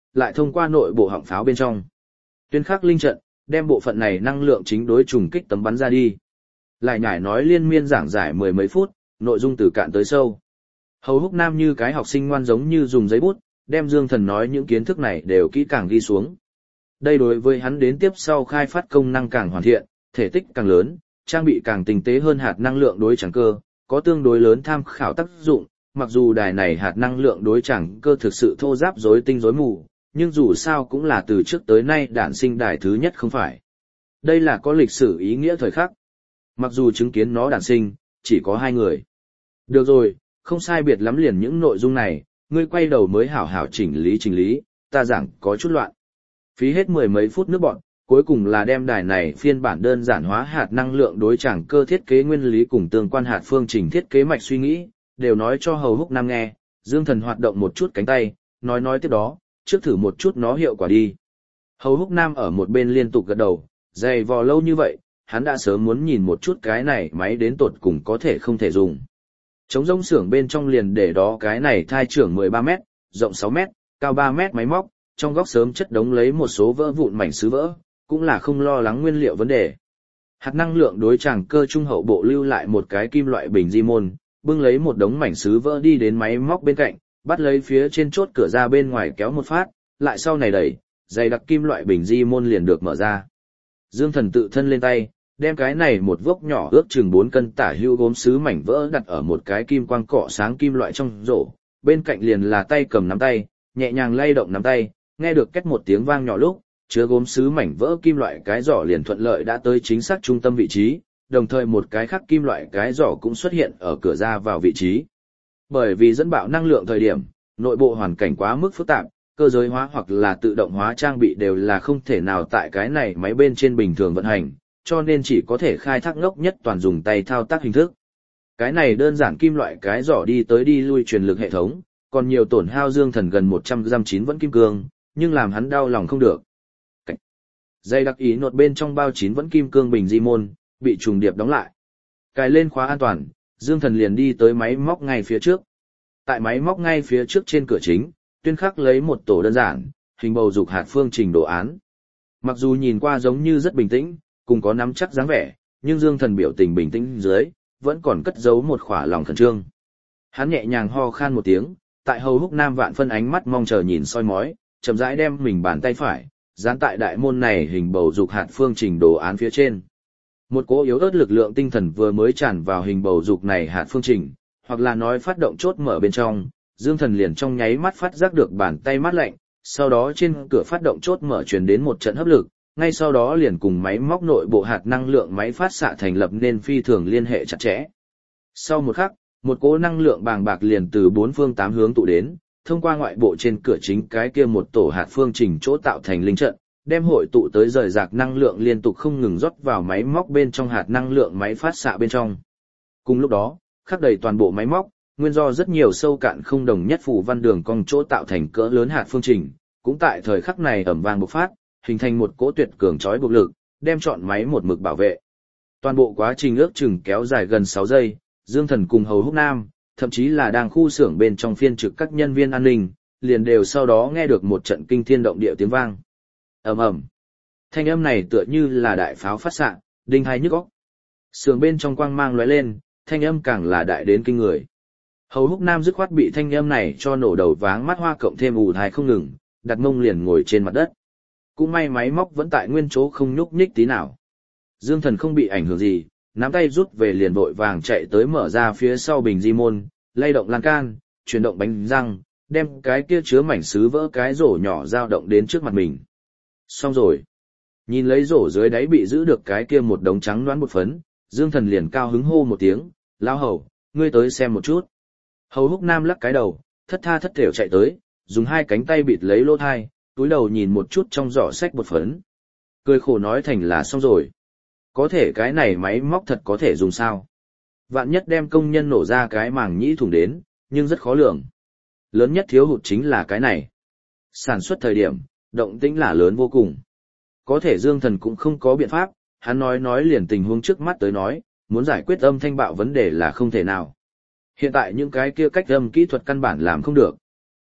lại thông qua nội bộ họng pháo bên trong. Tuyên khắc linh trận, đem bộ phận này năng lượng chính đối trùng kích tấm bắn ra đi. Lại nhải nói liên miên giảng giải mười mấy phút, nội dung từ cạn tới sâu. Hầu Húc Nam như cái học sinh ngoan giống như dùng giấy bút, đem Dương Thần nói những kiến thức này đều kỹ càng ghi xuống. Đây đối với hắn đến tiếp sau khai phát công năng càng hoàn thiện, thể tích càng lớn, trang bị càng tinh tế hơn hạt năng lượng đối chẳng cơ, có tương đối lớn tham khảo tác dụng, mặc dù đài này hạt năng lượng đối chẳng cơ thực sự thô ráp rối tinh rối mù, nhưng dù sao cũng là từ trước tới nay đản sinh đài thứ nhất không phải. Đây là có lịch sử ý nghĩa thời khắc. Mặc dù chứng kiến nó đản sinh, chỉ có hai người. Được rồi, không sai biệt lắm liền những nội dung này, ngươi quay đầu mới hảo hảo chỉnh lý chỉnh lý, ta giảng có chút loạn. Phí hết mười mấy phút nước bọn, cuối cùng là đem đài này phiên bản đơn giản hóa hạt năng lượng đối chẳng cơ thiết kế nguyên lý cùng tương quan hạt phương trình thiết kế mạch suy nghĩ, đều nói cho Hầu Húc Nam nghe. Dương Thần hoạt động một chút cánh tay, nói nói tiếp đó, trước thử một chút nó hiệu quả đi. Hầu Húc Nam ở một bên liên tục gật đầu, dày vò lâu như vậy, hắn đã sớm muốn nhìn một chút cái này máy đến tột cùng có thể không thể dùng. Trống rỗng xưởng bên trong liền để đó cái này thai trưởng mười ba mét, rộng sáu mét, cao ba mét máy móc, trong góc sớm chất đống lấy một số vỡ vụn mảnh sứ vỡ, cũng là không lo lắng nguyên liệu vấn đề. Hạt năng lượng đối tràng cơ trung hậu bộ lưu lại một cái kim loại bình di môn, bưng lấy một đống mảnh sứ vỡ đi đến máy móc bên cạnh, bắt lấy phía trên chốt cửa ra bên ngoài kéo một phát, lại sau này đẩy, dày đặc kim loại bình di môn liền được mở ra. Dương Thần tự thân lên tay, đem cái này một vốc nhỏ ước chừng bốn cân tả hưu gốm sứ mảnh vỡ đặt ở một cái kim quang cọ sáng kim loại trong rổ, bên cạnh liền là tay cầm nắm tay, nhẹ nhàng lay động nắm tay, nghe được két một tiếng vang nhỏ lúc, chứa gốm sứ mảnh vỡ kim loại cái giỏ liền thuận lợi đã tới chính xác trung tâm vị trí, đồng thời một cái khác kim loại cái giỏ cũng xuất hiện ở cửa ra vào vị trí. Bởi vì dẫn bạo năng lượng thời điểm, nội bộ hoàn cảnh quá mức phức tạp, cơ giới hóa hoặc là tự động hóa trang bị đều là không thể nào tại cái này máy bên trên bình thường vận hành, cho nên chỉ có thể khai thác ngốc nhất toàn dùng tay thao tác hình thức. Cái này đơn giản kim loại cái giỏ đi tới đi lui truyền lực hệ thống, còn nhiều tổn hao Dương Thần gần một trăm giam chín vẫn kim cương, nhưng làm hắn đau lòng không được. Cảnh. Dây đặc ý nột bên trong bao chín vẫn kim cương bình di môn, bị trùng điệp đóng lại. Cài lên khóa an toàn, Dương Thần liền đi tới máy móc ngay phía trước. Tại máy móc ngay phía trước trên cửa chính, tuyên khắc lấy một tổ đơn giản, hình bầu dục hạt phương trình đồ án. Mặc dù nhìn qua giống như rất bình tĩnh, cùng có nắm chắc dáng vẻ, nhưng Dương Thần biểu tình bình tĩnh dưới, vẫn còn cất giấu một khỏa lòng khẩn trương. Hắn nhẹ nhàng ho khan một tiếng, tại Hầu Húc Nam vạn phân ánh mắt mong chờ nhìn soi mói, chậm rãi đem mình bàn tay phải dán tại đại môn này hình bầu dục hạt phương trình đồ án phía trên. Một cỗ yếu ớt lực lượng tinh thần vừa mới tràn vào hình bầu dục này hạt phương trình, hoặc là nói phát động chốt mở bên trong, Dương Thần liền trong nháy mắt phát giác được bàn tay mát lạnh, sau đó trên cửa phát động chốt mở truyền đến một trận hấp lực, ngay sau đó liền cùng máy móc nội bộ hạt năng lượng máy phát xạ thành lập nên phi thường liên hệ chặt chẽ. Sau một khắc, một cỗ năng lượng bàng bạc liền từ bốn phương tám hướng tụ đến, thông qua ngoại bộ trên cửa chính cái kia một tổ hạt phương trình chỗ tạo thành linh trận, đem hội tụ tới rời rạc năng lượng liên tục không ngừng rót vào máy móc bên trong hạt năng lượng máy phát xạ bên trong. Cùng lúc đó, khắc đầy toàn bộ máy móc, nguyên do rất nhiều sâu cạn không đồng nhất phù văn đường cong chỗ tạo thành cỡ lớn hạt phương trình, cũng tại thời khắc này ầm vang bộc phát, hình thành một cỗ tuyệt cường chói buộc lực, đem trọn máy một mực bảo vệ. Toàn bộ quá trình ước chừng kéo dài gần sáu giây, Dương Thần cùng Hầu Húc Nam, thậm chí là đang khu xưởng bên trong phiên trực các nhân viên an ninh, liền đều sau đó nghe được một trận kinh thiên động địa tiếng vang. Ầm ầm. Thanh âm này tựa như là đại pháo phát xạ, đinh hai nhức óc. Xưởng bên trong quang mang lóe lên, thanh âm càng là đại đến kinh người. Hầu Húc Nam dứt khoát bị thanh âm này cho nổ đầu váng mắt hoa cộng thêm ù thai không ngừng, đặt mông liền ngồi trên mặt đất. Cũng may máy móc vẫn tại nguyên chỗ không nhúc nhích tí nào. Dương Thần không bị ảnh hưởng gì, nắm tay rút về liền vội vàng chạy tới mở ra phía sau bình di môn, lay động lan can, chuyển động bánh răng, đem cái kia chứa mảnh sứ vỡ cái rổ nhỏ dao động đến trước mặt mình. Xong rồi. Nhìn lấy rổ dưới đáy bị giữ được cái kia một đống trắng đoán bột phấn, Dương Thần liền cao hứng hô một tiếng, lão Hầu, ngươi tới xem một chút. Hầu Húc Nam lắc cái đầu, thất tha thất thểu chạy tới, dùng hai cánh tay bịt lấy lỗ thai, túi đầu nhìn một chút trong giỏ sách bột phấn. Cười khổ nói thành là xong rồi. Có thể cái này máy móc thật có thể dùng sao? Vạn nhất đem công nhân nổ ra cái màng nhĩ thủng đến, nhưng rất khó lường. Lớn nhất thiếu hụt chính là cái này. Sản xuất thời điểm, động tĩnh là lớn vô cùng. Có thể Dương Thần cũng không có biện pháp, hắn nói nói liền tình huống trước mắt tới nói, muốn giải quyết âm thanh bạo vấn đề là không thể nào. Hiện tại những cái kia cách âm kỹ thuật căn bản làm không được.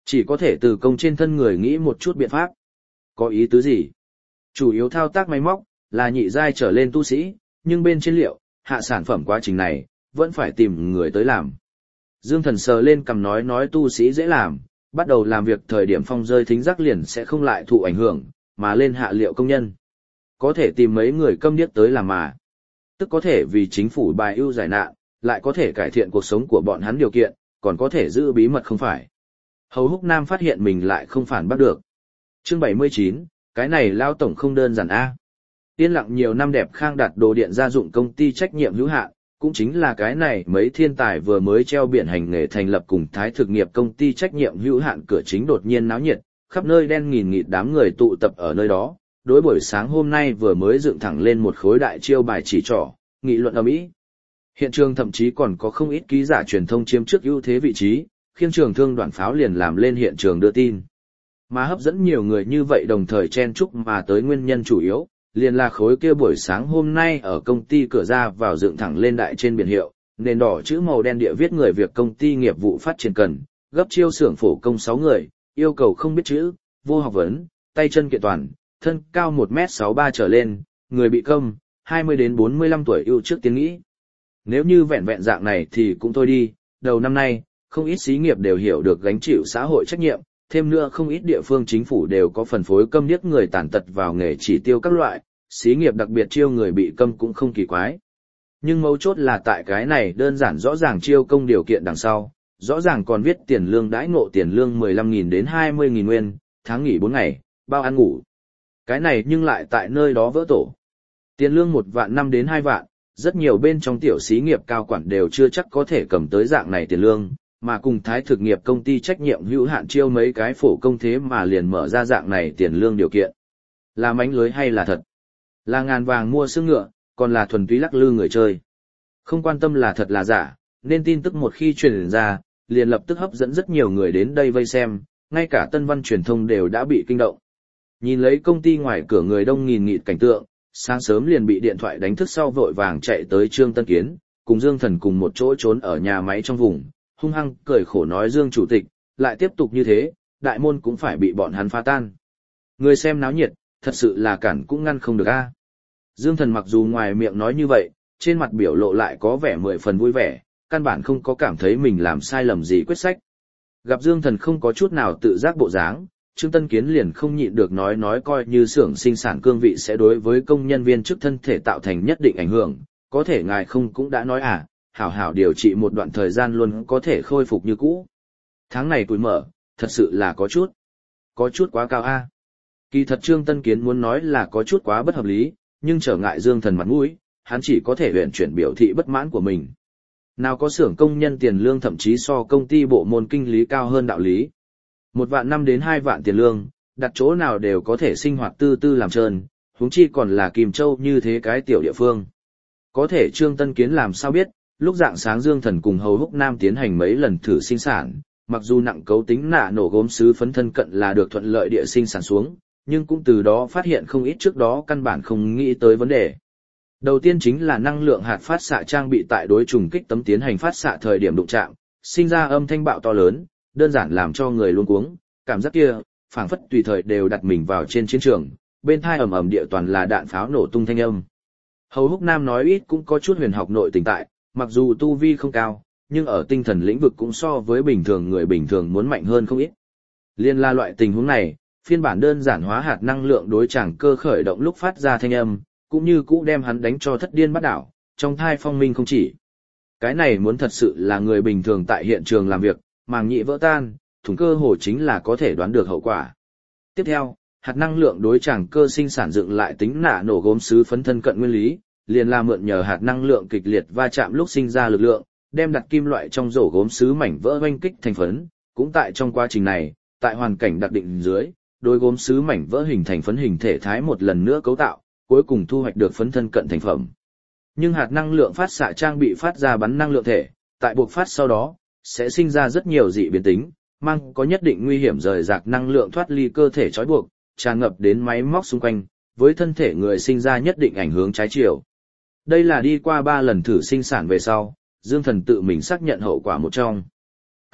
Chỉ có thể từ công trên thân người nghĩ một chút biện pháp. Có ý tứ gì? Chủ yếu thao tác máy móc, là nhị giai trở lên tu sĩ, nhưng bên trên liệu, hạ sản phẩm quá trình này, vẫn phải tìm người tới làm. Dương Thần sờ lên cầm nói nói tu sĩ dễ làm, bắt đầu làm việc thời điểm phong rơi thính giác liền sẽ không lại thụ ảnh hưởng, mà lên hạ liệu công nhân. Có thể tìm mấy người câm điếc tới làm mà. Tức có thể vì chính phủ bài ưu giải nạn, lại có thể cải thiện cuộc sống của bọn hắn điều kiện, còn có thể giữ bí mật không phải. Hầu Húc Nam phát hiện mình lại không phản bắt được. Chương bảy mươi chín, cái này lao tổng không đơn giản a. Yên lặng nhiều năm đẹp Khang đặt đồ điện gia dụng công ty trách nhiệm hữu hạn, cũng chính là cái này mấy thiên tài vừa mới treo biển hành nghề thành lập cùng Thái thực nghiệp công ty trách nhiệm hữu hạn cửa chính đột nhiên náo nhiệt, khắp nơi đen nghìn nghịt đám người tụ tập ở nơi đó. Đối buổi sáng hôm nay vừa mới dựng thẳng lên một khối đại chiêu bài chỉ trỏ, nghị luận ầm ĩ. Hiện trường thậm chí còn có không ít ký giả truyền thông chiếm trước ưu thế vị trí, khiêng trường thương đoàn pháo liền làm lên hiện trường đưa tin. Mà hấp dẫn nhiều người như vậy đồng thời chen chúc mà tới nguyên nhân chủ yếu, liền là khối kia buổi sáng hôm nay ở công ty cửa ra vào dựng thẳng lên đại trên biển hiệu, nền đỏ chữ màu đen địa viết người việc công ty nghiệp vụ phát triển cần, gấp chiêu xưởng phổ công sáu người, yêu cầu không biết chữ, vô học vấn, tay chân kiện toàn, thân cao một mét sáu ba trở lên, người bị câm, hai mươi đến bốn mươi lăm tuổi ưu trước tiến nghĩ. Nếu như vẹn vẹn dạng này thì cũng thôi đi, đầu năm nay, không ít xí nghiệp đều hiểu được gánh chịu xã hội trách nhiệm, thêm nữa không ít địa phương chính phủ đều có phần phối câm điếc người tàn tật vào nghề chỉ tiêu các loại, xí nghiệp đặc biệt chiêu người bị câm cũng không kỳ quái. Nhưng mấu chốt là tại cái này đơn giản rõ ràng chiêu công điều kiện đằng sau, rõ ràng còn viết tiền lương đãi ngộ tiền lương mười lăm nghìn đến hai mươi nghìn nguyên, tháng nghỉ bốn ngày, bao ăn ngủ. Cái này nhưng lại tại nơi đó vỡ tổ. Tiền lương một vạn năm đến hai vạn, rất nhiều bên trong tiểu xí nghiệp cao quản đều chưa chắc có thể cầm tới dạng này tiền lương, mà cùng Thái thực nghiệp công ty trách nhiệm hữu hạn chiêu mấy cái phổ công thế mà liền mở ra dạng này tiền lương điều kiện. Là mánh lưới hay là thật? Là ngàn vàng mua xương ngựa, còn là thuần túy lắc lư người chơi. Không quan tâm là thật là giả, nên tin tức một khi truyền ra, liền lập tức hấp dẫn rất nhiều người đến đây vây xem, ngay cả tân văn truyền thông đều đã bị kinh động. Nhìn lấy công ty ngoài cửa người đông nghìn nghịt cảnh tượng, sáng sớm liền bị điện thoại đánh thức sau vội vàng chạy tới Trương Tân Kiến, cùng Dương Thần cùng một chỗ trốn ở nhà máy trong vùng, hung hăng cười khổ nói Dương chủ tịch, lại tiếp tục như thế, đại môn cũng phải bị bọn hắn phá tan. Người xem náo nhiệt, thật sự là cản cũng ngăn không được a. Dương Thần mặc dù ngoài miệng nói như vậy, trên mặt biểu lộ lại có vẻ mười phần vui vẻ, căn bản không có cảm thấy mình làm sai lầm gì quyết sách. Gặp Dương Thần không có chút nào tự giác bộ dáng, Trương Tân Kiến liền không nhịn được nói nói coi như xưởng sinh sản cương vị sẽ đối với công nhân viên chức thân thể tạo thành nhất định ảnh hưởng, có thể ngài không cũng đã nói à, hảo hảo điều trị một đoạn thời gian luôn có thể khôi phục như cũ. Tháng này tuổi mở, thật sự là có chút, có chút quá cao a. Kỳ thật Trương Tân Kiến muốn nói là có chút quá bất hợp lý, nhưng trở ngại Dương Thần mặt mũi, hắn chỉ có thể uyển chuyển biểu thị bất mãn của mình. Nào có xưởng công nhân tiền lương thậm chí so công ty bộ môn kinh lý cao hơn đạo lý. Một vạn năm đến hai vạn tiền lương, đặt chỗ nào đều có thể sinh hoạt tư tư làm trơn, huống chi còn là Kim Châu như thế cái tiểu địa phương. Có thể Trương Tân Kiến làm sao biết, lúc dạng sáng Dương Thần cùng Hầu Húc Nam tiến hành mấy lần thử sinh sản, mặc dù nặng cấu tính nạ nổ gốm sứ phấn thân cận là được thuận lợi địa sinh sản xuống, nhưng cũng từ đó phát hiện không ít trước đó căn bản không nghĩ tới vấn đề. Đầu tiên chính là năng lượng hạt phát xạ trang bị tại đối trùng kích tấm tiến hành phát xạ thời điểm đụng chạm, sinh ra âm thanh bạo to lớn, đơn giản làm cho người luống cuống, cảm giác kia, phảng phất tùy thời đều đặt mình vào trên chiến trường, bên thai ầm ầm địa toàn là đạn pháo nổ tung thanh âm. Hầu Húc Nam nói ít cũng có chút huyền học nội tình tại, mặc dù tu vi không cao, nhưng ở tinh thần lĩnh vực cũng so với bình thường người bình thường muốn mạnh hơn không ít. Liên la loại tình huống này, phiên bản đơn giản hóa hạt năng lượng đối chàng cơ khởi động lúc phát ra thanh âm, cũng như cũ đem hắn đánh cho thất điên bắt đảo, trong thai phong minh không chỉ. Cái này muốn thật sự là người bình thường tại hiện trường làm việc, màng nhĩ vỡ tan, thủng cơ hồ chính là có thể đoán được hậu quả. Tiếp theo, hạt năng lượng đối chàng cơ sinh sản dựng lại tính nạ nổ gốm sứ phấn thân cận nguyên lý, liền là mượn nhờ hạt năng lượng kịch liệt va chạm lúc sinh ra lực lượng, đem đặt kim loại trong rổ gốm sứ mảnh vỡ oanh kích thành phấn, cũng tại trong quá trình này, tại hoàn cảnh đặc định dưới, đối gốm sứ mảnh vỡ hình thành phấn hình thể thái một lần nữa cấu tạo, cuối cùng thu hoạch được phấn thân cận thành phẩm. Nhưng hạt năng lượng phát xạ trang bị phát ra bắn năng lượng thể, tại buộc phát sau đó, sẽ sinh ra rất nhiều dị biến tính, mang có nhất định nguy hiểm rời rạc năng lượng thoát ly cơ thể trói buộc, tràn ngập đến máy móc xung quanh, với thân thể người sinh ra nhất định ảnh hưởng trái chiều. Đây là đi qua ba lần thử sinh sản về sau, Dương Thần tự mình xác nhận hậu quả một trong.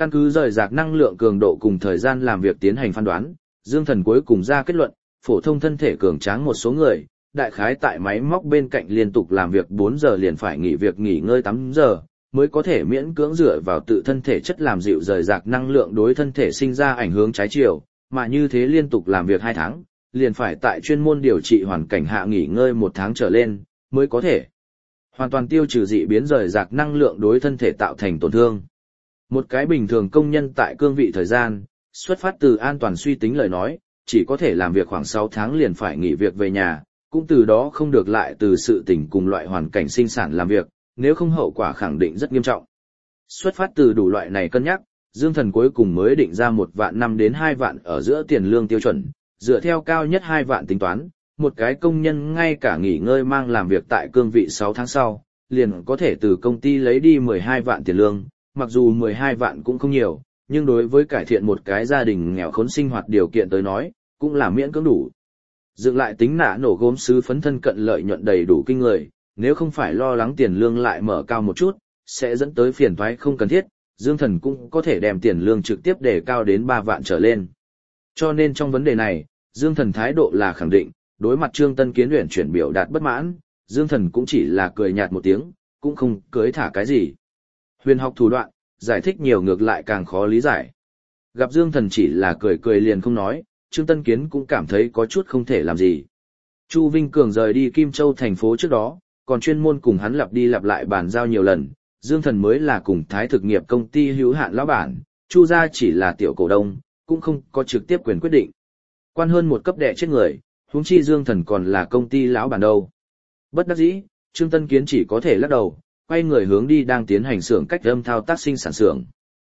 Căn cứ rời rạc năng lượng cường độ cùng thời gian làm việc tiến hành phán đoán, Dương Thần cuối cùng ra kết luận, phổ thông thân thể cường tráng một số người, đại khái tại máy móc bên cạnh liên tục làm việc bốn giờ liền phải nghỉ việc nghỉ ngơi tám giờ, mới có thể miễn cưỡng dựa vào tự thân thể chất làm dịu rời rạc năng lượng đối thân thể sinh ra ảnh hưởng trái chiều, mà như thế liên tục làm việc hai tháng, liền phải tại chuyên môn điều trị hoàn cảnh hạ nghỉ ngơi một tháng trở lên, mới có thể hoàn toàn tiêu trừ dị biến rời rạc năng lượng đối thân thể tạo thành tổn thương. Một cái bình thường công nhân tại cương vị thời gian, xuất phát từ an toàn suy tính lời nói, chỉ có thể làm việc khoảng sáu tháng liền phải nghỉ việc về nhà, cũng từ đó không được lại từ sự tỉnh cùng loại hoàn cảnh sinh sản làm việc, nếu không hậu quả khẳng định rất nghiêm trọng. Xuất phát từ đủ loại này cân nhắc, Dương Thần cuối cùng mới định ra một vạn năm đến hai vạn ở giữa tiền lương tiêu chuẩn, dựa theo cao nhất hai vạn tính toán, một cái công nhân ngay cả nghỉ ngơi mang làm việc tại cương vị sáu tháng sau, liền có thể từ công ty lấy đi mười hai vạn tiền lương, mặc dù mười hai vạn cũng không nhiều, nhưng đối với cải thiện một cái gia đình nghèo khốn sinh hoạt điều kiện tới nói, cũng là miễn cưỡng đủ. Dựng lại tính nã nổ gốm sứ phấn thân cận lợi nhuận đầy đủ kinh người, nếu không phải lo lắng tiền lương lại mở cao một chút, sẽ dẫn tới phiền toái không cần thiết, Dương Thần cũng có thể đem tiền lương trực tiếp đề cao đến ba vạn trở lên. Cho nên trong vấn đề này, Dương Thần thái độ là khẳng định, đối mặt Trương Tân Kiến luyện chuyển biểu đạt bất mãn, Dương Thần cũng chỉ là cười nhạt một tiếng, cũng không cưới thả cái gì. Huyền học thủ đoạn, giải thích nhiều ngược lại càng khó lý giải. Gặp Dương Thần chỉ là cười cười liền không nói, Trương Tân Kiến cũng cảm thấy có chút không thể làm gì. Chu Vinh Cường rời đi Kim Châu thành phố trước đó, còn chuyên môn cùng hắn lặp đi lặp lại bàn giao nhiều lần, Dương Thần mới là cùng Thái thực nghiệp công ty hữu hạn lão bản, Chu gia chỉ là tiểu cổ đông, cũng không có trực tiếp quyền quyết định. Quan hơn một cấp đệ chết người, huống chi Dương Thần còn là công ty lão bản đâu. Bất đắc dĩ, Trương Tân Kiến chỉ có thể lắc đầu, quay người hướng đi đang tiến hành xưởng cách âm thao tác sinh sản xưởng.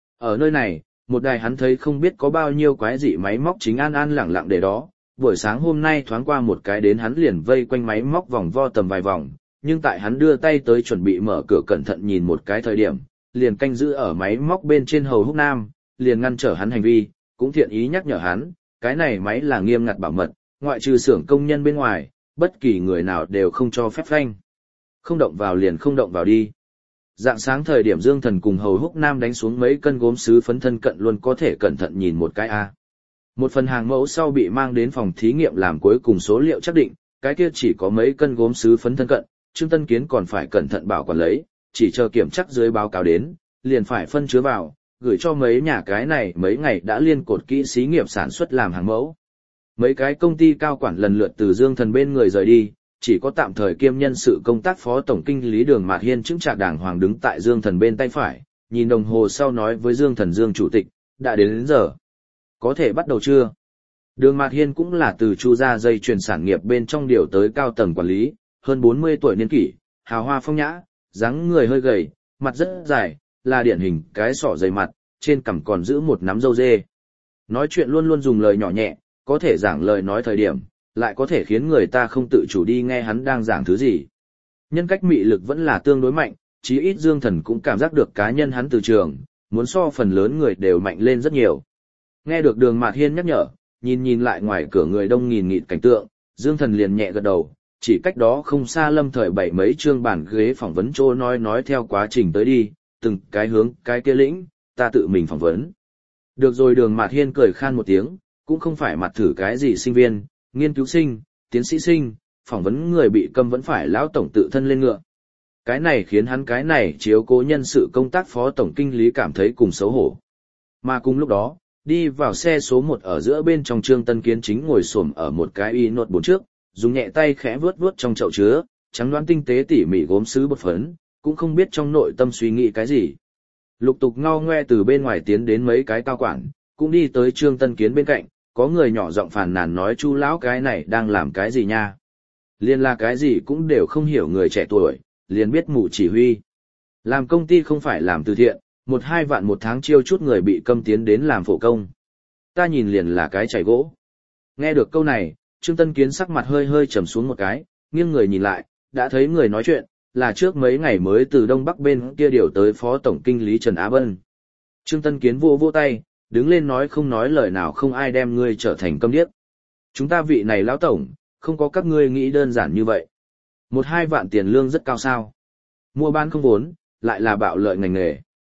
Ở nơi này, một đài hắn thấy không biết có bao nhiêu quái dị máy móc chính an an lẳng lặng để đó, buổi sáng hôm nay thoáng qua một cái đến hắn liền vây quanh máy móc vòng vo tầm vài vòng, nhưng tại hắn đưa tay tới chuẩn bị mở cửa cẩn thận nhìn một cái thời điểm, liền canh giữ ở máy móc bên trên hầu húc nam, liền ngăn trở hắn hành vi, cũng thiện ý nhắc nhở hắn, cái này máy là nghiêm ngặt bảo mật, ngoại trừ xưởng công nhân bên ngoài, bất kỳ người nào đều không cho phép phanh. Không động vào liền không động vào đi. Dạng sáng thời điểm Dương Thần cùng hầu húc nam đánh xuống mấy cân gốm sứ phấn thân cận luôn có thể cẩn thận nhìn một cái a. Một phần hàng mẫu sau bị mang đến phòng thí nghiệm làm cuối cùng số liệu xác định, cái kia chỉ có mấy cân gốm sứ phấn thân cận, Trương Tân Kiến còn phải cẩn thận bảo quản lấy, chỉ chờ kiểm chắc dưới báo cáo đến, liền phải phân chứa vào, gửi cho mấy nhà cái này mấy ngày đã liên cột kỹ xí nghiệp sản xuất làm hàng mẫu. Mấy cái công ty cao quản lần lượt từ Dương Thần bên người rời đi, chỉ có tạm thời kiêm nhân sự công tác phó tổng kinh lý Đường Mạt Hiên chứng trạc đàng hoàng đứng tại Dương Thần bên tay phải, nhìn đồng hồ sau nói với Dương Thần Dương chủ tịch, đã đến, đến giờ. Có thể bắt đầu chưa? Đường Mạt Hiên cũng là từ Chu gia dây chuyền sản nghiệp bên trong điều tới cao tầng quản lý, hơn bốn mươi tuổi niên kỷ, hào hoa phong nhã, dáng người hơi gầy, mặt rất dài, là điển hình cái sọ dày mặt, trên cằm còn giữ một nắm râu dê. Nói chuyện luôn luôn dùng lời nhỏ nhẹ, có thể giảng lời nói thời điểm, lại có thể khiến người ta không tự chủ đi nghe hắn đang giảng thứ gì. Nhân cách mị lực vẫn là tương đối mạnh, chí ít Dương Thần cũng cảm giác được cá nhân hắn từ trường, muốn so phần lớn người đều mạnh lên rất nhiều. Nghe được Đường Mạt Hiên nhắc nhở, nhìn nhìn lại ngoài cửa người đông nghìn nghịt cảnh tượng, Dương Thần liền nhẹ gật đầu, chỉ cách đó không xa lâm thời bảy mấy trương bàn ghế phỏng vấn trô nói nói theo quá trình tới đi, từng cái hướng cái kia lĩnh, ta tự mình phỏng vấn. Được rồi. Đường Mạt Hiên cười khan một tiếng, cũng không phải mặt thử cái gì sinh viên, nghiên cứu sinh, tiến sĩ sinh, phỏng vấn người bị câm vẫn phải lão tổng tự thân lên ngựa. Cái này khiến hắn cái này chiếu cố nhân sự công tác phó tổng kinh lý cảm thấy cùng xấu hổ. Mà cùng lúc đó, đi vào xe số một ở giữa bên trong Trương Tân Kiến chính ngồi xổm ở một cái y nốt bốn trước, dùng nhẹ tay khẽ vuốt vuốt trong chậu chứa, trắng đoán tinh tế tỉ mỉ gốm sứ bột phấn, cũng không biết trong nội tâm suy nghĩ cái gì. Lục tục ngao ngoe từ bên ngoài tiến đến mấy cái cao quản, cũng đi tới Trương Tân Kiến bên cạnh, có người nhỏ giọng phàn nàn nói Chu lão cái này đang làm cái gì nha. Liên là cái gì cũng đều không hiểu người trẻ tuổi, liền biết mù chỉ huy. Làm công ty không phải làm từ thiện, một hai vạn một tháng chiêu chút người bị câm tiến đến làm phổ công. Ta nhìn liền là cái chảy gỗ. Nghe được câu này, Trương Tân Kiến sắc mặt hơi hơi trầm xuống một cái, nghiêng người nhìn lại, đã thấy người nói chuyện, là trước mấy ngày mới từ Đông Bắc bên kia điều tới phó tổng kinh lý Trần Á Bân. Trương Tân Kiến vô vô tay, đứng lên nói không nói lời nào không ai đem ngươi trở thành câm điếc. Chúng ta vị này lão tổng, không có các ngươi nghĩ đơn giản như vậy. Một hai vạn tiền lương rất cao sao. Mua bán không vốn, lại là bạo lợi ngành nghề.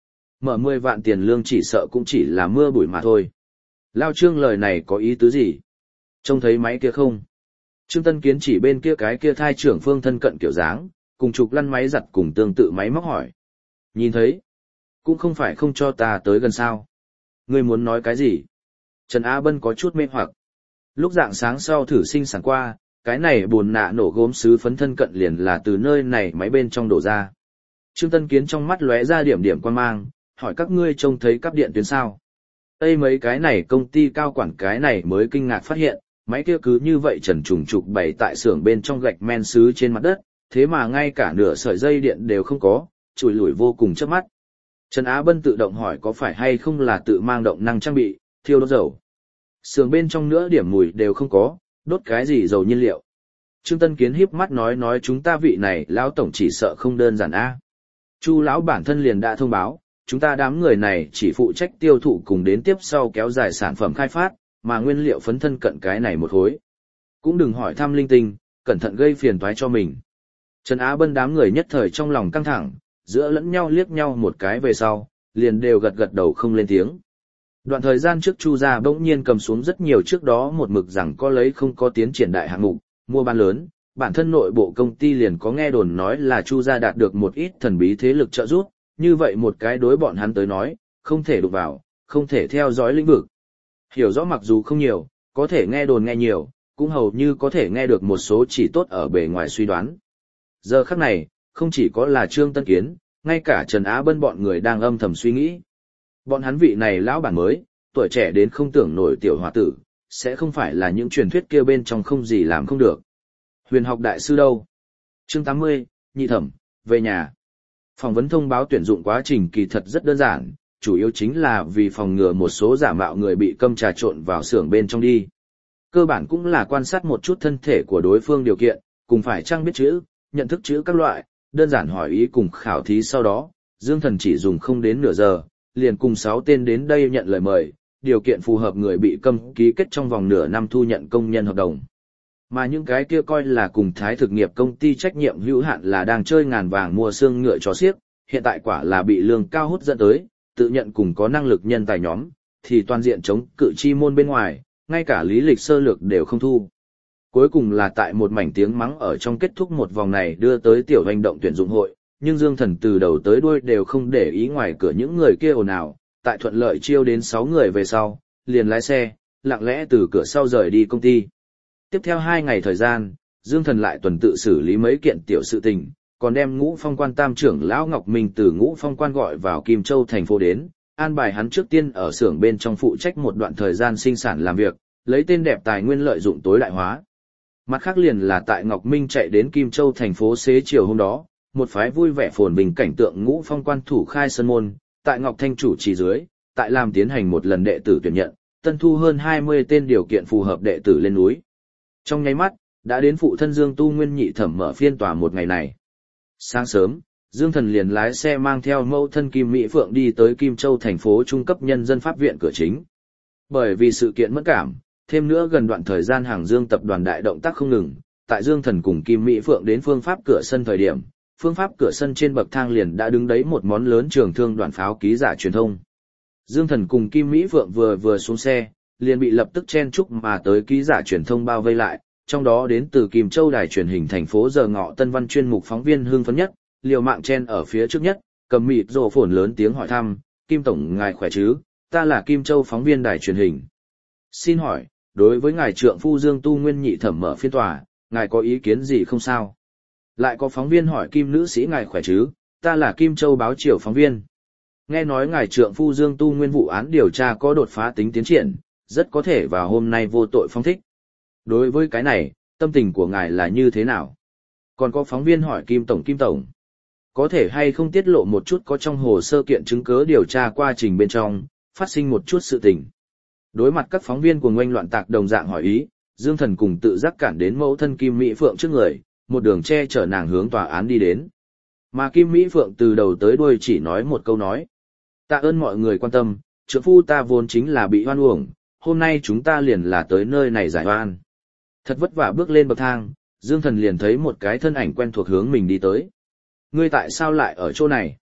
Mở mười vạn tiền lương chỉ sợ cũng chỉ là mưa bụi mà thôi. Lao Trương lời này có ý tứ gì? Trông thấy máy kia không? Trương Tân Kiến chỉ bên kia cái kia thai trưởng Phương thân cận kiểu dáng, cùng chục lăn máy giặt cùng tương tự máy móc hỏi. Nhìn thấy? Cũng không phải không cho ta tới gần sao. Ngươi muốn nói cái gì? Trần Á Bân có chút mê hoặc. Lúc dạng sáng sau thử sinh sản qua, cái này buồn nạ nổ gốm sứ phấn thân cận liền là từ nơi này máy bên trong đổ ra. Trương Tân Kiến trong mắt lóe ra điểm điểm quan mang, hỏi các ngươi trông thấy cáp điện tuyến sao? Đây mấy cái này công ty cao quản cái này mới kinh ngạc phát hiện, máy kia cứ như vậy trần trùng trục bày tại xưởng bên trong gạch men sứ trên mặt đất, thế mà ngay cả nửa sợi dây điện đều không có, chùi lủi vô cùng chớp mắt. Trần Á Bân tự động hỏi có phải hay không là tự mang động năng trang bị, thiêu đốt dầu. Xưởng bên trong nữa điểm mùi đều không có, đốt cái gì dầu nhiên liệu. Trương Tân Kiến híp mắt nói nói chúng ta vị này lão tổng chỉ sợ không đơn giản a. Chu lão bản thân liền đã thông báo, chúng ta đám người này chỉ phụ trách tiêu thụ cùng đến tiếp sau kéo dài sản phẩm khai phát, mà nguyên liệu phấn thân cận cái này một khối. Cũng đừng hỏi thăm linh tinh, cẩn thận gây phiền toái cho mình. Trần Á Bân đám người nhất thời trong lòng căng thẳng, giữa lẫn nhau liếc nhau một cái về sau, liền đều gật gật đầu không lên tiếng. Đoạn thời gian trước Chu gia bỗng nhiên cầm xuống rất nhiều trước đó một mực rằng có lấy không có tiến triển đại hạng mục, mua bán lớn, bản thân nội bộ công ty liền có nghe đồn nói là Chu gia đạt được một ít thần bí thế lực trợ giúp, như vậy một cái đối bọn hắn tới nói, không thể đụng vào, không thể theo dõi lĩnh vực. Hiểu rõ mặc dù không nhiều, có thể nghe đồn nghe nhiều, cũng hầu như có thể nghe được một số chỉ tốt ở bề ngoài suy đoán. Giờ khắc này, không chỉ có là Trương Tân Kiến, ngay cả Trần Á Bân bọn người đang âm thầm suy nghĩ. Bọn hắn vị này lão bản mới, tuổi trẻ đến không tưởng nổi tiểu hòa tử, sẽ không phải là những truyền thuyết kia bên trong không gì làm không được. Huyền học đại sư đâu? Chương tám mươi, nhị thẩm, về nhà. Phỏng vấn thông báo tuyển dụng quá trình kỳ thật rất đơn giản, chủ yếu chính là vì phòng ngừa một số giả mạo người bị câm trà trộn vào xưởng bên trong đi. Cơ bản cũng là quan sát một chút thân thể của đối phương điều kiện, cùng phải chăng biết chữ, nhận thức chữ các loại, đơn giản hỏi ý cùng khảo thí sau đó, Dương Thần chỉ dùng không đến nửa giờ, liền cùng sáu tên đến đây nhận lời mời, điều kiện phù hợp người bị câm ký kết trong vòng nửa năm thu nhận công nhân hợp đồng. Mà những cái kia coi là cùng thái thực nghiệp công ty trách nhiệm hữu hạn là đang chơi ngàn vàng mua xương ngựa chó xiếc, hiện tại quả là bị lương cao hút dẫn tới, tự nhận cùng có năng lực nhân tài nhóm, thì toàn diện chống cự chi môn bên ngoài, ngay cả lý lịch sơ lược đều không thu. Cuối cùng là tại một mảnh tiếng mắng ở trong kết thúc một vòng này đưa tới tiểu hành động tuyển dụng hội, nhưng Dương Thần từ đầu tới đuôi đều không để ý ngoài cửa những người kia ồn ào, tại thuận lợi chiêu đến sáu người về sau, liền lái xe, lặng lẽ từ cửa sau rời đi công ty. Tiếp theo hai ngày thời gian, Dương Thần lại tuần tự xử lý mấy kiện tiểu sự tình, còn đem Ngũ Phong Quan tam trưởng lão Ngọc Minh từ Ngũ Phong Quan gọi vào Kim Châu thành phố đến, an bài hắn trước tiên ở xưởng bên trong phụ trách một đoạn thời gian sinh sản làm việc, lấy tên đẹp tài nguyên lợi dụng tối đại hóa. Mặt khác liền là tại Ngọc Minh chạy đến Kim Châu thành phố xế chiều hôm đó, một phái vui vẻ phồn bình cảnh tượng Ngũ Phong Quan thủ khai sân môn, tại Ngọc Thanh chủ trì dưới, tại làm tiến hành một lần đệ tử tuyển nhận, tân thu hơn hai mươi tên điều kiện phù hợp đệ tử lên núi. Trong nháy mắt, đã đến phụ thân Dương Tu Nguyên nhị thẩm mở phiên tòa một ngày này. Sáng sớm, Dương Thần liền lái xe mang theo mẫu thân Kim Mỹ Phượng đi tới Kim Châu thành phố trung cấp nhân dân pháp viện cửa chính. Bởi vì sự kiện mẫn cảm, thêm nữa gần đoạn thời gian hàng Dương tập đoàn đại động tác không ngừng, tại Dương Thần cùng Kim Mỹ Phượng đến phương pháp cửa sân thời điểm, phương pháp cửa sân trên bậc thang liền đã đứng đấy một món lớn trường thương đoàn pháo ký giả truyền thông. Dương Thần cùng Kim Mỹ Phượng vừa vừa xuống xe, liền bị lập tức chen chúc mà tới ký giả truyền thông bao vây lại, trong đó đến từ Kim Châu đài truyền hình thành phố giờ ngọ Tân Văn chuyên mục phóng viên hưng phấn nhất, liều mạng chen ở phía trước nhất, cầm mịt rộ phồn lớn tiếng hỏi thăm, Kim Tổng ngài khỏe chứ, ta là Kim Châu phóng viên đài truyền hình. Xin hỏi, đối với ngài trượng phu Dương Tu Nguyên nhị thẩm mở phiên tòa, ngài có ý kiến gì không sao? Lại có phóng viên hỏi Kim nữ sĩ ngài khỏe chứ, ta là Kim Châu báo chiều phóng viên. Nghe nói ngài trượng phu Dương Tu Nguyên vụ án điều tra có đột phá tính tiến triển, rất có thể vào hôm nay vô tội phong thích. Đối với cái này, tâm tình của ngài là như thế nào? Còn có phóng viên hỏi Kim Tổng Kim Tổng, có thể hay không tiết lộ một chút có trong hồ sơ kiện chứng cứ điều tra quá trình bên trong, phát sinh một chút sự tình. Đối mặt các phóng viên cuồng oanh loạn tạc đồng dạng hỏi ý, Dương Thần cùng tự giác cản đến mẫu thân Kim Mỹ Phượng trước người, một đường che chở nàng hướng tòa án đi đến. Mà Kim Mỹ Phượng từ đầu tới đuôi chỉ nói một câu nói. Tạ ơn mọi người quan tâm, trượng phu ta vốn chính là bị oan uổng, hôm nay chúng ta liền là tới nơi này giải oan. Thật vất vả bước lên bậc thang, Dương Thần liền thấy một cái thân ảnh quen thuộc hướng mình đi tới. Ngươi tại sao lại ở chỗ này?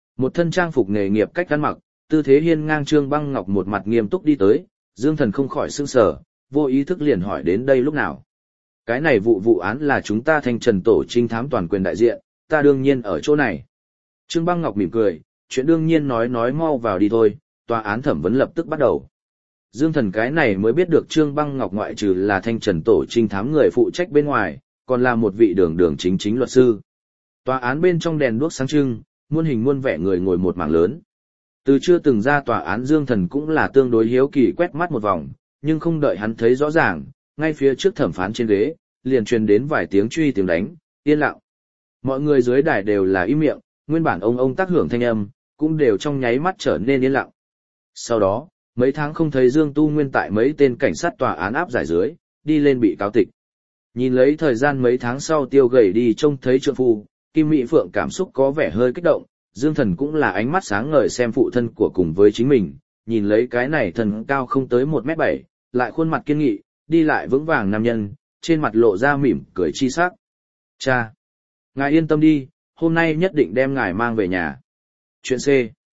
Một thân trang phục nghề nghiệp cách ăn mặc, tư thế hiên ngang Trương Băng Ngọc một mặt nghiêm túc đi tới, Dương Thần không khỏi sững sờ, vô ý thức liền hỏi đến đây lúc nào. Cái này vụ vụ án là chúng ta Thanh Trần tổ trinh thám toàn quyền đại diện, ta đương nhiên ở chỗ này. Trương Băng Ngọc mỉm cười, chuyện đương nhiên nói nói mau vào đi thôi, tòa án thẩm vấn lập tức bắt đầu. Dương Thần cái này mới biết được Trương Băng Ngọc ngoại trừ là Thanh Trần tổ trinh thám người phụ trách bên ngoài, còn là một vị đường đường chính chính luật sư. Tòa án bên trong đèn đuốc sáng trưng, muôn hình muôn vẻ người ngồi một mảng lớn. Từ chưa từng ra tòa án Dương Thần cũng là tương đối hiếu kỳ quét mắt một vòng, nhưng không đợi hắn thấy rõ ràng, ngay phía trước thẩm phán trên ghế, liền truyền đến vài tiếng truy tiếng đánh, yên lặng. Mọi người dưới đài đều là im miệng, nguyên bản ông ông tác hưởng thanh âm, cũng đều trong nháy mắt trở nên yên lặng. Sau đó, mấy tháng không thấy Dương Tu Nguyên tại mấy tên cảnh sát tòa án áp giải dưới, đi lên bị cáo tịch. Nhìn lấy thời gian mấy tháng sau tiêu gầy đi trông thấy trượng phu, Kim Mỹ Phượng cảm xúc có vẻ hơi kích động, Dương Thần cũng là ánh mắt sáng ngời xem phụ thân của cùng với chính mình, nhìn lấy cái này thần cao không tới một mét bảy, lại khuôn mặt kiên nghị, đi lại vững vàng nam nhân, trên mặt lộ ra mỉm cười chi sắc. Cha! Ngài yên tâm đi, hôm nay nhất định đem ngài mang về nhà. Chuyện C.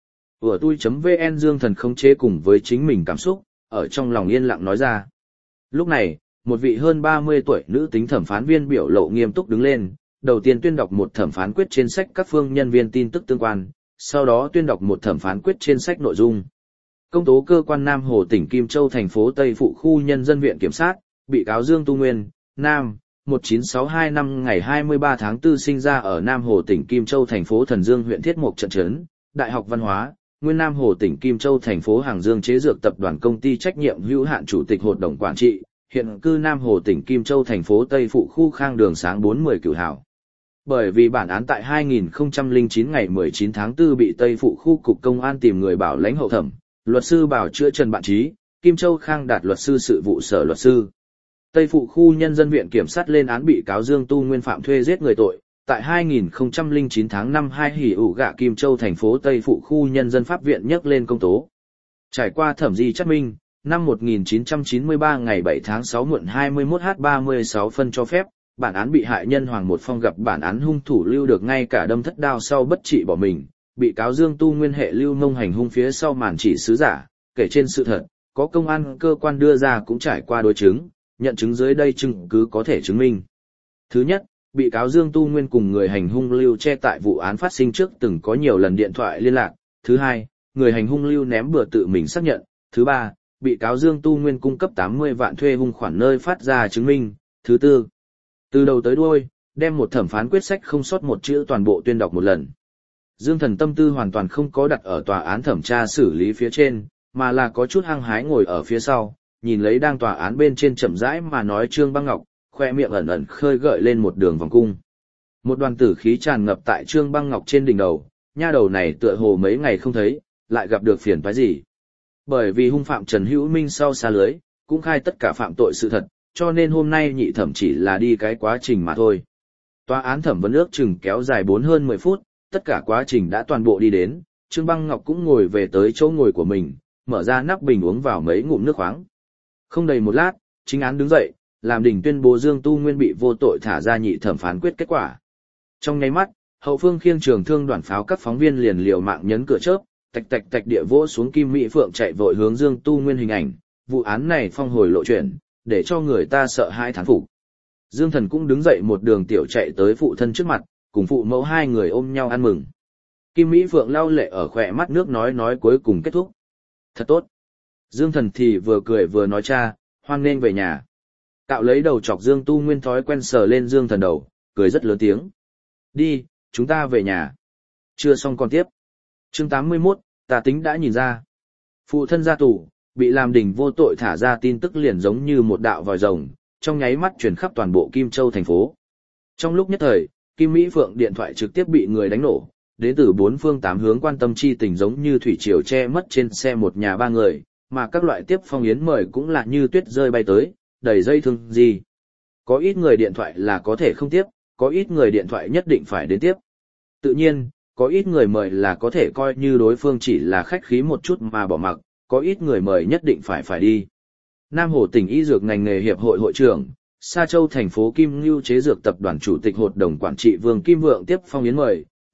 Ủa tui.vn Dương Thần khống chế cùng với chính mình cảm xúc, ở trong lòng yên lặng nói ra. Lúc này, một vị hơn ba mươi tuổi nữ tính thẩm phán viên biểu lộ nghiêm túc đứng lên, đầu tiên tuyên đọc một thẩm phán quyết trên sách các phương nhân viên tin tức tương quan, sau đó tuyên đọc một thẩm phán quyết trên sách nội dung. Công tố cơ quan Nam Hồ tỉnh Kim Châu thành phố Tây Phụ khu nhân dân viện kiểm sát, bị cáo Dương Tu Nguyên, Nam, một nghìn chín trăm sáu mươi hai năm ngày hai mươi ba tháng tư sinh ra ở Nam Hồ tỉnh Kim Châu thành phố Thần Dương huyện Thiết Mộc Trận Trấn, Đại học Văn hóa, nguyên Nam Hồ tỉnh Kim Châu thành phố Hàng Dương chế dược tập đoàn công ty trách nhiệm hữu hạn chủ tịch hội đồng quản trị, hiện cư Nam Hồ tỉnh Kim Châu thành phố Tây Phụ khu Khang Đường sáng bốn mươi Cửu Hảo. Bởi vì bản án tại hai nghìn không trăm lẻ chín ngày mười chín tháng tư bị Tây Phụ khu cục công an tìm người bảo lãnh hậu thẩm, luật sư bảo chữa Trần Bạn Trí, Kim Châu Khang Đạt luật sư sự vụ sở luật sư. Tây Phụ khu nhân dân viện kiểm sát lên án bị cáo Dương Tu Nguyên phạm thuê giết người tội, tại hai nghìn không trăm lẻ chín tháng năm hai hỉ ủ gạ Kim Châu thành phố Tây Phụ khu nhân dân pháp viện nhắc lên công tố. Trải qua thẩm di chất minh, năm một nghìn chín trăm chín mươi ba ngày bảy tháng sáu muộn hai mươi mốt giờ ba mươi sáu phân cho phép, bản án bị hại nhân Hoàng Một Phong gặp bản án hung thủ lưu được ngay cả đâm thất đao sau bất trị bỏ mình, bị cáo Dương Tu Nguyên hệ lưu mông hành hung phía sau màn chỉ sứ giả, kể trên sự thật, có công an cơ quan đưa ra cũng trải qua đối chứng, nhận chứng dưới đây chứng cứ có thể chứng minh. Thứ nhất, bị cáo Dương Tu Nguyên cùng người hành hung lưu che tại vụ án phát sinh trước từng có nhiều lần điện thoại liên lạc. Thứ hai, người hành hung lưu ném bừa tự mình xác nhận. Thứ ba, bị cáo Dương Tu Nguyên cung cấp tám mươi vạn thuê hung khoản nơi phát ra chứng minh. Thứ tư, từ đầu tới đuôi, đem một thẩm phán quyết sách không sót một chữ toàn bộ tuyên đọc một lần. Dương Thần tâm tư hoàn toàn không có đặt ở tòa án thẩm tra xử lý phía trên, mà là có chút hăng hái ngồi ở phía sau, nhìn lấy đang tòa án bên trên chậm rãi mà nói Trương Băng Ngọc, khoe miệng ẩn ẩn khơi gợi lên một đường vòng cung. Một đoàn tử khí tràn ngập tại Trương Băng Ngọc trên đỉnh đầu, nha đầu này tựa hồ mấy ngày không thấy, lại gặp được phiền toái gì. Bởi vì hung phạm Trần Hữu Minh sau xa lưới, cũng khai tất cả phạm tội sự thật, cho nên hôm nay nhị thẩm chỉ là đi cái quá trình mà thôi. Tòa án thẩm vấn ước chừng kéo dài bốn hơn mười phút, tất cả quá trình đã toàn bộ đi đến, Trương Băng Ngọc cũng ngồi về tới chỗ ngồi của mình, mở ra nắp bình uống vào mấy ngụm nước khoáng. Không đầy một lát, chính án đứng dậy, làm đỉnh tuyên bố Dương Tu Nguyên bị vô tội thả ra nhị thẩm phán quyết kết quả. Trong nháy mắt, hậu phương khiêng trường thương đoàn pháo các phóng viên liền liều mạng nhấn cửa chớp, tạch tạch tạch địa vỗ xuống Kim Mỹ Phượng chạy vội hướng Dương Tu Nguyên hình ảnh, vụ án này phong hồi lộ chuyển, để cho người ta sợ hãi thán phục. Dương Thần cũng đứng dậy một đường tiểu chạy tới phụ thân trước mặt, cùng phụ mẫu hai người ôm nhau ăn mừng. Kim Mỹ Phượng lau lệ ở khỏe mắt nước nói nói cuối cùng kết thúc. Thật tốt. Dương Thần thì vừa cười vừa nói cha, hoan nghênh về nhà. Cạo lấy đầu chọc Dương Tu Nguyên thói quen sờ lên Dương Thần đầu, cười rất lớn tiếng. Đi, chúng ta về nhà. Chưa xong còn tiếp. Chương tám mươi mốt, ta tính đã nhìn ra. Phụ thân ra tù, bị làm đỉnh vô tội thả ra tin tức liền giống như một đạo vòi rồng, trong nháy mắt truyền khắp toàn bộ Kim Châu thành phố. Trong lúc nhất thời, Kim Mỹ Phượng điện thoại trực tiếp bị người đánh nổ, đến từ bốn phương tám hướng quan tâm chi tình giống như thủy triều che mất trên xe một nhà ba người, mà các loại tiếp phong yến mời cũng là như tuyết rơi bay tới, đầy dây thương gì. Có ít người điện thoại là có thể không tiếp, có ít người điện thoại nhất định phải đến tiếp. Tự nhiên, có ít người mời là có thể coi như đối phương chỉ là khách khí một chút mà bỏ mặc, có ít người mời nhất định phải phải đi. Nam Hồ tỉnh y dược ngành nghề hiệp hội hội trưởng, Sa Châu thành phố Kim Ngưu chế dược tập đoàn chủ tịch hội đồng quản trị Vương Kim Vượng tiếp phong yến mời,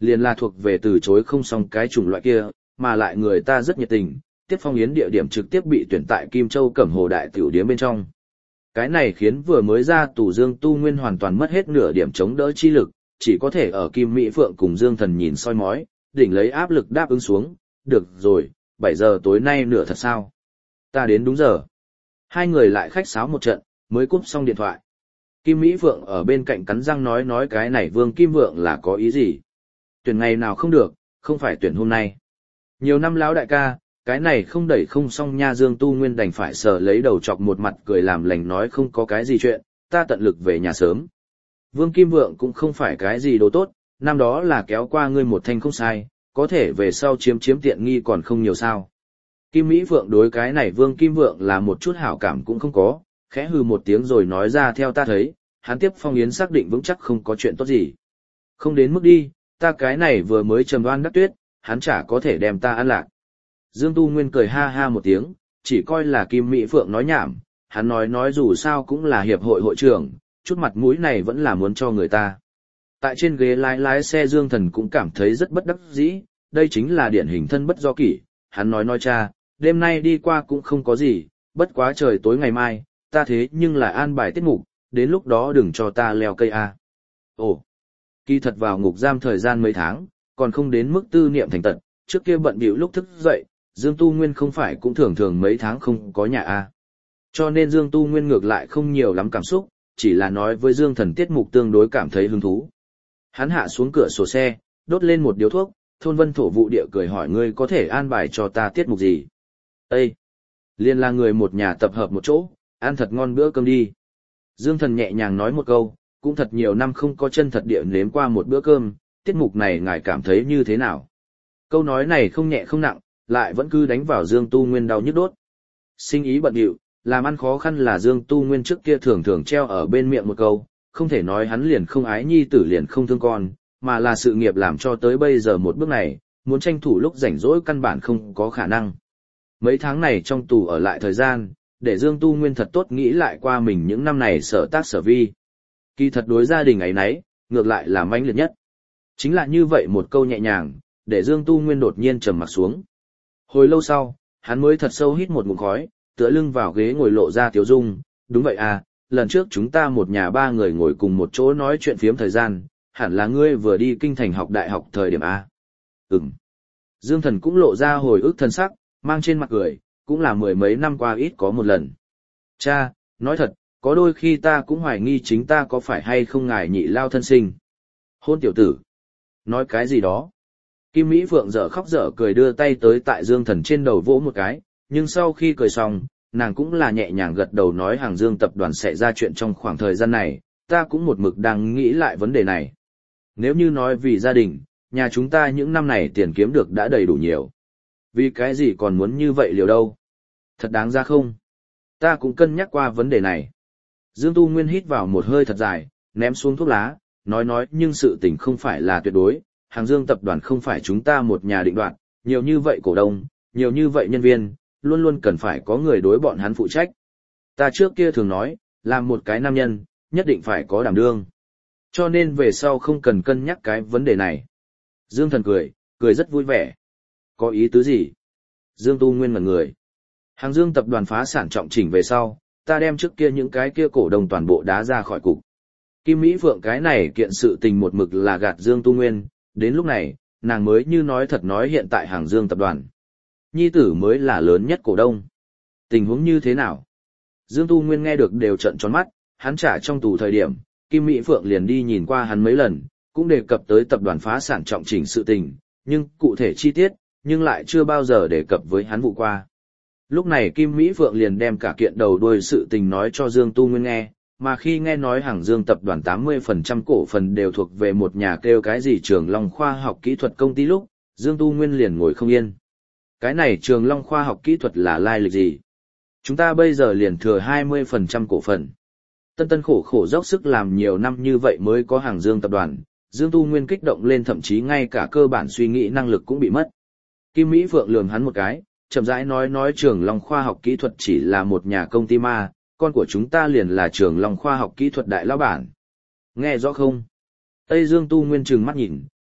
liền là thuộc về từ chối không xong cái chủng loại kia, mà lại người ta rất nhiệt tình, Tiết Phong Yến địa điểm trực tiếp bị tuyển tại Kim Châu Cẩm Hồ Đại Tiểu Điếm bên trong. Cái này khiến vừa mới ra tù Dương Tu Nguyên hoàn toàn mất hết nửa điểm chống đỡ chi lực, chỉ có thể ở Kim Mỹ Phượng cùng Dương Thần nhìn soi mói, đỉnh lấy áp lực đáp ứng xuống, được rồi, bảy giờ tối nay nửa thật sao? Ta đến đúng giờ. Hai người lại khách sáo một trận, mới cúp xong điện thoại. Kim Mỹ Phượng ở bên cạnh cắn răng nói nói cái này Vương Kim Vượng là có ý gì? Tuyển ngày nào không được, không phải tuyển hôm nay. Nhiều năm lão đại ca, cái này không đẩy không xong nha. Dương Tu Nguyên đành phải sờ lấy đầu chọc một mặt cười làm lành nói không có cái gì chuyện, ta tận lực về nhà sớm. Vương Kim Vượng cũng không phải cái gì đồ tốt, năm đó là kéo qua ngươi một thanh không sai, có thể về sau chiếm chiếm tiện nghi còn không nhiều sao. Kim Mỹ Phượng đối cái này Vương Kim Vượng là một chút hảo cảm cũng không có, khẽ hừ một tiếng rồi nói ra theo ta thấy, hắn Tiếp Phong Yến xác định vững chắc không có chuyện tốt gì. Không đến mức đi, ta cái này vừa mới trầm đoan đắc tuyết, hắn chả có thể đem ta ăn lạc. Dương Tu Nguyên cười ha ha một tiếng, chỉ coi là Kim Mỹ Phượng nói nhảm, hắn nói nói dù sao cũng là hiệp hội hội trưởng, chút mặt mũi này vẫn là muốn cho người ta. Tại trên ghế lái lái xe Dương Thần cũng cảm thấy rất bất đắc dĩ, đây chính là điển hình thân bất do kỷ, hắn nói nói cha, đêm nay đi qua cũng không có gì, bất quá trời tối ngày mai, ta thế nhưng là an bài tiết mục, đến lúc đó đừng cho ta leo cây a. Ồ, kỳ thật vào ngục giam thời gian mấy tháng, còn không đến mức tư niệm thành tật, trước kia bận bịu lúc thức dậy, Dương Tu Nguyên không phải cũng thường thường mấy tháng không có nhà a. Cho nên Dương Tu Nguyên ngược lại không nhiều lắm cảm xúc, chỉ là nói với Dương Thần tiết mục tương đối cảm thấy hứng thú. Hắn hạ xuống cửa sổ xe, đốt lên một điếu thuốc, thôn vân thổ vụ địa cười hỏi ngươi có thể an bài cho ta tiết mục gì? Ê! Liên là người một nhà tập hợp một chỗ, ăn thật ngon bữa cơm đi. Dương Thần nhẹ nhàng nói một câu, cũng thật nhiều năm không có chân thật địa nếm qua một bữa cơm, tiết mục này ngài cảm thấy như thế nào? Câu nói này không nhẹ không nặng, lại vẫn cứ đánh vào Dương Tu Nguyên đau nhức đốt. Sinh ý bận rộn, làm ăn khó khăn là Dương Tu Nguyên trước kia thường thường treo ở bên miệng một câu, không thể nói hắn liền không ái nhi tử liền không thương con, mà là sự nghiệp làm cho tới bây giờ một bước này, muốn tranh thủ lúc rảnh rỗi căn bản không có khả năng. Mấy tháng này trong tù ở lại thời gian, để Dương Tu Nguyên thật tốt nghĩ lại qua mình những năm này sở tác sở vi. Kỳ thật đối gia đình ấy nấy, ngược lại là mãnh liệt nhất. Chính là như vậy một câu nhẹ nhàng, để Dương Tu Nguyên đột nhiên trầm mặt xuống. Hồi lâu sau, hắn mới thật sâu hít một ngụm khói, tựa lưng vào ghế ngồi lộ ra tiếu dung, đúng vậy à, lần trước chúng ta một nhà ba người ngồi cùng một chỗ nói chuyện phiếm thời gian, hẳn là ngươi vừa đi kinh thành học đại học thời điểm A. Ừm. Dương Thần cũng lộ ra hồi ức thân sắc, mang trên mặt cười, cũng là mười mấy năm qua ít có một lần. Cha, nói thật, có đôi khi ta cũng hoài nghi chính ta có phải hay không ngài nhị lao thân sinh. Hôn tiểu tử. Nói cái gì đó. Kim Mỹ Phượng dở khóc dở cười đưa tay tới tại Dương Thần trên đầu vỗ một cái, nhưng sau khi cười xong, nàng cũng là nhẹ nhàng gật đầu nói hàng Dương tập đoàn sẽ ra chuyện trong khoảng thời gian này, ta cũng một mực đang nghĩ lại vấn đề này. Nếu như nói vì gia đình, nhà chúng ta những năm này tiền kiếm được đã đầy đủ nhiều. Vì cái gì còn muốn như vậy liều đâu? Thật đáng ra không? Ta cũng cân nhắc qua vấn đề này. Dương Tu Nguyên hít vào một hơi thật dài, ném xuống thuốc lá, nói nói nhưng sự tình không phải là tuyệt đối, hàng Dương tập đoàn không phải chúng ta một nhà định đoạt, nhiều như vậy cổ đông, nhiều như vậy nhân viên, luôn luôn cần phải có người đối bọn hắn phụ trách. Ta trước kia thường nói, làm một cái nam nhân, nhất định phải có đảm đương. Cho nên về sau không cần cân nhắc cái vấn đề này. Dương Thần cười, cười rất vui vẻ. Có ý tứ gì? Dương Tu Nguyên ngẩn người. Hàng Dương tập đoàn phá sản trọng chỉnh về sau, ta đem trước kia những cái kia cổ đông toàn bộ đá ra khỏi cục. Kim Mỹ Phượng cái này kiện sự tình một mực là gạt Dương Tu Nguyên, đến lúc này, nàng mới như nói thật nói hiện tại Hàng Dương tập đoàn. Nhi tử mới là lớn nhất cổ đông. Tình huống như thế nào? Dương Tu Nguyên nghe được đều trợn tròn mắt, hắn trả trong tù thời điểm, Kim Mỹ Phượng liền đi nhìn qua hắn mấy lần, cũng đề cập tới tập đoàn phá sản trọng chỉnh sự tình, nhưng cụ thể chi tiết, nhưng lại chưa bao giờ đề cập với hắn vụ qua. Lúc này Kim Mỹ Phượng liền đem cả kiện đầu đuôi sự tình nói cho Dương Tu Nguyên nghe, mà khi nghe nói Hàng Dương tập đoàn tám mươi phần trăm cổ phần đều thuộc về một nhà kêu cái gì Trường Long khoa học kỹ thuật công ty lúc, Dương Tu Nguyên liền ngồi không yên. Cái này Trường Long khoa học kỹ thuật là lai lịch gì? Chúng ta bây giờ liền thừa hai mươi phần trăm cổ phần. Tân Tân khổ khổ dốc sức làm nhiều năm như vậy mới có Hàng Dương tập đoàn, Dương Tu Nguyên kích động lên thậm chí ngay cả cơ bản suy nghĩ năng lực cũng bị mất. Kim Mỹ Phượng lườm hắn một cái, chậm rãi nói nói Trường Long khoa học kỹ thuật chỉ là một nhà công ty ma, con của chúng ta liền là Trường Long khoa học kỹ thuật đại lão bản. Nghe rõ không? Tây Dương Tu Nguyên trừng mắt nhìn,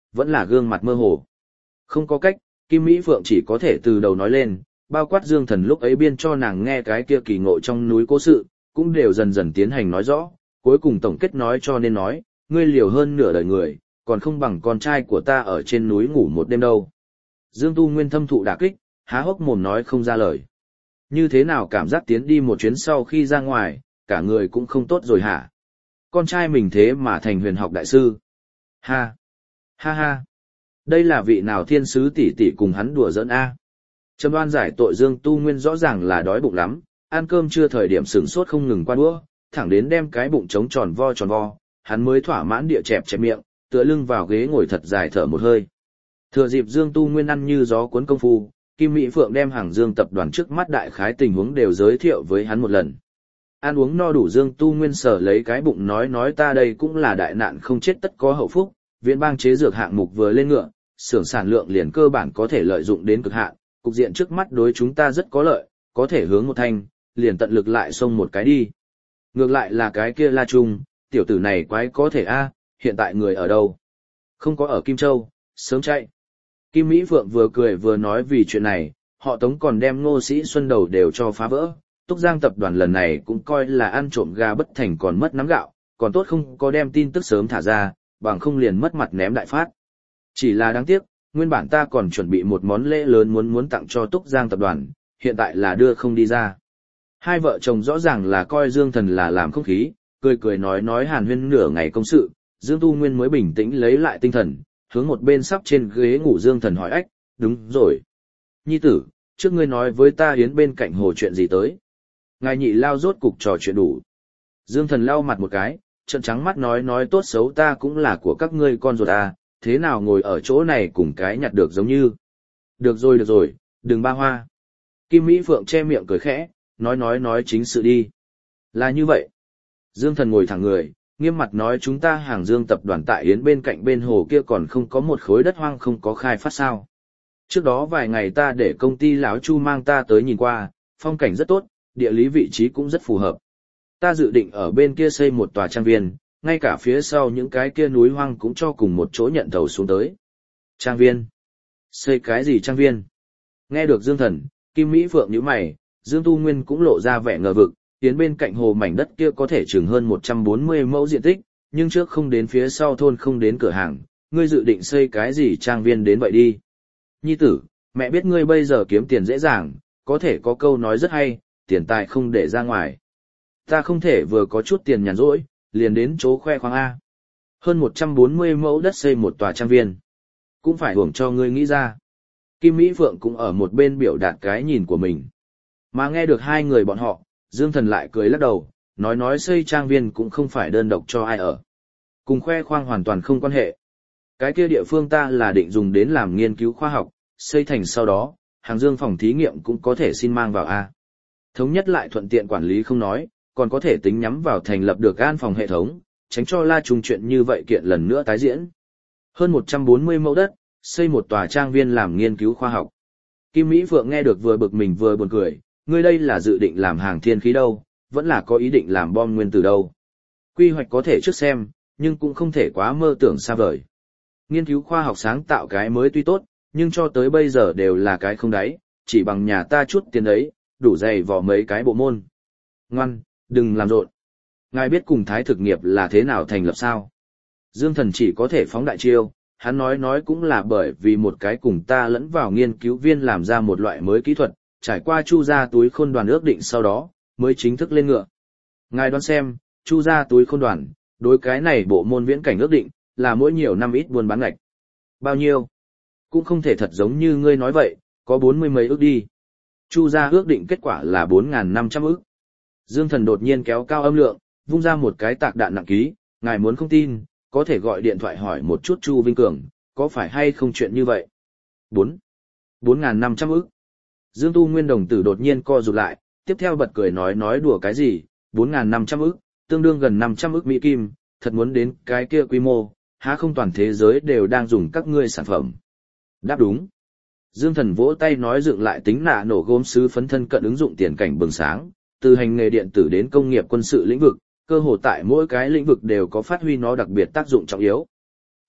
vẫn là gương mặt mơ hồ. Không có cách, Kim Mỹ Phượng chỉ có thể từ đầu nói lên, bao quát Dương Thần lúc ấy biên cho nàng nghe cái kia kỳ ngộ trong núi cố sự, cũng đều dần dần tiến hành nói rõ, cuối cùng tổng kết nói cho nên nói, ngươi liều hơn nửa đời người, còn không bằng con trai của ta ở trên núi ngủ một đêm đâu. Dương Tu Nguyên thâm thụ đả kích, há hốc mồm nói không ra lời. Như thế nào cảm giác tiến đi một chuyến sau khi ra ngoài, cả người cũng không tốt rồi hả? Con trai mình thế mà thành huyền học đại sư. Ha! Ha ha! Đây là vị nào thiên sứ tỷ tỷ cùng hắn đùa giỡn a? Trầm Đoan giải tội Dương Tu Nguyên rõ ràng là đói bụng lắm, ăn cơm chưa thời điểm sửng sốt không ngừng qua đũa, thẳng đến đem cái bụng trống tròn vo tròn vo, hắn mới thỏa mãn địa chẹp chẹp miệng, tựa lưng vào ghế ngồi thật dài thở một hơi. Thừa dịp Dương Tu Nguyên ăn như gió cuốn công phu, Kim Mỹ Phượng đem Hàng Dương tập đoàn trước mắt đại khái tình huống đều giới thiệu với hắn một lần. Ăn uống no đủ Dương Tu Nguyên sở lấy cái bụng nói nói ta đây cũng là đại nạn không chết tất có hậu phúc, Viễn Bang chế dược hạng mục vừa lên ngựa, xưởng sản lượng liền cơ bản có thể lợi dụng đến cực hạn, cục diện trước mắt đối chúng ta rất có lợi, có thể hướng một thanh, liền tận lực lại xông một cái đi. Ngược lại là cái kia La Trung, tiểu tử này quái có thể a, hiện tại người ở đâu? Không có ở Kim Châu, sớm chạy. Kim Mỹ Phượng vừa cười vừa nói vì chuyện này, họ Tống còn đem Ngô Sĩ Xuân đầu đều cho phá vỡ. Túc Giang tập đoàn lần này cũng coi là ăn trộm gà bất thành còn mất nắm gạo, còn tốt không có đem tin tức sớm thả ra, bằng không liền mất mặt ném đại phát. Chỉ là đáng tiếc, nguyên bản ta còn chuẩn bị một món lễ lớn muốn muốn tặng cho Túc Giang tập đoàn, hiện tại là đưa không đi ra. Hai vợ chồng rõ ràng là coi Dương Thần là làm không khí, cười cười nói nói hàn huyên nửa ngày công sự, Dương Tu Nguyên mới bình tĩnh lấy lại tinh thần, hướng một bên sắp trên ghế ngủ Dương Thần hỏi ách, đúng rồi. Nhi tử, trước ngươi nói với ta Yến bên cạnh hồ chuyện gì tới. Ngài nhị lao rốt cục trò chuyện đủ. Dương Thần lau mặt một cái, trợn trắng mắt nói nói tốt xấu ta cũng là của các ngươi con ruột à, thế nào ngồi ở chỗ này cùng cái nhặt được giống như. Được rồi được rồi, đừng ba hoa. Kim Mỹ Phượng che miệng cười khẽ, nói nói nói chính sự đi. Là như vậy. Dương Thần ngồi thẳng người, nghiêm mặt nói chúng ta Hàng Dương tập đoàn tại Yến bên cạnh bên hồ kia còn không có một khối đất hoang không có khai phát sao. Trước đó vài ngày ta để công ty lão Chu mang ta tới nhìn qua, phong cảnh rất tốt, địa lý vị trí cũng rất phù hợp. Ta dự định ở bên kia xây một tòa trang viên, ngay cả phía sau những cái kia núi hoang cũng cho cùng một chỗ nhận thầu xuống tới. Trang viên? Xây cái gì trang viên? Nghe được Dương Thần, Kim Mỹ Phượng nhíu mày, Dương Tu Nguyên cũng lộ ra vẻ ngờ vực, Yến bên cạnh hồ mảnh đất kia có thể chừng hơn một trăm bốn mươi mẫu diện tích, nhưng trước không đến phía sau thôn không đến cửa hàng, ngươi dự định xây cái gì trang viên đến vậy đi. Nhi tử, mẹ biết ngươi bây giờ kiếm tiền dễ dàng, có thể có câu nói rất hay, tiền tài không để ra ngoài. Ta không thể vừa có chút tiền nhàn rỗi, liền đến chỗ khoe khoang A. Hơn một trăm bốn mươi mẫu đất xây một tòa trang viên. Cũng phải hưởng cho ngươi nghĩ ra. Kim Mỹ Phượng cũng ở một bên biểu đạt cái nhìn của mình. Mà nghe được hai người bọn họ, Dương Thần lại cười lắc đầu, nói nói xây trang viên cũng không phải đơn độc cho ai ở. Cùng khoe khoang hoàn toàn không quan hệ. Cái kia địa phương ta là định dùng đến làm nghiên cứu khoa học, xây thành sau đó, Hàng Dương phòng thí nghiệm cũng có thể xin mang vào A. Thống nhất lại thuận tiện quản lý không nói, còn có thể tính nhắm vào thành lập được an phòng hệ thống, tránh cho La Trung chuyện như vậy kiện lần nữa tái diễn. Hơn một trăm bốn mươi mẫu đất, xây một tòa trang viên làm nghiên cứu khoa học. Kim Mỹ Phượng nghe được vừa bực mình vừa buồn cười, ngươi đây là dự định làm hàng thiên khí đâu, vẫn là có ý định làm bom nguyên tử đâu. Quy hoạch có thể trước xem, nhưng cũng không thể quá mơ tưởng xa vời. Nghiên cứu khoa học sáng tạo cái mới tuy tốt, nhưng cho tới bây giờ đều là cái không đáy, chỉ bằng nhà ta chút tiền đấy, đủ dày vò mấy cái bộ môn. Ngoan, đừng làm rộn. Ngài biết cùng Thái thực nghiệp là thế nào thành lập sao? Dương Thần chỉ có thể phóng đại chiêu, hắn nói nói cũng là bởi vì một cái cùng ta lẫn vào nghiên cứu viên làm ra một loại mới kỹ thuật, trải qua Chu gia túi khôn đoàn ước định sau đó, mới chính thức lên ngựa. Ngài đoán xem, Chu gia túi khôn đoàn, đối cái này bộ môn viễn cảnh ước định, là mỗi nhiều năm ít buôn bán ngạch. Bao nhiêu? Cũng không thể thật giống như ngươi nói vậy, có bốn mươi mấy ước đi. Chu gia ước định kết quả là bốn nghìn năm trăm ước. Dương Thần đột nhiên kéo cao âm lượng, vung ra một cái tạc đạn nặng ký, ngài muốn không tin, có thể gọi điện thoại hỏi một chút Chu Vinh Cường, có phải hay không chuyện như vậy? bốn. bốn nghìn năm trăm ức. Dương Tu Nguyên đồng tử đột nhiên co rụt lại, tiếp theo bật cười nói nói đùa cái gì, bốn nghìn năm trăm ức, tương đương gần năm trăm ức Mỹ Kim, thật muốn đến cái kia quy mô, há không toàn thế giới đều đang dùng các ngươi sản phẩm. Đáp đúng. Dương Thần vỗ tay nói dựng lại tính nạ nổ gốm sứ phấn thân cận ứng dụng tiền cảnh bừng sáng, từ hành nghề điện tử đến công nghiệp quân sự lĩnh vực, cơ hồ tại mỗi cái lĩnh vực đều có phát huy nó đặc biệt tác dụng trọng yếu.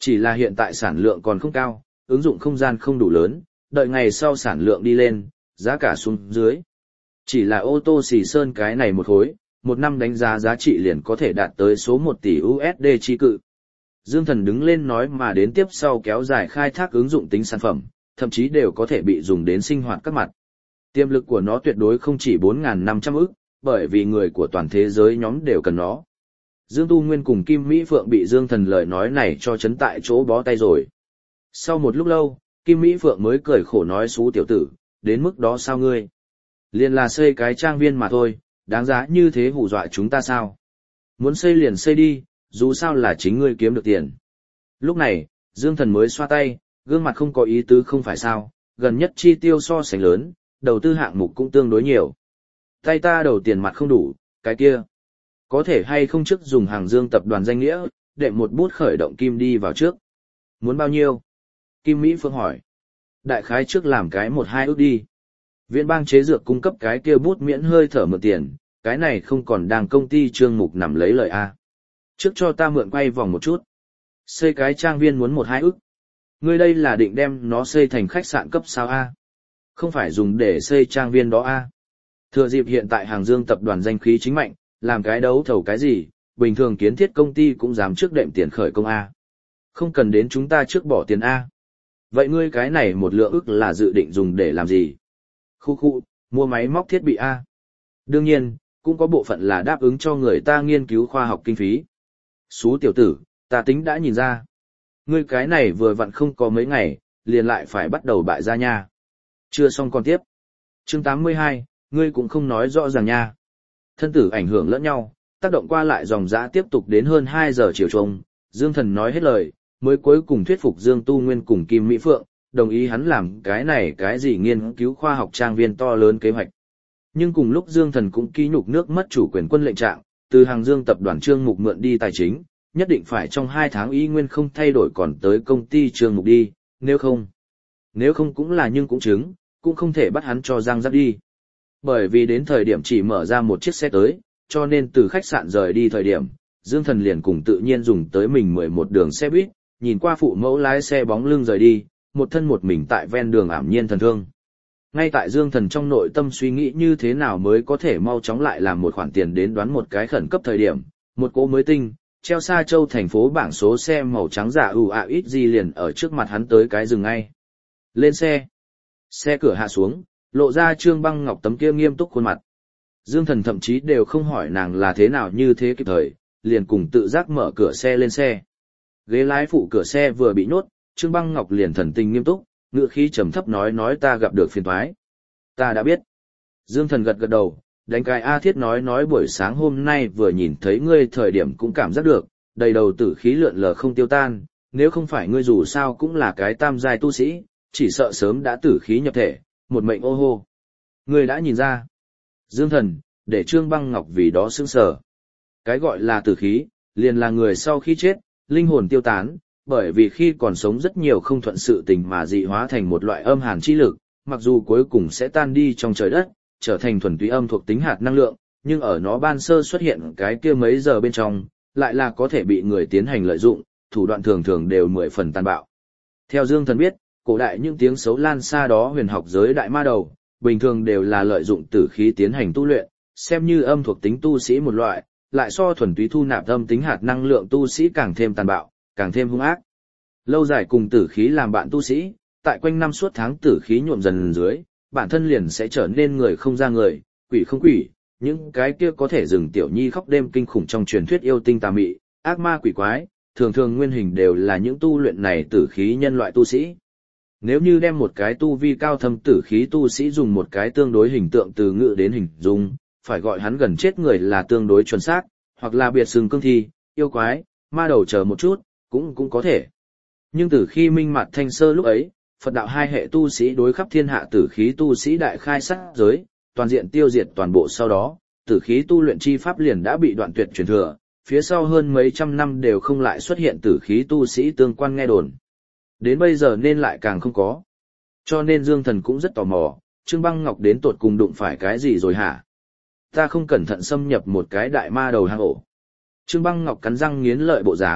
Chỉ là hiện tại sản lượng còn không cao, ứng dụng không gian không đủ lớn, đợi ngày sau sản lượng đi lên, giá cả xuống dưới. Chỉ là ô tô xì sơn cái này một khối, một năm đánh giá giá trị liền có thể đạt tới số một tỷ u ét đê chi cự. Dương Thần đứng lên nói mà đến tiếp sau kéo dài khai thác ứng dụng tính sản phẩm, thậm chí đều có thể bị dùng đến sinh hoạt các mặt. Tiềm lực của nó tuyệt đối không chỉ bốn nghìn năm trăm ức, bởi vì người của toàn thế giới nhóm đều cần nó. Dương Tu Nguyên cùng Kim Mỹ Phượng bị Dương Thần lời nói này cho chấn tại chỗ bó tay rồi. Sau một lúc lâu, Kim Mỹ Phượng mới cười khổ nói xú tiểu tử, đến mức đó sao ngươi? Liền là xây cái trang viên mà thôi, đáng giá như thế hù dọa chúng ta sao? Muốn xây liền xây đi, dù sao là chính ngươi kiếm được tiền. Lúc này, Dương Thần mới xoa tay, gương mặt không có ý tứ không phải sao, gần nhất chi tiêu so sánh lớn, đầu tư hạng mục cũng tương đối nhiều. Tay ta đầu tiền mặt không đủ, cái kia. Có thể hay không trước dùng hàng Dương tập đoàn danh nghĩa, để một bút khởi động kim đi vào trước. Muốn bao nhiêu? Kim Mỹ Phương hỏi. Đại khái trước làm cái một hai ước đi. Viện bang chế dược cung cấp cái kia bút miễn hơi thở mượn tiền, cái này không còn đang công ty Trương Mục nằm lấy lời A. Trước cho ta mượn quay vòng một chút. Xây cái trang viên muốn một hai ức. Ngươi đây là định đem nó xây thành khách sạn cấp sao A? Không phải dùng để xây trang viên đó A. Thừa dịp hiện tại Hàng Dương tập đoàn danh khí chính mạnh, làm cái đấu thầu cái gì, bình thường kiến thiết công ty cũng dám trước đệm tiền khởi công A. Không cần đến chúng ta trước bỏ tiền A. Vậy ngươi cái này một lượng ức là dự định dùng để làm gì? Khu khu, mua máy móc thiết bị A. Đương nhiên, cũng có bộ phận là đáp ứng cho người ta nghiên cứu khoa học kinh phí. Xú tiểu tử, ta tính đã nhìn ra. Ngươi cái này vừa vặn không có mấy ngày, liền lại phải bắt đầu bại ra nha. Chưa xong còn tiếp. Chương tám mươi hai, ngươi cũng không nói rõ ràng nha. Thân tử ảnh hưởng lẫn nhau, tác động qua lại dòng dã tiếp tục đến hơn hai giờ chiều trông, Dương Thần nói hết lời, mới cuối cùng thuyết phục Dương Tu Nguyên cùng Kim Mỹ Phượng, đồng ý hắn làm cái này cái gì nghiên cứu khoa học trang viên to lớn kế hoạch. Nhưng cùng lúc Dương Thần cũng ký nhục nước mất chủ quyền quân lệnh trạng, từ Hàng Dương tập đoàn Trương Mục mượn đi tài chính, nhất định phải trong hai tháng y nguyên không thay đổi còn tới công ty Trương Mục đi, nếu không. Nếu không cũng là nhưng cũng chứng, cũng không thể bắt hắn cho răng rắc đi. Bởi vì đến thời điểm chỉ mở ra một chiếc xe tới, cho nên từ khách sạn rời đi thời điểm, Dương Thần liền cùng tự nhiên dùng tới mình mười một đường xe buýt, nhìn qua phụ mẫu lái xe bóng lưng rời đi, một thân một mình tại ven đường ảm nhiên thần thương. Ngay tại Dương Thần trong nội tâm suy nghĩ như thế nào mới có thể mau chóng lại làm một khoản tiền đến đoán một cái khẩn cấp thời điểm, một cỗ mới tinh, treo Sa Châu thành phố bảng số xe màu trắng giả ù ạ ít gì liền ở trước mặt hắn tới cái dừng ngay. Lên xe. Xe cửa hạ xuống, lộ ra Trương Băng Ngọc tấm kia nghiêm túc khuôn mặt. Dương Thần thậm chí đều không hỏi nàng là thế nào như thế kịp thời, liền cùng tự giác mở cửa xe lên xe. Ghế lái phụ cửa xe vừa bị nhốt, Trương Băng Ngọc liền thần tình nghiêm túc, ngựa khí trầm thấp nói nói ta gặp được phiền toái. Ta đã biết. Dương Thần gật gật đầu, đánh cái A Thiết nói nói buổi sáng hôm nay vừa nhìn thấy ngươi thời điểm cũng cảm giác được, đầy đầu tử khí lượn lờ không tiêu tan, nếu không phải ngươi dù sao cũng là cái tam giai tu sĩ, chỉ sợ sớm đã tử khí nhập thể, một mệnh ô hô. Ngươi đã nhìn ra. Dương Thần, để Trương Băng Ngọc vì đó sững sờ. Cái gọi là tử khí, liền là người sau khi chết, linh hồn tiêu tán, bởi vì khi còn sống rất nhiều không thuận sự tình mà dị hóa thành một loại âm hàn chi lực, mặc dù cuối cùng sẽ tan đi trong trời đất, trở thành thuần túy âm thuộc tính hạt năng lượng, nhưng ở nó ban sơ xuất hiện cái kia mấy giờ bên trong, lại là có thể bị người tiến hành lợi dụng, thủ đoạn thường thường đều mười phần tàn bạo. Theo Dương Thần biết, cổ đại những tiếng xấu lan xa đó huyền học giới đại ma đầu, bình thường đều là lợi dụng tử khí tiến hành tu luyện, xem như âm thuộc tính tu sĩ một loại, lại so thuần túy thu nạp âm tính hạt năng lượng tu sĩ càng thêm tàn bạo, càng thêm hung ác. Lâu dài cùng tử khí làm bạn tu sĩ, tại quanh năm suốt tháng tử khí nhuộm dần dưới, bản thân liền sẽ trở nên người không ra người, quỷ không quỷ, những cái kia có thể dừng tiểu nhi khóc đêm kinh khủng trong truyền thuyết yêu tinh tà mị, ác ma quỷ quái, thường thường nguyên hình đều là những tu luyện này tử khí nhân loại tu sĩ. Nếu như đem một cái tu vi cao thâm tử khí tu sĩ dùng một cái tương đối hình tượng từ ngữ đến hình dung, phải gọi hắn gần chết người là tương đối chuẩn xác, hoặc là biệt xưng cương thi, yêu quái, ma đầu chờ một chút, cũng cũng có thể. Nhưng từ khi minh mặt thanh sơ lúc ấy, Phật đạo hai hệ tu sĩ đối khắp thiên hạ tử khí tu sĩ đại khai sát giới, toàn diện tiêu diệt toàn bộ sau đó, tử khí tu luyện chi pháp liền đã bị đoạn tuyệt truyền thừa, phía sau hơn mấy trăm năm đều không lại xuất hiện tử khí tu sĩ tương quan nghe đồn. Đến bây giờ nên lại càng không có. Cho nên Dương Thần cũng rất tò mò, Trương Băng Ngọc đến tột cùng đụng phải cái gì rồi hả? Ta không cẩn thận xâm nhập một cái đại ma đầu hang ổ. Trương Băng Ngọc cắn răng nghiến lợi bộ dáng,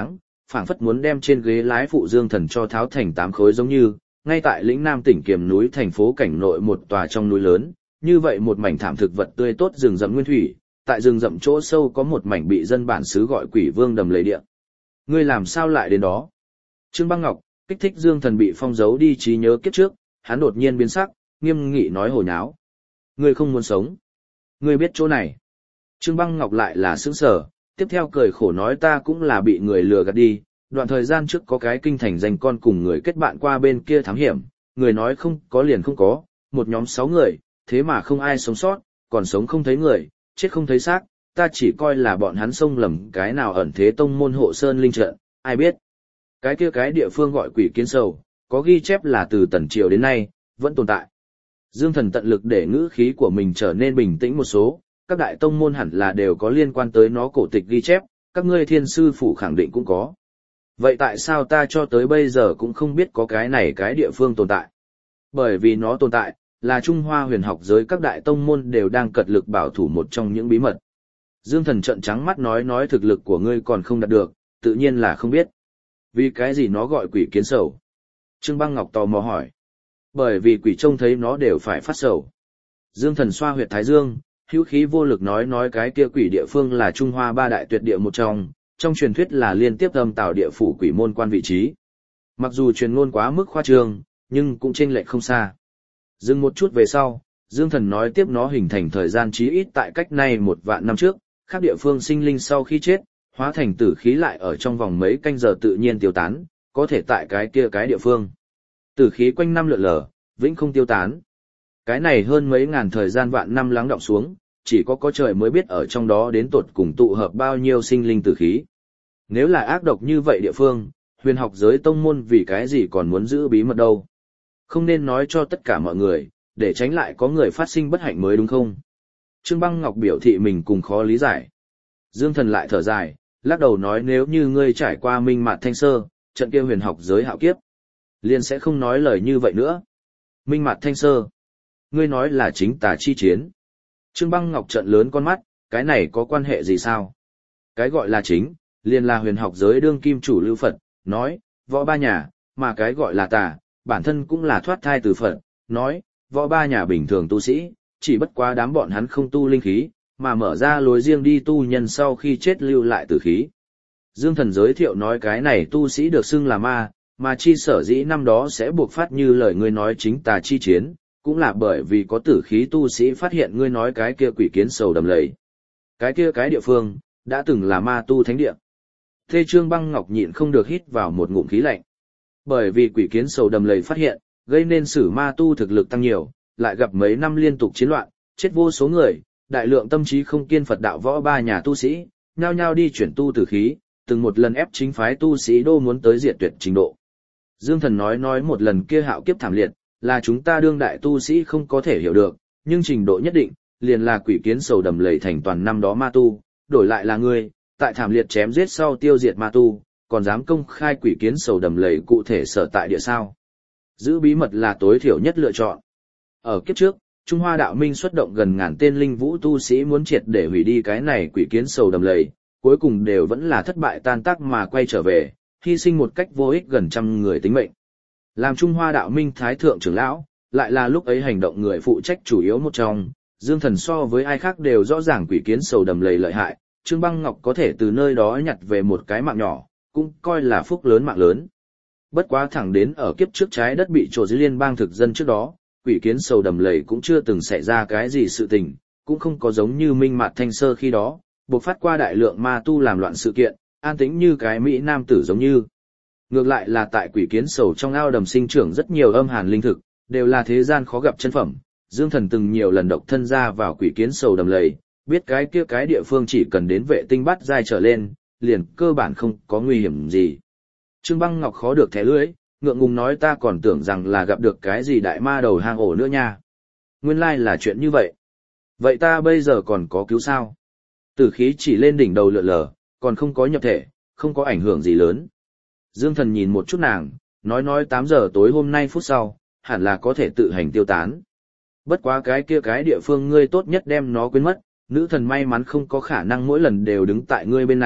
phảng phất muốn đem trên ghế lái phụ Dương Thần cho tháo thành tám khối giống như, ngay tại lĩnh Nam tỉnh Kiềm núi thành phố cảnh nội một tòa trong núi lớn, như vậy một mảnh thảm thực vật tươi tốt rừng rậm nguyên thủy, tại rừng rậm chỗ sâu có một mảnh bị dân bản xứ gọi Quỷ Vương đầm lầy địa. Ngươi làm sao lại đến đó? Trương Băng Ngọc, kích thích Dương Thần bị phong giấu đi trí nhớ kiếp trước, hắn đột nhiên biến sắc, nghiêm nghị nói hồ nháo. Ngươi không muốn sống. Ngươi biết chỗ này. Trương Băng Ngọc lại là sững sờ, tiếp theo cười khổ nói ta cũng là bị người lừa gạt đi, đoạn thời gian trước có cái kinh thành danh con cùng người kết bạn qua bên kia thám hiểm, người nói không có liền không có, một nhóm sáu người, thế mà không ai sống sót, còn sống không thấy người, chết không thấy xác, ta chỉ coi là bọn hắn xông lầm cái nào ẩn thế tông môn hộ sơn linh trận, ai biết. Cái kia cái địa phương gọi Quỷ Kiến Sầu, có ghi chép là từ tần triều đến nay, vẫn tồn tại. Dương Thần tận lực để ngữ khí của mình trở nên bình tĩnh một số, các đại tông môn hẳn là đều có liên quan tới nó cổ tịch ghi chép, các ngươi thiên sư phủ khẳng định cũng có. Vậy tại sao ta cho tới bây giờ cũng không biết có cái này cái địa phương tồn tại? Bởi vì nó tồn tại, là Trung Hoa huyền học giới các đại tông môn đều đang cật lực bảo thủ một trong những bí mật. Dương Thần trợn trắng mắt nói nói thực lực của ngươi còn không đạt được, tự nhiên là không biết. Vì cái gì nó gọi Quỷ Kiến Sầu? Trương Băng Ngọc tò mò hỏi. Bởi vì quỷ trông thấy nó đều phải phát sầu. Dương Thần xoa huyệt thái dương, hữu khí vô lực nói nói cái kia quỷ địa phương là Trung Hoa ba đại tuyệt địa một trong, trong truyền thuyết là liên tiếp âm tạo địa phủ quỷ môn quan vị trí. Mặc dù truyền ngôn quá mức khoa trương, nhưng cũng chênh lệch không xa. Dừng một chút về sau, Dương Thần nói tiếp nó hình thành thời gian chí ít tại cách nay một vạn năm trước, khác địa phương sinh linh sau khi chết, hóa thành tử khí lại ở trong vòng mấy canh giờ tự nhiên tiêu tán, có thể tại cái kia cái địa phương. Tử khí quanh năm lượn lờ, vĩnh không tiêu tán. Cái này hơn mấy ngàn thời gian vạn năm lắng đọng xuống, chỉ có có trời mới biết ở trong đó đến tột cùng tụ hợp bao nhiêu sinh linh tử khí. Nếu là ác độc như vậy địa phương, huyền học giới tông môn vì cái gì còn muốn giữ bí mật đâu. Không nên nói cho tất cả mọi người, để tránh lại có người phát sinh bất hạnh mới đúng không? Trương Băng Ngọc biểu thị mình cùng khó lý giải. Dương Thần lại thở dài, lắc đầu nói nếu như ngươi trải qua minh mạt thanh sơ, trận kia huyền học giới hạo kiếp, liền sẽ không nói lời như vậy nữa. Minh mạt thanh sơ, ngươi nói là chính tà chi chiến. Trương Băng Ngọc trợn lớn con mắt, cái này có quan hệ gì sao? Cái gọi là chính, liền là huyền học giới đương kim chủ lưu Phật, nói, võ ba nhà, mà cái gọi là tà, bản thân cũng là thoát thai từ Phật, nói, võ ba nhà bình thường tu sĩ, chỉ bất quá đám bọn hắn không tu linh khí, mà mở ra lối riêng đi tu nhân sau khi chết lưu lại tử khí. Dương Thần giới thiệu nói cái này tu sĩ được xưng là ma, mà chi sở dĩ năm đó sẽ buộc phát như lời ngươi nói chính tà chi chiến, cũng là bởi vì có tử khí tu sĩ phát hiện ngươi nói cái kia Quỷ Kiến Sầu đầm lầy. Cái kia cái địa phương, đã từng là ma tu thánh địa. Thế Trương Băng Ngọc nhịn không được hít vào một ngụm khí lạnh. Bởi vì Quỷ Kiến Sầu đầm lầy phát hiện, gây nên sử ma tu thực lực tăng nhiều, lại gặp mấy năm liên tục chiến loạn, chết vô số người, đại lượng tâm trí không kiên Phật đạo võ ba nhà tu sĩ, nhao nhao đi chuyển tu tử khí, từng một lần ép chính phái tu sĩ đô muốn tới diệt tuyệt trình độ. Dương Thần nói nói một lần kia hạo kiếp thảm liệt, là chúng ta đương đại tu sĩ không có thể hiểu được, nhưng trình độ nhất định, liền là Quỷ Kiến Sầu đầm lầy thành toàn năm đó ma tu, đổi lại là ngươi, tại thảm liệt chém giết sau tiêu diệt ma tu, còn dám công khai Quỷ Kiến Sầu đầm lầy cụ thể sở tại địa sao. Giữ bí mật là tối thiểu nhất lựa chọn. Ở kiếp trước, Trung Hoa đạo minh xuất động gần ngàn tên linh vũ tu sĩ muốn triệt để hủy đi cái này Quỷ Kiến Sầu đầm lầy, cuối cùng đều vẫn là thất bại tan tác mà quay trở về, hy sinh một cách vô ích gần trăm người tính mệnh. Làm Trung Hoa đạo minh thái thượng trưởng lão, lại là lúc ấy hành động người phụ trách chủ yếu một trong, Dương Thần so với ai khác đều rõ ràng Quỷ Kiến Sầu đầm lầy lợi hại, Trương Băng Ngọc có thể từ nơi đó nhặt về một cái mạng nhỏ, cũng coi là phúc lớn mạng lớn. Bất quá thẳng đến ở kiếp trước trái đất bị trổ dưới liên bang thực dân trước đó, Quỷ Kiến Sầu đầm lầy cũng chưa từng xảy ra cái gì sự tình, cũng không có giống như minh mạt thanh sơ khi đó, buộc phát qua đại lượng ma tu làm loạn sự kiện, an tĩnh như cái Mỹ nam tử giống như. Ngược lại là tại Quỷ Kiến Sầu trong ao đầm sinh trưởng rất nhiều âm hàn linh thực, đều là thế gian khó gặp chân phẩm. Dương Thần từng nhiều lần độc thân ra vào Quỷ Kiến Sầu đầm lầy, biết cái kia cái địa phương chỉ cần đến vệ tinh bắt giai trở lên, liền cơ bản không có nguy hiểm gì. Trương Băng Ngọc khó được thẻ lưỡi, ngượng ngùng nói ta còn tưởng rằng là gặp được cái gì đại ma đầu hang ổ nữa nha. Nguyên lai là chuyện như vậy. Vậy ta bây giờ còn có cứu sao? Tử khí chỉ lên đỉnh đầu lượn lờ, còn không có nhập thể, không có ảnh hưởng gì lớn. Dương Thần nhìn một chút nàng, nói nói tám giờ tối hôm nay phút sau, hẳn là có thể tự hành tiêu tán. Bất quá cái kia cái địa phương ngươi tốt nhất đem nó quên mất, nữ thần may mắn không có khả năng mỗi lần đều đứng tại ngươi bên này,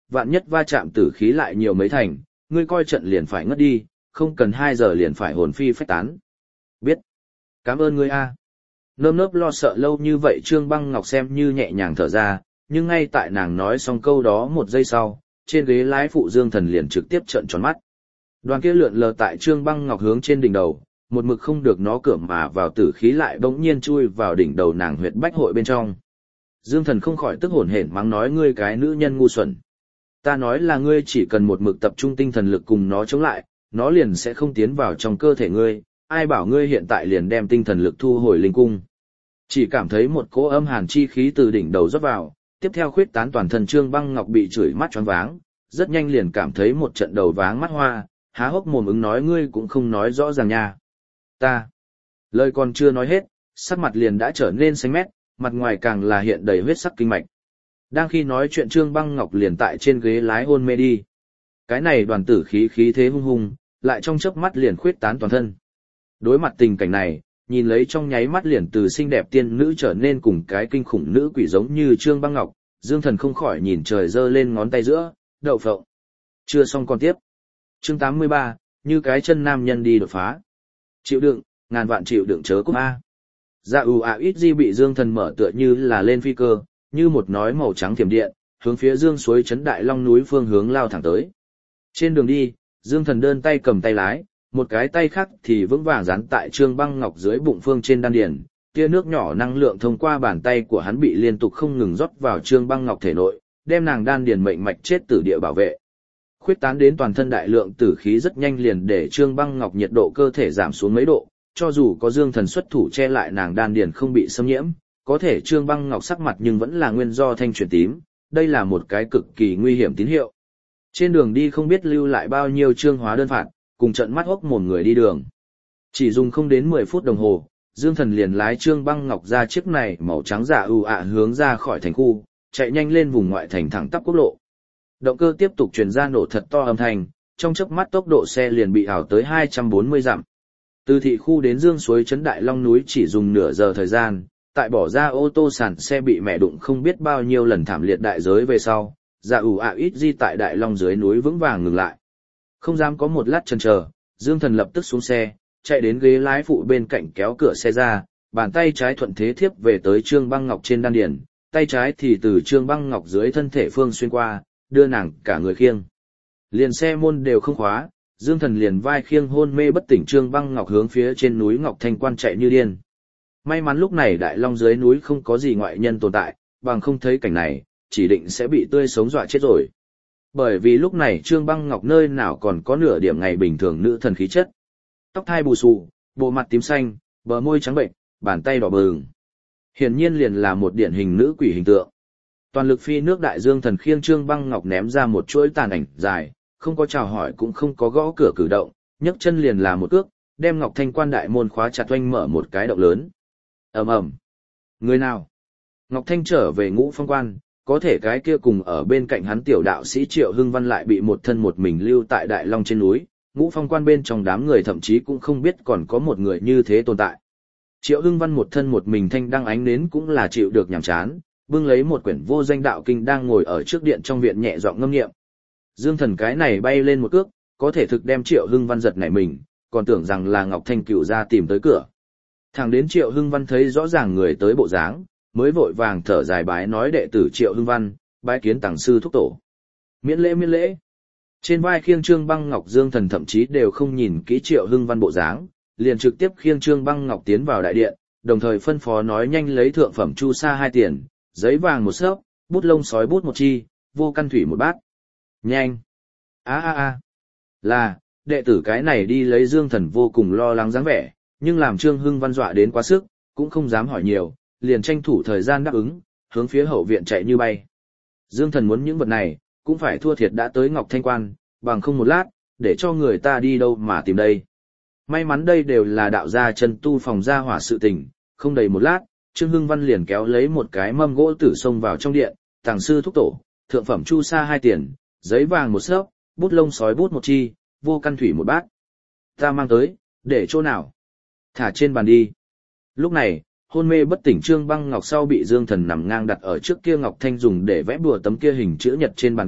vạn nhất va chạm tử khí lại nhiều mấy thành, ngươi coi trận liền phải ngất đi, không cần hai giờ liền phải hồn phi phách tán. Biết. Cảm ơn ngươi a. Nơm nớp lo sợ lâu như vậy Trương Băng Ngọc xem như nhẹ nhàng thở ra, nhưng ngay tại nàng nói xong câu đó một giây sau, trên ghế lái phụ Dương Thần liền trực tiếp trợn tròn mắt. Đoàn kia lượn lờ tại Trương Băng Ngọc hướng trên đỉnh đầu, một mực không được nó cửa mà vào tử khí lại bỗng nhiên chui vào đỉnh đầu nàng huyệt bách hội bên trong. Dương Thần không khỏi tức hổn hển mắng nói ngươi cái nữ nhân ngu xuẩn. Ta nói là ngươi chỉ cần một mực tập trung tinh thần lực cùng nó chống lại, nó liền sẽ không tiến vào trong cơ thể ngươi, ai bảo ngươi hiện tại liền đem tinh thần lực thu hồi linh cung. Chỉ cảm thấy một cỗ âm hàn chi khí từ đỉnh đầu rót vào, tiếp theo khuyết tán toàn thân Trương Băng Ngọc bị chửi mắt choáng váng, rất nhanh liền cảm thấy một trận đầu váng mắt hoa, há hốc mồm ứng nói ngươi cũng không nói rõ ràng nha. Ta. Lời còn chưa nói hết, sắc mặt liền đã trở nên xanh mét, mặt ngoài càng là hiện đầy huyết sắc kinh mạch. Đang khi nói chuyện Trương Băng Ngọc liền tại trên ghế lái hôn mê đi. Cái này đoàn tử khí khí thế hung hùng, lại trong chớp mắt liền khuyết tán toàn thân. Đối mặt tình cảnh này, nhìn lấy trong nháy mắt liền từ xinh đẹp tiên nữ trở nên cùng cái kinh khủng nữ quỷ giống như Trương Băng Ngọc, Dương Thần không khỏi nhìn trời giơ lên ngón tay giữa, đậu phộng. Chưa xong còn tiếp. Chương tám mươi ba, như cái chân nam nhân đi đột phá. Chịu đựng, ngàn vạn chịu đựng chớ cúp A. Dạ ù ạ ít di bị Dương Thần mở tựa như là lên phi cơ, như một nói màu trắng thiểm điện, hướng phía Dương suối trấn Đại Long núi phương hướng lao thẳng tới. Trên đường đi, Dương Thần đơn tay cầm tay lái, một cái tay khác thì vững vàng dán tại Trương Băng Ngọc dưới bụng phương trên đan điền, tia nước nhỏ năng lượng thông qua bàn tay của hắn bị liên tục không ngừng rót vào Trương Băng Ngọc thể nội, đem nàng đan điền mệnh mạch chết tử địa bảo vệ. Khuyết tán đến toàn thân đại lượng tử khí rất nhanh liền để Trương Băng Ngọc nhiệt độ cơ thể giảm xuống mấy độ, cho dù có Dương Thần xuất thủ che lại nàng đan điền không bị xâm nhiễm, có thể Trương Băng Ngọc sắc mặt nhưng vẫn là nguyên do thanh chuyển tím, đây là một cái cực kỳ nguy hiểm tín hiệu. Trên đường đi không biết lưu lại bao nhiêu trương hóa đơn phạt, cùng trận mắt hốc mồm người đi đường. Chỉ dùng không đến mười phút đồng hồ, Dương Thần liền lái Trương Băng Ngọc ra chiếc này màu trắng dạ ưu ạ hướng ra khỏi thành khu, chạy nhanh lên vùng ngoại thành thẳng tắp quốc lộ. Động cơ tiếp tục truyền ra nổ thật to âm thanh, trong chớp mắt tốc độ xe liền bị ảo tới hai trăm bốn mươi dặm. Từ thị khu đến Dương suối trấn Đại Long núi chỉ dùng nửa giờ thời gian, tại bỏ ra ô tô sàn xe bị mẹ đụng không biết bao nhiêu lần thảm liệt đại giới về sau, dạ ủ ạ ít di tại Đại Long dưới núi vững vàng ngừng lại. Không dám có một lát chần chờ, Dương Thần lập tức xuống xe, chạy đến ghế lái phụ bên cạnh kéo cửa xe ra, bàn tay trái thuận thế thiếp về tới Trương Băng Ngọc trên đan điền, tay trái thì từ Trương Băng Ngọc dưới thân thể phương xuyên qua, đưa nàng cả người khiêng. Liền xe môn đều không khóa, Dương Thần liền vai khiêng hôn mê bất tỉnh Trương Băng Ngọc hướng phía trên núi Ngọc Thanh Quan chạy như điên. May mắn lúc này Đại Long dưới núi không có gì ngoại nhân tồn tại, bằng không thấy cảnh này, chỉ định sẽ bị tươi sống dọa chết rồi. Bởi vì lúc này Trương Băng Ngọc nơi nào còn có nửa điểm ngày bình thường nữ thần khí chất. Tóc thai bù xù, bộ mặt tím xanh, bờ môi trắng bệnh, bàn tay đỏ bừng. Hiển nhiên liền là một điển hình nữ quỷ hình tượng. Toàn lực phi nước đại Dương Thần khiêng Trương Băng Ngọc ném ra một chuỗi tàn ảnh dài, không có chào hỏi cũng không có gõ cửa cử động, nhấc chân liền là một cước, đem Ngọc Thanh Quan đại môn khóa chặt oanh mở một cái động lớn. Ầm ầm. Người nào? Ngọc Thanh trở về Ngũ Phong Quan, có thể cái kia cùng ở bên cạnh hắn tiểu đạo sĩ Triệu Hưng Văn lại bị một thân một mình lưu tại Đại Long trên núi, Ngũ Phong Quan bên trong đám người thậm chí cũng không biết còn có một người như thế tồn tại. Triệu Hưng Văn một thân một mình thanh đăng ánh nến cũng là chịu được nhàm chán, bưng lấy một quyển vô danh đạo kinh đang ngồi ở trước điện trong viện nhẹ giọng ngâm niệm. Dương Thần cái này bay lên một cước, có thể thực đem Triệu Hưng Văn giật nảy mình, còn tưởng rằng là Ngọc Thanh Cửu ra tìm tới cửa. Thẳng đến Triệu Hưng Văn thấy rõ ràng người tới bộ dáng, mới vội vàng thở dài bái nói đệ tử Triệu Hưng Văn, bái kiến tàng sư thúc tổ. Miễn lễ miễn lễ. Trên vai khiêng Trương Băng Ngọc Dương Thần thậm chí đều không nhìn kỹ Triệu Hưng Văn bộ dáng, liền trực tiếp khiêng Trương Băng Ngọc tiến vào đại điện, đồng thời phân phó nói nhanh lấy thượng phẩm chu sa hai tiền, giấy vàng một xấp, bút lông sói bút một chi, vô căn thủy một bát. Nhanh. A a a. Là, đệ tử cái này đi lấy Dương Thần vô cùng lo lắng dáng vẻ, nhưng làm Trương Hưng Văn dọa đến quá sức, cũng không dám hỏi nhiều, liền tranh thủ thời gian đáp ứng, hướng phía hậu viện chạy như bay. Dương Thần muốn những vật này, cũng phải thua thiệt đã tới Ngọc Thanh Quan, bằng không một lát, để cho người ta đi đâu mà tìm đây. May mắn đây đều là đạo gia chân tu phòng gia hỏa sự tình, không đầy một lát, Trương Hưng Văn liền kéo lấy một cái mâm gỗ tử xông vào trong điện, tàng sư thúc tổ, thượng phẩm chu sa hai tiền, giấy vàng một xấp, bút lông sói bút một chi, vô căn thủy một bát. Ta mang tới, để chỗ nào? Thả trên bàn đi. Lúc này, hôn mê bất tỉnh Trương Băng Ngọc sau bị Dương Thần nằm ngang đặt ở trước kia Ngọc Thanh dùng để vẽ bùa tấm kia hình chữ nhật trên bàn gỗ,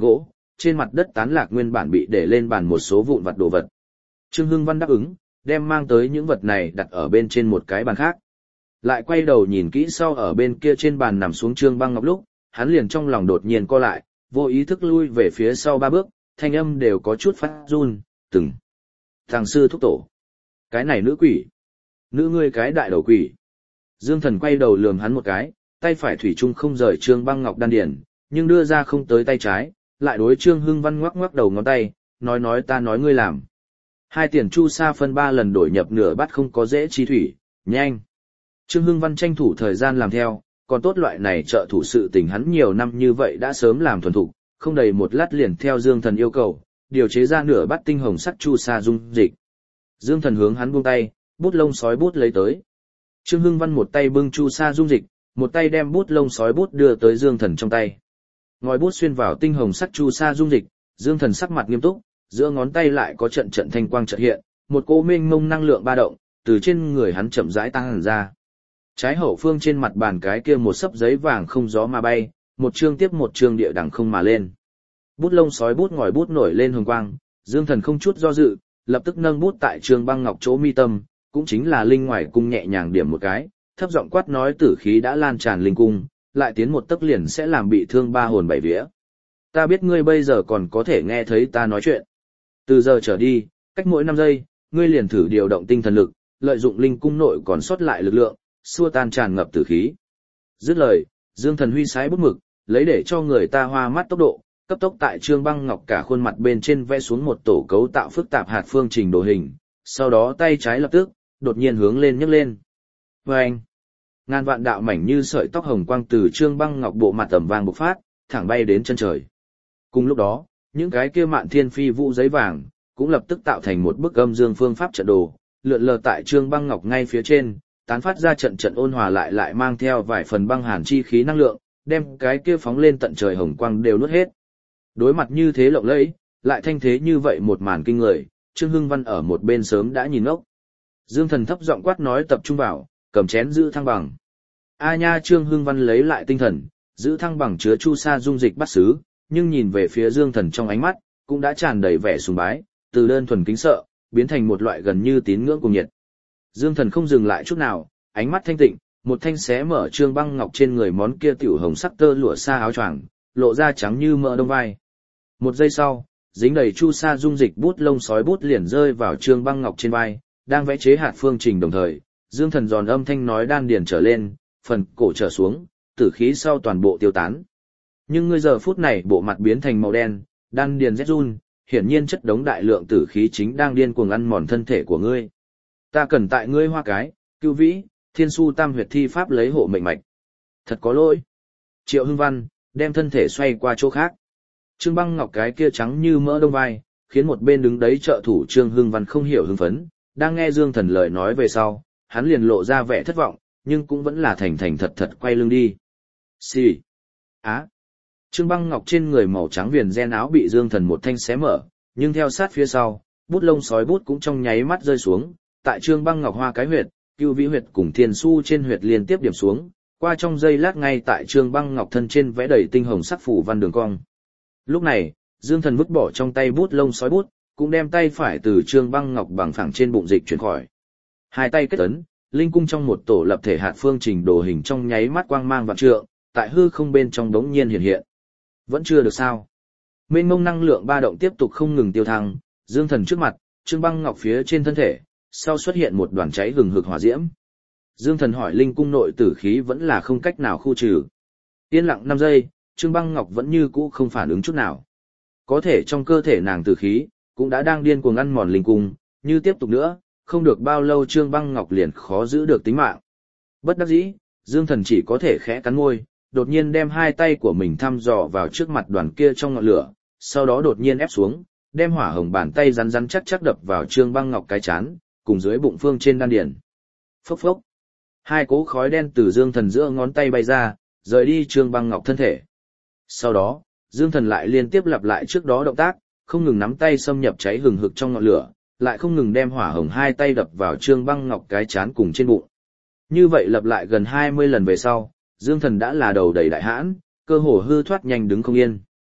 trên mặt đất tán lạc nguyên bản bị để lên bàn một số vụn vặt đồ vật. Trương Hưng Văn đáp ứng, đem mang tới những vật này đặt ở bên trên một cái bàn khác. Lại quay đầu nhìn kỹ sau ở bên kia trên bàn nằm xuống Trương Băng Ngọc lúc, hắn liền trong lòng đột nhiên co lại, vô ý thức lui về phía sau ba bước, thanh âm đều có chút phát run, từng. Thằng sư thúc tổ. Cái này nữ quỷ. Nữ ngươi cái đại đầu quỷ. Dương Thần quay đầu lườm hắn một cái, tay phải thủy chung không rời Trương Băng Ngọc đan điển, nhưng đưa ra không tới tay trái, lại đối Trương Hưng Văn ngoắc ngoắc đầu ngón tay, nói nói ta nói ngươi làm. Hai tiền chu sa phân ba lần đổi nhập nửa bát không có dễ chi thủy, nhanh. Trương Hưng Văn tranh thủ thời gian làm theo, còn tốt loại này trợ thủ sự tình hắn nhiều năm như vậy đã sớm làm thuần thục, không đầy một lát liền theo Dương Thần yêu cầu, điều chế ra nửa bát tinh hồng sắc chu sa dung dịch. Dương Thần hướng hắn buông tay, bút lông sói bút lấy tới. Trương Hưng Văn một tay bưng chu sa dung dịch, một tay đem bút lông sói bút đưa tới Dương Thần trong tay. Ngòi bút xuyên vào tinh hồng sắc chu sa dung dịch, Dương Thần sắc mặt nghiêm túc, giữa ngón tay lại có trận trận thanh quang chợt hiện, một cỗ mênh mông năng lượng ba động từ trên người hắn chậm rãi tăng hẳn ra. Trái hậu phương trên mặt bàn cái kia một sấp giấy vàng không gió mà bay, một chương tiếp một chương địa đẳng không mà lên. Bút lông sói bút ngòi bút nổi lên hồng quang, Dương Thần không chút do dự, lập tức nâng bút tại Trương Băng Ngọc chỗ mi tâm, cũng chính là linh ngoài cung nhẹ nhàng điểm một cái, thấp giọng quát nói tử khí đã lan tràn linh cung, lại tiến một tấc liền sẽ làm bị thương ba hồn bảy vía. Ta biết ngươi bây giờ còn có thể nghe thấy ta nói chuyện. Từ giờ trở đi, cách mỗi năm giây, ngươi liền thử điều động tinh thần lực, lợi dụng linh cung nội còn sót lại lực lượng, xua tan tràn ngập tử khí. Dứt lời, Dương Thần huy sái bút mực, lấy để cho người ta hoa mắt tốc độ, cấp tốc tại Trương Băng Ngọc cả khuôn mặt bên trên vẽ xuống một tổ cấu tạo phức tạp hạt phương trình đồ hình, sau đó tay trái lập tức, đột nhiên hướng lên nhấc lên. Vâng! Ngàn vạn đạo mảnh như sợi tóc hồng quang từ Trương Băng Ngọc bộ mặt tầm vàng bộc phát, thẳng bay đến chân trời. Cùng lúc đó, những cái kia mạn thiên phi vũ giấy vàng, cũng lập tức tạo thành một bức âm dương phương pháp trận đồ, lượn lờ tại Trương Băng Ngọc ngay phía trên, tán phát ra trận trận ôn hòa lại lại mang theo vài phần băng hàn chi khí năng lượng, đem cái kia phóng lên tận trời hồng quang đều nuốt hết. Đối mặt như thế lộng lẫy, lại thanh thế như vậy một màn kinh người, Trương Hưng Văn ở một bên sớm đã nhìn ngốc. Dương Thần thấp giọng quát nói tập trung vào, cầm chén giữ thăng bằng. A nha, Trương Hưng Văn lấy lại tinh thần, giữ thăng bằng chứa chu sa dung dịch bắt xứ, nhưng nhìn về phía Dương Thần trong ánh mắt, cũng đã tràn đầy vẻ sùng bái, từ đơn thuần kính sợ, biến thành một loại gần như tín ngưỡng cùng nhiệt. Dương Thần không dừng lại chút nào, ánh mắt thanh tịnh, một thanh xé mở Trương Băng Ngọc trên người món kia tiểu hồng sắc tơ lụa sa áo choàng, lộ ra trắng như mỡ đông vai. Một giây sau, dính đầy chu sa dung dịch bút lông sói bút liền rơi vào Trương Băng Ngọc trên vai, đang vẽ chế hạt phương trình đồng thời, Dương Thần giòn âm thanh nói đan điền trở lên, phần cổ trở xuống, tử khí sau toàn bộ tiêu tán. Nhưng ngươi giờ phút này bộ mặt biến thành màu đen, đan điền rét run, hiển nhiên chất đống đại lượng tử khí chính đang điên cuồng ăn mòn thân thể của ngươi. Ta cần tại ngươi hoa cái, cưu vĩ, thiên su tam huyệt thi pháp lấy hộ mệnh mạch. Thật có lỗi. Triệu Hưng Văn, đem thân thể xoay qua chỗ khác. Trương Băng Ngọc cái kia trắng như mỡ đông vai, khiến một bên đứng đấy trợ thủ Trương Hưng Văn không hiểu hưng phấn, đang nghe Dương Thần lời nói về sau, hắn liền lộ ra vẻ thất vọng, nhưng cũng vẫn là thành thành thật thật quay lưng đi. Xì. Á. Trương Băng Ngọc trên người màu trắng viền ren áo bị Dương Thần một thanh xé mở, nhưng theo sát phía sau, bút lông sói bút cũng trong nháy mắt rơi xuống, tại Trương Băng Ngọc hoa cái huyệt, cưu vĩ huyệt cùng thiên su trên huyệt liên tiếp điểm xuống, qua trong giây lát ngay tại Trương Băng Ngọc thân trên vẽ đầy tinh hồng sắc phủ văn đường cong. Lúc này, Dương Thần vứt bỏ trong tay bút lông sói bút, cũng đem tay phải từ Trương Băng Ngọc bằng phẳng trên bụng dịch chuyển khỏi. Hai tay kết ấn, linh cung trong một tổ lập thể hạt phương trình đồ hình trong nháy mắt quang mang vạn trượng, tại hư không bên trong đống nhiên hiện hiện. Vẫn chưa được sao? Mênh mông năng lượng ba động tiếp tục không ngừng tiêu thăng, Dương Thần trước mặt, Trương Băng Ngọc phía trên thân thể, sau xuất hiện một đoàn cháy hừng hực hỏa diễm. Dương Thần hỏi linh cung nội tử khí vẫn là không cách nào khu trừ. Yên lặng năm giây, Trương Băng Ngọc vẫn như cũ không phản ứng chút nào. Có thể trong cơ thể nàng tử khí cũng đã đang điên cuồng ăn mòn linh cung, như tiếp tục nữa, không được bao lâu Trương Băng Ngọc liền khó giữ được tính mạng. Bất đắc dĩ, Dương Thần chỉ có thể khẽ cắn môi, đột nhiên đem hai tay của mình thăm dò vào trước mặt đoàn kia trong ngọn lửa, sau đó đột nhiên ép xuống, đem hỏa hồng bàn tay rắn rắn chắc chắc đập vào Trương Băng Ngọc cái chán, cùng dưới bụng phương trên đan điền. Phốc phốc. Hai cỗ khói đen từ Dương Thần giữa ngón tay bay ra, rời đi Trương Băng Ngọc thân thể. Sau đó, Dương Thần lại liên tiếp lặp lại trước đó động tác, không ngừng nắm tay xâm nhập cháy hừng hực trong ngọn lửa, lại không ngừng đem hỏa hồng hai tay đập vào Trương Băng Ngọc cái chán cùng trên bụng. Như vậy lặp lại gần hai mươi lần về sau, Dương Thần đã là đầu đầy đại hãn, cơ hồ hư thoát nhanh đứng không yên.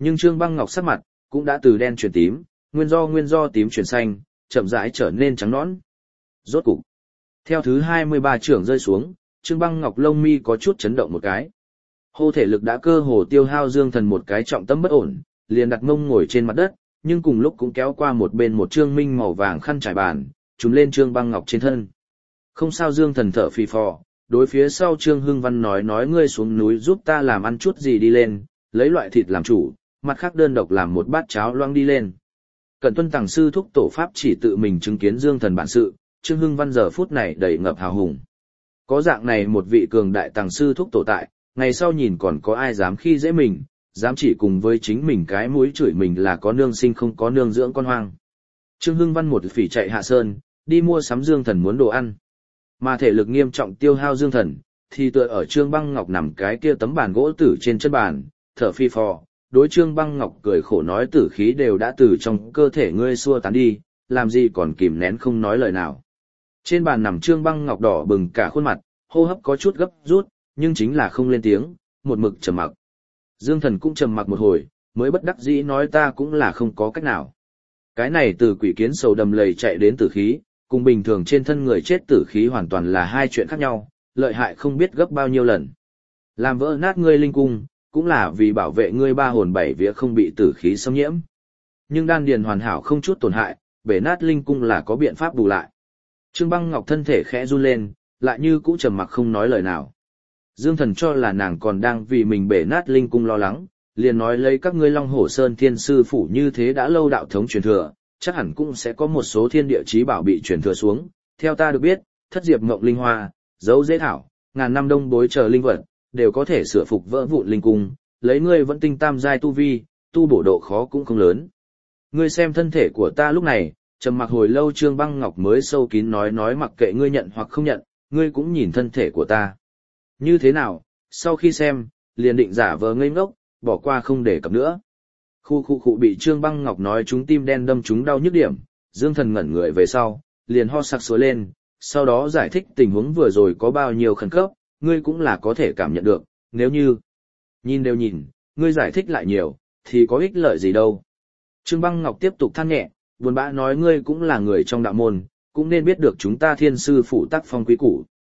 Nhưng Trương Băng Ngọc sắc mặt cũng đã từ đen chuyển tím, nguyên do nguyên do tím chuyển xanh, chậm rãi trở nên trắng nõn. Rốt cục, theo thứ hai mươi ba trưởng rơi xuống, Trương Băng Ngọc lông mi có chút chấn động một cái. Hô thể lực đã cơ hồ tiêu hao Dương Thần một cái trọng tâm bất ổn, liền đặt mông ngồi trên mặt đất, nhưng cùng lúc cũng kéo qua một bên một trương minh màu vàng khăn trải bàn, trùm lên Trương Băng Ngọc trên thân. Không sao, Dương Thần thở phì phò, đối phía sau Trương Hưng Văn nói nói ngươi xuống núi giúp ta làm ăn chút gì đi lên, lấy loại thịt làm chủ, mặt khác đơn độc làm một bát cháo loang đi lên. Cẩn tuân tàng sư thúc tổ pháp chỉ tự mình chứng kiến Dương Thần bản sự, Trương Hưng Văn giờ phút này đầy ngập hào hùng. Có dạng này một vị cường đại tàng sư thúc tổ tại, ngày sau nhìn còn có ai dám khi dễ mình, dám chỉ cùng với chính mình cái mũi chửi mình là có nương sinh không có nương dưỡng con hoang. Trương Hưng Văn một phỉ chạy hạ sơn, đi mua sắm Dương Thần muốn đồ ăn. Mà thể lực nghiêm trọng tiêu hao Dương Thần, thì tựa ở Trương Băng Ngọc nằm cái kia tấm bàn gỗ tử trên chân bàn, thở phi phò, đối Trương Băng Ngọc cười khổ nói tử khí đều đã từ trong cơ thể ngươi xua tán đi, làm gì còn kìm nén không nói lời nào. Trên bàn nằm Trương Băng Ngọc đỏ bừng cả khuôn mặt, hô hấp có chút gấp rút, nhưng chính là không lên tiếng, một mực trầm mặc. Dương Thần cũng trầm mặc một hồi, mới bất đắc dĩ nói ta cũng là không có cách nào. Cái này từ quỷ kiến sầu đầm lầy chạy đến tử khí, cùng bình thường trên thân người chết tử khí hoàn toàn là hai chuyện khác nhau, lợi hại không biết gấp bao nhiêu lần. Làm vỡ nát ngươi linh cung, cũng là vì bảo vệ ngươi ba hồn bảy vía không bị tử khí xâm nhiễm. Nhưng đan điền hoàn hảo không chút tổn hại, bể nát linh cung là có biện pháp bù lại. Trương Băng Ngọc thân thể khẽ run lên, lại như cũ trầm mặc không nói lời nào. Dương Thần cho là nàng còn đang vì mình bể nát linh cung lo lắng, liền nói lấy các ngươi Long Hổ Sơn Thiên Sư Phủ như thế đã lâu đạo thống truyền thừa, chắc hẳn cũng sẽ có một số thiên địa chí bảo bị truyền thừa xuống. Theo ta được biết, thất diệp ngộng linh hoa, dấu dễ thảo, ngàn năm đông bối chờ linh vật, đều có thể sửa phục vỡ vụn linh cung, lấy ngươi vẫn tinh tam giai tu vi, tu bổ độ khó cũng không lớn. Ngươi xem thân thể của ta lúc này, trầm mặc hồi lâu Trương Băng Ngọc mới sâu kín nói nói mặc kệ ngươi nhận hoặc không nhận, ngươi cũng nhìn thân thể của ta. Như thế nào, sau khi xem, liền định giả vờ ngây ngốc, bỏ qua không để cập nữa. Khu khu khu bị Trương Băng Ngọc nói chúng tim đen đâm chúng đau nhức điểm, Dương Thần ngẩn người về sau, liền ho sặc sủa lên, sau đó giải thích tình huống vừa rồi có bao nhiêu khẩn cấp, ngươi cũng là có thể cảm nhận được, nếu như nhìn đều nhìn, ngươi giải thích lại nhiều, thì có ích lợi gì đâu. Trương Băng Ngọc tiếp tục than nhẹ, buồn bã nói ngươi cũng là người trong đạo môn, cũng nên biết được chúng ta Thiên Sư Phủ tác phong quý củ.